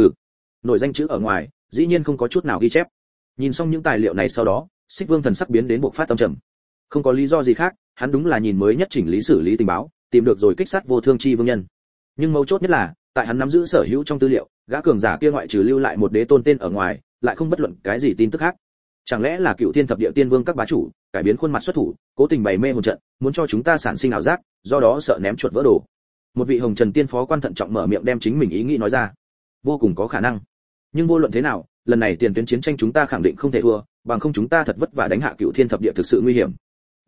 Nổi danh chữ ở ngoài, dĩ nhiên không có chút nào ghi chép. Nhìn xong những tài liệu này sau đó, Xích Vương thần sắc biến đến bộc phát tâm trầm. Không có lý do gì khác, hắn đúng là nhìn mới nhất chỉnh lý xử lý tình báo, tìm được rồi kích sát Vô Thương Chi Vương nhân. Nhưng mấu chốt nhất là, tại hắn nắm giữ sở hữu trong tư liệu, gã cường giả kia ngoại trừ lưu lại một đế tôn tên ở ngoài, lại không bất luận cái gì tin tức khác. Chẳng lẽ là Cửu Thiên Thập Địa tiên vương các bá chủ, cải biến khuôn mặt xuất thủ, cố tình bày mê hồn trận, muốn cho chúng ta sản sinh ảo giác, do đó sợ ném chuột vỡ đồ. Một vị Hồng Trần tiên phó quan thận trọng mở miệng đem chính mình ý nghĩ nói ra. Vô cùng có khả năng. Nhưng vô luận thế nào, lần này tiền tuyến chiến tranh chúng ta khẳng định không thể thua, bằng không chúng ta thật vất vả đánh hạ Cửu Thiên Thập Địa thực sự nguy hiểm.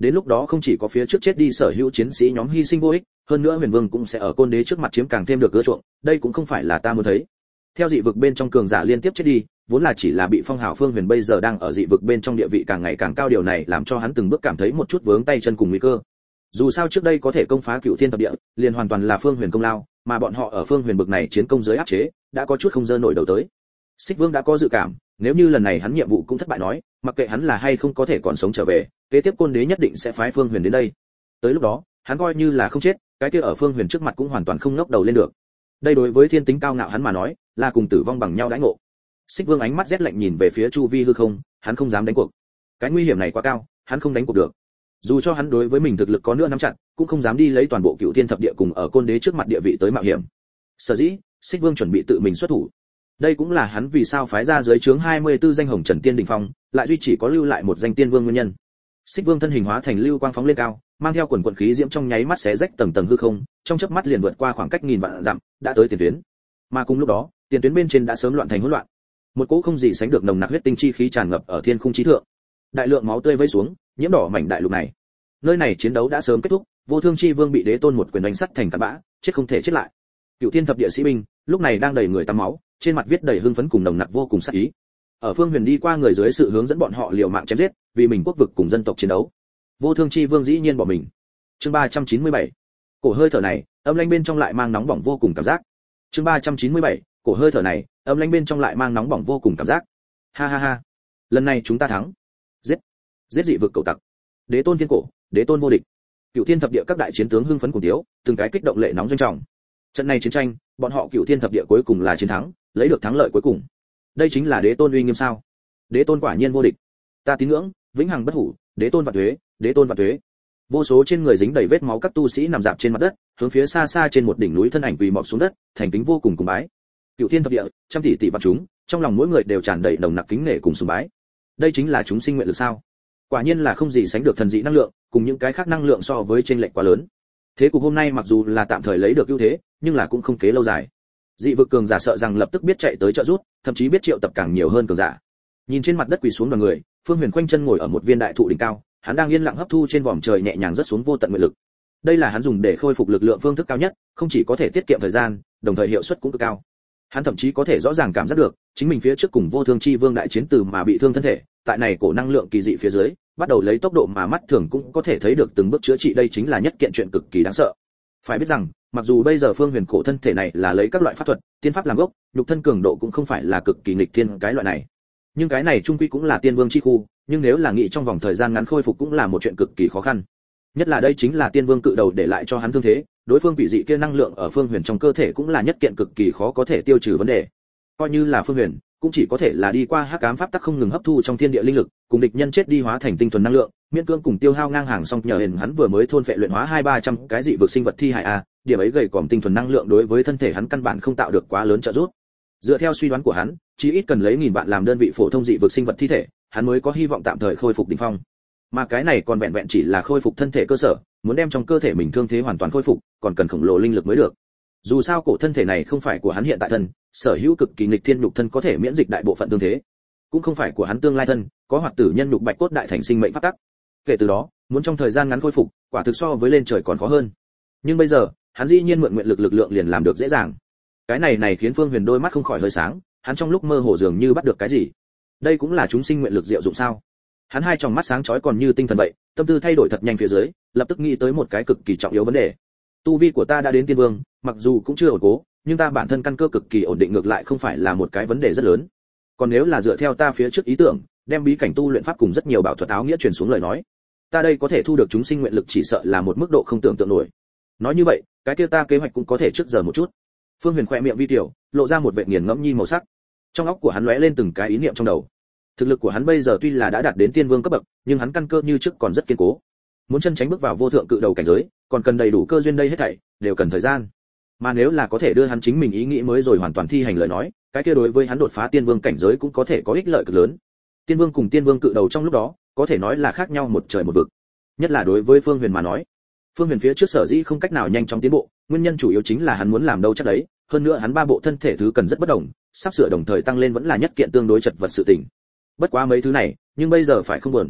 Đến lúc đó không chỉ có phía trước chết đi sở hữu chiến sĩ nhóm hy sinh vô ích, hơn nữa Huyền Vương cũng sẽ ở côn đế trước mặt chiếm càng thêm được ưa chuộng, đây cũng không phải là ta muốn thấy. Theo dị vực bên trong cường giả liên tiếp chết đi, vốn là chỉ là bị phong hào Phương Huyền bây giờ đang ở dị vực bên trong địa vị càng ngày càng cao, điều này làm cho hắn từng bước cảm thấy một chút vướng tay chân cùng nguy cơ. Dù sao trước đây có thể công phá Cửu Thiên thập địa, liền hoàn toàn là Phương Huyền công lao, mà bọn họ ở Phương Huyền bực này chiến công dưới áp chế, đã có chút không dơ nổi đầu tới. Xích Vương đã có dự cảm, nếu như lần này hắn nhiệm vụ cũng thất bại nói, mặc kệ hắn là hay không có thể còn sống trở về, kế tiếp côn đế nhất định sẽ phái Phương Huyền đến đây. Tới lúc đó, hắn coi như là không chết, cái kia ở Phương Huyền trước mặt cũng hoàn toàn không ngóc đầu lên được. Đây đối với thiên tính cao ngạo hắn mà nói, là cùng tử vong bằng nhau đãi ngộ. Xích Vương ánh mắt rét lạnh nhìn về phía chu vi hư không, hắn không dám đánh cuộc. Cái nguy hiểm này quá cao, hắn không đánh cuộc được. Dù cho hắn đối với mình thực lực có nữa nắm chặt, cũng không dám đi lấy toàn bộ Cửu Thiên thập địa cùng ở côn đế trước mặt địa vị tới mạo hiểm. Sở dĩ, Xích Vương chuẩn bị tự mình xuất thủ. Đây cũng là hắn vì sao phái ra dưới trướng 24 danh Hồng Trần Tiên đỉnh phong, lại duy chỉ có lưu lại một danh Tiên Vương nguyên nhân. Xích Vương thân hình hóa thành lưu quang phóng lên cao, mang theo quần quần khí diễm trong nháy mắt xé rách tầng tầng hư không, trong chớp mắt liền vượt qua khoảng cách nghìn vạn dặm, đã tới tiền tuyến. Mà cùng lúc đó, tiền tuyến bên trên đã sớm loạn thành hỗn loạn. Một cỗ không gì sánh được nồng nặc huyết tinh chi khí tràn ngập ở thiên khung chí thượng. Đại lượng máu tươi vẩy xuống, nhiễm đỏ mảnh đại lục này. Nơi này chiến đấu đã sớm kết thúc, Vô Thương Chi Vương bị Đế Tôn một quyền đánh sắt thành cặn bã, chết không thể chết lại. Cửu Thiên thập địa sĩ binh, lúc này đang đầy người tắm máu, trên mặt viết đầy hưng phấn cùng nồng nặc vô cùng sát ý. Ở Phương Huyền đi qua người dưới sự hướng dẫn bọn họ liều mạng chém giết, vì mình quốc vực cùng dân tộc chiến đấu. Vô Thương Chi Vương dĩ nhiên bỏ mình. Chương 397. Cổ hơi thở này, âm lãnh bên trong lại mang nóng bỏng vô cùng cảm giác. Chương 397. Cổ hơi thở này, âm lãnh bên trong lại mang nóng bỏng vô cùng cảm giác. Ha ha ha. Lần này chúng ta thắng. Giết. Giết dị vực cẩu tặc. Đế Tôn thiên cổ, Đế Tôn vô địch. Cửu Thiên thập địa các đại chiến tướng hưng phấn cùng tiếu, từng cái kích động lệ nóng doanh trọng. Trận này chiến tranh, bọn họ Cửu Thiên thập địa cuối cùng là chiến thắng, lấy được thắng lợi cuối cùng. Đây chính là Đế Tôn uy nghiêm sao? Đế Tôn quả nhiên vô địch. Ta tín ngưỡng, vĩnh hằng bất hủ, Đế Tôn vạn tuế, Đế Tôn vạn tuế. Vô số trên người dính đầy vết máu các tu sĩ nằm dạp trên mặt đất, hướng phía xa xa trên một đỉnh núi thân ảnh quỳ mọp xuống đất, thành kính vô cùng cùng bái. Cửu Thiên thập địa, trăm tỷ tỷ vạn chúng, trong lòng mỗi người đều tràn đầy nồng nặc kính nể cùng sùng bái. Đây chính là chúng sinh nguyện lực sao? Quả nhiên là không gì sánh được thần dị năng lượng, cùng những cái khác năng lượng so với trên lệch quá lớn. Thế cục hôm nay mặc dù là tạm thời lấy được ưu thế, nhưng là cũng không kế lâu dài. Dị vực cường giả sợ rằng lập tức biết chạy tới trợ giúp, thậm chí biết triệu tập càng nhiều hơn cường giả. Nhìn trên mặt đất quỳ xuống đoàn người, Phương Huyền khoanh chân ngồi ở một viên đại thụ đỉnh cao, hắn đang yên lặng hấp thu trên vòm trời nhẹ nhàng rớt xuống vô tận nguyện lực. Đây là hắn dùng để khôi phục lực lượng phương thức cao nhất, không chỉ có thể tiết kiệm thời gian, đồng thời hiệu suất cũng cực cao. Hắn thậm chí có thể rõ ràng cảm giác được, chính mình phía trước cùng Vô Thương Chi Vương đại chiến từ mà bị thương thân thể, tại này cổ năng lượng kỳ dị phía dưới, bắt đầu lấy tốc độ mà mắt thường cũng có thể thấy được từng bước chữa trị, đây chính là nhất kiện chuyện cực kỳ đáng sợ. Phải biết rằng, mặc dù bây giờ Phương Huyền cổ thân thể này là lấy các loại pháp thuật, tiên pháp làm gốc, nhục thân cường độ cũng không phải là cực kỳ nghịch thiên cái loại này. Nhưng cái này chung quy cũng là tiên vương chi khu, nhưng nếu là nghĩ trong vòng thời gian ngắn khôi phục cũng là một chuyện cực kỳ khó khăn. Nhất là đây chính là tiên vương cự đầu để lại cho hắn thương thế, đối phương quỷ dị kia năng lượng ở Phương Huyền trong cơ thể cũng là nhất kiện cực kỳ khó có thể tiêu trừ vấn đề. Coi như là Phương Huyền, cũng chỉ có thể là đi qua hắc ám pháp tắc không ngừng hấp thu trong thiên địa linh lực, cùng địch nhân chết đi hóa thành tinh thuần năng lượng, miễn cưỡng cùng tiêu hao ngang hàng, xong nhờ hình hắn vừa mới thôn phệ luyện hóa 200-300 cái dị vực sinh vật thi hại a, điểm ấy gầy còm tinh thuần năng lượng đối với thân thể hắn căn bản không tạo được quá lớn trợ giúp. Dựa theo suy đoán của hắn, chỉ ít cần lấy 1000 vạn làm đơn vị phổ thông dị vực sinh vật thi thể, hắn mới có hy vọng tạm thời khôi phục đỉnh phong. Mà cái này còn vẹn vẹn chỉ là khôi phục thân thể cơ sở, muốn đem trong cơ thể mình thương thế hoàn toàn khôi phục, còn cần khổng lồ linh lực mới được. Dù sao cổ thân thể này không phải của hắn hiện tại thân, sở hữu cực kỳ nghịch thiên nhục thân có thể miễn dịch đại bộ phận thương thế, cũng không phải của hắn tương lai thân, có hoạt tử nhân nhục bạch cốt đại thành sinh mệnh pháp tắc. Kể từ đó, muốn trong thời gian ngắn khôi phục, quả thực so với lên trời còn khó hơn. Nhưng bây giờ, hắn dĩ nhiên mượn nguyện lực lượng liền làm được dễ dàng. Cái này khiến Phương Huyền đôi mắt không khỏi hơi sáng, hắn trong lúc mơ hồ dường như bắt được cái gì. Đây cũng là chúng sinh nguyện lực diệu dụng sao? Hắn hai tròng mắt sáng chói còn như tinh thần vậy, tâm tư thay đổi thật nhanh phía dưới, lập tức nghĩ tới một cái cực kỳ trọng yếu vấn đề. Tu vi của ta đã đến tiên vương, mặc dù cũng chưa ổn cố, nhưng ta bản thân căn cơ cực kỳ ổn định, ngược lại không phải là một cái vấn đề rất lớn. Còn nếu là dựa theo ta phía trước ý tưởng, đem bí cảnh tu luyện pháp cùng rất nhiều bảo thuật áo nghĩa truyền xuống lời nói, ta đây có thể thu được chúng sinh nguyện lực chỉ sợ là một mức độ không tưởng tượng nổi. Nói như vậy, cái kia ta kế hoạch cũng có thể trước giờ một chút. Phương Huyền khẽ miệng vi tiểu, lộ ra một vẻ nghiền ngẫm nhi màu sắc. Trong óc của hắn lóe lên từng cái ý niệm trong đầu. Thực lực của hắn bây giờ tuy là đã đạt đến tiên vương cấp bậc, nhưng hắn căn cơ như trước còn rất kiên cố. Muốn chân tránh bước vào vô thượng cự đầu cảnh giới, còn cần đầy đủ cơ duyên, đây hết thảy đều cần thời gian. Mà nếu là có thể đưa hắn chính mình ý nghĩ mới rồi hoàn toàn thi hành lời nói, cái kia đối với hắn đột phá tiên vương cảnh giới cũng có thể có ích lợi cực lớn. Tiên vương cùng tiên vương cự đầu trong lúc đó, có thể nói là khác nhau một trời một vực. Nhất là đối với Phương Huyền mà nói, Phương Huyền phía trước sở dĩ không cách nào nhanh chóng tiến bộ, nguyên nhân chủ yếu chính là hắn muốn làm đâu chắc đấy, hơn nữa hắn ba bộ thân thể thứ cần rất bất đồng, sắp sửa đồng thời tăng lên vẫn là nhất kiện tương đối chật vật sự tình. Bất quá mấy thứ này, nhưng bây giờ phải không buồn.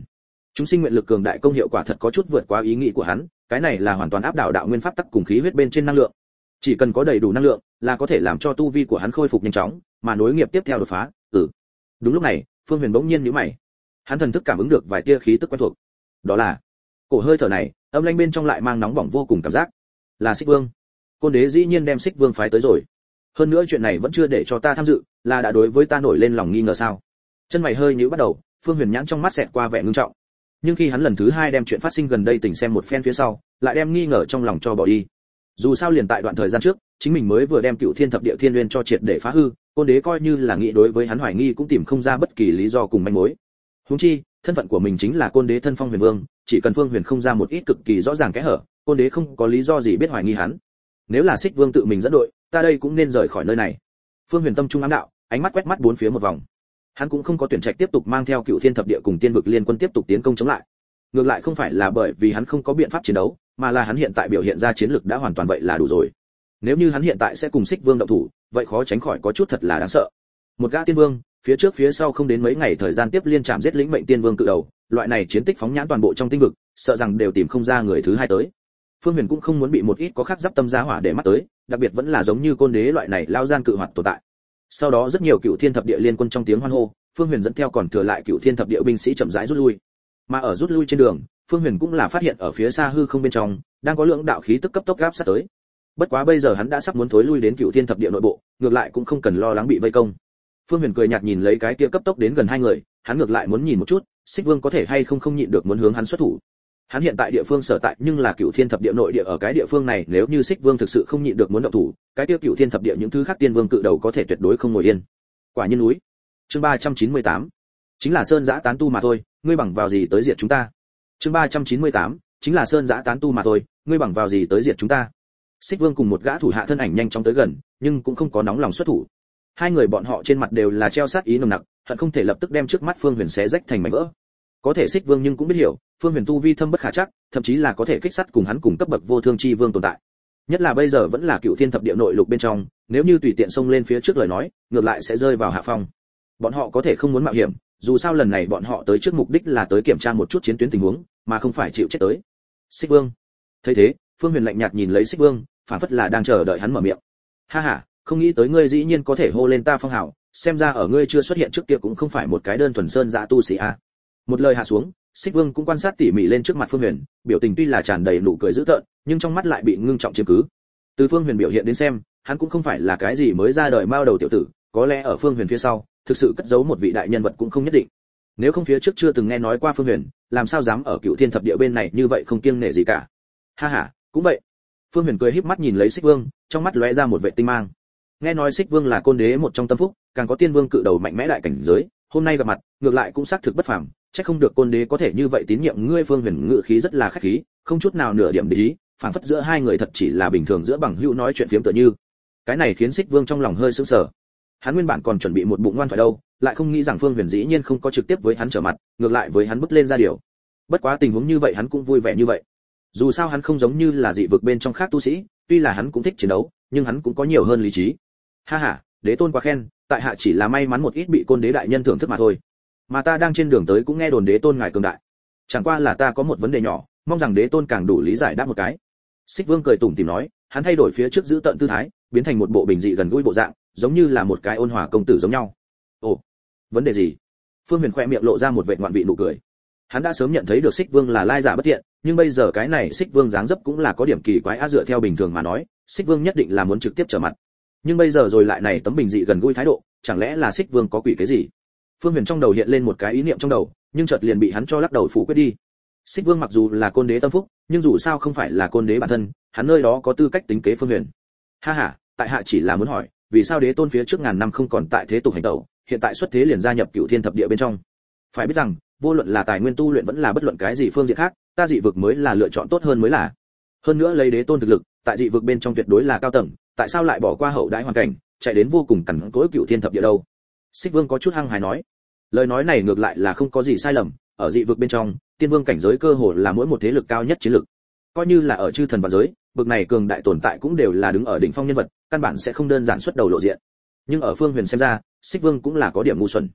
Chúng sinh nguyện lực cường đại công hiệu quả thật có chút vượt quá ý nghĩ của hắn, cái này là hoàn toàn áp đảo đạo nguyên pháp tắc cùng khí huyết bên trên năng lượng. Chỉ cần có đầy đủ năng lượng, là có thể làm cho tu vi của hắn khôi phục nhanh chóng, mà nối nghiệp tiếp theo đột phá. Đúng lúc này, Phương Huyền bỗng nhiên nhíu mày. Hắn thần thức cảm ứng được vài tia khí tức quen thuộc. Đó là cổ hơi thở này, âm lãnh bên trong lại mang nóng bỏng vô cùng cảm giác. Là Xích Vương. Côn đế dĩ nhiên đem Xích Vương phái tới rồi. Hơn nữa chuyện này vẫn chưa để cho ta tham dự, là đã đối với ta nổi lên lòng nghi ngờ sao? Chân mày hơi nhíu bắt đầu, Phương Huyền nhãn trong mắt xẹt qua vẻ ngưng trọng. Nhưng khi hắn lần thứ hai đem chuyện phát sinh gần đây tỉnh xem một phen phía sau, lại đem nghi ngờ trong lòng cho bỏ đi. Dù sao liền tại đoạn thời gian trước, chính mình mới vừa đem Cựu Thiên Thập Địa Thiên Nguyên cho triệt để phá hư, côn đế coi như là nghĩ đối với hắn hoài nghi cũng tìm không ra bất kỳ lý do cùng manh mối. Huống chi, thân phận của mình chính là côn đế thân phong huyền vương, chỉ cần Phương Huyền không ra một ít cực kỳ rõ ràng kẽ hở, côn đế không có lý do gì biết hoài nghi hắn. Nếu là Xích Vương tự mình dẫn đội, ta đây cũng nên rời khỏi nơi này. Phương Huyền tâm trung ám đạo, ánh mắt quét mắt bốn phía một vòng. Hắn cũng không có tuyển trạch tiếp tục mang theo Cựu Thiên Thập Địa cùng Tiên vực liên quân tiếp tục tiến công chống lại. Ngược lại không phải là bởi vì hắn không có biện pháp chiến đấu, mà là hắn hiện tại biểu hiện ra chiến lực đã hoàn toàn vậy là đủ rồi. Nếu như hắn hiện tại sẽ cùng Xích Vương động thủ, vậy khó tránh khỏi có chút thật là đáng sợ. Một gã tiên vương, phía trước phía sau không đến mấy ngày thời gian tiếp liên chạm giết lĩnh mệnh tiên vương cự đầu, loại này chiến tích phóng nhãn toàn bộ trong tinh vực, sợ rằng đều tìm không ra người thứ hai tới. Phương Huyền cũng không muốn bị một ít có khắc giáp tâm giá hỏa để mắt tới, đặc biệt vẫn là giống như côn đế loại này lao gian cự hoạt tồn tại. Sau đó rất nhiều Cựu Thiên Thập Địa liên quân trong tiếng hoan hô, Phương Huyền dẫn theo còn thừa lại Cựu Thiên Thập Địa binh sĩ chậm rãi rút lui. Mà ở rút lui trên đường, Phương Huyền cũng là phát hiện ở phía xa hư không bên trong, đang có lượng đạo khí tức cấp tốc gáp sát tới. Bất quá bây giờ hắn đã sắp muốn thối lui đến Cựu Thiên Thập Địa nội bộ, ngược lại cũng không cần lo lắng bị vây công. Phương Huyền cười nhạt nhìn lấy cái kia cấp tốc đến gần hai người, hắn ngược lại muốn nhìn một chút, Xích Vương có thể hay không nhịn được muốn hướng hắn xuất thủ. Hắn hiện tại địa phương sở tại nhưng là Cựu Thiên Thập Địa nội địa, ở cái địa phương này nếu như Xích Vương thực sự không nhịn được muốn động thủ, cái kia Cựu Thiên Thập Địa những thứ khác tiên vương cự đầu có thể tuyệt đối không ngồi yên. Quả nhiên núi. Chương 398. Chính là sơn giã tán tu mà thôi, ngươi bằng vào gì tới diệt chúng ta? Chương 398. Chính là sơn giã tán tu mà thôi, ngươi bằng vào gì tới diệt chúng ta? Xích Vương cùng một gã thủ hạ thân ảnh nhanh chóng tới gần, nhưng cũng không có nóng lòng xuất thủ. Hai người bọn họ trên mặt đều là treo sát ý nồng nặc, hận không thể lập tức đem trước mắt Phương Huyền xé rách thành mảnh vỡ. Có thể Xích Vương nhưng cũng biết hiểu, Phương Huyền tu vi thâm bất khả trắc, thậm chí là có thể kích sát cùng hắn cùng cấp bậc vô thương chi vương tồn tại. Nhất là bây giờ vẫn là Cựu Thiên Thập Địa nội lục bên trong, nếu như tùy tiện xông lên phía trước lời nói, ngược lại sẽ rơi vào hạ phong. Bọn họ có thể không muốn mạo hiểm, dù sao lần này bọn họ tới trước mục đích là tới kiểm tra một chút chiến tuyến tình huống, mà không phải chịu chết tới. Xích Vương. Thấy thế, Phương Huyền lạnh nhạt nhìn lấy Xích Vương, phản phất là đang chờ đợi hắn mở miệng. Ha ha, không nghĩ tới ngươi dĩ nhiên có thể hô lên ta phong hào, xem ra ở ngươi chưa xuất hiện trước kia cũng không phải một cái đơn thuần sơn dã tu sĩ a. Một lời hạ xuống, Xích Vương cũng quan sát tỉ mỉ lên trước mặt Phương Huyền, biểu tình tuy là tràn đầy nụ cười dữ tợn, nhưng trong mắt lại bị ngưng trọng chiếm cứ. Từ Phương Huyền biểu hiện đến xem, hắn cũng không phải là cái gì mới ra đời mao đầu tiểu tử, có lẽ ở Phương Huyền phía sau, thực sự cất giấu một vị đại nhân vật cũng không nhất định. Nếu không phía trước chưa từng nghe nói qua Phương Huyền, làm sao dám ở Cựu Thiên Thập Địa bên này như vậy không kiêng nể gì cả. Ha ha, cũng vậy. Phương Huyền cười híp mắt nhìn lấy Xích Vương, trong mắt lóe ra một vẻ tinh mang. Nghe nói Xích Vương là côn đế một trong tâm phúc, càng có tiên vương cự đầu mạnh mẽ đại cảnh giới, hôm nay gặp mặt, ngược lại cũng xác thực bất phàm, chắc không được côn đế có thể như vậy tín nhiệm ngươi. Phương Huyền ngự khí rất là khách khí, không chút nào nửa điểm để ý, phảng phất giữa hai người thật chỉ là bình thường giữa bằng hữu nói chuyện phiếm tựa như. Cái này khiến Xích Vương trong lòng hơi sững sờ. Hắn nguyên bản còn chuẩn bị một bụng ngoan thoại đâu, lại không nghĩ rằng Phương Huyền dĩ nhiên không có trực tiếp với hắn trở mặt, ngược lại với hắn bứt lên ra điều. Bất quá tình huống như vậy hắn cũng vui vẻ như vậy. Dù sao hắn không giống như là dị vực bên trong khác tu sĩ, tuy là hắn cũng thích chiến đấu, nhưng hắn cũng có nhiều hơn lý trí. Ha ha, đế tôn quá khen, tại hạ chỉ là may mắn một ít bị côn đế đại nhân thưởng thức mà thôi. Mà ta đang trên đường tới cũng nghe đồn đế tôn ngài cường đại. Chẳng qua là ta có một vấn đề nhỏ, mong rằng đế tôn càng đủ lý giải đáp một cái. Xích Vương cười tủm tỉm nói, hắn thay đổi phía trước giữ tận tư thái, biến thành một bộ bình dị gần gũi bộ dạng, giống như là một cái ôn hòa công tử giống nhau. Ồ, vấn đề gì? Phương Huyền khẽ miệng lộ ra một vệt ngoạn vị nụ cười. Hắn đã sớm nhận thấy được Xích Vương là lai giả bất thiện, nhưng bây giờ cái này Xích Vương dáng dấp cũng là có điểm kỳ quái á, dựa theo bình thường mà nói, Xích Vương nhất định là muốn trực tiếp trở mặt. Nhưng bây giờ rồi lại này tấm bình dị gần gũi thái độ, chẳng lẽ là Xích Vương có quỷ cái gì? Phương Huyền trong đầu hiện lên một cái ý niệm trong đầu, nhưng chợt liền bị hắn cho lắc đầu phủ quyết đi. Xích Vương mặc dù là côn đế tâm phúc, nhưng dù sao không phải là côn đế bản thân, hắn nơi đó có tư cách tính kế Phương Huyền. Ha ha, tại hạ chỉ là muốn hỏi, vì sao đế tôn phía trước ngàn năm không còn tại thế tục hành tẩu, hiện tại xuất thế liền gia nhập Cựu Thiên Thập Địa bên trong? Phải biết rằng, vô luận là tài nguyên tu luyện vẫn là bất luận cái gì phương diện khác, ta dị vực mới là lựa chọn tốt hơn mới là. Hơn nữa lấy đế tôn thực lực, tại dị vực bên trong tuyệt đối là cao tầng, tại sao lại bỏ qua hậu đãi hoàn cảnh, chạy đến vô cùng cằn cỗi Cựu Thiên Thập Địa đâu? Xích Vương có chút hăng hái nói. Lời nói này ngược lại là không có gì sai lầm, ở dị vực bên trong, tiên vương cảnh giới cơ hồ là mỗi một thế lực cao nhất chiến lực. Coi như là ở chư thần vạn giới, bực này cường đại tồn tại cũng đều là đứng ở đỉnh phong nhân vật, căn bản sẽ không đơn giản xuất đầu lộ diện. Nhưng ở Phương Huyền xem ra, Xích Vương cũng là có điểm ngu xuẩn.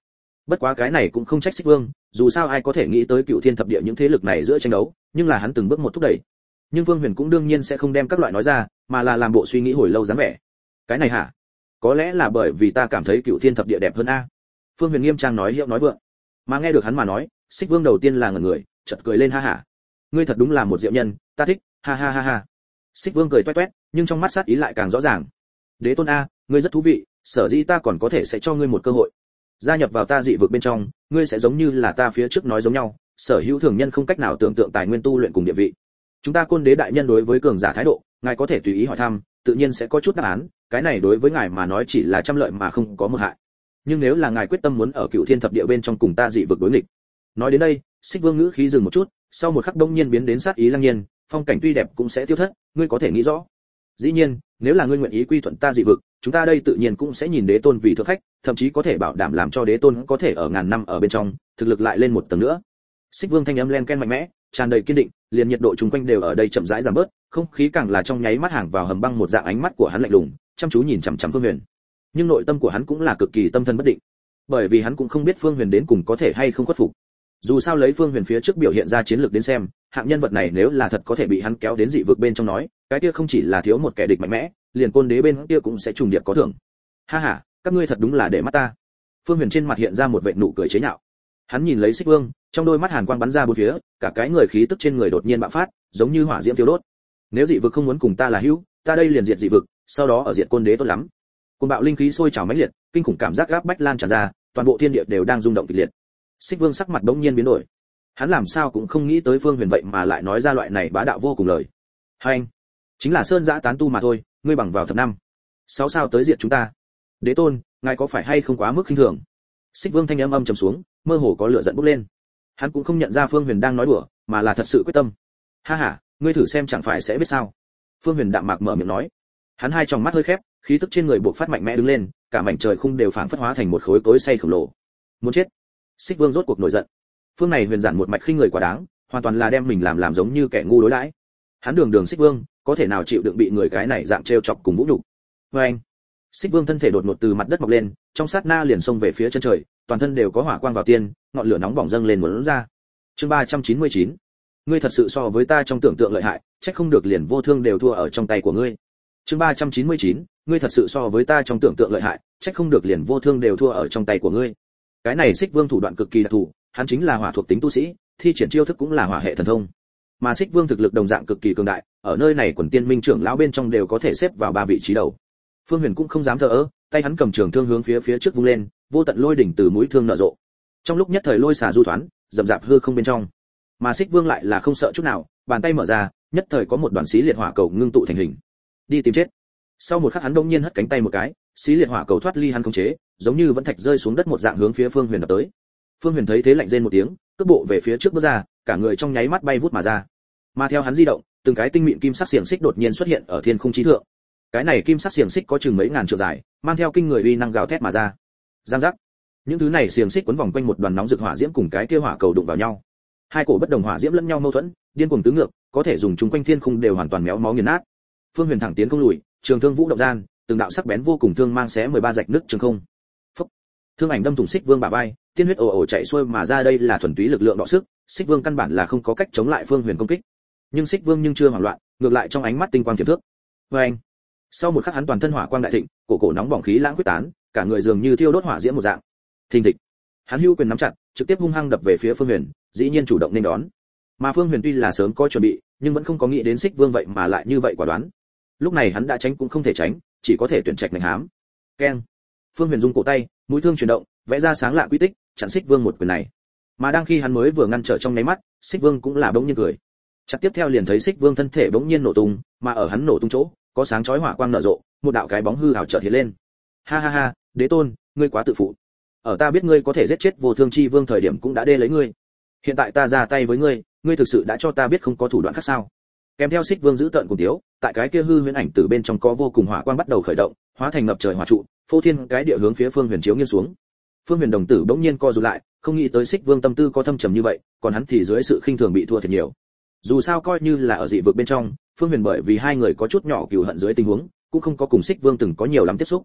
Bất quá cái này cũng không trách Xích Vương, dù sao ai có thể nghĩ tới Cựu Thiên Thập Địa những thế lực này giữa tranh đấu, nhưng là hắn từng bước một thúc đẩy. Nhưng Vương Huyền cũng đương nhiên sẽ không đem các loại nói ra, mà là làm bộ suy nghĩ hồi lâu dáng vẻ. Cái này hả? Có lẽ là bởi vì ta cảm thấy Cựu Thiên Thập Địa đẹp hơn a. Vương Huyền nghiêm trang nói hiệu nói vượng. Mà nghe được hắn mà nói, Xích Vương đầu tiên là ngẩn người, chợt cười lên ha hả. Ngươi thật đúng là một diệu nhân, ta thích, ha ha ha ha. Xích Vương cười toét toét, nhưng trong mắt sát ý lại càng rõ ràng. Đế tôn a, ngươi rất thú vị, sở dĩ ta còn có thể sẽ cho ngươi một cơ hội. Gia nhập vào ta dị vực bên trong, ngươi sẽ giống như là ta phía trước nói giống nhau, sở hữu thường nhân không cách nào tưởng tượng tài nguyên tu luyện cùng địa vị. Chúng ta Côn Đế đại nhân đối với cường giả thái độ, ngài có thể tùy ý hỏi thăm, tự nhiên sẽ có chút đáp án, cái này đối với ngài mà nói chỉ là trăm lợi mà không có một hại. Nhưng nếu là ngài quyết tâm muốn ở Cựu Thiên Thập Địa bên trong cùng ta dị vực đối nghịch. Nói đến đây, Xích Vương ngữ khí dừng một chút, sau một khắc đông nhiên biến đến sát ý lăng nhiên, phong cảnh tuy đẹp cũng sẽ tiêu thất, ngươi có thể nghĩ rõ. Dĩ nhiên, nếu là ngươi nguyện ý quy thuận ta dị vực, chúng ta đây tự nhiên cũng sẽ nhìn đế tôn vì thượng khách, thậm chí có thể bảo đảm làm cho đế tôn có thể ở ngàn năm ở bên trong, thực lực lại lên một tầng nữa. Xích Vương thanh âm len ken mạnh mẽ, tràn đầy kiên định, liền nhiệt độ chung quanh đều ở đây chậm rãi giảm bớt, không khí càng là trong nháy mắt hàng vào hầm băng một dạng, ánh mắt của hắn lạnh lùng, chăm chú nhìn chằm chằm Phương Huyền. Nhưng nội tâm của hắn cũng là cực kỳ tâm thần bất định, bởi vì hắn cũng không biết Phương Huyền đến cùng có thể hay không khuất phục. Dù sao lấy Phương Huyền phía trước biểu hiện ra chiến lược đến xem, hạng nhân vật này nếu là thật có thể bị hắn kéo đến dị vực bên trong nói, cái kia không chỉ là thiếu một kẻ địch mạnh mẽ, liền Côn Đế bên kia cũng sẽ trùng điệp có thưởng. Ha ha, các ngươi thật đúng là để mắt ta. Phương Huyền trên mặt hiện ra một vệt nụ cười chế nhạo. Hắn nhìn lấy Xích Vương, trong đôi mắt hàn quang bắn ra bốn phía, cả cái người khí tức trên người đột nhiên bạo phát, giống như hỏa diễm thiêu đốt. Nếu dị vực không muốn cùng ta là hữu, ta đây liền diệt dị vực, sau đó ở diệt Côn Đế tốt lắm. Côn bạo linh khí sôi trào mãnh liệt, kinh khủng cảm giác gáp bách lan tràn ra, toàn bộ thiên địa đều đang rung động kịch liệt. Xích Vương sắc mặt bỗng nhiên biến đổi. Hắn làm sao cũng không nghĩ tới Phương Huyền vậy mà lại nói ra loại này bá đạo vô cùng lời. Hành, chính là sơn dã tán tu mà thôi, ngươi bằng vào thập năm. Sáu sao tới diệt chúng ta. Đế tôn, ngài có phải hay không quá mức khinh thường? Xích Vương thanh âm âm trầm xuống, mơ hồ có lửa giận bốc lên. Hắn cũng không nhận ra Phương Huyền đang nói đùa, mà là thật sự quyết tâm. Ha ha, ngươi thử xem chẳng phải sẽ biết sao. Phương Huyền đạm mạc mở miệng nói. Hắn hai tròng mắt hơi khép, khí tức trên người bộc phát mạnh mẽ đứng lên, cả mảnh trời khung đều phảng phất hóa thành một khối tối say khổng lồ. Muốn chết. Xích Vương rốt cuộc nổi giận. Phương này Huyền giản một mạch khinh người quá đáng, hoàn toàn là đem mình làm giống như kẻ ngu đối đãi. Hắn đường Xích Vương, có thể nào chịu đựng bị người cái này dạng trêu chọc cùng vũ nhục. Và anh, Xích Vương thân thể đột ngột từ mặt đất mọc lên, trong sát na liền xông về phía chân trời, toàn thân đều có hỏa quang vào tiên, ngọn lửa nóng bỏng dâng lên muốn ra. Chương 399. Ngươi thật sự so với ta trong tưởng tượng lợi hại, chắc không được liền vô thương đều thua ở trong tay của ngươi. Chương 399. Ngươi thật sự so với ta trong tưởng tượng lợi hại, chắc không được liền vô thương đều thua ở trong tay của ngươi. Cái này Xích Vương thủ đoạn cực kỳ đặc thù, hắn chính là hỏa thuộc tính tu sĩ, thi triển chiêu thức cũng là hỏa hệ thần thông. Mà Xích Vương thực lực đồng dạng cực kỳ cường đại, ở nơi này quần tiên minh trưởng lão bên trong đều có thể xếp vào 3 vị trí đầu. Phương Huyền cũng không dám thờ ơ, tay hắn cầm trường thương hướng phía trước vung lên, vô tận lôi đỉnh từ mũi thương nở rộ. Trong lúc nhất thời lôi xả du thoán, rầm rạp hư không bên trong. Mà Xích Vương lại là không sợ chút nào, bàn tay mở ra, nhất thời có một đoàn xí liệt hỏa cầu ngưng tụ thành hình. Đi tìm chết. Sau một khắc hắn đột nhiên hất cánh tay một cái, xí liệt hỏa cầu thoát ly hắn khống chế, giống như vẫn thạch rơi xuống đất một dạng hướng phía Phương Huyền đập tới. Phương Huyền thấy thế lạnh rên một tiếng, cước bộ về phía trước bước ra, cả người trong nháy mắt bay vút mà ra. Mà theo hắn di động, từng cái tinh mịn kim sắc xiềng xích đột nhiên xuất hiện ở thiên khung chí thượng. Cái này kim sắc xiềng xích có chừng mấy ngàn trượng dài, mang theo kinh người uy năng gào thét mà ra. Giang giác. Những thứ này xiềng xích quấn vòng quanh một đoàn nóng rực hỏa diễm cùng cái kia hỏa cầu đụng vào nhau. Hai cổ bất đồng hỏa diễm lẫn nhau mâu thuẫn, điên cuồng tứ ngược, có thể dùng chung quanh thiên khung đều hoàn toàn méo mó nghiền nát. Phương Huyền thẳng tiến không lùi, trường thương vũ động gian, từng đạo sắc bén vô cùng thương mang xé 13 rạch nứt trường không. Phốc. Thương ảnh đâm thủng Xích Vương bả vai, tiên huyết ồ ồ chảy xuôi mà ra, đây là thuần túy lực lượng đọ sức, Xích Vương căn bản là không có cách chống lại Phương Huyền công kích. Nhưng Xích Vương chưa hoảng loạn, ngược lại trong ánh mắt tinh quang tiềm thước. Oeng. Sau một khắc hắn toàn thân hỏa quang đại thịnh, cổ nóng bỏng khí lãng quyết tán, cả người dường như thiêu đốt hỏa diễm một dạng. Thình thịch. Hắn hưu quyền nắm chặt, trực tiếp hung hăng đập về phía Phương Huyền, dĩ nhiên chủ động nên đón. Mà Phương Huyền tuy là sớm có chuẩn bị, nhưng vẫn không có nghĩ đến Xích Vương vậy mà lại như vậy quả đoán. Lúc này hắn đã tránh cũng không thể tránh, chỉ có thể tuyển trạch mạnh hám. Keng. Phương Huyền dùng cổ tay, mũi thương chuyển động, vẽ ra sáng lạ quy tích, chặn Xích Vương một quyền này. Mà đang khi hắn mới vừa ngăn trở trong nháy mắt, Xích Vương cũng là bỗng nhiên cười. Chặt tiếp theo liền thấy Xích Vương thân thể bỗng nhiên nổ tung, mà ở hắn nổ tung chỗ, có sáng chói hỏa quang nở rộ, một đạo cái bóng hư ảo chợt hiện lên. Ha ha ha, Đế tôn, ngươi quá tự phụ. Ở ta biết ngươi có thể giết chết Vô Thương Chi Vương thời điểm cũng đã đê lấy ngươi. Hiện tại ta ra tay với ngươi, ngươi thực sự đã cho ta biết không có thủ đoạn khác sao? Kèm theo Xích Vương giữ tợn cùng tiếu, tại cái kia hư huyễn ảnh từ bên trong có vô cùng hỏa quang bắt đầu khởi động, hóa thành ngập trời hỏa trụ, phô thiên cái địa hướng phía Phương Huyền chiếu nghiêng xuống. Phương Huyền đồng tử bỗng nhiên co rụt lại, không nghĩ tới Xích Vương tâm tư có thâm trầm như vậy, còn hắn thì dưới sự khinh thường bị thua thiệt nhiều. Dù sao coi như là ở dị vực bên trong, Phương Huyền bởi vì hai người có chút nhỏ cừu hận dưới tình huống, cũng không có cùng Xích Vương từng có nhiều lắm tiếp xúc.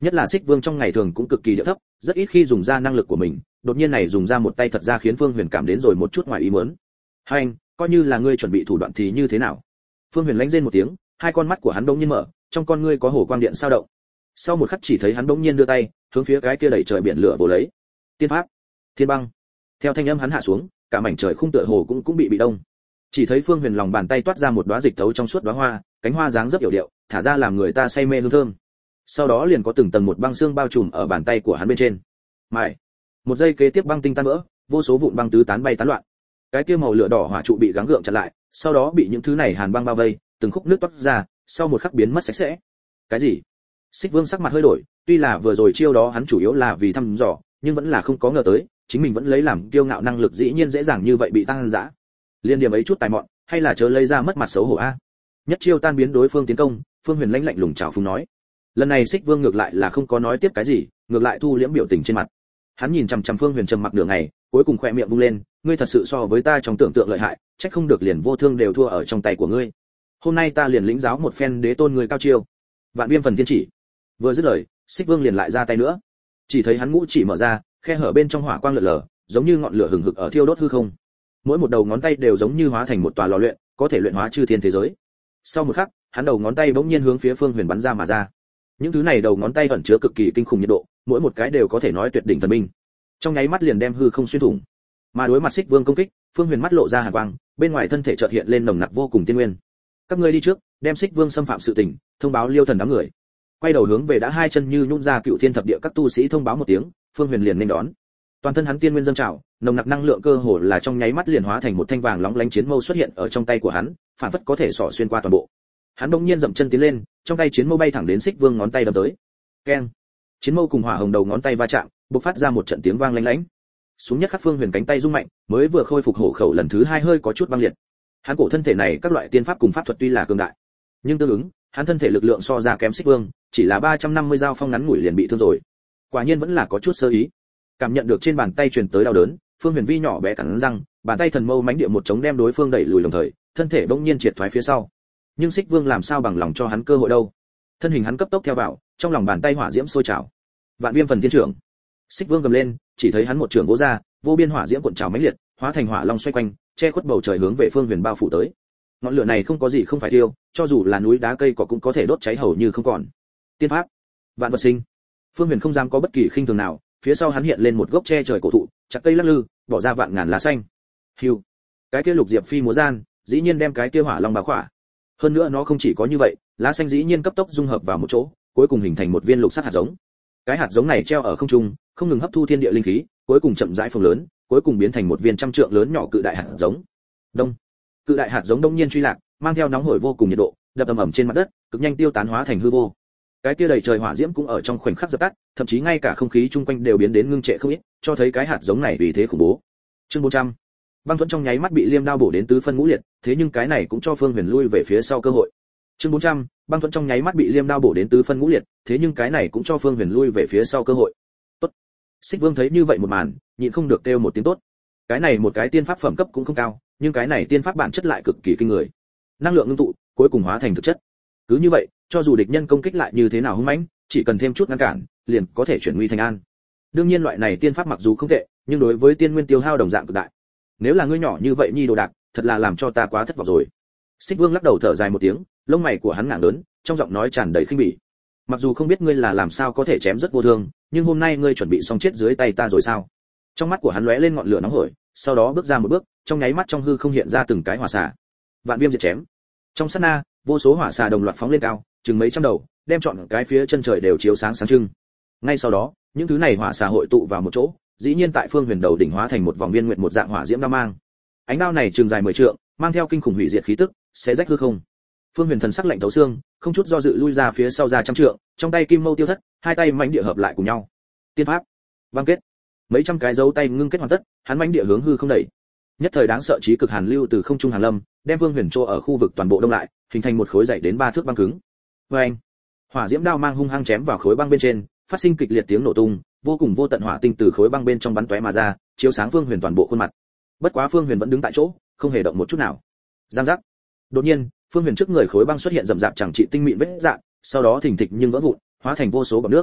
Nhất là Xích Vương trong ngày thường cũng cực kỳ điệu thấp, rất ít khi dùng ra năng lực của mình, đột nhiên này dùng ra một tay thật ra khiến Phương Huyền cảm đến rồi một chút ngoài ý muốn. "Hai anh, coi như là ngươi chuẩn bị thủ đoạn thì như thế nào?" Phương Huyền lạnh rên một tiếng, hai con mắt của hắn bỗng nhiên mở, trong con ngươi có hồ quang điện sao động. Sau một khắc chỉ thấy hắn bỗng nhiên đưa tay, hướng phía cái kia đầy trời biển lửa vồ lấy. Tiên pháp, Thiên băng. Theo thanh âm hắn hạ xuống, cả mảnh trời khung tựa hồ cũng bị đông. Chỉ thấy Phương Huyền lòng bàn tay toát ra một đóa dịch tấu trong suốt đóa hoa, cánh hoa dáng rất yểu điệu, thả ra làm người ta say mê hương thơm. Sau đó liền có từng tầng một băng xương bao trùm ở bàn tay của hắn bên trên. Mày, một giây kế tiếp băng tinh tan vỡ, vô số vụn băng tứ tán bay tán loạn. Cái kia màu lửa đỏ hỏa trụ bị gắng gượng chặn lại, sau đó bị những thứ này hàn băng bao vây, từng khúc nước toát ra, sau một khắc biến mất sạch sẽ. Cái gì? Xích Vương sắc mặt hơi đổi, tuy là vừa rồi chiêu đó hắn chủ yếu là vì thăm dò, nhưng vẫn là không có ngờ tới, chính mình vẫn lấy làm kiêu ngạo năng lực dĩ nhiên dễ dàng như vậy bị tăng dã. Liên điểm ấy chút tài mọn, hay là chớ lấy ra mất mặt xấu hổ a. Nhất chiêu tan biến đối phương tiến công, Phương Huyền lãnh lạnh lùng chào phúng nói. Lần này Xích Vương ngược lại là không có nói tiếp cái gì, ngược lại thu liễm biểu tình trên mặt. Hắn nhìn chằm chằm Phương Huyền trầm mặc nửa ngày, cuối cùng khẽ miệng vung lên, ngươi thật sự so với ta trong tưởng tượng lợi hại, trách không được liền vô thương đều thua ở trong tay của ngươi. Hôm nay ta liền lĩnh giáo một phen đế tôn người cao chiêu. Vạn Viêm phần thiên chỉ. Vừa dứt lời, Xích Vương liền lại ra tay nữa. Chỉ thấy hắn ngũ chỉ mở ra, khe hở bên trong hỏa quang lượn lờ, giống như ngọn lửa hừng hực ở thiêu đốt hư không. Mỗi một đầu ngón tay đều giống như hóa thành một tòa lò luyện, có thể luyện hóa chư thiên thế giới. Sau một khắc, hắn đầu ngón tay bỗng nhiên hướng phía Phương Huyền bắn ra mà ra. Những thứ này đầu ngón tay ẩn chứa cực kỳ kinh khủng nhiệt độ, mỗi một cái đều có thể nói tuyệt đỉnh thần binh. Trong nháy mắt liền đem hư không xuyên thủng. Mà đối mặt Xích Vương công kích, Phương Huyền mắt lộ ra hàn quang, bên ngoài thân thể chợt hiện lên nồng nặc vô cùng tiên nguyên. Các ngươi đi trước, đem Xích Vương xâm phạm sự tình, thông báo Liêu Thần đám người. Quay đầu hướng về đã hai chân như nhũn ra Cựu Thiên thập địa các tu sĩ thông báo một tiếng, Phương Huyền liền nên đón. Toàn thân hắn tiên nguyên dâng trào, nồng nặc năng lượng cơ hồ là trong nháy mắt liền hóa thành một thanh vàng lóng lánh chiến mâu xuất hiện ở trong tay của hắn, phản phất có thể xỏ xuyên qua toàn bộ. Hắn đột nhiên dậm chân tiến lên, trong tay chiến mâu bay thẳng đến Xích Vương ngón tay đâm tới. Keng! Chiến mâu cùng hỏa hồng đầu ngón tay va chạm, bộc phát ra một trận tiếng vang lanh lảnh. Xuống nhất khắc Phương Huyền cánh tay rung mạnh, mới vừa khôi phục hổ khẩu lần thứ hai hơi có chút băng liệt. Hắn cổ thân thể này các loại tiên pháp cùng pháp thuật tuy là cường đại, nhưng tương ứng, hắn thân thể lực lượng so ra kém Xích Vương, chỉ là 350 dao phong ngắn ngủi liền bị thương rồi. Quả nhiên vẫn là có chút sơ ý. Cảm nhận được trên bàn tay truyền tới đau đớn, Phương Huyền vi nhỏ bé cắn răng, bàn tay thần mâu mãnh địa một chống đem đối phương đẩy lùi đồng thời, thân thể bỗng nhiên triệt thoái phía sau. Nhưng Xích Vương làm sao bằng lòng cho hắn cơ hội đâu? Thân hình hắn cấp tốc theo vào, trong lòng bàn tay hỏa diễm sôi trào. Vạn Viêm phần thiên trưởng. Xích Vương gầm lên, chỉ thấy hắn một trường vỗ ra, vô biên hỏa diễm cuộn trào mãnh liệt, hóa thành hỏa long xoay quanh, che khuất bầu trời hướng về Phương Huyền bao phủ tới. Ngọn lửa này không có gì không phải tiêu, cho dù là núi đá cây cỏ cũng có thể đốt cháy hầu như không còn. Tiên pháp, vạn vật sinh. Phương Huyền không dám có bất kỳ khinh thường nào, phía sau hắn hiện lên một gốc che trời cổ thụ, chặt cây lắc lư, bỏ ra vạn ngàn lá xanh. Hưu, cái kia lục diệp phi múa gian, dĩ nhiên đem cái kia hỏa long bao khỏa. Hơn nữa nó không chỉ có như vậy, lá xanh dĩ nhiên cấp tốc dung hợp vào một chỗ, cuối cùng hình thành một viên lục sắc hạt giống. Cái hạt giống này treo ở không trung, không ngừng hấp thu thiên địa linh khí, cuối cùng chậm rãi phồng lớn, cuối cùng biến thành một viên trăm trượng lớn nhỏ cự đại hạt giống. Đông, cự đại hạt giống đông nhiên truy lạc, mang theo nóng hổi vô cùng nhiệt độ, đập ầm ầm trên mặt đất, cực nhanh tiêu tán hóa thành hư vô. Cái kia đầy trời hỏa diễm cũng ở trong khoảnh khắc dập tắt, thậm chí ngay cả không khí chung quanh đều biến đến ngưng trệ không ít, cho thấy cái hạt giống này vì thế khủng bố. Chương 400. Băng Thuẫn trong nháy mắt bị liêm đao bổ đến tứ phân ngũ liệt, thế nhưng cái này cũng cho Phương Huyền lui về phía sau cơ hội. Chương 400. Băng Thuẫn trong nháy mắt bị liêm đao bổ đến tứ phân ngũ liệt, thế nhưng cái này cũng cho Phương Huyền lui về phía sau cơ hội. Tốt. Xích Vương thấy như vậy một màn, nhịn không được kêu một tiếng tốt. Cái này một cái tiên pháp phẩm cấp cũng không cao, nhưng cái này tiên pháp bản chất lại cực kỳ kinh người. Năng lượng ngưng tụ, cuối cùng hóa thành thực chất. Cứ như vậy, cho dù địch nhân công kích lại như thế nào hung mãnh, chỉ cần thêm chút ngăn cản, liền có thể chuyển nguy thành an. Đương nhiên loại này tiên pháp mặc dù không tệ, nhưng đối với tiên nguyên tiêu hao đồng dạng cực đại. Nếu là ngươi nhỏ như vậy nhi đồ đạc, thật là làm cho ta quá thất vọng rồi. Xích Vương lắc đầu thở dài một tiếng, lông mày của hắn ngẩng lớn, trong giọng nói tràn đầy khinh bỉ. Mặc dù không biết ngươi là làm sao có thể chém rất vô thương, nhưng hôm nay ngươi chuẩn bị xong chết dưới tay ta rồi sao? Trong mắt của hắn lóe lên ngọn lửa nóng hổi, sau đó bước ra một bước, trong nháy mắt trong hư không hiện ra từng cái hỏa xà. Vạn Viêm diệt chém. Trong sát na, vô số hỏa xà đồng loạt phóng lên cao, chừng mấy trăm đầu, đem trọn cái phía chân trời đều chiếu sáng sáng trưng. Ngay sau đó, những thứ này hỏa xà hội tụ vào một chỗ, dĩ nhiên tại Phương Huyền đầu đỉnh hóa thành một vòng viên nguyệt một dạng hỏa diễm đao mang. Ánh đao này trường dài 10 trượng, mang theo kinh khủng hủy diệt khí tức, xé rách hư không. Phương Huyền thần sắc lạnh thấu xương, không chút do dự lui ra phía sau ra trăm trượng, trong tay kim mâu tiêu thất, hai tay mãnh địa hợp lại cùng nhau. Tiên pháp, băng kết. Mấy trăm cái dấu tay ngưng kết hoàn tất, hắn mãnh địa hướng hư không đẩy. Nhất thời đáng sợ chí cực hàn lưu từ không trung hàn lâm, đem Phương Huyền trô ở khu vực toàn bộ đông lại, hình thành một khối dày đến 3 thước băng cứng. Oeng! Hỏa diễm đao mang hung hăng chém vào khối băng bên trên, phát sinh kịch liệt tiếng nổ tung, vô cùng vô tận hỏa tinh từ khối băng bên trong bắn tóe mà ra, chiếu sáng Phương Huyền toàn bộ khuôn mặt. Bất quá Phương Huyền vẫn đứng tại chỗ, không hề động một chút nào. Giang giác. Đột nhiên, Phương Huyền trước người khối băng xuất hiện rậm rạp chẳng trị tinh mịn vết rạn, sau đó thình thịch nhưng vỡ vụn, hóa thành vô số bọt nước.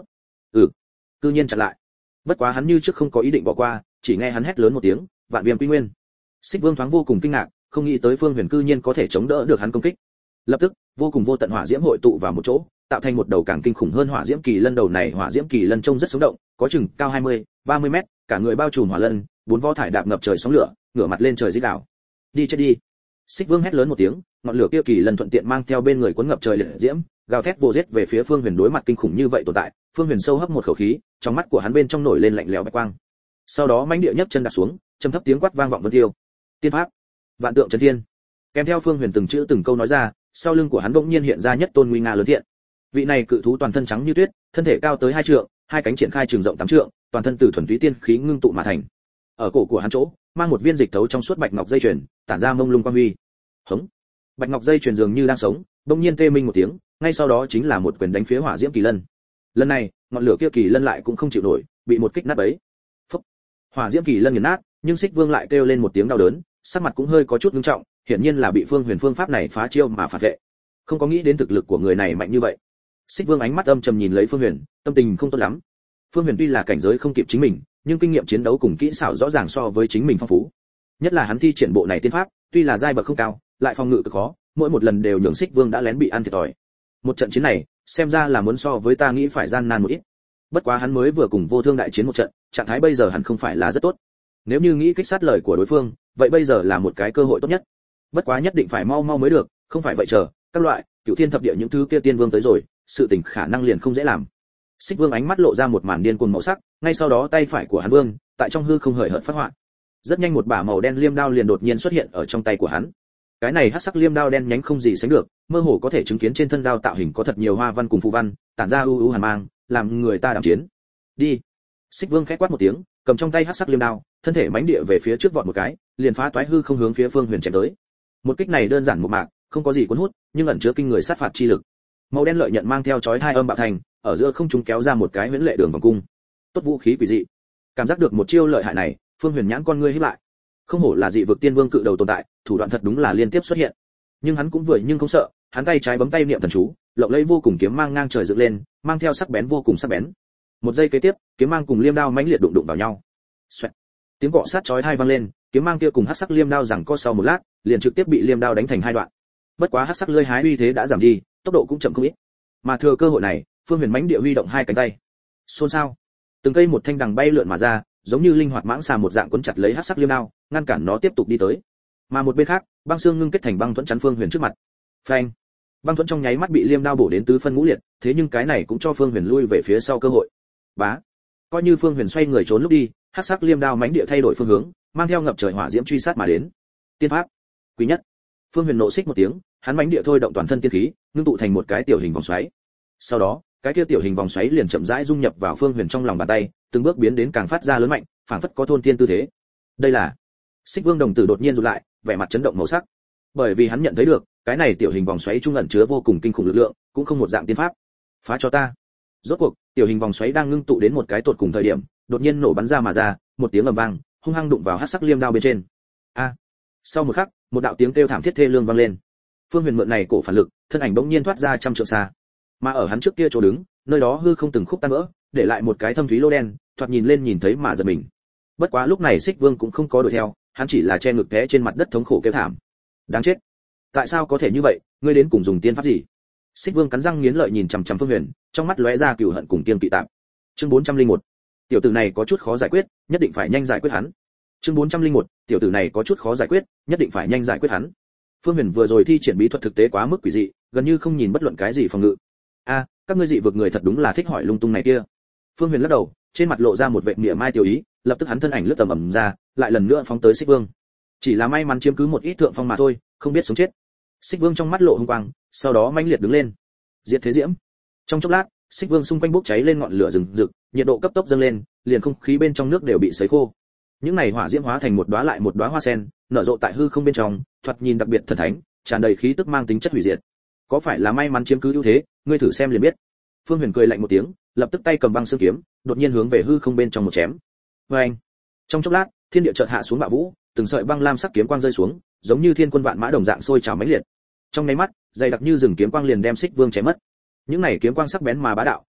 Cư nhiên chặn lại. Bất quá hắn như trước không có ý định bỏ qua, chỉ nghe hắn hét lớn một tiếng, vạn viêm quy nguyên. Xích Vương thoáng vô cùng kinh ngạc, không nghĩ tới Phương Huyền cư nhiên có thể chống đỡ được hắn công kích. Lập tức, vô cùng vô tận hỏa diễm hội tụ vào một chỗ, tạo thành một đầu càng kinh khủng hơn hỏa diễm kỳ lân. Đầu này hỏa diễm kỳ lân trông rất sống động, có chừng cao 20-30 mét, cả người bao trùm hỏa lân, bốn vó thải đạp ngập trời sóng lửa, ngửa mặt lên trời rít đảo. Đi chết đi! Xích Vương hét lớn một tiếng, ngọn lửa kia kỳ lân thuận tiện mang theo bên người cuốn ngập trời liệt diễm, gào thét vô giết về phía Phương Huyền. Đối mặt kinh khủng như vậy tồn tại, Phương Huyền sâu hấp một khẩu khí, trong mắt của hắn bên trong nổi lên lạnh lẽo bạch quang. Sau đó mãnh địa nhấc chân đạp xuống, trầm thấp tiếng quát vang vọng vân tiêu. Tiên pháp, vạn tượng chấn thiên. Kèm theo Phương Huyền từng chữ từng câu nói ra, sau lưng của hắn bỗng nhiên hiện ra nhất tôn nguy nga lớn thiện. Vị này cự thú toàn thân trắng như tuyết, thân thể cao tới 2 trượng, hai cánh triển khai trường rộng 8 trượng, toàn thân từ thuần túy tiên khí ngưng tụ mà thành. Ở cổ của hắn chỗ, mang một viên dịch thấu trong suốt bạch ngọc dây chuyền, tản ra mông lung quang huy. Hống! Bạch ngọc dây chuyền dường như đang sống, bỗng nhiên tê minh một tiếng, ngay sau đó chính là một quyền đánh phía hỏa diễm kỳ lân. Lần này, ngọn lửa kia kỳ lân lại cũng không chịu nổi, bị một kích nát bấy. Phốc! Hỏa diễm kỳ lân nghiền nát, nhưng Xích Vương lại kêu lên một tiếng đau đớn, sắc mặt cũng hơi có chút nghiêm trọng, hiển nhiên là bị Phương Huyền phương pháp này phá chiêu mà phản vệ. Không có nghĩ đến thực lực của người này mạnh như vậy. Xích Vương ánh mắt âm trầm nhìn lấy Phương Huyền, tâm tình không tốt lắm. Phương Huyền tuy là cảnh giới không kịp chính mình, nhưng kinh nghiệm chiến đấu cùng kỹ xảo rõ ràng so với chính mình phong phú. Nhất là hắn thi triển bộ này tiên pháp, tuy là giai bậc không cao, lại phòng ngự cực khó, mỗi một lần đều nhường Xích Vương đã lén bị ăn thiệt thòi. Một trận chiến này, xem ra là muốn so với ta nghĩ phải gian nan một ít. Bất quá hắn mới vừa cùng Vô Thương đại chiến một trận, trạng thái bây giờ hẳn không phải là rất tốt. Nếu như nghĩ kích sát lời của đối phương, vậy bây giờ là một cái cơ hội tốt nhất. Bất quá nhất định phải mau mau mới được, không phải vậy chờ các loại cửu thiên thập địa những thứ kia tiên vương tới rồi, sự tình khả năng liền không dễ làm. Xích Vương ánh mắt lộ ra một màn điên cuồng màu sắc, ngay sau đó tay phải của hắn vương tại trong hư không hời hợt phát họa. Rất nhanh một bả màu đen liêm đao liền đột nhiên xuất hiện ở trong tay của hắn. Cái này hắc sắc liêm đao đen nhánh không gì sánh được, mơ hồ có thể chứng kiến trên thân đao tạo hình có thật nhiều hoa văn cùng phù văn, tản ra u u hàn mang, làm người ta đảm chiến. Đi! Xích Vương khẽ quát một tiếng, cầm trong tay hắc sắc liêm đao, thân thể mãnh địa về phía trước vọt một cái, liền phá toái hư không hướng phía Phương Huyền chém tới. Một kích này đơn giản một mạc, không có gì cuốn hút, nhưng ẩn chứa kinh người sát phạt chi lực. Màu đen lợi nhận mang theo chói hai âm bạo thành, ở giữa không trung kéo ra một cái huyễn lệ đường vòng cung. Tốt vũ khí quỷ dị. Cảm giác được một chiêu lợi hại này, Phương Huyền nhãn con ngươi híp lại. Không hổ là dị vực tiên vương cự đầu tồn tại, thủ đoạn thật đúng là liên tiếp xuất hiện. Nhưng hắn cũng vừa nhưng không sợ, hắn tay trái bấm tay niệm thần chú, lộng lẫy vô cùng kiếm mang ngang trời dựng lên, mang theo sắc bén vô cùng sắc bén. Một giây kế tiếp, kiếm mang cùng liêm đao mãnh liệt đụng đụng vào nhau. Xoẹt. Tiếng cọ sát chói tai vang lên, kiếm mang kia cùng hắc sắc liêm đao giằng co sau một lát, liền trực tiếp bị liêm đao đánh thành hai đoạn. Bất quá hắc sắc lưỡi hái uy thế đã giảm đi, tốc độ cũng chậm không ít. Mà thừa cơ hội này, Phương Huyền mãnh địa huy động hai cánh tay. Xôn xao. Từng cây một thanh đằng bay lượn mà ra, giống như linh hoạt mãng xà một dạng cuốn chặt lấy hắc sắc liêm đao, ngăn cản nó tiếp tục đi tới. Mà một bên khác, băng xương ngưng kết thành băng thuẫn chắn Phương Huyền trước mặt. Phanh. Băng thuẫn trong nháy mắt bị liêm đao bổ đến tứ phân ngũ liệt, thế nhưng cái này cũng cho Phương Huyền lui về phía sau cơ hội. Bá. Coi như Phương Huyền xoay người trốn lúc đi, hắc sắc liêm đao mãnh địa thay đổi phương hướng, mang theo ngập trời hỏa diễm truy sát mà đến. Tiên pháp, quý nhất. Phương Huyền nộ xích một tiếng, hắn mãnh địa thôi động toàn thân tiên khí, ngưng tụ thành một cái tiểu hình vòng xoáy. Sau đó, cái kia tiểu hình vòng xoáy liền chậm rãi dung nhập vào Phương Huyền trong lòng bàn tay, từng bước biến đến càng phát ra lớn mạnh, phảng phất có thôn tiên tư thế. Đây là Xích Vương đồng tử đột nhiên rụt lại, vẻ mặt chấn động màu sắc. Bởi vì hắn nhận thấy được, cái này tiểu hình vòng xoáy trung ẩn chứa vô cùng kinh khủng lực lượng, cũng không một dạng tiên pháp. Phá cho ta. Rốt cuộc, tiểu hình vòng xoáy đang ngưng tụ đến một cái tột cùng thời điểm, đột nhiên nổ bắn ra mà ra, một tiếng ầm vang, hung hăng đụng vào hắc sắc liêm đao bên trên. A! Sau một khắc, một đạo tiếng kêu thảm thiết thê lương vang lên. Phương Huyền mượn này cổ phản lực, thân ảnh bỗng nhiên thoát ra trăm trượng xa. Mà ở hắn trước kia chỗ đứng, nơi đó hư không từng khúc tan vỡ, để lại một cái thâm thúy lô đen, thoạt nhìn lên nhìn thấy mà giật mình. Bất quá lúc này Xích Vương cũng không có đuổi theo, hắn chỉ là che ngực té trên mặt đất thống khổ kêu thảm. Đáng chết! Tại sao có thể như vậy, ngươi đến cùng dùng tiên pháp gì? Xích Vương cắn răng nghiến lợi nhìn chằm chằm Phương Huyền, trong mắt lóe ra cừu hận cùng kiêng kỵ tạm. Chương 401. Tiểu tử này có chút khó giải quyết, nhất định phải nhanh giải quyết hắn. Chương 401. Tiểu tử này có chút khó giải quyết, nhất định phải nhanh giải quyết hắn. Phương Huyền vừa rồi thi triển bí thuật thực tế quá mức quỷ dị, gần như không nhìn bất luận cái gì phòng ngự. A, các ngươi dị vực người thật đúng là thích hỏi lung tung này kia. Phương Huyền lắc đầu, trên mặt lộ ra một vẻ mỉa mai tiểu ý, lập tức hắn thân ảnh lướt tầm ầm ra, lại lần nữa phóng tới Xích Vương. Chỉ là may mắn chiếm cứ một ít thượng phong mà thôi, không biết sống chết. Xích Vương trong mắt lộ hung quang, sau đó mãnh liệt đứng lên. Diệt thế diễm. Trong chốc lát, Xích Vương xung quanh bốc cháy lên ngọn lửa rừng rực, nhiệt độ cấp tốc dâng lên, liền không khí bên trong nước đều bị sấy khô. Những này hỏa diễm hóa thành một đóa lại một đóa hoa sen, nở rộ tại hư không bên trong, thoạt nhìn đặc biệt thần thánh, tràn đầy khí tức mang tính chất hủy diệt. Có phải là may mắn chiếm cứ ưu thế, ngươi thử xem liền biết. Phương Huyền cười lạnh một tiếng, lập tức tay cầm băng xương kiếm, đột nhiên hướng về hư không bên trong một chém. Oeng! Trong chốc lát, thiên địa chợt hạ xuống bạo vũ, từng sợi băng lam sắc kiếm quang rơi xuống, giống như thiên quân vạn mã đồng dạng sôi trào mãnh liệt. Trong nháy mắt, dày đặc như rừng kiếm quang liền đem Xích Vương chém mất. Những này kiếm quang sắc bén mà bá đạo,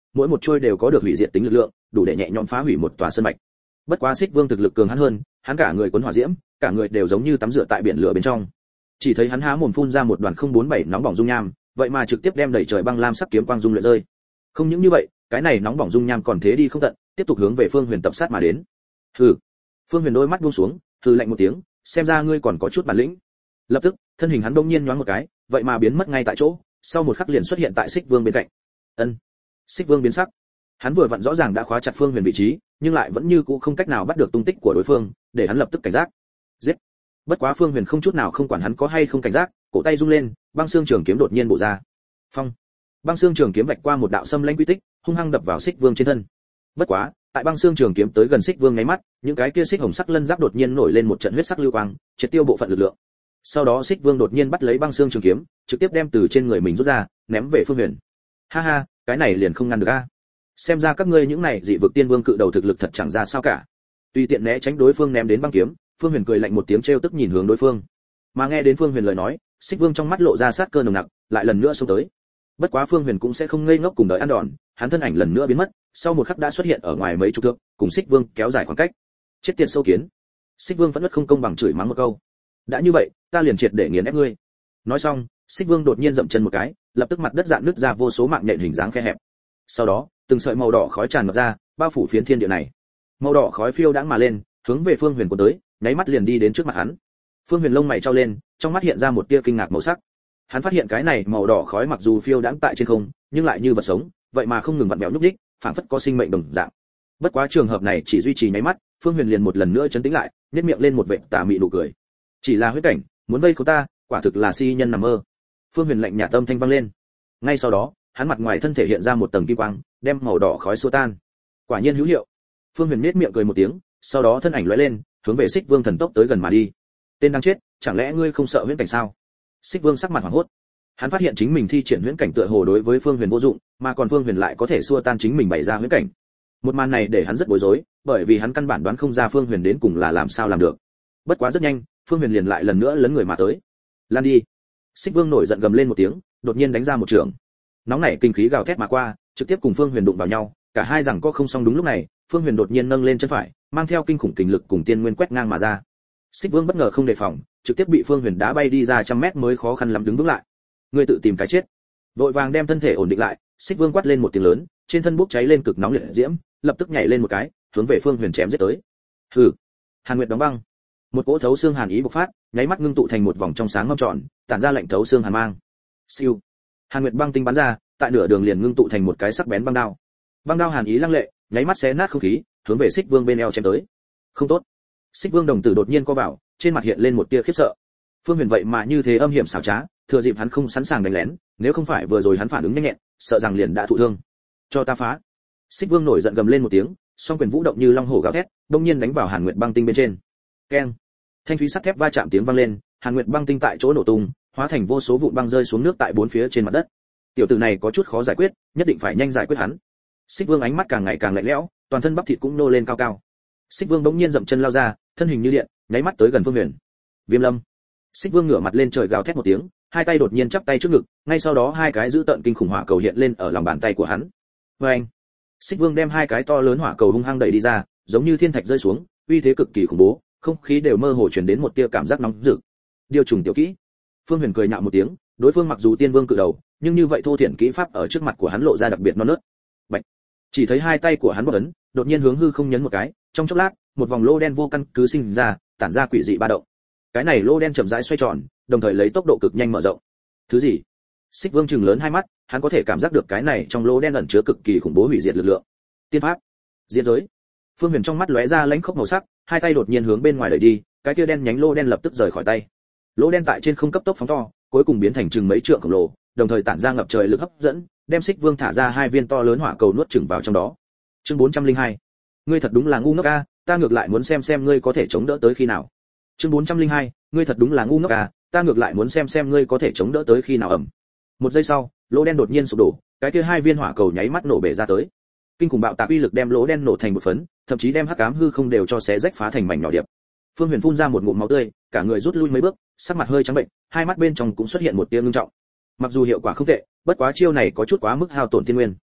mỗi một trôi đều có được hủy diệt tính lực lượng, đủ để nhẹ nhõm phá hủy một tòa sơn mạch. Bất quá Xích Vương thực lực cường hắn hơn, hắn cả người cuốn hỏa diễm, cả người đều giống như tắm rửa tại biển lửa bên trong. Chỉ thấy hắn há mồm phun ra một đoàn 047 nóng bỏng dung nham, vậy mà trực tiếp đem đẩy trời băng lam sắc kiếm quang dung luyện rơi. Không những như vậy, cái này nóng bỏng dung nham còn thế đi không tận, tiếp tục hướng về Phương Huyền tập sát mà đến. Hừ. Phương Huyền đôi mắt buông xuống, hừ lạnh một tiếng, xem ra ngươi còn có chút bản lĩnh. Lập tức, thân hình hắn bỗng nhiên nhoáng một cái, vậy mà biến mất ngay tại chỗ, sau một khắc liền xuất hiện tại Xích Vương bên cạnh. Ân. Xích Vương biến sắc. Hắn vừa vặn rõ ràng đã khóa chặt Phương Huyền vị trí, nhưng lại vẫn như cũ không cách nào bắt được tung tích của đối phương, để hắn lập tức cảnh giác. Giết. Bất quá Phương Huyền không chút nào không quản hắn có hay không cảnh giác, cổ tay rung lên, băng xương trường kiếm đột nhiên bổ ra. Phong. Băng xương trường kiếm vạch qua một đạo xâm lãnh quy tích, hung hăng đập vào Xích Vương trên thân. Bất quá, tại băng xương trường kiếm tới gần Xích Vương nháy mắt, những cái kia xích hồng sắc lân giáp đột nhiên nổi lên một trận huyết sắc lưu quang, triệt tiêu bộ phận lực lượng. Sau đó Xích Vương đột nhiên bắt lấy băng xương trường kiếm, trực tiếp đem từ trên người mình rút ra, ném về Phương Huyền. Ha ha, cái này liền không ngăn được a. Xem ra các ngươi những này dị vực tiên vương cự đầu thực lực thật chẳng ra sao cả. Tùy tiện né tránh đối phương ném đến băng kiếm, Phương Huyền cười lạnh một tiếng trêu tức nhìn hướng đối phương. Mà nghe đến Phương Huyền lời nói, Xích Vương trong mắt lộ ra sát cơ nồng nặc, lại lần nữa xông tới. Bất quá Phương Huyền cũng sẽ không ngây ngốc cùng đợi ăn đòn, hắn thân ảnh lần nữa biến mất, sau một khắc đã xuất hiện ở ngoài mấy chục thước, cùng Xích Vương kéo dài khoảng cách. Chết tiệt sâu kiến. Xích Vương vẫn không công bằng chửi mắng một câu. Đã như vậy, ta liền triệt để nghiền ép ngươi. Nói xong, Xích Vương đột nhiên dậm chân một cái, lập tức mặt đất rạn nứt ra vô số mạng nhện hình dáng khe hẹp. Sau đó, từng sợi màu đỏ khói tràn ngập ra, bao phủ phiến thiên địa này. Màu đỏ khói phiêu đãng mà lên, hướng về Phương Huyền cuốn tới, nháy mắt liền đi đến trước mặt hắn. Phương Huyền lông mày trao lên, trong mắt hiện ra một tia kinh ngạc màu sắc. Hắn phát hiện cái này màu đỏ khói mặc dù phiêu đãng tại trên không, nhưng lại như vật sống, vậy mà không ngừng vặn vẹo nhúc nhích, phảng phất có sinh mệnh đồng dạng. Bất quá trường hợp này chỉ duy trì nháy mắt, Phương Huyền liền một lần nữa trấn tĩnh lại, nhếch miệng lên một vệt tà mị nụ cười. Chỉ là huyết cảnh, muốn vây khốn ta, quả thực là si nhân nằm mơ. Phương Huyền lạnh nhạt âm thanh vang lên. Ngay sau đó, hắn mặt ngoài thân thể hiện ra một tầng kim quang, đem màu đỏ khói xua tan. Quả nhiên hữu hiệu. Phương Huyền nhếch miệng cười một tiếng, sau đó thân ảnh lóe lên, hướng về Xích Vương thần tốc tới gần mà đi. Tên đang chết, chẳng lẽ ngươi không sợ huyễn cảnh sao? Xích Vương sắc mặt hoảng hốt. Hắn phát hiện chính mình thi triển huyễn cảnh tựa hồ đối với Phương Huyền vô dụng, mà còn Phương Huyền lại có thể xua tan chính mình bày ra huyễn cảnh. Một màn này để hắn rất bối rối, bởi vì hắn căn bản đoán không ra Phương Huyền đến cùng là làm sao làm được. Bất quá rất nhanh, Phương Huyền liền lại lần nữa lấn người mà tới. Lan đi! Xích Vương nổi giận gầm lên một tiếng, đột nhiên đánh ra một trường. Nóng nảy kinh khí gào thét mà qua, trực tiếp cùng Phương Huyền đụng vào nhau, cả hai rằng có không xong. Đúng lúc này, Phương Huyền đột nhiên nâng lên chân phải, mang theo kinh khủng kình lực cùng tiên nguyên quét ngang mà ra. Xích Vương bất ngờ không đề phòng, trực tiếp bị Phương Huyền đá bay đi ra trăm mét mới khó khăn lắm đứng vững lại. Ngươi tự tìm cái chết. Vội vàng đem thân thể ổn định lại, Xích Vương quát lên một tiếng lớn, trên thân bốc cháy lên cực nóng liệt diễm, lập tức nhảy lên một cái, hướng về Phương Huyền chém giết tới. Hừ. Hàn Nguyệt đóng băng. Một cỗ thấu xương hàn ý bộc phát, nháy mắt ngưng tụ thành một vòng trong sáng ngăm tròn, tản ra lạnh thấu xương hàn mang. Siêu. Hàn Nguyệt băng tinh bắn ra, tại nửa đường liền ngưng tụ thành một cái sắc bén băng đao. Băng đao hàn ý lăng lệ, nháy mắt xé nát không khí, hướng về Xích Vương bên eo chém tới. Không tốt. Xích Vương đồng tử đột nhiên co vào, trên mặt hiện lên một tia khiếp sợ. Phương Huyền vậy mà như thế âm hiểm xảo trá, thừa dịp hắn không sẵn sàng đánh lén, nếu không phải vừa rồi hắn phản ứng nhanh nhẹn, sợ rằng liền đã thụ thương. Cho ta phá. Xích Vương nổi giận gầm lên một tiếng, song quyền vũ động như long hổ gào thét, đột nhiên đánh vào Hàn Nguyệt băng tinh bên trên. Keng. Thanh thúy sắt thép va chạm tiếng vang lên, Hàn Nguyệt băng tinh tại chỗ nổ tung, hóa thành vô số vụn băng rơi xuống nước tại bốn phía trên mặt đất. Tiểu tử này có chút khó giải quyết, nhất định phải nhanh giải quyết hắn. Xích Vương ánh mắt càng ngày càng lạnh lẽo, toàn thân bắp thịt cũng nô lên cao cao. Xích Vương bỗng nhiên dậm chân lao ra, thân hình như điện, nháy mắt tới gần Phương Huyền. Viêm Lâm. Xích Vương ngửa mặt lên trời gào thét một tiếng, hai tay đột nhiên chắp tay trước ngực, ngay sau đó hai cái dữ tợn kinh khủng hỏa cầu hiện lên ở lòng bàn tay của hắn. Oeng! Xích Vương đem hai cái to lớn hỏa cầu hung hăng đẩy đi ra, giống như thiên thạch rơi xuống, uy thế cực kỳ khủng bố, không khí đều mơ hồ truyền đến một tia cảm giác nóng rực. Điều trùng tiểu kỹ. Phương Huyền cười nhạo một tiếng, đối phương mặc dù tiên vương cự đầu, nhưng như vậy thô thiển kỹ pháp ở trước mặt của hắn lộ ra đặc biệt non nớt. Bạch. Chỉ thấy hai tay của hắn một ấn, đột nhiên hướng hư không nhấn một cái, trong chốc lát, một vòng lô đen vô căn cứ sinh ra, tản ra quỷ dị ba động. Cái này lô đen chậm rãi xoay tròn, đồng thời lấy tốc độ cực nhanh mở rộng. Thứ gì? Xích Vương trừng lớn hai mắt, hắn có thể cảm giác được cái này trong lô đen ẩn chứa cực kỳ khủng bố hủy diệt lực lượng. Tiên pháp, diệt giới. Phương Huyền trong mắt lóe ra lãnh khốc màu sắc, hai tay đột nhiên hướng bên ngoài đẩy đi, cái kia đen nhánh lô đen lập tức rời khỏi tay. Lô đen tại trên không cấp tốc phóng to, cuối cùng biến thành chừng mấy trượng khổng lồ, đồng thời tản ra ngập trời lực hấp dẫn, đem Xích Vương thả ra hai viên to lớn hỏa cầu nuốt chửng vào trong đó. Chương 402. Ngươi thật đúng là ngu ngốc a, ta ngược lại muốn xem ngươi có thể chống đỡ tới khi nào. Chương 402. Ngươi thật đúng là ngu ngốc a, ta ngược lại muốn xem ngươi có thể chống đỡ tới khi nào ầm. Một giây sau, lỗ đen đột nhiên sụp đổ, cái kia hai viên hỏa cầu nháy mắt nổ bể ra tới. Kinh khủng bạo tạc uy lực đem lỗ đen nổ thành một phấn, thậm chí đem hắc ám hư không đều cho xé rách phá thành mảnh nhỏ điệp. Phương Huyền phun ra một ngụm máu tươi, cả người rút lui mấy bước, sắc mặt hơi trắng bệnh, hai mắt bên trong cũng xuất hiện một tia ngưng trọng. Mặc dù hiệu quả không tệ, bất quá chiêu này có chút quá mức hao tổn tiên nguyên.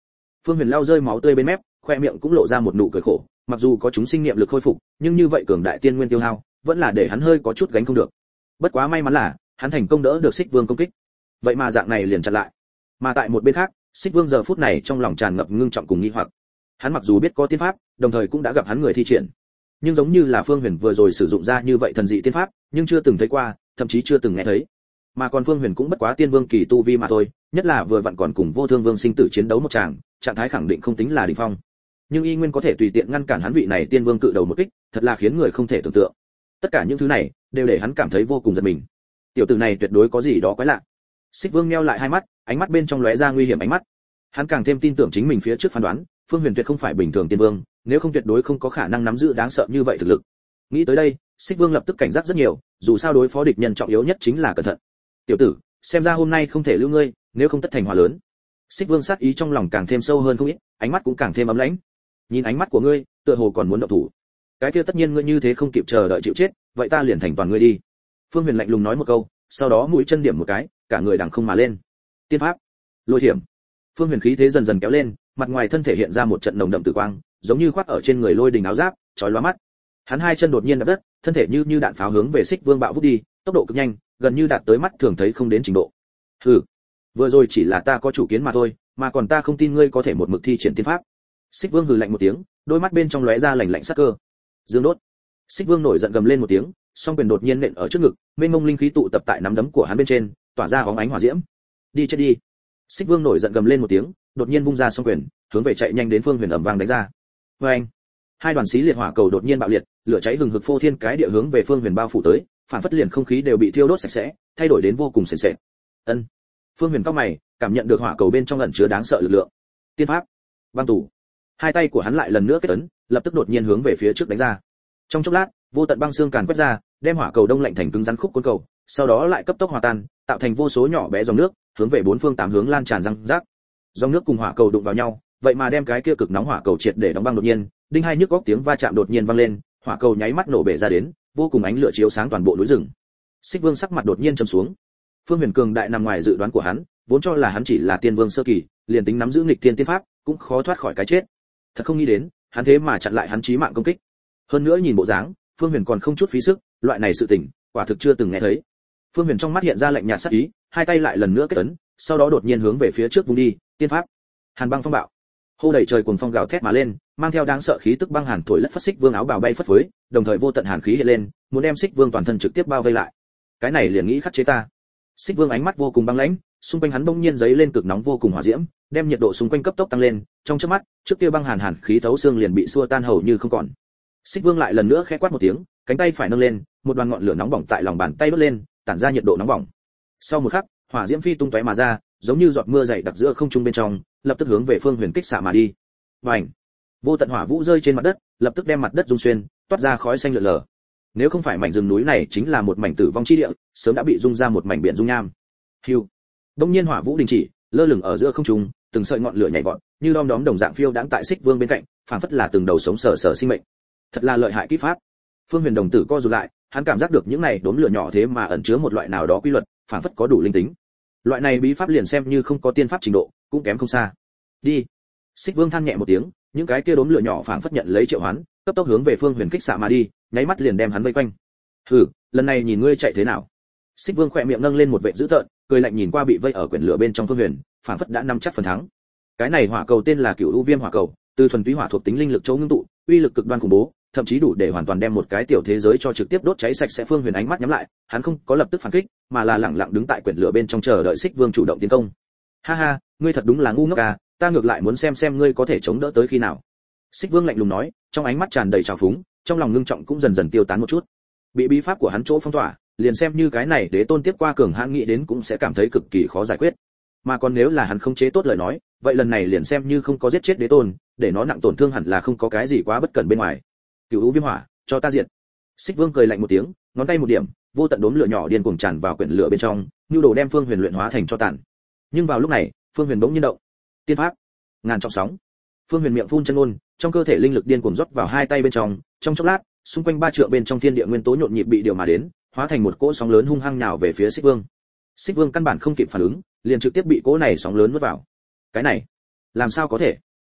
Phương Huyền lau rơi máu tươi bên mép, khoe miệng cũng lộ ra một nụ cười khổ, mặc dù có chúng sinh niệm lực khôi phục, nhưng như vậy cường đại tiên nguyên tiêu hao, vẫn là để hắn hơi có chút gánh không được. Bất quá may mắn là, hắn thành công đỡ được Xích Vương công kích. Vậy mà dạng này liền chặn lại. Mà tại một bên khác, Xích Vương giờ phút này trong lòng tràn ngập ngưng trọng cùng nghi hoặc. Hắn mặc dù biết có tiên pháp, đồng thời cũng đã gặp hắn người thi triển, nhưng giống như là Phương Huyền vừa rồi sử dụng ra như vậy thần dị tiên pháp, nhưng chưa từng thấy qua, thậm chí chưa từng nghe thấy. Mà còn Phương Huyền cũng bất quá tiên vương kỳ tu vi mà thôi, nhất là vừa vặn còn cùng Vô Thương Vương sinh tử chiến đấu một tràng, trạng thái khẳng định không tính là đỉnh phong. Nhưng y nguyên có thể tùy tiện ngăn cản hắn vị này tiên vương cự đầu một kích, thật là khiến người không thể tưởng tượng. Tất cả những thứ này đều để hắn cảm thấy vô cùng giật mình. Tiểu tử này tuyệt đối có gì đó quái lạ. Xích Vương nheo lại hai mắt, ánh mắt bên trong lóe ra nguy hiểm ánh mắt. Hắn càng thêm tin tưởng chính mình phía trước phán đoán, Phương Huyền tuyệt không phải bình thường tiên vương, nếu không tuyệt đối không có khả năng nắm giữ đáng sợ như vậy thực lực. Nghĩ tới đây, Xích Vương lập tức cảnh giác rất nhiều, dù sao đối phó địch nhân trọng yếu nhất chính là cẩn thận. Tiểu tử, xem ra hôm nay không thể lưu ngươi, nếu không tất thành họa lớn. Xích Vương sát ý trong lòng càng thêm sâu hơn không ít, ánh mắt cũng càng thêm ấm lãnh. Nhìn ánh mắt của ngươi, tựa hồ còn muốn động thủ. Cái kia tất nhiên ngươi như thế không kịp chờ đợi chịu chết, vậy ta liền thành toàn ngươi đi. Phương Huyền lạnh lùng nói một câu, sau đó mũi chân điểm một cái, cả người đằng không mà lên. Tiên pháp, lôi thiểm. Phương Huyền khí thế dần dần kéo lên, mặt ngoài thân thể hiện ra một trận nồng đậm tử quang, giống như khoác ở trên người lôi đình áo giáp, chói lóa mắt. Hắn hai chân đột nhiên đạp đất, thân thể như đạn pháo hướng về Xích Vương bạo vút đi, tốc độ cực nhanh, gần như đạt tới mắt thường thấy không đến trình độ. Hừ, vừa rồi chỉ là ta có chủ kiến mà thôi, mà còn ta không tin ngươi có thể một mực thi triển tiên pháp. Xích Vương hừ lạnh một tiếng, đôi mắt bên trong lóe ra lạnh lạnh sắc cơ. Dương đốt. Xích Vương nổi giận gầm lên một tiếng, song quyền đột nhiên nện ở trước ngực, mênh mông linh khí tụ tập tại nắm đấm của hắn bên trên, tỏa ra bóng ánh hỏa diễm. Đi chết đi. Xích Vương nổi giận gầm lên một tiếng, đột nhiên vung ra song quyền, hướng về chạy nhanh đến Phương Huyền ầm vang đánh ra. Oeng! Hai đoàn xí liệt hỏa cầu đột nhiên bạo liệt, lửa cháy hừng hực phô thiên cái địa hướng về Phương Huyền bao phủ tới, phản phất liền không khí đều bị thiêu đốt sạch sẽ, thay đổi đến vô cùng sền sệt. Ân. Phương Huyền cau mày, cảm nhận được hỏa cầu bên trong ẩn chứa đáng sợ lực lượng. Tiên pháp, băng tủ. Hai tay của hắn lại lần nữa kết ấn, lập tức đột nhiên hướng về phía trước đánh ra. Trong chốc lát, vô tận băng xương càn quét ra, đem hỏa cầu đông lạnh thành cứng rắn khúc cuốn cầu, sau đó lại cấp tốc hòa tan, tạo thành vô số nhỏ bé dòng nước, hướng về bốn phương tám hướng lan tràn răng rác. Dòng nước cùng hỏa cầu đụng vào nhau, vậy mà đem cái kia cực nóng hỏa cầu triệt để đóng băng đột nhiên, đinh hai nhức góc tiếng va chạm đột nhiên vang lên, hỏa cầu nháy mắt nổ bể ra đến, vô cùng ánh lửa chiếu sáng toàn bộ núi rừng. Xích Vương sắc mặt đột nhiên trầm xuống. Phương Huyền cường đại nằm ngoài dự đoán của hắn, vốn cho là hắn chỉ là tiên vương sơ kỳ, liền tính nắm giữ nghịch tiên tiên pháp, cũng khó thoát khỏi cái chết. Thật không nghĩ đến, hắn thế mà chặn lại hắn chí mạng công kích. Hơn nữa nhìn bộ dáng, Phương Huyền còn không chút phí sức, loại này sự tình, quả thực chưa từng nghe thấy. Phương Huyền trong mắt hiện ra lạnh nhạt sắc ý, hai tay lại lần nữa kết ấn, sau đó đột nhiên hướng về phía trước vung đi, tiên pháp, Hàn băng phong bạo. Hô đầy trời cuồng phong gào thét mà lên, mang theo đáng sợ khí tức băng hàn thổi lất phất Xích Vương áo bào bay phất phới, đồng thời vô tận hàn khí hiện lên, muốn đem Xích Vương toàn thân trực tiếp bao vây lại. Cái này liền nghĩ khắc chế ta. Xích Vương ánh mắt vô cùng băng lãnh, xung quanh hắn bỗng nhiên giấy lên cực nóng vô cùng hỏa diễm, đem nhiệt độ xung quanh cấp tốc tăng lên, trong chớp mắt, trước kia băng hàn khí thấu xương liền bị xua tan hầu như không còn. Xích Vương lại lần nữa khẽ quát một tiếng, cánh tay phải nâng lên, một đoàn ngọn lửa nóng bỏng tại lòng bàn tay đốt lên, tản ra nhiệt độ nóng bỏng. Sau một khắc, hỏa diễm phi tung tóe mà ra, giống như giọt mưa dày đặc giữa không trung bên trong, lập tức hướng về Phương Huyền kích xạ mà đi. Bành! Vô tận hỏa vũ rơi trên mặt đất, lập tức đem mặt đất rung xuyên, toát ra khói xanh lượn lờ. Nếu không phải mảnh rừng núi này chính là một mảnh tử vong chi địa, sớm đã bị rung ra một mảnh biển dung nham. Hưu! Đông nhiên hỏa vũ đình chỉ, lơ lửng ở giữa không trung, từng sợi ngọn lửa nhảy vọt, như đom đóm đồng dạng phiêu đãng tại Xích Vương bên cạnh, phảng phất là từng đầu sống sờ sờ sinh mệnh. Thật là lợi hại kỹ pháp. Phương Huyền đồng tử co rụt lại, hắn cảm giác được những này đốm lửa nhỏ thế mà ẩn chứa một loại nào đó quy luật, phảng phất có đủ linh tính. Loại này bí pháp liền xem như không có tiên pháp trình độ, cũng kém không xa. Đi. Xích Vương than nhẹ một tiếng, những cái kia đốm lửa nhỏ phảng phất nhận lấy triệu hoán, cấp tốc hướng về Phương Huyền kích xạ mà đi, nháy mắt liền đem hắn vây quanh. Hừ, lần này nhìn ngươi chạy thế nào. Xích Vương khỏe miệng nâng lên một vệt dữ tợn, cười lạnh nhìn qua bị vây ở quyển lửa bên trong Phương Huyền, phảng phất đã nắm chắc phần thắng. Cái này hỏa cầu tên là Cửu U Viêm hỏa cầu, từ thuần túy hỏa thuộc tính linh lực chỗ ngưng tụ, uy lực cực đoan khủng bố, thậm chí đủ để hoàn toàn đem một cái tiểu thế giới cho trực tiếp đốt cháy sạch sẽ. Phương Huyền ánh mắt nhắm lại, hắn không có lập tức phản kích, mà là lặng lặng đứng tại quyển lửa bên trong chờ đợi Xích Vương chủ động tiến công. Ha ha, ngươi thật đúng là ngu ngốc à, ta ngược lại muốn xem ngươi có thể chống đỡ tới khi nào. Xích Vương lạnh lùng nói, trong ánh mắt tràn đầy trào phúng, trong lòng ngưng trọng cũng dần dần tiêu tán một chút. Bị bí pháp của hắn chỗ phong tỏa, liền xem như cái này đế tôn tiếp qua cường hãn nghĩ đến cũng sẽ cảm thấy cực kỳ khó giải quyết. Mà còn nếu là hắn không chế tốt lời nói, vậy lần này liền xem như không có giết chết đế tôn, để nó nặng tổn thương hẳn là không có cái gì quá bất cẩn bên ngoài. Cửu U Viêm hỏa, cho ta diệt. Xích Vương cười lạnh một tiếng, ngón tay một điểm, vô tận đốm lửa nhỏ điên cuồng tràn vào quyển lửa bên trong, nhu đồ đem Phương Huyền luyện hóa thành cho tàn. Nhưng vào lúc này, Phương Huyền bỗng nhiên động. Tiên pháp, ngàn trọng sóng. Phương Huyền miệng phun chân ngôn, trong cơ thể linh lực điên cuồng rót vào hai tay bên trong chốc lát, xung quanh ba trượng bên trong thiên địa nguyên tố nhộn nhịp bị điều mà đến, hóa thành một cỗ sóng lớn hung hăng nhào về phía Xích Vương. Xích Vương căn bản không kịp phản ứng, liền trực tiếp bị cỗ này sóng lớn nuốt vào. Cái này, làm sao có thể?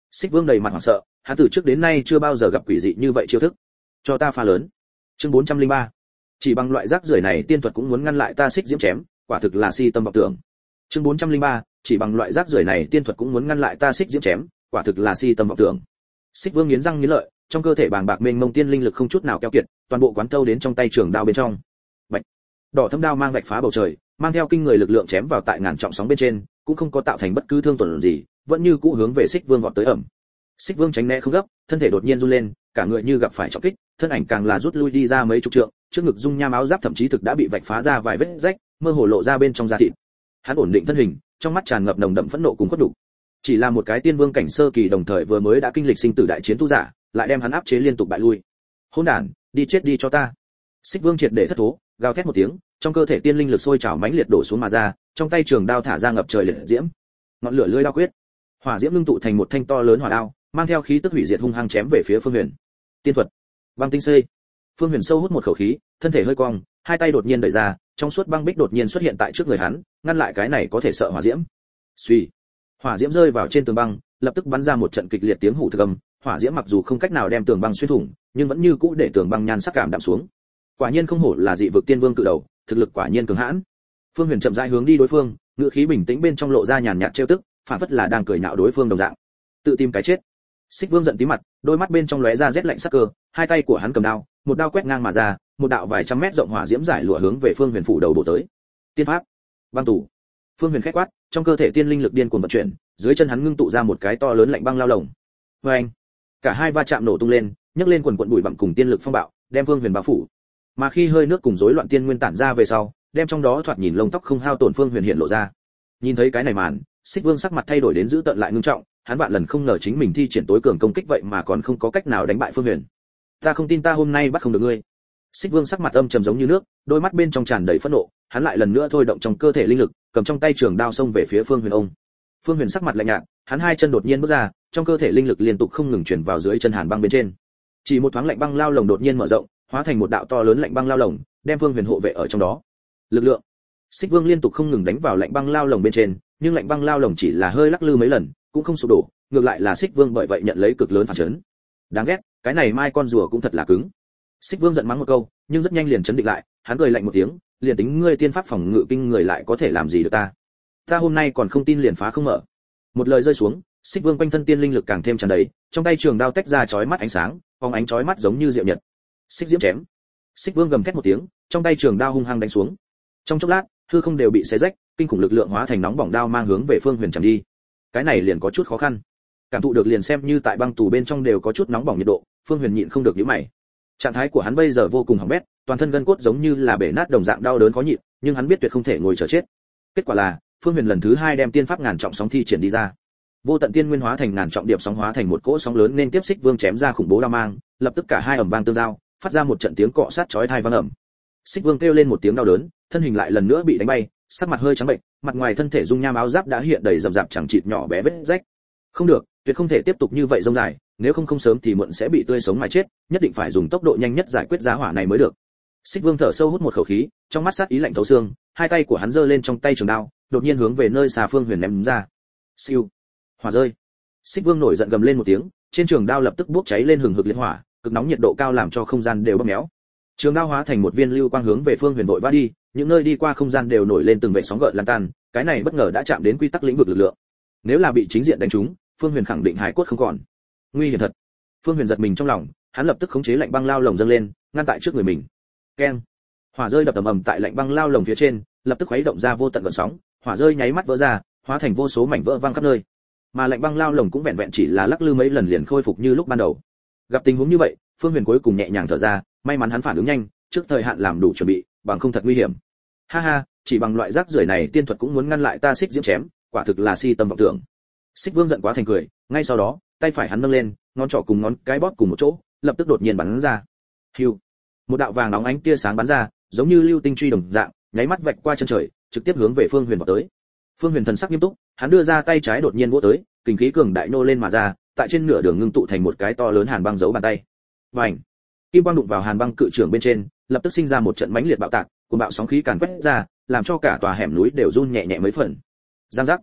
Xích Vương đầy mặt hoảng sợ, hắn từ trước đến nay chưa bao giờ gặp quỷ dị như vậy chiêu thức. Cho ta pha lớn. Chương 403. Chỉ bằng loại rác rưởi này tiên thuật cũng muốn ngăn lại ta Xích Diễm chém, quả thực là si tâm vọng tưởng. Chương 403. Chỉ bằng loại rác rưởi này tiên thuật cũng muốn ngăn lại ta Xích Diễm chém, quả thực là si tâm vọng tưởng. Xích Vương nghiến răng nghiến lợi, trong cơ thể bàng bạc mênh mông tiên linh lực không chút nào keo kiệt, toàn bộ quán thâu đến trong tay trường đao bên trong. Bạch. Đỏ thâm đao mang vạch phá bầu trời, mang theo kinh người lực lượng chém vào tại ngàn trọng sóng bên trên, cũng không có tạo thành bất cứ thương tổn gì, vẫn như cũ hướng về Xích Vương vọt tới ẩm. Xích Vương tránh né không gấp, thân thể đột nhiên run lên, cả người như gặp phải trọng kích, thân ảnh càng là rút lui đi ra mấy chục trượng, trước ngực dung nham áo giáp thậm chí thực đã bị vạch phá ra vài vết rách, mơ hồ lộ ra bên trong da thịt. Hắn ổn định thân hình, trong mắt tràn ngập nồng đậm phẫn nộ cùng khuất đủ. Chỉ là một cái tiên vương cảnh sơ kỳ đồng thời vừa mới đã kinh lịch sinh tử đại chiến tu giả, lại đem hắn áp chế liên tục bại lui. Hỗn đản, đi chết đi cho ta! Xích Vương triệt để thất thố, gào thét một tiếng, trong cơ thể tiên linh lực sôi trào mãnh liệt đổ xuống mà ra, trong tay trường đao thả ra ngập trời liệt diễm. Ngọn lửa lưỡi đao quyết, hỏa diễm ngưng tụ thành một thanh to lớn hỏa đao, mang theo khí tức hủy diệt hung hăng chém về phía Phương Huyền. Tiên thuật, băng tinh xê. Phương Huyền sâu hút một khẩu khí, thân thể hơi cong, hai tay đột nhiên đẩy ra, trong suốt băng bích đột nhiên xuất hiện tại trước người hắn, ngăn lại cái này có thể sợ hỏa diễm. Suy, hỏa diễm rơi vào trên tường băng, lập tức bắn ra một trận kịch liệt tiếng hủ thực âm. Hỏa diễm mặc dù không cách nào đem tường băng xuyên thủng, nhưng vẫn như cũ để tường băng nhan sắc cảm đạm xuống. Quả nhiên không hổ là dị vực tiên vương cự đầu, thực lực quả nhiên cường hãn. Phương Huyền chậm rãi hướng đi đối phương, ngữ khí bình tĩnh bên trong lộ ra nhàn nhạt trêu tức, phản phất là đang cười nhạo đối phương đồng dạng. Tự tìm cái chết. Xích Vương giận tí mặt, đôi mắt bên trong lóe ra rét lạnh sắc cơ, hai tay của hắn cầm đao, một đao quét ngang mà ra, một đạo vài trăm mét rộng hỏa diễm giải lụa hướng về Phương Huyền phủ đầu bổ tới. Tiên pháp, băng tủ. Phương Huyền khẽ quát, trong cơ thể tiên linh lực điên cuồng vận chuyển, dưới chân hắn ngưng tụ ra một cái to lớn lạnh băng lao lồng. Oeng! Cả hai va chạm nổ tung lên, nhấc lên quần quần bụi bặm cùng tiên lực phong bạo, đem Phương Huyền bao phủ. Mà khi hơi nước cùng rối loạn tiên nguyên tản ra về sau, đem trong đó thoạt nhìn lông tóc không hao tổn Phương Huyền hiện lộ ra. Nhìn thấy cái này màn, Xích Vương sắc mặt thay đổi đến dữ tợn lại ngưng trọng, hắn vạn lần không ngờ chính mình thi triển tối cường công kích vậy mà còn không có cách nào đánh bại Phương Huyền. Ta không tin ta hôm nay bắt không được ngươi. Xích Vương sắc mặt âm trầm giống như nước, đôi mắt bên trong tràn đầy phẫn nộ, hắn lại lần nữa thôi động trong cơ thể linh lực, cầm trong tay trường đao xông về phía Phương Huyền ông. Phương Huyền sắc mặt lạnh nhạt, hắn hai chân đột nhiên bước ra, trong cơ thể linh lực liên tục không ngừng truyền vào dưới chân hàn băng bên trên. Chỉ một thoáng lạnh băng lao lồng đột nhiên mở rộng, hóa thành một đạo to lớn lạnh băng lao lồng, đem Phương Huyền hộ vệ ở trong đó. Lực lượng. Xích Vương liên tục không ngừng đánh vào lạnh băng lao lồng bên trên, nhưng lạnh băng lao lồng chỉ là hơi lắc lư mấy lần, cũng không sụp đổ, ngược lại là Xích Vương bởi vậy nhận lấy cực lớn phản chấn. Đáng ghét, cái này mai con rùa cũng thật là cứng. Xích Vương giận mắng một câu, nhưng rất nhanh liền chấn định lại, hắn cười lạnh một tiếng, liền tính ngươi tiên pháp phòng ngự kinh người lại có thể làm gì được ta? Ta hôm nay còn không tin liền phá không mở. Một lời rơi xuống, Xích Vương quanh thân tiên linh lực càng thêm tràn đầy, trong tay trường đao tách ra chói mắt ánh sáng, phóng ánh chói mắt giống như diệu nhật. Xích Diễm chém. Xích Vương gầm thét một tiếng, trong tay trường đao hung hăng đánh xuống. Trong chốc lát, hư không đều bị xé rách, kinh khủng lực lượng hóa thành nóng bỏng đao mang hướng về Phương Huyền chém đi. Cái này liền có chút khó khăn. Cảm thụ được liền xem như tại băng tù bên trong đều có chút nóng bỏng nhiệt độ, Phương Huyền nhịn không được nhíu mày. Trạng thái của hắn bây giờ vô cùng hỏng bét, toàn thân gân cốt giống như là bể nát đồng dạng đau đớn khó nhịn, nhưng hắn biết tuyệt không thể ngồi chờ chết. Kết quả là, Phương Huyền lần thứ hai đem tiên pháp ngàn trọng sóng thi triển đi ra. Vô tận tiên nguyên hóa thành ngàn trọng điệp sóng hóa thành một cỗ sóng lớn nên tiếp Xích Vương chém ra khủng bố đao mang, lập tức cả hai ầm vang tương giao, phát ra một trận tiếng cọ sát chói tai vang ầm. Xích Vương kêu lên một tiếng đau đớn, thân hình lại lần nữa bị đánh bay, sắc mặt hơi trắng bệnh, mặt ngoài thân thể dung nham áo giáp đã hiện đầy rậm rạp chẳng chịt nhỏ bé vết rách. Không được, tuyệt không thể tiếp tục như vậy rông dài, nếu không sớm thì muộn sẽ bị tươi sống mà chết, nhất định phải dùng tốc độ nhanh nhất giải quyết giá hỏa này mới được. Xích Vương thở sâu hút một khẩu khí, trong mắt sát ý lạnh thấu xương, hai tay của hắn giơ lên trong tay trường đao, đột nhiên hướng về nơi xa Phương Huyền ném ra. Siêu, hỏa rơi. Xích Vương nổi giận gầm lên một tiếng, trên trường đao lập tức bốc cháy lên hừng hực liệt hỏa, cực nóng nhiệt độ cao làm cho không gian đều bóp méo. Trường đao hóa thành một viên lưu quang hướng về Phương Huyền vội vã đi, những nơi đi qua không gian đều nổi lên từng vệt sóng gợn lan tan, cái này bất ngờ đã chạm đến quy tắc lĩnh vực lực lượng. Nếu là bị chính diện đánh trúng, Phương Huyền khẳng định hài cốt không còn. Nguy hiểm thật. Phương Huyền giật mình trong lòng, hắn lập tức khống chế lạnh băng lao lồng dâng lên, ngăn tại trước người mình. Keng. Hỏa rơi đập ầm ầm tại lạnh băng lao lồng phía trên, lập tức khuấy động ra vô tận gợn sóng, hỏa rơi nháy mắt vỡ ra, hóa thành vô số mảnh vỡ văng khắp nơi. Mà lạnh băng lao lồng cũng vẹn vẹn chỉ là lắc lư mấy lần liền khôi phục như lúc ban đầu. Gặp tình huống như vậy, Phương Huyền cuối cùng nhẹ nhàng thở ra, may mắn hắn phản ứng nhanh, trước thời hạn làm đủ chuẩn bị, bằng không thật nguy hiểm. Ha ha, chỉ bằng loại rác rưởi này tiên thuật cũng muốn ngăn lại ta Xích Diễm chém, quả thực là si tâm vọng tưởng. Xích Vương giận quá thành cười, ngay sau đó, tay phải hắn nâng lên, ngón trỏ cùng ngón cái bóp cùng một chỗ, lập tức đột nhiên bắn ra. Hưu. Một đạo vàng nóng ánh tia sáng bắn ra, giống như lưu tinh truy đồng dạng, nháy mắt vạch qua chân trời, trực tiếp hướng về Phương Huyền vọt tới. Phương Huyền thần sắc nghiêm túc, hắn đưa ra tay trái đột nhiên vỗ tới, kình khí cường đại nô lên mà ra, tại trên nửa đường ngưng tụ thành một cái to lớn hàn băng giấu bàn tay. Bành! Kim quang đụng vào hàn băng cự trưởng bên trên, lập tức sinh ra một trận mãnh liệt bạo tạc, cuồng bạo sóng khí càn quét ra, làm cho cả tòa hẻm núi đều run nhẹ nhẹ mấy phần. Giang giác!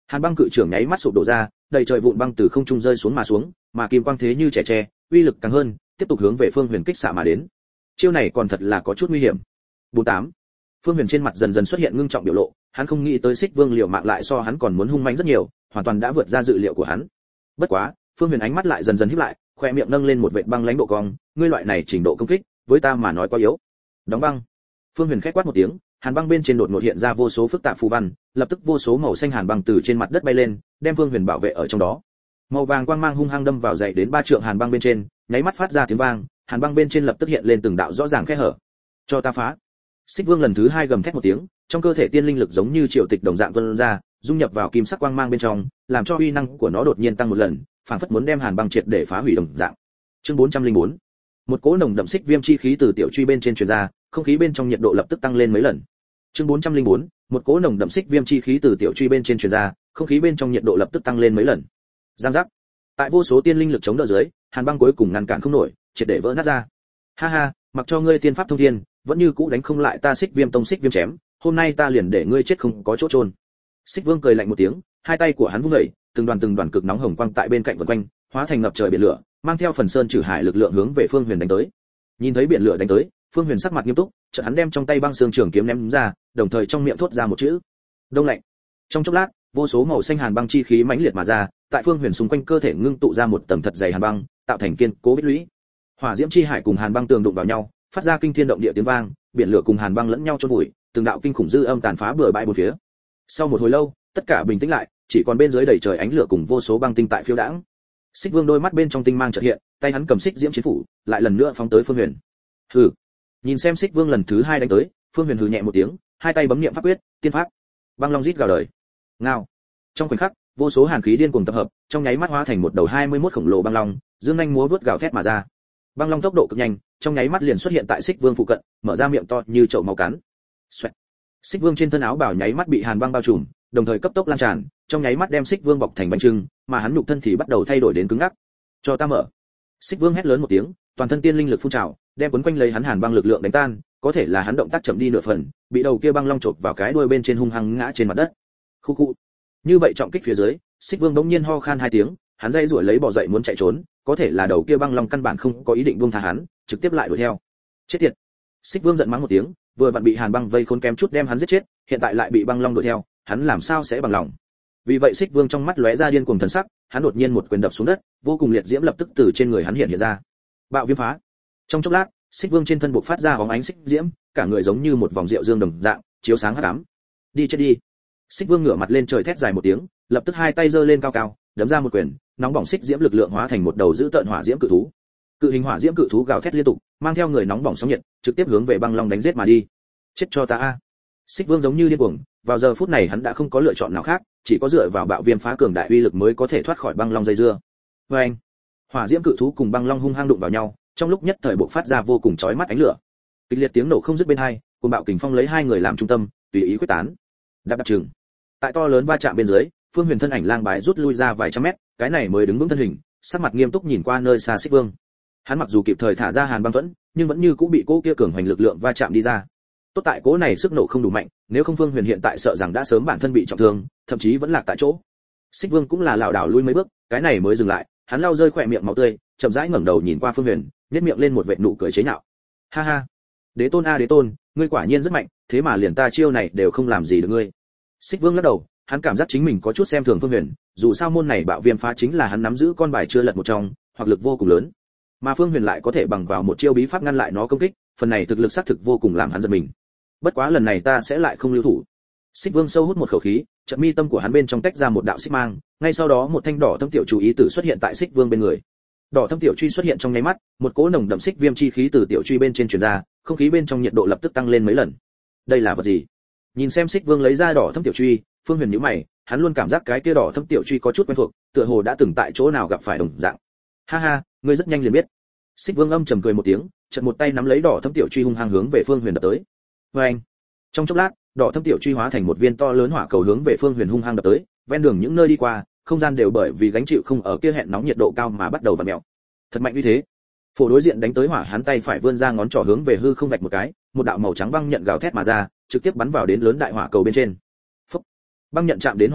Hàn băng cự trưởng nháy mắt sụp đổ ra, đầy trời vụn băng từ không trung rơi xuống, mà kim quang thế như trẻ tre, uy lực càng hơn, tiếp tục hướng về Phương Huyền kích xạ mà đến. Chiêu này còn thật là có chút nguy hiểm. 48. Phương Huyền trên mặt dần dần xuất hiện ngưng trọng biểu lộ, hắn không nghĩ tới Xích Vương liều mạng lại so hắn còn muốn hung mãnh rất nhiều, hoàn toàn đã vượt ra dự liệu của hắn. Bất quá, Phương Huyền ánh mắt lại dần dần híp lại, khóe miệng nâng lên một vệt băng lãnh độ cong, ngươi loại này trình độ công kích, với ta mà nói quá yếu. Đóng băng. Phương Huyền khẽ quát một tiếng, hàn băng bên trên đột ngột hiện ra vô số phức tạp phù văn, lập tức vô số màu xanh hàn băng từ trên mặt đất bay lên, đem Phương Huyền bảo vệ ở trong đó. Màu vàng quang mang hung hăng đâm vào dậy đến 3 trượng hàn băng bên trên, nháy mắt phát ra tiếng vang, hàn băng bên trên lập tức hiện lên từng đạo rõ ràng khe hở. Cho ta phá. Xích Vương lần thứ 2 gầm thét một tiếng, trong cơ thể tiên linh lực giống như triều tịch đồng dạng tuôn ra, dung nhập vào kim sắc quang mang bên trong, làm cho uy năng của nó đột nhiên tăng một lần, phảng phất muốn đem hàn băng triệt để phá hủy đồng dạng. Chương 404. Một cỗ nồng đậm xích viêm chi khí từ tiểu truy bên trên truyền ra, không khí bên trong nhiệt độ lập tức tăng lên mấy lần. Chương 404. Một cỗ nồng đậm xích viêm chi khí từ tiểu truy bên trên truyền ra, không khí bên trong nhiệt độ lập tức tăng lên mấy lần. Giang giác. Tại vô số tiên linh lực chống đỡ dưới, hàn băng cuối cùng ngăn cản không nổi, triệt để vỡ nát ra. Ha ha, mặc cho ngươi tiên pháp thông thiên, vẫn như cũ đánh không lại ta Xích Viêm tông Xích Viêm chém, hôm nay ta liền để ngươi chết không có chỗ chôn. Xích Vương cười lạnh một tiếng, hai tay của hắn vung dậy, từng đoàn cực nóng hồng quang tại bên cạnh vần quanh, hóa thành ngập trời biển lửa, mang theo phần sơn trừ hải lực lượng hướng về Phương Huyền đánh tới. Nhìn thấy biển lửa đánh tới, Phương Huyền sắc mặt nghiêm túc, chợt hắn đem trong tay băng xương trường kiếm ném ra, đồng thời trong miệng thốt ra một chữ: đông lạnh. Trong chốc lát, vô số màu xanh hàn băng chi khí mãnh liệt mà ra, tại Phương Huyền xung quanh cơ thể ngưng tụ ra một tầng thật dày hàn băng, tạo thành kiên cố bích lũy. Hỏa diễm chi hải cùng hàn băng tường đụng vào nhau, phát ra kinh thiên động địa tiếng vang, biển lửa cùng hàn băng lẫn nhau chôn vùi, từng đạo kinh khủng dư âm tàn phá bừa bãi bốn phía. Sau một hồi lâu, tất cả bình tĩnh lại, chỉ còn bên dưới đầy trời ánh lửa cùng vô số băng tinh tại phiêu đãng. Xích Vương đôi mắt bên trong tinh mang chợt hiện, tay hắn cầm xích diễm chiến phủ, lại lần nữa phóng tới Phương Huyền. Hừ. Nhìn xem Xích Vương lần thứ 2 đánh tới, Phương Huyền hừ nhẹ một tiếng, hai tay bấm niệm pháp quyết, tiên pháp. Băng long rít gào đời. Ngao. Trong khoảnh khắc, vô số hàn khí điên cuồng tập hợp, trong nháy mắt hóa thành một đầu 21 khổng lồ băng long, dương nhanh múa vút gào thét mà ra. Băng long tốc độ cực nhanh, trong nháy mắt liền xuất hiện tại Xích Vương phụ cận, mở ra miệng to như chậu máu cắn. Xoẹt. Xích Vương trên thân áo bào nháy mắt bị hàn băng bao trùm, đồng thời cấp tốc lan tràn, trong nháy mắt đem Xích Vương bọc thành bánh trưng, mà hắn nhục thân thì bắt đầu thay đổi đến cứng ngắc. Cho ta mở. Xích Vương hét lớn một tiếng, toàn thân tiên linh lực phun trào, đem quấn quanh lấy hắn hàn băng lực lượng đánh tan, có thể là hắn động tác chậm đi nửa phần, bị đầu kia băng long chộp vào cái đuôi bên trên hung hăng ngã trên mặt đất. Khu khu. Như vậy trọng kích phía dưới, Xích Vương bỗng nhiên ho khan 2 tiếng, hắn dây rủi lấy bò dậy muốn chạy trốn, có thể là đầu kia băng long căn bản không có ý định buông tha hắn, trực tiếp lại đuổi theo. Chết tiệt. Xích Vương giận mắng một tiếng, vừa vặn bị hàn băng vây khốn kém chút đem hắn giết chết, hiện tại lại bị băng long đuổi theo, hắn làm sao sẽ bằng lòng. Vì vậy Xích Vương trong mắt lóe ra điên cuồng thần sắc, hắn đột nhiên một quyền đập xuống đất, vô cùng liệt diễm lập tức từ trên người hắn hiện ra. Bạo viêm phá. Trong chốc lát, Xích Vương trên thân bộc phát ra bóng ánh xích diễm, cả người giống như một vòng rượu dương đồng dạng, chiếu sáng hắc ám. Đi chết đi. Xích Vương ngửa mặt lên trời thét dài một tiếng, lập tức hai tay giơ lên cao cao, đấm ra một quyền, nóng bỏng xích diễm lực lượng hóa thành một đầu dữ tợn hỏa diễm cự thú. Cự hình hỏa diễm cự thú gào thét liên tục, mang theo người nóng bỏng sóng nhiệt, trực tiếp hướng về băng long đánh giết mà đi. Chết cho ta a. Xích Vương giống như điên cuồng, vào giờ phút này hắn đã không có lựa chọn nào khác, chỉ có dựa vào bạo viêm phá cường đại uy lực mới có thể thoát khỏi băng long dây dưa. Oeng! Hỏa diễm cự thú cùng băng long hung hăng đụng vào nhau, trong lúc nhất thời bộc phát ra vô cùng chói mắt ánh lửa. Kịch liệt tiếng nổ không dứt bên hai, cùng bạo kình phong lấy hai người làm trung tâm, tùy ý quyết tán. Đạp đạp chừng. Tại to lớn va chạm bên dưới, Phương Huyền thân ảnh lang bái rút lui ra vài trăm mét, cái này mới đứng vững thân hình, sắc mặt nghiêm túc nhìn qua nơi xa Xích Vương. Hắn mặc dù kịp thời thả ra hàn băng thuẫn, nhưng vẫn như cũ bị cỗ kia cường hoành lực lượng va chạm đi ra. Tốt tại cỗ này sức nổ không đủ mạnh, nếu không Phương Huyền hiện tại sợ rằng đã sớm bản thân bị trọng thương, thậm chí vẫn lạc tại chỗ. Xích Vương cũng là lảo đảo lui mấy bước, cái này mới dừng lại, hắn lau rơi khỏe miệng máu tươi, chậm rãi ngẩng đầu nhìn qua Phương Huyền, nhếch miệng lên một vệt nụ cười chế nhạo. Ha ha, đế tôn a đế tôn, ngươi quả nhiên rất mạnh, thế mà liền ta chiêu này đều không làm gì được ngươi. Xích Vương lắc đầu, hắn cảm giác chính mình có chút xem thường Phương Huyền, dù sao môn này bạo viêm phá chính là hắn nắm giữ con bài chưa lật một trong, hoặc lực vô cùng lớn. Mà Phương Huyền lại có thể bằng vào một chiêu bí pháp ngăn lại nó công kích, phần này thực lực xác thực vô cùng làm hắn giật mình. Bất quá lần này ta sẽ lại không lưu thủ. Xích Vương sâu hút một khẩu khí, chợt mi tâm của hắn bên trong tách ra một đạo xích mang, ngay sau đó một thanh đỏ thâm tiểu chú ý tử xuất hiện tại Xích Vương bên người. Đỏ thâm tiểu truy xuất hiện trong nháy mắt, một cỗ nồng đậm xích viêm chi khí từ tiểu truy bên trên truyền ra, không khí bên trong nhiệt độ lập tức tăng lên mấy lần. Đây là vật gì? Nhìn xem Xích Vương lấy ra đỏ thâm tiểu truy, Phương Huyền nhíu mày, hắn luôn cảm giác cái kia đỏ thâm tiểu truy có chút quen thuộc, tựa hồ đã từng tại chỗ nào gặp phải đồng dạng. Ha ha, ngươi rất nhanh liền biết. Xích Vương âm trầm cười một tiếng, chợt một tay nắm lấy đỏ thâm tiểu truy hung hăng hướng về Phương Huyền đập tới. Oeng! Trong chốc lát, đỏ thâm tiểu truy hóa thành một viên to lớn hỏa cầu hướng về Phương Huyền hung hăng đập tới, ven đường những nơi đi qua, không gian đều bởi vì gánh chịu không ở kia hẹn nóng nhiệt độ cao mà bắt đầu vặn mèo. Thật mạnh như thế. Phổ đối diện đánh tới hỏa, hắn tay phải vươn ra ngón trỏ hướng về hư không vạch một cái, một đạo màu trắng băng nhận gào thét mà ra, trực tiếp bắn vào đến lớn đại hỏa cầu bên trên. Phốc. Băng nhận chạm đến hỏa cầu,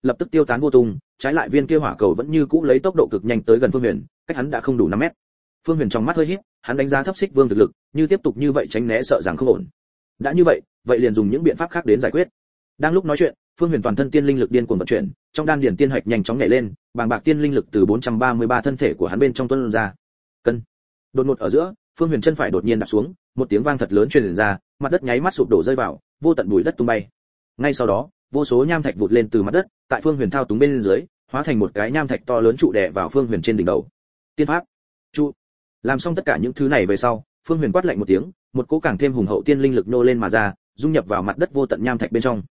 lập tức tiêu tán vô tung, trái lại viên kia hỏa cầu vẫn như cũ lấy tốc độ cực nhanh tới gần Phương Huyền, cách hắn đã không đủ 5 mét. Phương Huyền trong mắt hơi híp, hắn đánh giá thấp Xích Vương thực lực, như tiếp tục như vậy tránh né sợ rằng không ổn. Đã như vậy, vậy liền dùng những biện pháp khác đến giải quyết. Đang lúc nói chuyện, Phương Huyền toàn thân tiên linh lực điên cuồng vận chuyển, trong đan điền tiên hạch nhanh chóng nhảy lên, bàng bạc tiên linh lực từ 433 thân thể của hắn bên trong tuôn ra. Cân. Đột ngột ở giữa, Phương Huyền chân phải đột nhiên đạp xuống, một tiếng vang thật lớn truyền ra, mặt đất nháy mắt sụp đổ rơi vào, vô tận bụi đất tung bay. Ngay sau đó, vô số nham thạch vụt lên từ mặt đất, tại Phương Huyền thao túng bên dưới, hóa thành một cái nham thạch to lớn trụ đè vào Phương Huyền trên đỉnh đầu. Tiên pháp, trụ. Làm xong tất cả những thứ này về sau, Phương Huyền quát lạnh một tiếng, một cỗ càng thêm hùng hậu tiên linh lực nô lên mà ra, dung nhập vào mặt đất vô tận nham thạch bên trong.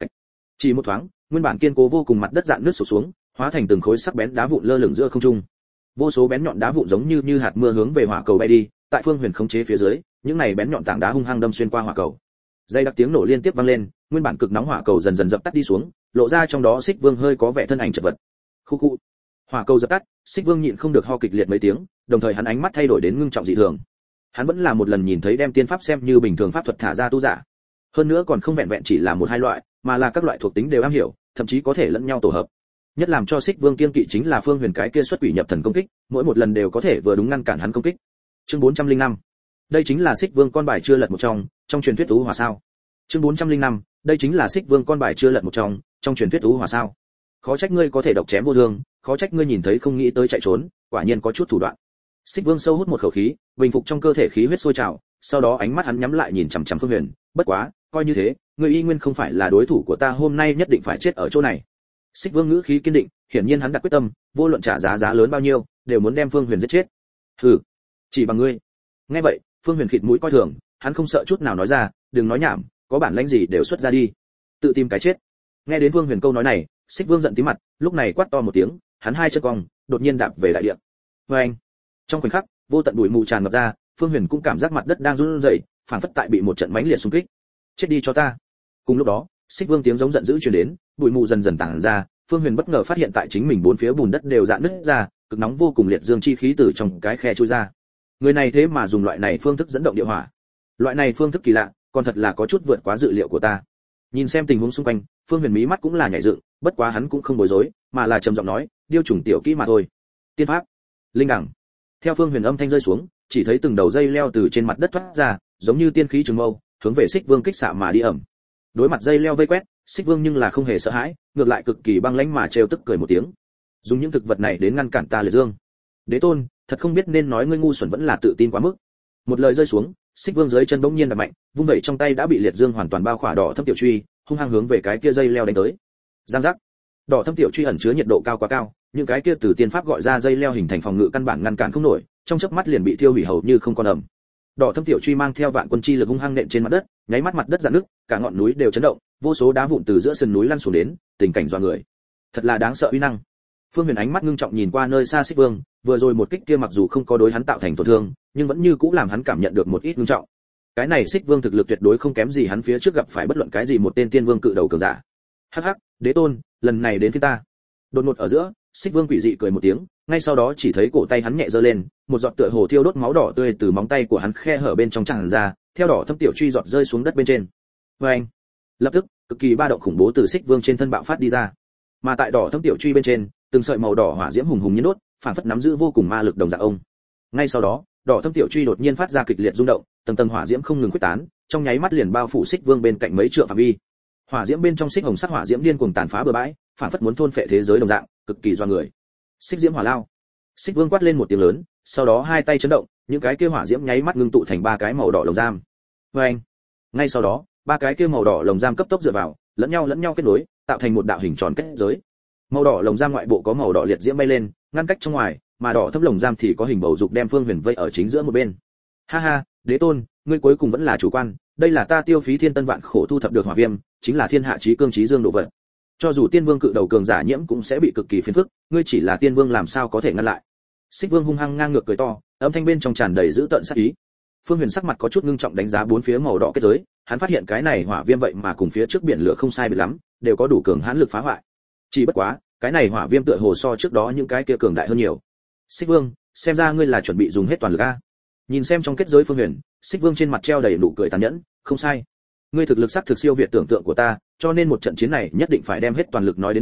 Chỉ một thoáng, nguyên bản kiên cố vô cùng mặt đất dạn nứt sụp xuống, hóa thành từng khối sắc bén đá vụn lơ lửng giữa không trung. Vô số bén nhọn đá vụn giống như hạt mưa hướng về hỏa cầu bay đi, tại Phương Huyền khống chế phía dưới, những này bén nhọn tảng đá hung hăng đâm xuyên qua hỏa cầu. Dây đặc tiếng nổ liên tiếp vang lên, nguyên bản cực nóng hỏa cầu dần dần dập tắt đi xuống, lộ ra trong đó Xích Vương hơi có vẻ thân ảnh chật vật. Khu khu. Hỏa cầu dập tắt, Xích Vương nhịn không được ho kịch liệt mấy tiếng, đồng thời hắn ánh mắt thay đổi đến ngưng trọng dị thường. Hắn vẫn là một lần nhìn thấy đem tiên pháp xem như bình thường pháp thuật thả ra tu giả. Hơn nữa còn không vẹn vẹn chỉ là một hai loại, mà là các loại thuộc tính đều am hiểu, thậm chí có thể lẫn nhau tổ hợp. Nhất làm cho Xích Vương kiên kỵ chính là Phương Huyền cái kia xuất quỷ nhập thần công kích, mỗi một lần đều có thể vừa đúng ngăn cản hắn công kích. Chương 405. Đây chính là Xích Vương con bài chưa lật một trong truyền thuyết Tú Hỏa sao? Chương 405. Đây chính là Xích Vương con bài chưa lật một trong truyền thuyết Tú Hỏa sao? Khó trách ngươi có thể độc chém vô thương, khó trách ngươi nhìn thấy không nghĩ tới chạy trốn, quả nhiên có chút thủ đoạn. Xích Vương sâu hút một khẩu khí, bình phục trong cơ thể khí huyết sôi trào, sau đó ánh mắt hắn nhắm lại nhìn chằm chằm Phương Huyền, bất quá, coi như thế, ngươi y nguyên không phải là đối thủ của ta, hôm nay nhất định phải chết ở chỗ này. Xích Vương ngữ khí kiên định, hiển nhiên hắn đặt quyết tâm, vô luận trả giá lớn bao nhiêu, đều muốn đem Phương Huyền giết chết. Hừ, chỉ bằng ngươi. Nghe vậy, Phương Huyền khịt mũi coi thường, hắn không sợ chút nào nói ra, đừng nói nhảm, có bản lĩnh gì đều xuất ra đi, tự tìm cái chết. Nghe đến Phương Huyền câu nói này, Xích Vương giận tím mặt, lúc này quát to một tiếng, hắn hai chân cong, đột nhiên đạp về đại địa. Oeng! Trong khoảnh khắc, vô tận bụi mù tràn ngập ra, Phương Huyền cũng cảm giác mặt đất đang run rẩy, phảng phất tại bị một trận mãnh liệt xung kích. Chết đi cho ta! Cùng lúc đó, Xích Vương tiếng giống giận dữ truyền đến, bụi mù dần dần tản ra, Phương Huyền bất ngờ phát hiện tại chính mình bốn phía bùn đất đều rạn nứt ra, cực nóng vô cùng liệt dương chi khí từ trong cái khe trôi ra. Người này thế mà dùng loại này phương thức dẫn động địa hỏa. Loại này phương thức kỳ lạ, còn thật là có chút vượt quá dự liệu của ta. Nhìn xem tình huống xung quanh, Phương Huyền mí mắt cũng là nhảy dựng, bất quá hắn cũng không bối rối, mà là trầm giọng nói, điêu trùng tiểu kỹ mà thôi. Tiên pháp, linh đẳng. Theo Phương Huyền âm thanh rơi xuống, chỉ thấy từng đầu dây leo từ trên mặt đất thoát ra, giống như tiên khí trường mâu, hướng về Xích Vương kích xạ mà đi ẩm. Đối mặt dây leo vây quét, Xích Vương nhưng là không hề sợ hãi, ngược lại cực kỳ băng lãnh mà trêu tức cười một tiếng. Dùng những thực vật này đến ngăn cản ta liệt dương. Đế tôn, thật không biết nên nói ngươi ngu xuẩn vẫn là tự tin quá mức. Một lời rơi xuống, Xích Vương dưới chân bỗng nhiên đập mạnh, vung vẩy trong tay đã bị liệt dương hoàn toàn bao khỏa đỏ thâm tiểu truy, hung hăng hướng về cái kia dây leo đánh tới. Giang giác. Đỏ thâm tiểu truy ẩn chứa nhiệt độ cao quá cao, những cái kia từ tiên pháp gọi ra dây leo hình thành phòng ngự căn bản ngăn cản không nổi, trong chớp mắt liền bị thiêu hủy hầu như không còn ẩm. Đỏ thâm tiểu truy mang theo vạn quân chi lực hung hăng nện trên mặt đất, nháy mắt mặt đất rạn nứt, cả ngọn núi đều chấn động, vô số đá vụn từ giữa sườn núi lăn xuống đến, tình cảnh dọa người. Thật là đáng sợ uy năng. Phương Huyền ánh mắt ngưng trọng nhìn qua nơi xa Xích Vương, vừa rồi một kích kia mặc dù không có đối hắn tạo thành tổn thương, nhưng vẫn như cũ làm hắn cảm nhận được một ít ngưng trọng. Cái này Xích Vương thực lực tuyệt đối không kém gì hắn phía trước gặp phải bất luận cái gì một tên tiên vương cự đầu cường giả. Hắc hắc, đế tôn, lần này đến phía ta. Đột ngột ở giữa, Xích Vương quỷ dị cười một tiếng, ngay sau đó chỉ thấy cổ tay hắn nhẹ giơ lên, một giọt tựa hồ thiêu đốt máu đỏ tươi từ móng tay của hắn khe hở bên trong tràn ra, theo đỏ thâm tiểu truy giọt rơi xuống đất bên trên. Oeng! Lập tức, cực kỳ ba động khủng bố từ Xích Vương trên thân bạo phát đi ra. Mà tại đỏ thâm tiểu truy bên trên, từng sợi màu đỏ hỏa diễm hùng hùng nhiên đốt, phản phất nắm giữ vô cùng ma lực đồng dạng ông. Ngay sau đó, đỏ thâm tiểu truy đột nhiên phát ra kịch liệt rung động, tầng tầng hỏa diễm không ngừng khuếch tán, trong nháy mắt liền bao phủ Xích Vương bên cạnh mấy trượng phạm vi. Hỏa diễm bên trong xích hồng sắc hỏa diễm điên cuồng tàn phá bừa bãi, phản phất muốn thôn phệ thế giới đồng dạng, cực kỳ doa người. Xích diễm hỏa lao. Xích Vương quát lên một tiếng lớn, sau đó hai tay chấn động, những cái kia hỏa diễm nháy mắt ngưng tụ thành ba cái màu đỏ lồng giam. Oeng! Ngay sau đó, ba cái kia màu đỏ lồng giam cấp tốc dựa vào, lẫn nhau kết nối, tạo thành một đạo hình tròn kết giới. Màu đỏ lồng giam ngoại bộ có màu đỏ liệt diễm bay lên, ngăn cách trong ngoài, mà đỏ thâm lồng giam thì có hình bầu dục đem Phương Huyền vây ở chính giữa một bên. Ha ha, đế tôn, ngươi cuối cùng vẫn là chủ quan, đây là ta tiêu phí thiên tân vạn khổ thu thập được hỏa viêm, chính là thiên hạ chí cương chí dương độ vật. Cho dù tiên vương cự đầu cường giả nhiễm cũng sẽ bị cực kỳ phiền phức, ngươi chỉ là tiên vương làm sao có thể ngăn lại. Xích Vương hung hăng ngang ngược cười to, âm thanh bên trong tràn đầy dữ tợn sát ý. Phương Huyền sắc mặt có chút ngưng trọng đánh giá bốn phía màu đỏ kết giới, hắn phát hiện cái này hỏa viêm vậy mà cùng phía trước biển lửa không sai biệt lắm, đều có đủ cường hãn lực phá hoại. Chỉ bất quá, cái này hỏa viêm tựa hồ so trước đó những cái kia cường đại hơn nhiều. Xích Vương, xem ra ngươi là chuẩn bị dùng hết toàn lực a. Nhìn xem trong kết giới Phương Huyền, Xích Vương trên mặt treo đầy nụ cười tàn nhẫn, không sai. Ngươi thực lực sắc thực siêu việt tưởng tượng của ta, cho nên một trận chiến này nhất định phải đem hết toàn lực nói đến đây,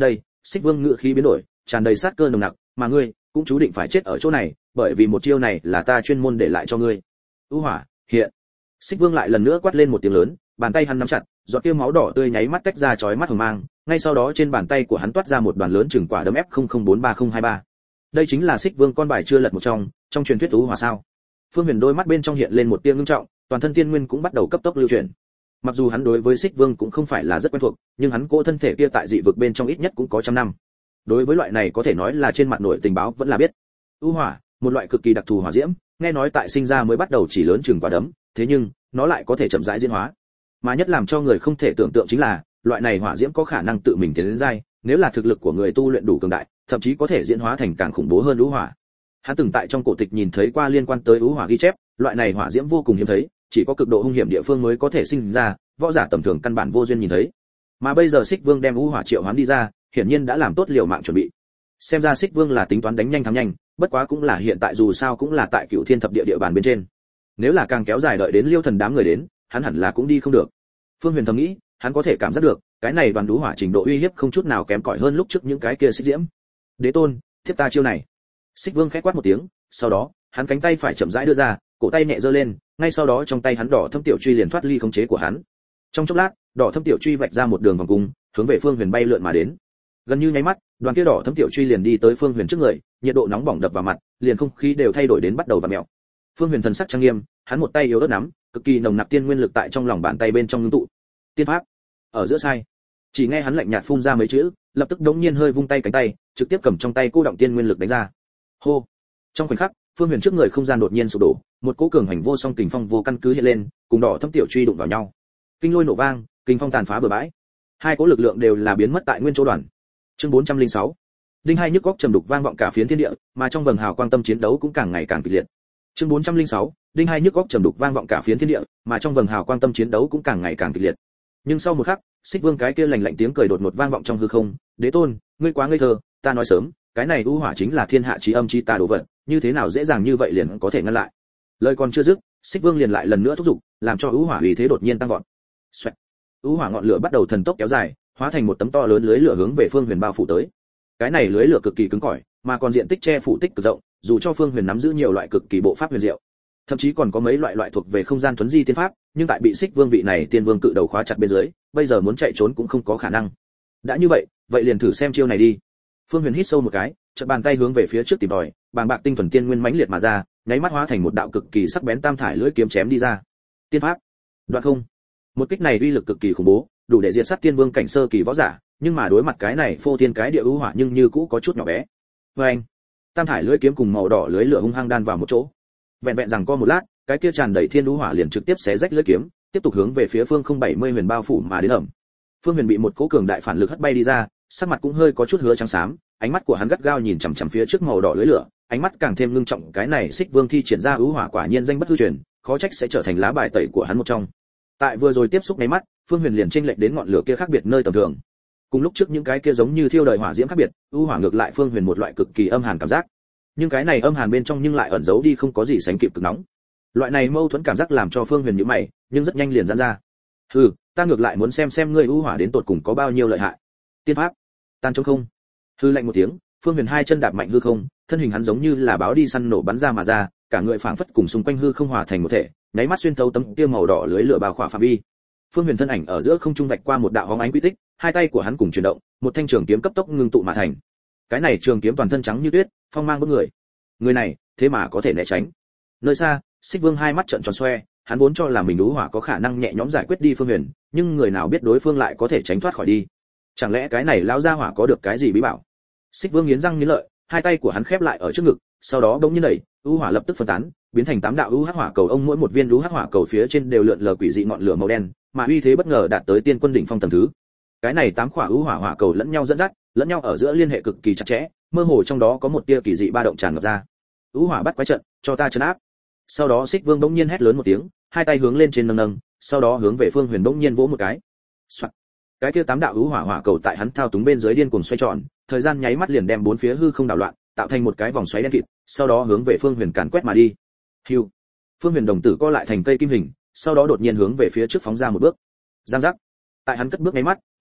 Xích Vương ngự khí biến đổi, tràn đầy sát cơ nồng nặc, mà ngươi cũng chú định phải chết ở chỗ này, bởi vì một chiêu này là ta chuyên môn để lại cho ngươi. U hỏa, hiện. Xích Vương lại lần nữa quát lên một tiếng lớn, bàn tay hắn nắm chặt, giọt kia máu đỏ tươi nháy mắt tách ra chói mắt hồng mang, ngay sau đó trên bàn tay của hắn toát ra một đoàn lớn chừng quả đấm F00433023. Đây chính là Xích Vương con bài chưa lật một trong truyền thuyết U hỏa sao? Phương Huyền đôi mắt bên trong hiện lên một tia ngưng trọng, toàn thân tiên nguyên cũng bắt đầu cấp tốc lưu chuyển. Mặc dù hắn đối với Xích Vương cũng không phải là rất quen thuộc, nhưng hắn cỗ thân thể kia tại dị vực bên trong ít nhất cũng có trăm năm. Đối với loại này có thể nói là trên mặt nội tình báo vẫn là biết. U hỏa, một loại cực kỳ đặc thù hỏa diễm, nghe nói tại sinh ra mới bắt đầu chỉ lớn chừng quả đấm, thế nhưng nó lại có thể chậm rãi diễn hóa. Mà nhất làm cho người không thể tưởng tượng chính là, loại này hỏa diễm có khả năng tự mình tiến đến giai, nếu là thực lực của người tu luyện đủ cường đại, thậm chí có thể diễn hóa thành càng khủng bố hơn u hỏa. Hắn từng tại trong cổ tịch nhìn thấy qua liên quan tới u hỏa ghi chép, loại này hỏa diễm vô cùng hiếm thấy, chỉ có cực độ hung hiểm địa phương mới có thể sinh ra, võ giả tầm thường căn bản vô duyên nhìn thấy. Mà bây giờ Xích Vương đem u hỏa triệu hoán đi ra, hiển nhiên đã làm tốt liều mạng chuẩn bị. Xem ra Xích Vương là tính toán đánh nhanh thắng nhanh, bất quá cũng là hiện tại dù sao cũng là tại Cửu Thiên thập địa địa bàn bên trên. Nếu là càng kéo dài đợi đến Liêu Thần đám người đến, hắn hẳn là cũng đi không được. Phương Huyền thầm nghĩ, hắn có thể cảm giác được, cái này đoàn đú hỏa trình độ uy hiếp không chút nào kém cỏi hơn lúc trước những cái kia xích diễm. Đế tôn, tiếp ta chiêu này. Xích Vương khẽ quát một tiếng, sau đó, hắn cánh tay phải chậm rãi đưa ra, cổ tay nhẹ giơ lên, ngay sau đó trong tay hắn đỏ thâm tiểu truy liền thoát ly khống chế của hắn. Trong chốc lát, đỏ thâm tiểu truy vạch ra một đường vòng cung, hướng về Phương Huyền bay lượn mà đến. Gần như nháy mắt, đoàn kia đỏ thâm tiểu truy liền đi tới Phương Huyền trước người, nhiệt độ nóng bỏng đập vào mặt, liền không khí đều thay đổi đến bắt đầu vặn mèo. Phương Huyền thần sắc trang nghiêm, hắn một tay yếu ớt nắm, cực kỳ nồng nặc tiên nguyên lực tại trong lòng bàn tay bên trong ngưng tụ. Tiên pháp. Ở giữa sai. Chỉ nghe hắn lạnh nhạt phun ra mấy chữ, lập tức đống nhiên hơi vung tay cánh tay, trực tiếp cầm trong tay cô động tiên nguyên lực đánh ra. Hô. Trong khoảnh khắc, Phương Huyền trước người không gian đột nhiên sụp đổ, một cỗ cường hành vô song kình phong vô căn cứ hiện lên, cùng đỏ thâm tiểu truy đụng vào nhau. Kinh lôi nổ vang, kình phong tàn phá bờ bãi. Hai cỗ lực lượng đều là biến mất tại nguyên chỗ đoàn. Chương 406. Đinh hai nhức góc trầm đục vang vọng cả phiến thiên địa, mà trong vầng hào quang tâm chiến đấu cũng càng ngày càng kịch liệt. Chương 406. Đinh hai nhức góc trầm đục vang vọng cả phiến thiên địa, mà trong vầng hào quang tâm chiến đấu cũng càng ngày càng kịch liệt. Nhưng sau một khắc, Xích Vương cái kia lạnh lạnh tiếng cười đột ngột vang vọng trong hư không, "Đế tôn, ngươi quá ngây thơ, ta nói sớm, cái này u hỏa chính là thiên hạ chí âm chí tà đồ vật, như thế nào dễ dàng như vậy liền có thể ngăn lại." Lời còn chưa dứt, Xích Vương liền lại lần nữa thúc giục, làm cho u hỏa uy thế đột nhiên tăng vọt. Xoẹt. U hỏa ngọn lửa bắt đầu thần tốc kéo dài, hóa thành một tấm to lớn lưới lửa hướng về Phương Huyền bao phủ tới. Cái này lưới lửa cực kỳ cứng cỏi, mà còn diện tích che phủ tích cực rộng, dù cho Phương Huyền nắm giữ nhiều loại cực kỳ bộ pháp huyền diệu, thậm chí còn có mấy loại thuộc về không gian thuấn di tiên pháp, nhưng tại bị Xích Vương vị này tiên vương cự đầu khóa chặt bên dưới, bây giờ muốn chạy trốn cũng không có khả năng. Đã như vậy, vậy liền thử xem chiêu này đi. Phương Huyền hít sâu một cái, chợt bàn tay hướng về phía trước tìm tòi, bàng bạc tinh thuần tiên nguyên mãnh liệt mà ra, nháy mắt hóa thành một đạo cực kỳ sắc bén tam thải lưỡi kiếm chém đi ra. Tiên pháp, đoạn không. Một kích này uy lực cực kỳ khủng bố, đủ để diệt sát tiên vương cảnh sơ kỳ võ giả, nhưng mà đối mặt cái này phô thiên cái địa ưu hỏa nhưng như cũ có chút nhỏ bé. Oeng! Tam thải lưỡi kiếm cùng màu đỏ lưới lửa hung hăng đan vào một chỗ. Vẹn vẹn rằng có một lát, cái kia tràn đầy thiên ưu hỏa liền trực tiếp xé rách lưỡi kiếm, tiếp tục hướng về phía Phương 070 Huyền bao phủ mà đến ẩm. Phương Huyền bị một cỗ cường đại phản lực hất bay đi ra, sắc mặt cũng hơi có chút hứa trắng xám, ánh mắt của hắn gắt gao nhìn chằm chằm phía trước màu đỏ lưới lửa, ánh mắt càng thêm ngưng trọng, cái này Xích Vương thi triển ra ưu hỏa quả nhiên danh bất hư truyền, khó trách sẽ trở thành lá bài tẩy của hắn một trong. Tại vừa rồi tiếp xúc mấy mắt, Phương Huyền liền chênh lệch đến ngọn lửa kia khác biệt nơi tầm thường. Cùng lúc trước những cái kia giống như thiêu đời hỏa diễm khác biệt, ưu hỏa ngược lại Phương Huyền một loại cực kỳ âm hàn cảm giác. Nhưng cái này âm hàn bên trong nhưng lại ẩn giấu đi không có gì sánh kịp cực nóng. Loại này mâu thuẫn cảm giác làm cho Phương Huyền nhíu mày, nhưng rất nhanh liền giãn ra. "Hừ, ta ngược lại muốn xem ngươi ưu hỏa đến tột cùng có bao nhiêu lợi hại." Tiên pháp, tan trong không. Hư lạnh một tiếng, Phương Huyền hai chân đạp mạnh hư không, thân hình hắn giống như là báo đi săn nổ bắn ra mà ra, cả người phảng phất cùng xung quanh hư không hòa thành một thể, nháy mắt xuyên thấu tấm kia màu đỏ lưới lửa bao khỏa phạm vi. Phương Huyền thân ảnh ở giữa không trung vạch qua một đạo hóng ánh quy tích, hai tay của hắn cùng chuyển động, một thanh trường kiếm cấp tốc ngưng tụ mà thành. Cái này trường kiếm toàn thân trắng như tuyết, phong mang bức người. Người này, thế mà có thể né tránh. Nơi xa, Xích Vương hai mắt trợn tròn xoe, hắn vốn cho là mình ưu hỏa có khả năng nhẹ nhõm giải quyết đi Phương Huyền, nhưng người nào biết đối phương lại có thể tránh thoát khỏi đi. Chẳng lẽ cái này lão gia hỏa có được cái gì bí bảo? Xích Vương nghiến răng nghiến lợi, hai tay của hắn khép lại ở trước ngực, sau đó bỗng nhiên đẩy, ưu hỏa lập tức phân tán, biến thành 8 đạo ưu hắc hỏa cầu, ông mỗi một viên ưu hắc hỏa cầu phía trên đều lượn lờ quỷ dị ngọn lửa màu đen, mà uy thế bất ngờ đạt tới tiên quân đỉnh phong tầng thứ. Cái này 8 quả ưu hỏa hỏa cầu lẫn nhau dẫn dắt, lẫn nhau ở giữa liên hệ cực kỳ chặt chẽ, mơ hồ trong đó có một tia kỳ dị ba động tràn ngập ra. Ưu hỏa bắt quái trận, cho ta trấn áp. Sau đó Xích Vương bỗng nhiên hét lớn một tiếng, hai tay hướng lên trên nâng nâng, sau đó hướng về Phương Huyền bỗng nhiên vỗ một cái. Soạt. Cái kia 8 đạo ưu hỏa hỏa cầu tại hắn thao túng bên dưới điên cuồng xoay tròn, thời gian nháy mắt liền đem bốn phía hư không đảo loạn, tạo thành một cái vòng xoáy đen kịt, sau đó hướng về Phương Huyền càn quét mà đi. Hưu. Phương Huyền đồng tử co lại thành cây kim hình, sau đó đột nhiên hướng về phía trước phóng ra một bước. Giang giác. Tại hắn cất bước nháy mắt,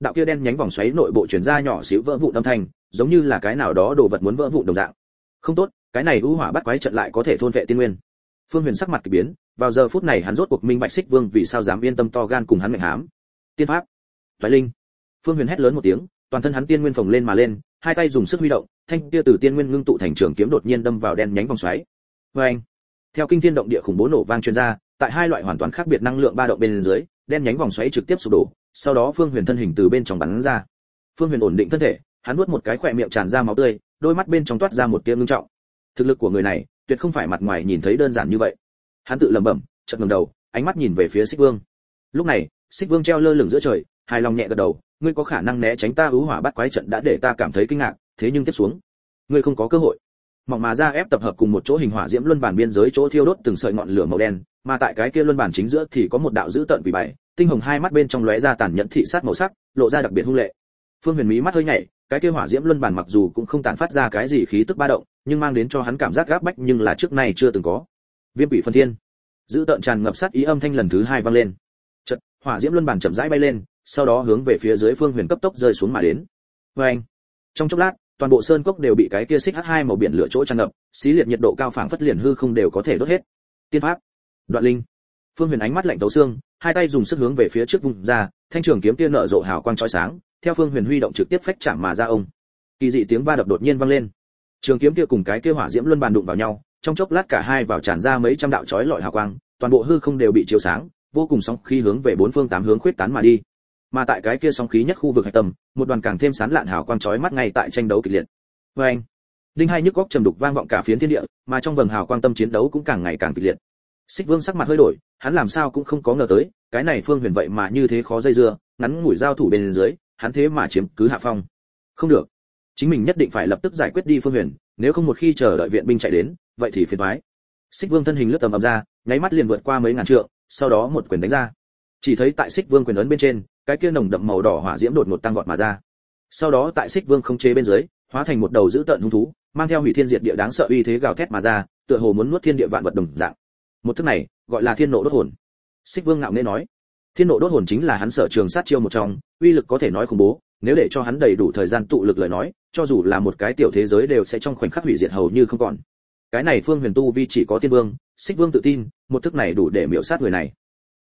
đạo kia đen nhánh vòng xoáy nội bộ truyền ra nhỏ xíu vỡ vụn âm thanh, giống như là cái nào đó đồ vật muốn vỡ vụn đồng dạng. Không tốt, cái này u hỏa bắt quái trận lại có thể thôn vệ tiên nguyên. Phương Huyền sắc mặt kỳ biến, vào giờ phút này hắn rốt cuộc minh bạch Xích Vương vì sao dám yên tâm to gan cùng hắn mệnh hám. Tiên pháp, Toái Linh. Phương Huyền hét lớn một tiếng, toàn thân hắn tiên nguyên phồng lên mà lên, hai tay dùng sức huy động, thanh kia từ tiên nguyên ngưng tụ thành trường kiếm đột nhiên đâm vào đen nhánh vòng xoáy. Oeng! Theo kinh thiên động địa khủng bố nổ vang truyền ra, tại hai loại hoàn toàn khác biệt năng lượng ba động bên dưới, đen nhánh vòng xoáy trực tiếp sụp đổ, sau đó Phương Huyền thân hình từ bên trong bắn ra. Phương Huyền ổn định thân thể, hắn nuốt một cái khỏe miệng tràn ra máu tươi, đôi mắt bên trong toát ra một tia ngưng trọng. Thực lực của người này, tuyệt không phải mặt ngoài nhìn thấy đơn giản như vậy. Hắn tự lẩm bẩm, chợt ngẩng đầu, ánh mắt nhìn về phía Xích Vương. Lúc này, Xích Vương treo lơ lửng giữa trời, hài lòng nhẹ gật đầu, ngươi có khả năng né tránh ta ưu hỏa bắt quái trận đã để ta cảm thấy kinh ngạc, thế nhưng tiếp xuống, ngươi không có cơ hội. Mỏng mà ra ép tập hợp cùng một chỗ hình hỏa diễm luân bản biên giới chỗ thiêu đốt từng sợi ngọn lửa màu đen, mà tại cái kia luân bản chính giữa thì có một đạo dữ tợn quỷ bài, tinh hồng hai mắt bên trong lóe ra tàn nhẫn thị sát màu sắc, lộ ra đặc biệt hung lệ. Phương Huyền mí mắt hơi nhảy, cái kia hỏa diễm luân bản mặc dù cũng không tản phát ra cái gì khí tức ba động, nhưng mang đến cho hắn cảm giác gáp bách nhưng là trước nay chưa từng có. Viêm quỷ phân thiên, dữ tợn tràn ngập sát ý âm thanh lần thứ hai vang lên. Chợt, hỏa diễm luân bản chậm rãi bay lên, sau đó hướng về phía dưới Phương Huyền cấp tốc rơi xuống mà đến. Oeng! Trong chốc lát, toàn bộ sơn cốc đều bị cái kia xích H2 màu biển lửa chỗ tràn ngập, xí liệt nhiệt độ cao phảng phất liền hư không đều có thể đốt hết. Tiên pháp, Đoạn Linh. Phương Huyền ánh mắt lạnh thấu xương, hai tay dùng sức hướng về phía trước vung ra, thanh trường kiếm kia nở rộ hào quang chói sáng, theo Phương Huyền huy động trực tiếp phách chạm mà ra ông. Kỳ dị tiếng va đập đột nhiên vang lên. Trường kiếm kia cùng cái kia hỏa diễm luân bàn đụng vào nhau, trong chốc lát cả hai vào tràn ra mấy trăm đạo chói lọi hào quang, toàn bộ hư không đều bị chiếu sáng, vô cùng sóng khí hướng về bốn phương tám hướng khuyết tán mà đi. Mà tại cái kia sóng khí nhất khu vực hạch tâm, một đoàn càng thêm sáng lạn hào quang chói mắt ngay tại tranh đấu kịch liệt. Oeng! Đinh hai nhức góc trầm đục vang vọng cả phiến thiên địa, mà trong vầng hào quang tâm chiến đấu cũng càng ngày càng kịch liệt. Xích Vương sắc mặt hơi đổi, hắn làm sao cũng không có ngờ tới, cái này Phương Huyền vậy mà như thế khó dây dưa, ngắn ngủi giao thủ bên dưới, hắn thế mà chiếm cứ hạ phong. Không được, chính mình nhất định phải lập tức giải quyết đi Phương Huyền, nếu không một khi chờ đợi viện binh chạy đến, vậy thì phiền toái. Xích Vương thân hình lướt tầm ầm ra, nháy mắt liền vượt qua mấy ngàn trượng, sau đó một quyền đánh ra. Chỉ thấy tại Xích Vương quyền ấn bên trên, cái kia nồng đậm màu đỏ hỏa diễm đột ngột tăng vọt mà ra. Sau đó tại Xích Vương không chế bên dưới, hóa thành một đầu dữ tợn hung thú, mang theo hủy thiên diệt địa đáng sợ uy thế gào thét mà ra, tựa hồ muốn nuốt thiên địa vạn vật đồng dạng. Một thức này, gọi là Thiên Nộ Đốt Hồn. Xích Vương ngạo nghễ nói, Thiên Nộ Đốt Hồn chính là hắn sở trường sát chiêu một trong, uy lực có thể nói khủng bố, nếu để cho hắn đầy đủ thời gian tụ lực lời nói, cho dù là một cái tiểu thế giới đều sẽ trong khoảnh khắc hủy diệt hầu như không còn. Cái này Phương Huyền tu vi chỉ có Tiên Vương, Xích Vương tự tin, một thức này đủ để miểu sát người này.